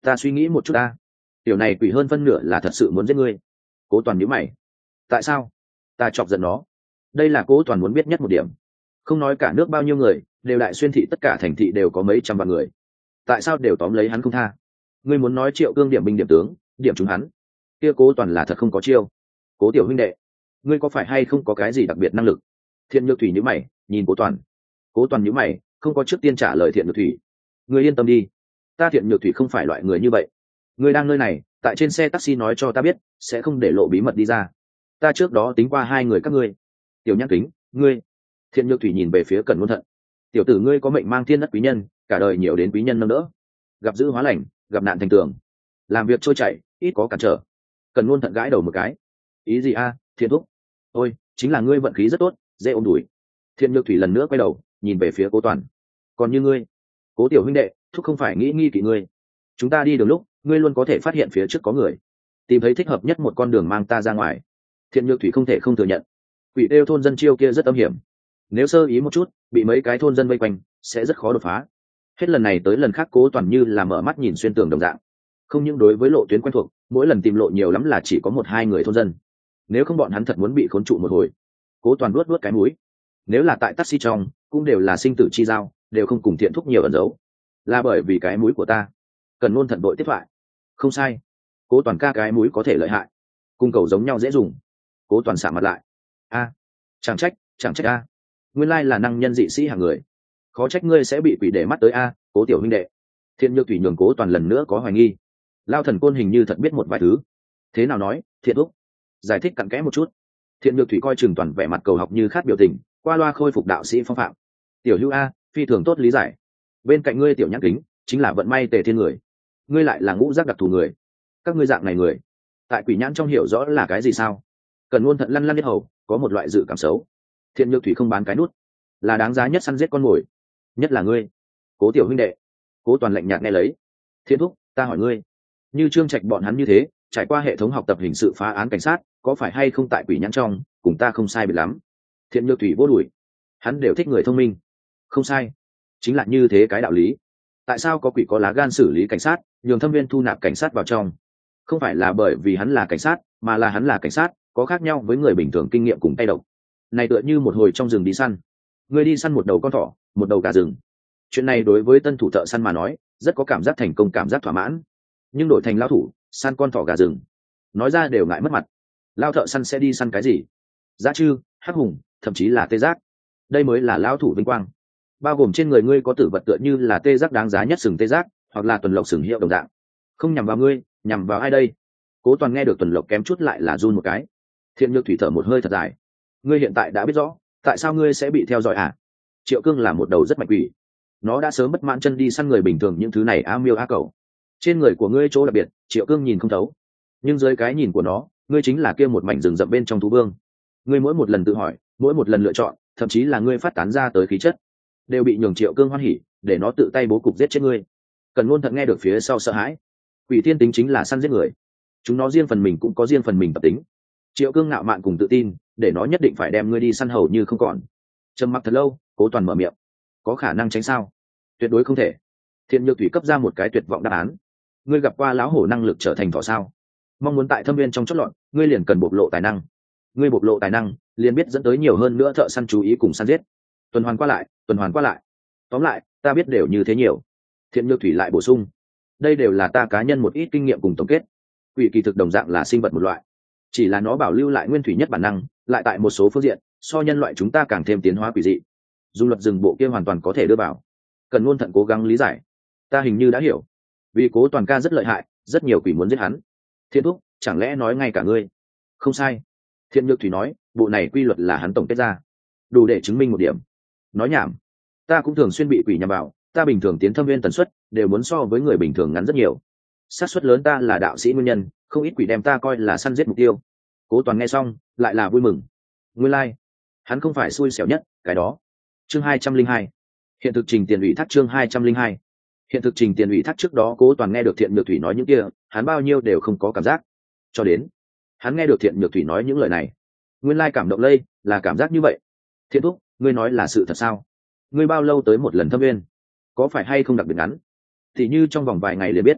Ta suy nghĩ một chút ta, tiểu này quỷ hơn phân nửa là thật sự muốn giết ngươi. Cố Toàn nhíu mày. Tại sao? Ta chọc giận nó. Đây là Cố Toàn muốn biết nhất một điểm. Không nói cả nước bao nhiêu người, đều đại xuyên thị tất cả thành thị đều có mấy trăm vạn người. Tại sao đều tóm lấy hắn không tha? Ngươi muốn nói Triệu Cương điểm binh điểm tướng, điểm chúng hắn. Kia Cố Toàn là thật không có chiêu. Cố tiểu huynh đệ, ngươi có phải hay không có cái gì đặc biệt năng lực? Thiện Nhược Thủy nhíu mày, nhìn Cố Toàn. Cố Toàn nhíu mày, không có trước tiên trả lời Thiện Nhược Thủy. Ngươi yên tâm đi, ta Thiện Nhược Thủy không phải loại người như vậy. Ngươi đang nơi này, tại trên xe taxi nói cho ta biết, sẽ không để lộ bí mật đi ra. Ta trước đó tính qua hai người các ngươi. Tiểu Nhãn Kính, ngươi. Thiện Nhược Thủy nhìn về phía Cẩn Ngôn Thận. Tiểu tử ngươi có mệnh mang thiên đất quý nhân, cả đời nhiều đến quý nhân nâng đỡ. Gặp dữ hóa lành, gặp nạn thành tường. Làm việc trôi chảy, ít có cản trở. Cẩn Ngôn Thận gãi đầu một cái. Ý gì a, Thiện thúc? Ôi, chính là ngươi vận khí rất tốt, dễ ôm đuổi. Thiện Nhược Thủy lần nữa quay đầu, nhìn về phía Cố Toàn. Còn như ngươi, Cố tiểu huynh đệ, thúc không phải nghĩ nghi kỵ ngươi. Chúng ta đi đường lúc, ngươi luôn có thể phát hiện phía trước có người, tìm thấy thích hợp nhất một con đường mang ta ra ngoài. Thiện Nhược Thủy không thể không thừa nhận, quỷ đêu thôn dân chiêu kia rất âm hiểm, nếu sơ ý một chút, bị mấy cái thôn dân vây quanh, sẽ rất khó đột phá. Hết lần này tới lần khác Cố Toàn như là mở mắt nhìn xuyên tường đồng dạng, không những đối với lộ tuyến quen thuộc, mỗi lần tìm lộ nhiều lắm là chỉ có một hai người thôn dân, nếu không bọn hắn thật muốn bị khốn trụ một hồi. Cố Toàn luốt luốt cái mũi, nếu là tại taxi trong, cũng đều là sinh tử chi giao, đều không cùng Thiện thúc nhiều ẩn giấu, là bởi vì cái mũi của ta. Cần Ngôn Thận đội tiếp thoại. Không sai, Cố Toàn ca cái mũi có thể lợi hại, cung cầu giống nhau dễ dùng. Cố Toàn sạm mặt lại. A, chẳng trách, chẳng trách a, nguyên lai là năng nhân dị sĩ hàng người, khó trách ngươi sẽ bị quỷ để mắt tới a. Cố tiểu huynh đệ. Thiện Nhược Thủy nhường Cố Toàn lần nữa có hoài nghi. Lao Thần Côn hình như thật biết một vài thứ. Thế nào nói, Thiện thúc? Giải thích cặn kẽ một chút. Thiện Nhược Thủy coi chừng Toàn vẻ mặt cầu học như khát biểu tình, qua loa khôi phục đạo sĩ phong phạm. Tiểu hữu a, phi thường tốt lý giải. Bên cạnh ngươi Tiểu Nhãn Kính, chính là vận may tề thiên người, ngươi lại là ngũ giác đặc thù người. Các ngươi dạng này người, tại quỷ nhãn trong hiểu rõ là cái gì sao? Cần Ngôn Thận lăn lăn biết hầu, có một loại dự cảm xấu. Thiện Nhược Thủy không bán cái nút, là đáng giá nhất săn giết con mồi, nhất là ngươi, Cố tiểu huynh đệ. Cố Toàn lạnh nhạt nghe lấy. Thiện thúc, ta hỏi ngươi, như Trương Trạch bọn hắn như thế, trải qua hệ thống học tập hình sự phá án cảnh sát, có phải hay không tại quỷ nhãn trong, cùng ta không sai biệt lắm? Thiện Nhược Thủy vô đuổi, hắn đều thích người thông minh. Không sai, chính là như thế cái đạo lý. Tại sao có quỷ có lá gan xử lý cảnh sát, nhường thâm viên thu nạp cảnh sát vào trong? Không phải là bởi vì hắn là cảnh sát, mà là hắn là cảnh sát, có khác nhau với người bình thường kinh nghiệm cùng tay độc. Này tựa như một hồi trong rừng đi săn, ngươi đi săn một đầu con thỏ, một đầu gà rừng. Chuyện này đối với tân thủ thợ săn mà nói, rất có cảm giác thành công, cảm giác thỏa mãn. Nhưng đổi thành lão thủ, săn con thỏ gà rừng, nói ra đều ngại mất mặt. Lao thợ săn sẽ đi săn cái gì? Dã trư, hắc hùng, thậm chí là tê giác. Đây mới là lão thủ vinh quang. Bao gồm trên người ngươi có tử vật tựa như là tê giác đáng giá nhất sừng tê giác, hoặc là tuần lộc sừng hiệu đồng dạng. Không nhằm vào ngươi, nhằm vào ai đây? Cố Toàn nghe được tuần lộc kém chút lại là run một cái. Thiện Nhược Thủy thở một hơi thật dài. Ngươi hiện tại đã biết rõ tại sao ngươi sẽ bị theo dõi à? Triệu Cương là một đầu rất mạnh quỷ, nó đã sớm bất mãn chân đi săn người bình thường những thứ này a miêu a cầu. Trên người của ngươi chỗ đặc biệt, Triệu Cương nhìn không thấu, nhưng dưới cái nhìn của nó, ngươi chính là kia một mảnh rừng rậm bên trong thú vương. Ngươi mỗi một lần tự hỏi, mỗi một lần lựa chọn, thậm chí là ngươi phát tán ra tới khí chất, đều bị nhường Triệu Cương hoan hỉ, để nó tự tay bố cục giết chết ngươi. Cần Ngôn Thận nghe được phía sau sợ hãi. Quỷ thiên tính chính là săn giết người, chúng nó riêng phần mình cũng có riêng phần mình tập tính. Triệu Cương ngạo mạn cùng tự tin, để nó nhất định phải đem ngươi đi săn hầu như không còn. Trầm mặc thật lâu, Cố Toàn mở miệng. Có khả năng tránh sao? Tuyệt đối không thể. Thiện Nhược Thủy cấp ra một cái tuyệt vọng đáp án. Ngươi gặp qua lão hổ năng lực trở thành thỏ sao? Mong muốn tại thâm viên trong chót lọt, ngươi liền cần bộc lộ tài năng. Ngươi bộc lộ tài năng, liền biết dẫn tới nhiều hơn nữa thợ săn chú ý cùng săn giết. Tuần hoàn qua lại, tuần hoàn qua lại. Tóm lại, ta biết đều như thế nhiều. Thiện Nhược Thủy lại bổ sung. Đây đều là ta cá nhân một ít kinh nghiệm cùng tổng kết. Quỷ kỳ thực đồng dạng là sinh vật một loại, chỉ là nó bảo lưu lại nguyên thủy nhất bản năng, lại tại một số phương diện so nhân loại chúng ta càng thêm tiến hóa quỷ dị. Dung luật rừng bộ kia hoàn toàn có thể đưa vào. Cần Ngôn Thận cố gắng lý giải. Ta hình như đã hiểu, vì Cố Toàn ca rất lợi hại, rất nhiều quỷ muốn giết hắn. Thiện thúc, chẳng lẽ nói ngay cả ngươi? Không sai. Thiện Nhược Thủy nói, bộ này quy luật là hắn tổng kết ra, đủ để chứng minh một điểm. Nói nhảm, ta cũng thường xuyên bị quỷ nhằm vào, ta bình thường tiến thâm viên tần suất đều muốn so với người bình thường ngắn rất nhiều. Xác suất lớn ta là đạo sĩ nguyên nhân, không ít quỷ đem ta coi là săn giết mục tiêu. Cố Toàn nghe xong lại là vui mừng. Nguyên lai hắn không phải xui xẻo nhất, cái đó. Chương hai trăm linh hai, hiện thực trình tiền ủy thác. Chương hai trăm linh hai, hiện thực trình tiền ủy thác. Trước đó Cố Toàn nghe được Thiện Nhược Thủy nói những kia, hắn bao nhiêu đều không có cảm giác, cho đến hắn nghe được Thiện Nhược Thủy nói những lời này, nguyên lai cảm động lây là cảm giác như vậy. Thiện thúc, ngươi nói là sự thật sao? Ngươi bao lâu tới một lần thâm viên? Có phải hay không đặc biệt ngắn, thì như trong vòng vài ngày liền biết?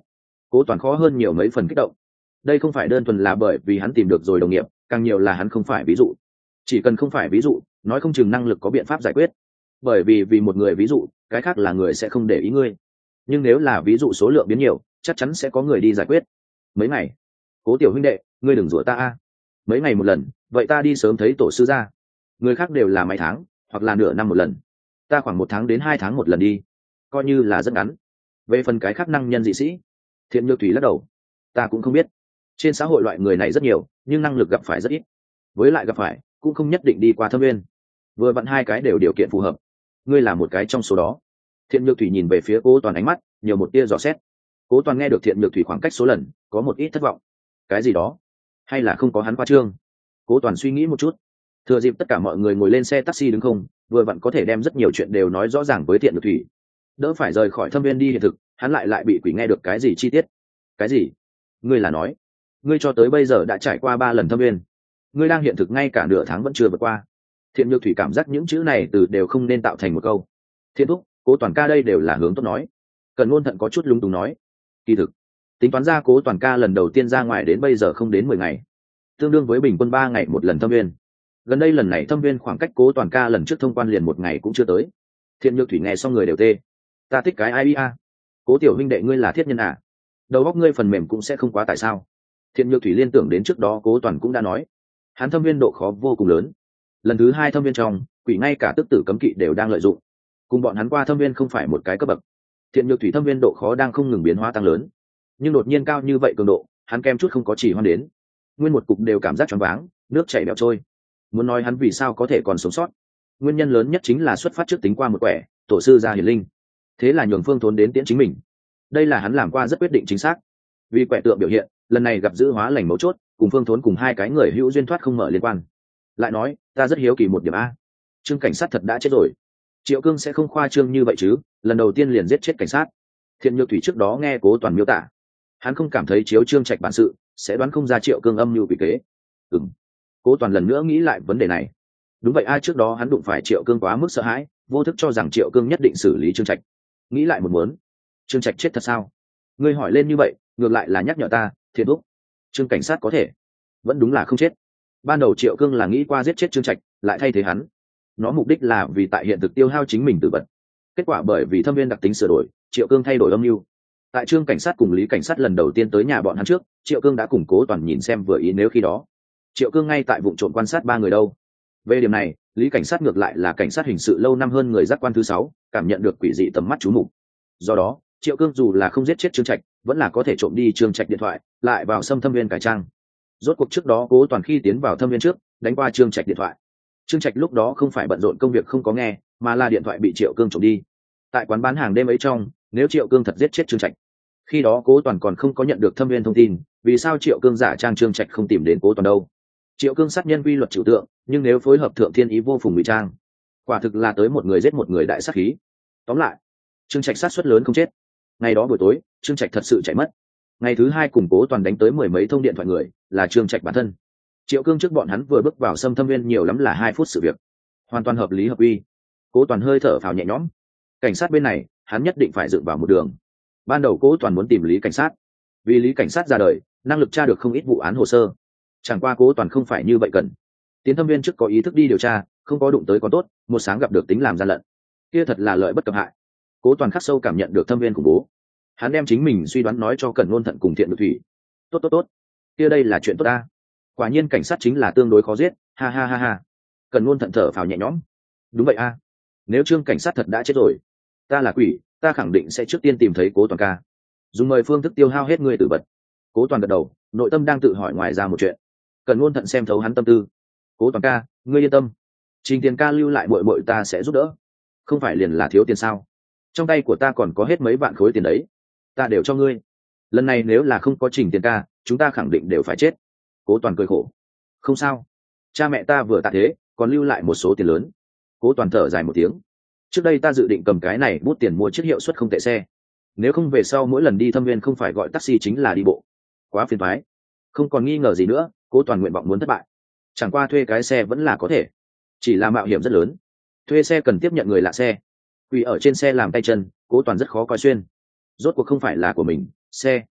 Cố Toàn khó hơn nhiều mấy phần kích động. Đây không phải đơn thuần là bởi vì hắn tìm được rồi đồng nghiệp, càng nhiều là hắn không phải ví dụ. Chỉ cần không phải ví dụ, nói không chừng năng lực có biện pháp giải quyết. Bởi vì vì một người ví dụ, cái khác là người sẽ không để ý ngươi. Nhưng nếu là ví dụ số lượng biến nhiều, chắc chắn sẽ có người đi giải quyết. Mấy ngày, Cố tiểu huynh đệ, ngươi đừng rủa ta a. Mấy ngày một lần, vậy ta đi sớm thấy tổ sư gia. Người khác đều là mấy tháng, hoặc là nửa năm một lần. Ta khoảng một tháng đến hai tháng một lần đi, coi như là rất ngắn. Về phần cái khác năng nhân dị sĩ, Thiện Nhược Thủy lắc đầu. Ta cũng không biết. Trên xã hội loại người này rất nhiều, nhưng năng lực gặp phải rất ít. Với lại gặp phải, cũng không nhất định đi qua thâm viên. Vừa vặn hai cái đều điều kiện phù hợp. Ngươi là một cái trong số đó. Thiện Nhược Thủy nhìn về phía Cố Toàn ánh mắt nhiều một tia dò xét. Cố Toàn nghe được Thiện Nhược Thủy khoảng cách số lần, có một ít thất vọng. Cái gì đó? Hay là không có hắn qua trương? Cố Toàn suy nghĩ một chút. Thừa dịp tất cả mọi người ngồi lên xe taxi đứng không, vừa vặn có thể đem rất nhiều chuyện đều nói rõ ràng với Thiện Nhược Thủy. Đỡ phải rời khỏi thâm viên đi hiện thực, hắn lại lại bị quỷ nghe được cái gì chi tiết. Cái gì? Ngươi là nói, ngươi cho tới bây giờ đã trải qua ba lần thâm viên, ngươi đang hiện thực ngay cả nửa tháng vẫn chưa vượt qua. Thiện Nhược Thủy cảm giác những chữ này từ đều không nên tạo thành một câu. Thiên Thúc, Cố Toàn ca đây đều là hướng tốt nói. Cần Ngôn Thận có chút lung túng nói. Kỳ thực, tính toán ra Cố Toàn ca lần đầu tiên ra ngoài đến bây giờ không đến mười ngày, tương đương với bình quân ba ngày một lần thâm viên. Gần đây lần này thâm viên khoảng cách Cố Toàn ca lần trước thông quan liền một ngày cũng chưa tới. Thiện Nhược Thủy nghe xong người đều tê. Ta thích cái ai bia. Cố tiểu huynh đệ ngươi là thiết nhân à? Đầu óc ngươi phần mềm cũng sẽ không quá tại sao? Thiện Nhược Thủy liên tưởng đến trước đó Cố Toàn cũng đã nói, hắn thâm viên độ khó vô cùng lớn. Lần thứ hai thâm viên trong, quỷ ngay cả tức tử cấm kỵ đều đang lợi dụng, cùng bọn hắn qua thâm viên không phải một cái cấp bậc. Thiện Nhược Thủy thâm viên độ khó đang không ngừng biến hóa tăng lớn, nhưng đột nhiên cao như vậy cường độ, hắn kem chút không có chỉ hoan đến, nguyên một cục đều cảm giác choáng váng, nước chảy bẹo trôi. Muốn nói hắn vì sao có thể còn sống sót, nguyên nhân lớn nhất chính là xuất phát trước tính qua một quẻ, tổ sư gia hiển linh, thế là nhường Phương Thốn đến tiễn chính mình. Đây là hắn làm qua rất quyết định chính xác. Vì quẻ tượng biểu hiện, lần này gặp giữ hóa lành mấu chốt, cùng Phương Thốn cùng hai cái người hữu duyên thoát không mở liên quan. Lại nói, ta rất hiếu kỳ một điểm a, Trương cảnh sát thật đã chết rồi, Triệu Cương sẽ không khoa trương như vậy chứ? Lần đầu tiên liền giết chết cảnh sát. Thiện Nhược Thủy trước đó nghe Cố Toàn miêu tả, hắn không cảm thấy chiếu Trương Trạch bản sự sẽ đoán không ra Triệu Cương âm mưu quỷ kế. Ừm. Cố Toàn lần nữa nghĩ lại vấn đề này. Đúng vậy a, trước đó hắn đụng phải Triệu Cương quá mức sợ hãi, vô thức cho rằng Triệu Cương nhất định xử lý Trương Trạch. Nghĩ lại một muốn, Trương Trạch chết thật sao? Ngươi hỏi lên như vậy, ngược lại là nhắc nhở ta, Thiện Thúc, Trương cảnh sát có thể vẫn đúng là không chết. Ban đầu Triệu Cương là nghĩ qua giết chết Trương Trạch, lại thay thế hắn. Nó mục đích là vì tại hiện thực tiêu hao chính mình tự vật. Kết quả bởi vì thâm viên đặc tính sửa đổi, Triệu Cương thay đổi âm mưu. Tại Trương cảnh sát cùng Lý cảnh sát lần đầu tiên tới nhà bọn hắn trước, Triệu Cương đã củng cố Toàn nhìn xem vừa ý, nếu khi đó Triệu Cương ngay tại vụ trộm quan sát ba người đâu. Về điểm này, Lý cảnh sát ngược lại là cảnh sát hình sự lâu năm hơn người giác quan thứ sáu, cảm nhận được quỷ dị tầm mắt chú mục. Do đó, Triệu Cương dù là không giết chết Trương Trạch, vẫn là có thể trộm đi Trương Trạch điện thoại, lại vào xâm thâm viên cải trang. Rốt cuộc trước đó Cố Toàn khi tiến vào thâm viên trước, đánh qua Trương Trạch điện thoại. Trương Trạch lúc đó không phải bận rộn công việc không có nghe, mà là điện thoại bị Triệu Cương trộm đi. Tại quán bán hàng đêm ấy trong, nếu Triệu Cương thật giết chết Trương Trạch, khi đó Cố Toàn còn không có nhận được thâm viên thông tin, vì sao Triệu Cương giả trang Trương Trạch không tìm đến Cố Toàn đâu? Triệu Cương sát nhân quy luật trừu tượng, nhưng nếu phối hợp thượng thiên ý vô phùng ngụy trang, quả thực là tới một người giết một người đại sát khí. Tóm lại, Trương Trạch sát suất lớn không chết. Ngày đó buổi tối, Trương Trạch thật sự chạy mất. Ngày thứ hai cùng Cố Toàn đánh tới mười mấy thông điện thoại người, là Trương Trạch bản thân. Triệu Cương trước bọn hắn vừa bước vào xâm thâm viên nhiều lắm là hai phút sự việc, hoàn toàn hợp lý hợp uy. Cố Toàn hơi thở phào nhẹ nhõm. Cảnh sát bên này, hắn nhất định phải dựng vào một đường. Ban đầu Cố Toàn muốn tìm Lý cảnh sát, vì Lý cảnh sát ra đời, năng lực tra được không ít vụ án hồ sơ. Chẳng qua Cố Toàn không phải như vậy cần. Tiến thâm viên trước có ý thức đi điều tra, không có đụng tới có tốt, một sáng gặp được tính làm gian lận, kia thật là lợi bất cập hại. Cố Toàn khắc sâu cảm nhận được thâm viên khủng bố. Hắn đem chính mình suy đoán nói cho Cẩn Ngôn Thận cùng Thiện Nhược Thủy. Tốt tốt tốt, kia đây là chuyện tốt ta. Quả nhiên cảnh sát chính là tương đối khó giết, ha ha ha ha. Cẩn Ngôn Thận thở phào nhẹ nhõm. Đúng vậy a, nếu Trương cảnh sát thật đã chết rồi, ta là quỷ, ta khẳng định sẽ trước tiên tìm thấy Cố Toàn ca, dùng mời phương thức tiêu hao hết người tử vật. Cố Toàn gật đầu, nội tâm đang tự hỏi ngoài ra một chuyện. Cẩn Ngôn Thận xem thấu hắn tâm tư. Cố Toàn ca, ngươi yên tâm, Trình Tiền ca lưu lại muội muội ta sẽ giúp đỡ. Không phải liền là thiếu tiền sao? Trong tay của ta còn có hết mấy vạn khối tiền đấy, ta đều cho ngươi. Lần này nếu là không có Trình Tiền ca, chúng ta khẳng định đều phải chết. Cố Toàn cười khổ. Không sao, cha mẹ ta vừa tạ thế, còn lưu lại một số tiền lớn. Cố Toàn thở dài một tiếng. Trước đây ta dự định cầm cái này bút tiền mua chiếc hiệu suất không tệ xe, nếu không về sau mỗi lần đi thâm viên không phải gọi taxi chính là đi bộ, quá phiền toái. Không còn nghi ngờ gì nữa, Cố Toàn nguyện vọng muốn thất bại. Chẳng qua thuê cái xe vẫn là có thể, chỉ là mạo hiểm rất lớn. Thuê xe cần tiếp nhận người lạ xe, quỳ ở trên xe làm tay chân, Cố Toàn rất khó coi xuyên. Rốt cuộc không phải là của mình xe,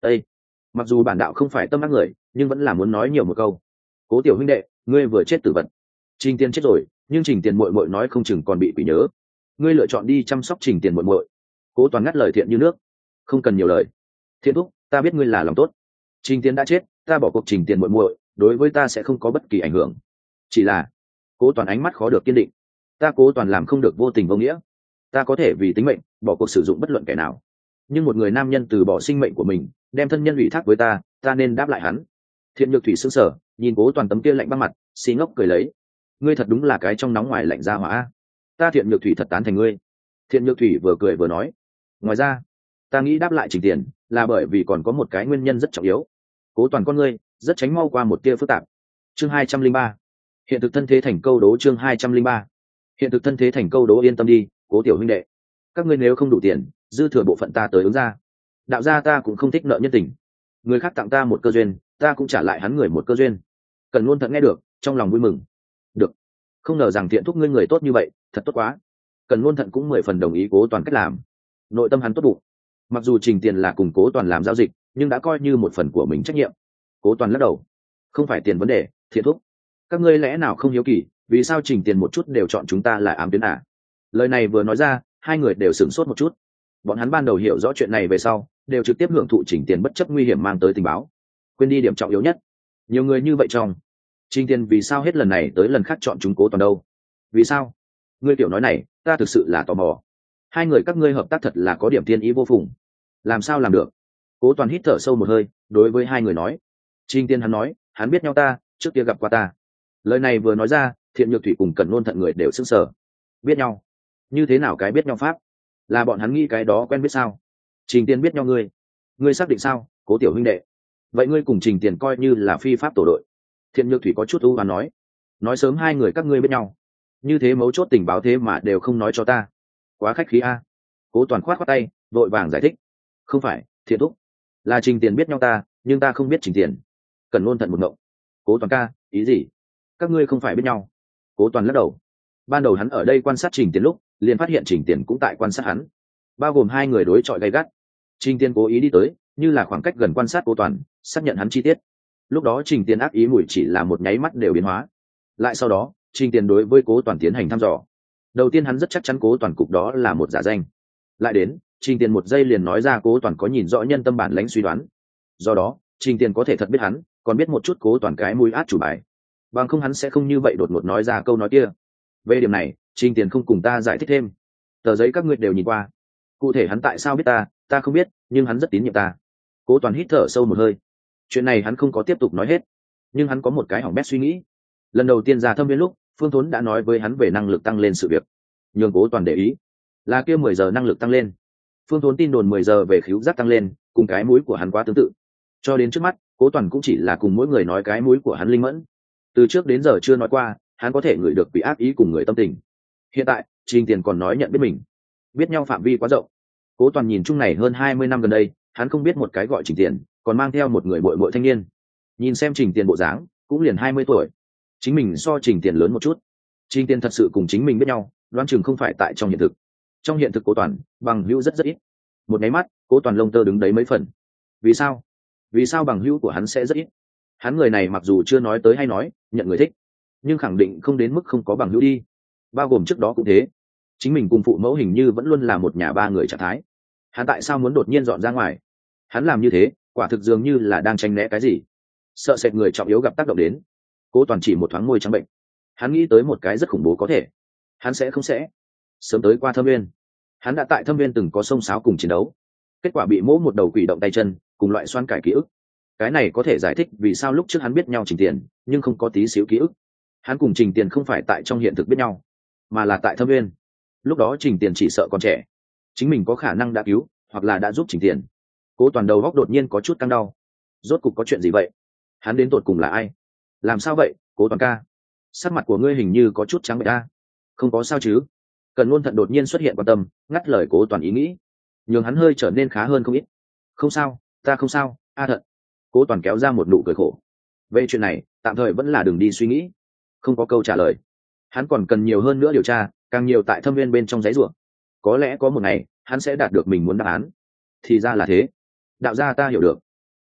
Ê! Mặc dù bản đạo không phải tâm ác người, nhưng vẫn là muốn nói nhiều một câu. Cố tiểu huynh đệ, ngươi vừa chết tử vật. Trình Tiền chết rồi, nhưng Trình Tiền muội muội nói không chừng còn bị quỷ nhớ. Ngươi lựa chọn đi chăm sóc Trình Tiền muội muội. Cố Toàn ngắt lời Thiện như nước. Không cần nhiều lời. Thiện thúc, ta biết ngươi là lòng tốt. Trình Tiền đã chết, ta bỏ cuộc Trình Tiền muội muội, đối với ta sẽ không có bất kỳ ảnh hưởng. Chỉ là, Cố Toàn ánh mắt khó được kiên định. Ta Cố Toàn làm không được vô tình vô nghĩa. Ta có thể vì tính mệnh bỏ cuộc sử dụng bất luận kẻ nào, nhưng một người nam nhân từ bỏ sinh mệnh của mình, đem thân nhân ủy thác với ta, ta nên đáp lại hắn. Thiện Nhược Thủy sững sờ, nhìn Cố Toàn tấm kia lạnh băng mặt, xí ngốc cười lấy. Ngươi thật đúng là cái trong nóng ngoài lạnh ra hỏa. Ta Thiện Nhược Thủy thật tán thành ngươi. Thiện Nhược Thủy vừa cười vừa nói. Ngoài ra, ta nghĩ đáp lại Trình Tiền là bởi vì còn có một cái nguyên nhân rất trọng yếu. Cố Toàn con ngươi rất tránh mau qua một tia phức tạp. Chương hai trăm linh ba, hiện thực thân thế thành câu đố. Chương hai trăm linh ba, hiện thực thân thế thành câu đố. Yên tâm đi, Cố tiểu huynh đệ, các ngươi nếu không đủ tiền, dư thừa bộ phận ta tới ứng ra. Đạo gia ta cũng không thích nợ nhân tình, người khác tặng ta một cơ duyên, ta cũng trả lại hắn người một cơ duyên. Cần luôn thật nghe được, trong lòng vui mừng. Được, không ngờ rằng Thiện thúc ngươi người tốt như vậy, thật tốt quá. Cần luôn thận cũng mười phần đồng ý Cố Toàn cách làm. Nội tâm hắn tốt bụng. Mặc dù Trình Tiền là cùng Cố Toàn làm giao dịch, nhưng đã coi như một phần của mình trách nhiệm. Cố Toàn lắc đầu. Không phải tiền vấn đề, Thiện thúc, các ngươi lẽ nào không hiếu kỳ, vì sao Trình Tiền một chút đều chọn chúng ta là ám tuyến à? Lời này vừa nói ra, hai người đều sửng sốt một chút. Bọn hắn ban đầu hiểu rõ chuyện này về sau, đều trực tiếp hưởng thụ Trình Tiền bất chấp nguy hiểm mang tới tình báo, quên đi điểm trọng yếu nhất. Nhiều người như vậy trong, Trình Tiền vì sao hết lần này tới lần khác chọn chúng Cố Toàn đâu? Vì sao? Ngươi tiểu nói này, ta thực sự là tò mò. Hai người các ngươi hợp tác thật là có điểm tiên ý vô phùng. Làm sao làm được? Cố Toàn hít thở sâu một hơi, đối với hai người nói. Trình Tiền hắn nói, hắn biết nhau ta, trước kia gặp qua ta. Lời này vừa nói ra, Thiện Nhược Thủy cùng Cẩn Nôn Thận người đều sững sờ. Biết nhau? Như thế nào cái biết nhau pháp? Là bọn hắn nghĩ cái đó quen biết sao? Trình Tiền biết nhau ngươi, ngươi xác định sao, Cố tiểu huynh đệ? Vậy ngươi cùng Trình Tiền coi như là phi pháp tổ đội. Thiện Nhược Thủy có chút u và nói, nói sớm hai người các ngươi biết nhau, như thế mấu chốt tình báo thế mà đều không nói cho ta, quá khách khí a. Cố Toàn khoát khoát tay, vội vàng giải thích. Không phải, Thiện thúc, là Trình Tiền biết nhau ta, nhưng ta không biết Trình Tiền. Cần Luôn Thận một ngộng. Cố Toàn ca, ý gì? Các ngươi không phải biết nhau? Cố Toàn lắc đầu. Ban đầu hắn ở đây quan sát Trình Tiền lúc, liền phát hiện Trình Tiền cũng tại quan sát hắn, bao gồm hai người đối chọi gay gắt. Trình Tiền cố ý đi tới, như là khoảng cách gần quan sát Cố Toàn, xác nhận hắn chi tiết. Lúc đó Trình Tiền ác ý mùi chỉ là một nháy mắt đều biến hóa. Lại sau đó, Trình Tiền đối với Cố Toàn tiến hành thăm dò. Đầu tiên hắn rất chắc chắn Cố Toàn cục đó là một giả danh. Lại đến, Trình Tiền một giây liền nói ra Cố Toàn có nhìn rõ nhân tâm bản lãnh suy đoán. Do đó, Trình Tiền có thể thật biết hắn, còn biết một chút Cố Toàn cái mũi át chủ bài. Bằng không hắn sẽ không như vậy đột ngột nói ra câu nói kia. Về điểm này, Trình Tiền không cùng ta giải thích thêm. Tờ giấy các ngươi đều nhìn qua. Cụ thể hắn tại sao biết ta, ta không biết, nhưng hắn rất tín nhiệm ta. Cố Toàn hít thở sâu một hơi. Chuyện này hắn không có tiếp tục nói hết, nhưng hắn có một cái hỏng bét suy nghĩ. Lần đầu tiên ra thâm viên lúc, Phương Thốn đã nói với hắn về năng lực tăng lên sự việc, nhường Cố Toàn để ý là kia mười giờ năng lực tăng lên. Phương Thốn tin đồn mười giờ về khứu giác tăng lên, cùng cái mũi của hắn quá tương tự. Cho đến trước mắt, Cố Toàn cũng chỉ là cùng mỗi người nói cái mũi của hắn linh mẫn. Từ trước đến giờ chưa nói qua, hắn có thể ngửi được bị ác ý cùng người tâm tình. Hiện tại, Trình Tiền còn nói nhận biết mình, biết nhau phạm vi quá rộng. Cố Toàn nhìn chung này hơn hai mươi năm gần đây, hắn không biết một cái gọi Trình Tiền, còn mang theo một người bội bội thanh niên. Nhìn xem Trình Tiền bộ dáng, cũng liền hai mươi tuổi. Chính mình so Trình Tiền lớn một chút. Trình Tiền thật sự cùng chính mình biết nhau, đoán chừng không phải tại trong hiện thực. Trong hiện thực Cố Toàn, bằng hữu rất rất ít. Một nháy mắt, Cố Toàn lông tơ đứng đấy mấy phần. Vì sao? Vì sao bằng hữu của hắn sẽ rất ít? Hắn người này mặc dù chưa nói tới hay nói, nhận người thích, nhưng khẳng định không đến mức không có bằng hữu đi. Bao gồm trước đó cũng thế. Chính mình cùng phụ mẫu hình như vẫn luôn là một nhà ba người trạng thái. Hắn tại sao muốn đột nhiên dọn ra ngoài? Hắn làm như thế, quả thực dường như là đang tránh né cái gì, sợ sệt người trọng yếu gặp tác động đến. Cố Toàn chỉ một thoáng môi trắng bệnh. Hắn nghĩ tới một cái rất khủng bố có thể. Hắn sẽ không sẽ sớm tới qua Thâm Viên. Hắn đã tại Thâm Viên từng có xông xáo cùng chiến đấu, kết quả bị mỗ một đầu quỷ động tay chân, cùng loại xoan cải ký ức. Cái này có thể giải thích vì sao lúc trước hắn biết nhau Trình Tiền, nhưng không có tí xíu ký ức. Hắn cùng Trình Tiền không phải tại trong hiện thực biết nhau, mà là tại Thâm Viên. Lúc đó Trình Tiền chỉ sợ còn trẻ, chính mình có khả năng đã cứu hoặc là đã giúp Trình Tiền. Cố Toàn đầu góc đột nhiên có chút căng đau. Rốt cục có chuyện gì vậy? Hắn đến tột cùng là ai? Làm sao vậy, Cố Toàn ca? Sắc mặt của ngươi hình như có chút trắng bệch a. Không có sao chứ? Cần Luôn Thận đột nhiên xuất hiện quan tâm, ngắt lời Cố Toàn ý nghĩ, nhường hắn hơi trở nên khá hơn không ít. Không sao, ta không sao, A Thận. Cố Toàn kéo ra một nụ cười khổ. Về chuyện này, tạm thời vẫn là đừng đi suy nghĩ. Không có câu trả lời. Hắn còn cần nhiều hơn nữa điều tra, càng nhiều tại Thâm Viên bên trong giấy rủa. Có lẽ có một ngày, hắn sẽ đạt được mình muốn đáp án. Thì ra là thế. Đạo gia ta hiểu được.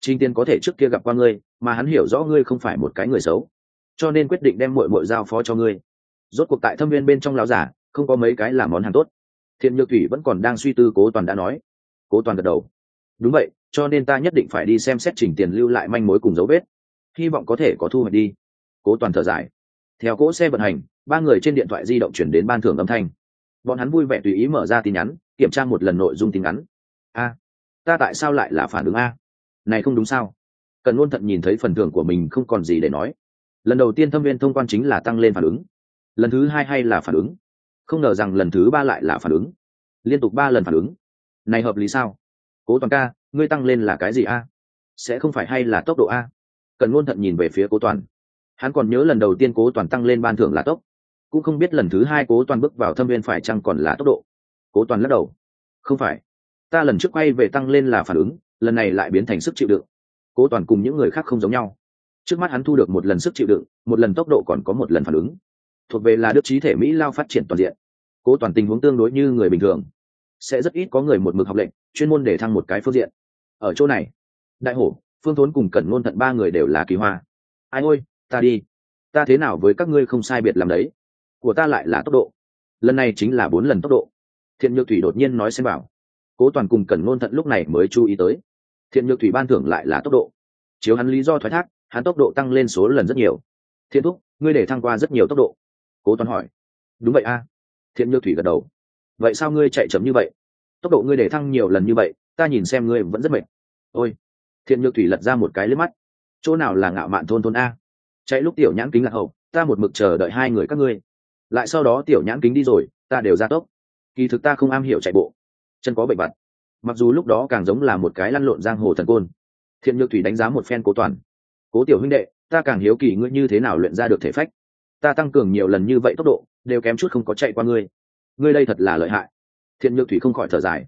Trình Tiên có thể trước kia gặp qua ngươi, mà hắn hiểu rõ ngươi không phải một cái người xấu, cho nên quyết định đem muội muội giao phó cho ngươi. Rốt cuộc tại thâm viên bên trong lão giả, không có mấy cái làm món hàng tốt. Thiện Nhược Thủy vẫn còn đang suy tư, Cố Toàn đã nói. Cố Toàn gật đầu. Đúng vậy, cho nên ta nhất định phải đi xem xét Trình Tiền lưu lại manh mối cùng dấu vết, hy vọng có thể có thu hoạch đi. Cố Toàn thở dài. Theo cỗ xe vận hành, ba người trên điện thoại di động chuyển đến ban thưởng âm thanh. Bọn hắn vui vẻ tùy ý mở ra tin nhắn, kiểm tra một lần nội dung tin nhắn. A, ta tại sao lại là phản ứng a? Này không đúng sao? Cần Luôn Thận nhìn thấy phần thưởng của mình không còn gì để nói. Lần đầu tiên thâm viên thông quan chính là tăng lên phản ứng, lần thứ hai hay là phản ứng, không ngờ rằng lần thứ ba lại là phản ứng, liên tục ba lần phản ứng. Này hợp lý sao? Cố Toàn ca, ngươi tăng lên là cái gì a? Sẽ không phải hay là tốc độ a? Cần Luôn Thận nhìn về phía Cố Toàn. Hắn còn nhớ lần đầu tiên Cố Toàn tăng lên ban thưởng là tốc, cũng không biết lần thứ hai Cố Toàn bước vào thâm viên phải chăng còn là tốc độ. Cố Toàn lắc đầu. Không phải, ta lần trước quay về tăng lên là phản ứng, lần này lại biến thành sức chịu đựng. Cố Toàn cùng những người khác không giống nhau, trước mắt hắn thu được một lần sức chịu đựng, một lần tốc độ, còn có một lần phản ứng, thuộc về là đức trí thể mỹ lao phát triển toàn diện. Cố Toàn tình huống tương đối như người bình thường, sẽ rất ít có người một mực học lệnh chuyên môn để thăng một cái phương diện. Ở chỗ này, Đại Hổ, Phương Thốn cùng Cẩn Ngôn Thận ba người đều là kỳ hoa. Ai ôi, ta đi, ta thế nào với các ngươi không sai biệt làm đấy, của ta lại là tốc độ, lần này chính là bốn lần tốc độ. Thiện Nhược Thủy đột nhiên nói xem bảo. Cố Toàn cùng Cẩn Ngôn Thận lúc này mới chú ý tới, Thiện Nhược Thủy ban thưởng lại là tốc độ. Chiếu hắn lý do thoái thác, hắn tốc độ tăng lên số lần rất nhiều. Thiện thúc, ngươi để thăng qua rất nhiều tốc độ. Cố Toàn hỏi. Đúng vậy a. Thiện Nhược Thủy gật đầu. Vậy sao ngươi chạy chậm như vậy? Tốc độ ngươi để thăng nhiều lần như vậy, ta nhìn xem ngươi vẫn rất mệt. Ôi. Thiện Nhược Thủy lật ra một cái liếc mắt. Chỗ nào là ngạo mạn thôn thôn a? Chạy lúc tiểu nhãn kính lạc hậu, ta một mực chờ đợi hai người các ngươi. Lại sau đó tiểu nhãn kính đi rồi, ta đều ra tốc. Kỳ thực ta không am hiểu chạy bộ, chân có bệnh vặt. Mặc dù lúc đó càng giống là một cái lăn lộn giang hồ thần côn. Thiện Nhược Thủy đánh giá một phen Cố Toàn. Cố tiểu huynh đệ, ta càng hiếu kỳ ngươi như thế nào luyện ra được thể phách. Ta tăng cường nhiều lần như vậy tốc độ, đều kém chút không có chạy qua ngươi. Ngươi đây thật là lợi hại. Thiện Nhược Thủy không khỏi thở dài.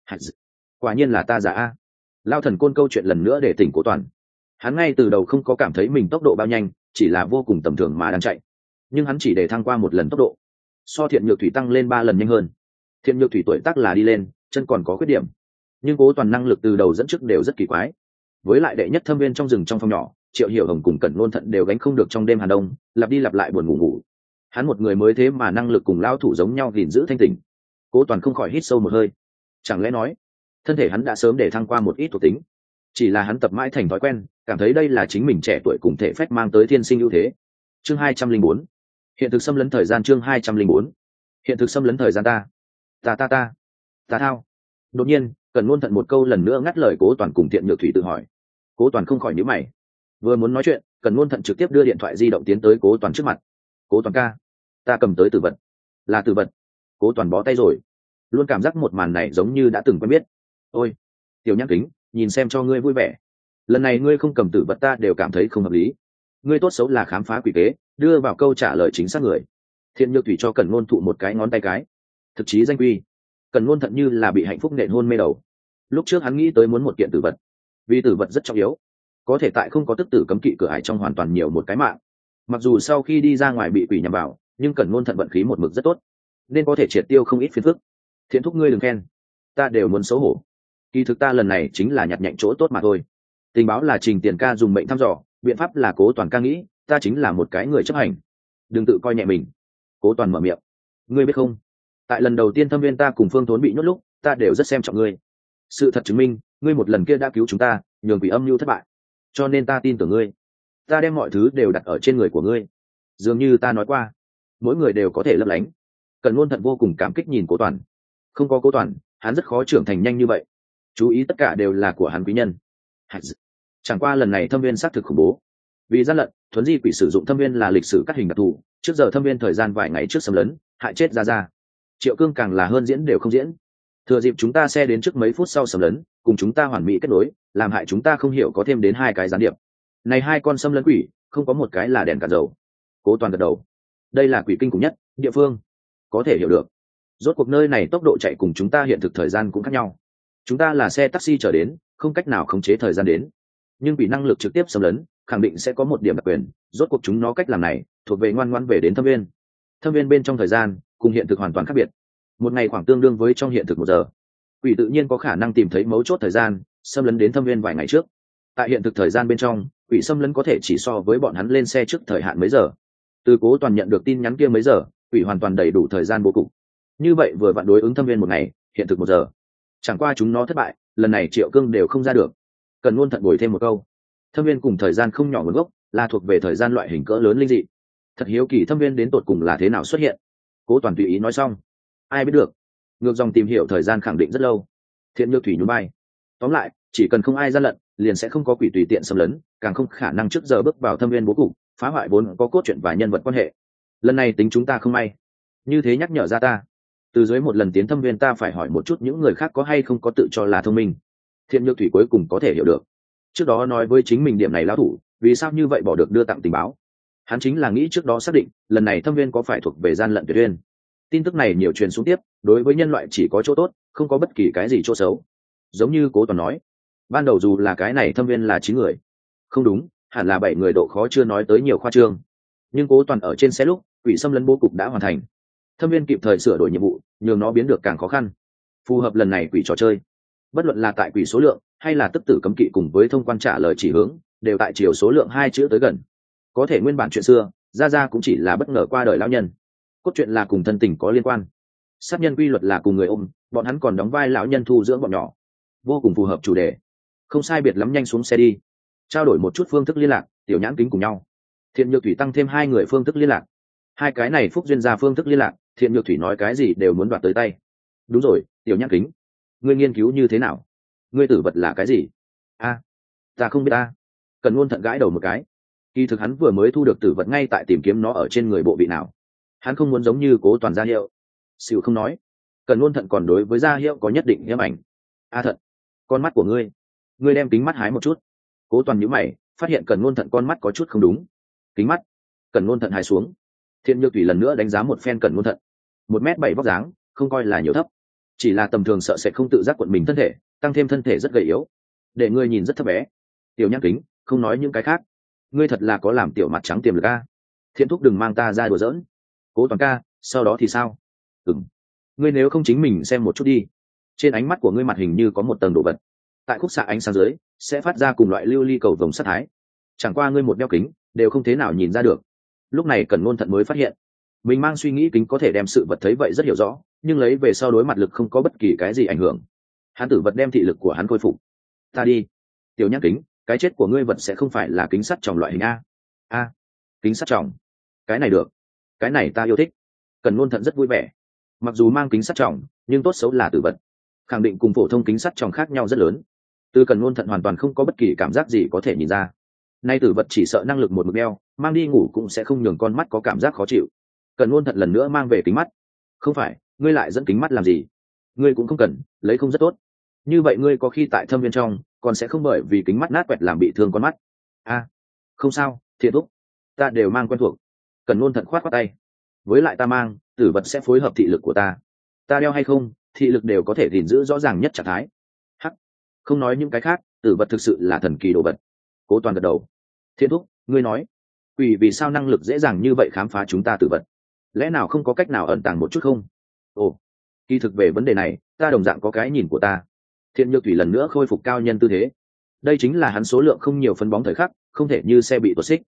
Quả nhiên là ta giả a. Lao thần côn câu chuyện lần nữa để tỉnh Cố Toàn. Hắn ngay từ đầu không có cảm thấy mình tốc độ bao nhanh, chỉ là vô cùng tầm thường mà đang chạy. Nhưng hắn chỉ để thăng qua một lần tốc độ, so Thiện Nhược Thủy tăng lên ba lần nhanh hơn. Thiện Nhược Thủy tuổi tác là đi lên, chân còn có khuyết điểm, nhưng Cố Toàn năng lực từ đầu dẫn trước đều rất kỳ quái. Với lại đệ nhất thâm viên trong rừng trong phòng nhỏ, Triệu Hiểu Hồng cùng Cẩn Ngôn Thận đều gánh không được trong đêm Hàn Đông, lặp đi lặp lại buồn ngủ ngủ. Hắn một người mới thế mà năng lực cùng lao thủ giống nhau gìn giữ thanh tỉnh. Cố Toàn không khỏi hít sâu một hơi. Chẳng lẽ nói, thân thể hắn đã sớm để thăng qua một ít thuộc tính, chỉ là hắn tập mãi thành thói quen, cảm thấy đây là chính mình trẻ tuổi cùng thể phách mang tới thiên sinh ưu thế. Chương hai trăm linh bốn, hiện thực xâm lấn thời gian. Chương hai trăm linh bốn, hiện thực xâm lấn thời gian. Ta, ta ta ta, ta thao. Đột nhiên, Cẩn Ngôn Thận một câu lần nữa ngắt lời Cố Toàn cùng Thiện Nhược Thủy tự hỏi. Cố Toàn không khỏi nhíu mày. Vừa muốn nói chuyện, Cẩn Ngôn Thận trực tiếp đưa điện thoại di động tiến tới Cố Toàn trước mặt. Cố Toàn ca, ta cầm tới tử vật. Là tử vật? Cố Toàn bó tay rồi, luôn cảm giác một màn này giống như đã từng quen biết. Ôi, tiểu nhãn kính, nhìn xem cho ngươi vui vẻ. Lần này ngươi không cầm tử vật ta đều cảm thấy không hợp lý. Ngươi tốt xấu là khám phá quỷ kế, đưa vào câu trả lời chính xác người. Thiện Nhược Thủy cho Cẩn Ngôn Thụ một cái ngón tay cái. Thực chí danh quy. Cẩn Ngôn Thận như là bị hạnh phúc nện hôn mê đầu. Lúc trước hắn nghĩ tới muốn một kiện tử vật, vì tử vật rất trọng yếu, có thể tại không có tức tử cấm kỵ cửa ải trong hoàn toàn nhiều một cái mạng. Mặc dù sau khi đi ra ngoài bị quỷ nhằm vào, nhưng Cẩn Ngôn Thận vận khí một mực rất tốt, nên có thể triệt tiêu không ít phiền phức. Thiện thúc ngươi đừng khen, ta đều muốn xấu hổ. Kỳ thực ta lần này chính là nhặt nhạnh chỗ tốt mà thôi. Tình báo là Trình Tiền ca dùng mệnh thăm dò, biện pháp là Cố Toàn ca nghĩ, ta chính là một cái người chấp hành, đừng tự coi nhẹ mình. Cố Toàn mở miệng. Ngươi biết không, tại lần đầu tiên thâm viên ta cùng Phương Thốn bị nhốt lúc, ta đều rất xem trọng ngươi. Sự thật chứng minh, ngươi một lần kia đã cứu chúng ta, nhường quỷ âm mưu thất bại, cho nên ta tin tưởng ngươi. Ta đem mọi thứ đều đặt ở trên người của ngươi. Dường như ta nói qua, mỗi người đều có thể lấp lánh. Cẩn Ngôn Thận vô cùng cảm kích nhìn Cố Toàn. Không có Cố Toàn, hắn rất khó trưởng thành nhanh như vậy. Chú ý tất cả đều là của hắn quý nhân. Chẳng qua lần này thâm viên xác thực khủng bố. Vì gian lận, thuấn di quỷ sử dụng thâm viên là lịch sử cắt hình đặc thù. Trước giờ thâm viên thời gian vài ngày trước xâm lấn, hại chết ra ra. Triệu Cương càng là hơn diễn đều không diễn. Thừa dịp chúng ta xe đến trước mấy phút sau xâm lấn, cùng chúng ta hoàn mỹ kết nối, làm hại chúng ta không hiểu có thêm đến hai cái gián điệp. Này hai con xâm lấn quỷ, không có một cái là đèn cạn dầu. Cố Toàn gật đầu. Đây là quỷ kinh khủng nhất địa phương, có thể hiểu được. Rốt cuộc nơi này tốc độ chạy cùng chúng ta hiện thực thời gian cũng khác nhau. Chúng ta là xe taxi trở đến, không cách nào khống chế thời gian đến, nhưng vì năng lực trực tiếp xâm lấn, khẳng định sẽ có một điểm đặc quyền. Rốt cuộc chúng nó cách làm này thuộc về ngoan ngoãn về đến thâm viên. Thâm viên bên trong thời gian cùng hiện thực hoàn toàn khác biệt. Một ngày khoảng tương đương với trong hiện thực một giờ. Quỷ tự nhiên có khả năng tìm thấy mấu chốt thời gian, xâm lấn đến thâm viên vài ngày trước. tại hiện thực thời gian bên trong quỷ xâm lấn có thể chỉ so với bọn hắn lên xe trước thời hạn mấy giờ. Từ Cố Toàn nhận được tin nhắn kia mấy giờ, quỷ hoàn toàn đầy đủ thời gian bố cục. Như vậy vừa vặn đối ứng Thâm Viên một ngày, hiện thực một giờ. Chẳng qua chúng nó thất bại, lần này Triệu Cương đều không ra được. Cần luôn thận bồi thêm một câu. Thâm Viên cùng thời gian không nhỏ nguồn gốc, là thuộc về thời gian loại hình cỡ lớn linh dị. Thật hiếu kỳ Thâm Viên đến tột cùng là thế nào xuất hiện. Cố Toàn tùy ý nói xong. Ai biết được. Ngược dòng tìm hiểu thời gian khẳng định rất lâu. Thiện Nhược Thủy nhún vai. Tóm lại, chỉ cần không ai gian lận, liền sẽ không có quỷ tùy tiện xâm lấn, càng không khả năng trước giờ bước vào Thâm Viên bố cục, phá hoại vốn có cốt truyện và nhân vật quan hệ. Lần này tính chúng ta không may. Như thế nhắc nhở ra ta. Từ dưới một lần tiến Thâm Viên ta phải hỏi một chút những người khác có hay không có tự cho là thông minh. Thiện Nhược Thủy cuối cùng có thể hiểu được. Trước đó nói với chính mình điểm này lão thủ, vì sao như vậy bỏ được đưa tặng tình báo. Hắn chính là nghĩ trước đó xác định, lần này Thâm Viên có phải thuộc về gian lận tuyệt uyên. Tin tức này nhiều truyền xuống tiếp, đối với nhân loại chỉ có chỗ tốt, không có bất kỳ cái gì chỗ xấu. Giống như Cố Toàn nói, ban đầu dù là cái này Thâm Viên là chín người, không đúng, hẳn là bảy người, độ khó chưa nói tới nhiều khoa trương. Nhưng Cố Toàn ở trên xe lúc, quỷ xâm lấn bố cục đã hoàn thành. Thâm Viên kịp thời sửa đổi nhiệm vụ, nhường nó biến được càng khó khăn, phù hợp lần này quỷ trò chơi. Bất luận là tại quỷ số lượng, hay là tức tử cấm kỵ cùng với thông quan trả lời chỉ hướng, đều tại chiều số lượng hai chữ tới gần. Có thể nguyên bản chuyện xưa, ra ra cũng chỉ là bất ngờ qua đời lão nhân. Cốt truyện là cùng thân tình có liên quan. Sát nhân quy luật là cùng người ôm, bọn hắn còn đóng vai lão nhân thu dưỡng bọn nhỏ. Vô cùng phù hợp chủ đề. Không sai biệt lắm, nhanh xuống xe đi. Trao đổi một chút phương thức liên lạc, Tiểu Nhãn Kính cùng nhau. Thiện Nhược Thủy tăng thêm hai người phương thức liên lạc. Hai cái này phúc duyên ra phương thức liên lạc, Thiện Nhược Thủy nói cái gì đều muốn đoạt tới tay. Đúng rồi, Tiểu Nhãn Kính, ngươi nghiên cứu như thế nào? Ngươi tử vật là cái gì? A, ta không biết ta. Cần Ngôn Thận gãi đầu một cái. Kỳ thực hắn vừa mới thu được tử vật ngay tại tìm kiếm nó ở trên người bộ vị nào. Hắn không muốn giống như Cố Toàn gia hiệu. Xỉu không nói. Cần Ngôn Thận còn đối với gia hiệu có nhất định nghiêm ảnh. A Thận, con mắt của ngươi, ngươi đem kính mắt hái một chút. Cố Toàn nhíu mày, phát hiện Cần Ngôn Thận con mắt có chút không đúng. Kính mắt. Cần Ngôn Thận hái xuống. Thiện Nhược Thủy lần nữa đánh giá một phen Cần Ngôn Thận. Một mét bảy vóc dáng, không coi là nhiều thấp, chỉ là tầm thường sợ sẽ không tự giác cuộn mình thân thể, tăng thêm thân thể rất gầy yếu, để ngươi nhìn rất thấp bé. Tiểu Nhãn Kính, không nói những cái khác, ngươi thật là có làm tiểu mặt trắng tiềm lực a. Thiện Thúc đừng mang ta ra đùa giỡn. Cố Toàn ca, sau đó thì sao? Ừm, ngươi nếu không chính mình xem một chút đi. Trên ánh mắt của ngươi mặt hình như có một tầng đồ vật, tại khúc xạ ánh sáng dưới sẽ phát ra cùng loại lưu ly cầu vồng sát thái, chẳng qua ngươi một đeo kính đều không thế nào nhìn ra được. Lúc này Cần Ngôn Thận mới phát hiện mình mang suy nghĩ kính có thể đem sự vật thấy vậy rất hiểu rõ, nhưng lấy về sau đối mặt lực không có bất kỳ cái gì ảnh hưởng. Hắn tử vật đem thị lực của hắn khôi phục. Ta đi. Tiểu Nhãn Kính, cái chết của ngươi vật sẽ không phải là kính sắt tròng loại hình a? A, kính sắt tròng, cái này được, cái này ta yêu thích. Cần Ngôn Thận rất vui vẻ. Mặc dù mang kính sắt tròng, nhưng tốt xấu là tử vật, khẳng định cùng phổ thông kính sắt tròng khác nhau rất lớn. Từ Cần Ngôn Thận hoàn toàn không có bất kỳ cảm giác gì có thể nhìn ra. Nay tử vật chỉ sợ năng lực một mực đeo, mang đi ngủ cũng sẽ không nhường con mắt có cảm giác khó chịu. Cần Ngôn Thận lần nữa mang về kính mắt. Không phải, ngươi lại dẫn kính mắt làm gì? Ngươi cũng không cần, lấy không rất tốt. Như vậy ngươi có khi tại Thâm Viên trong, còn sẽ không bởi vì kính mắt nát quẹt làm bị thương con mắt. A, không sao, Thiện Thúc, ta đều mang quen thuộc. Cần Ngôn Thận khoát khoát tay. Với lại ta mang, tử vật sẽ phối hợp thị lực của ta. Ta đeo hay không, thị lực đều có thể gìn giữ rõ ràng nhất trạng thái. Hắc, không nói những cái khác, tử vật thực sự là thần kỳ đồ vật. Cố Toàn gật đầu. Thiện Thúc, ngươi nói, quỷ vì sao năng lực dễ dàng như vậy khám phá chúng ta tử vật? Lẽ nào không có cách nào ẩn tàng một chút không? Ồ, kỳ thực về vấn đề này, ta đồng dạng có cái nhìn của ta. Thiện Nhược Thủy lần nữa khôi phục cao nhân tư thế. Đây chính là hắn số lượng không nhiều phân bóng thời khắc, không thể như xe bị tuột xích.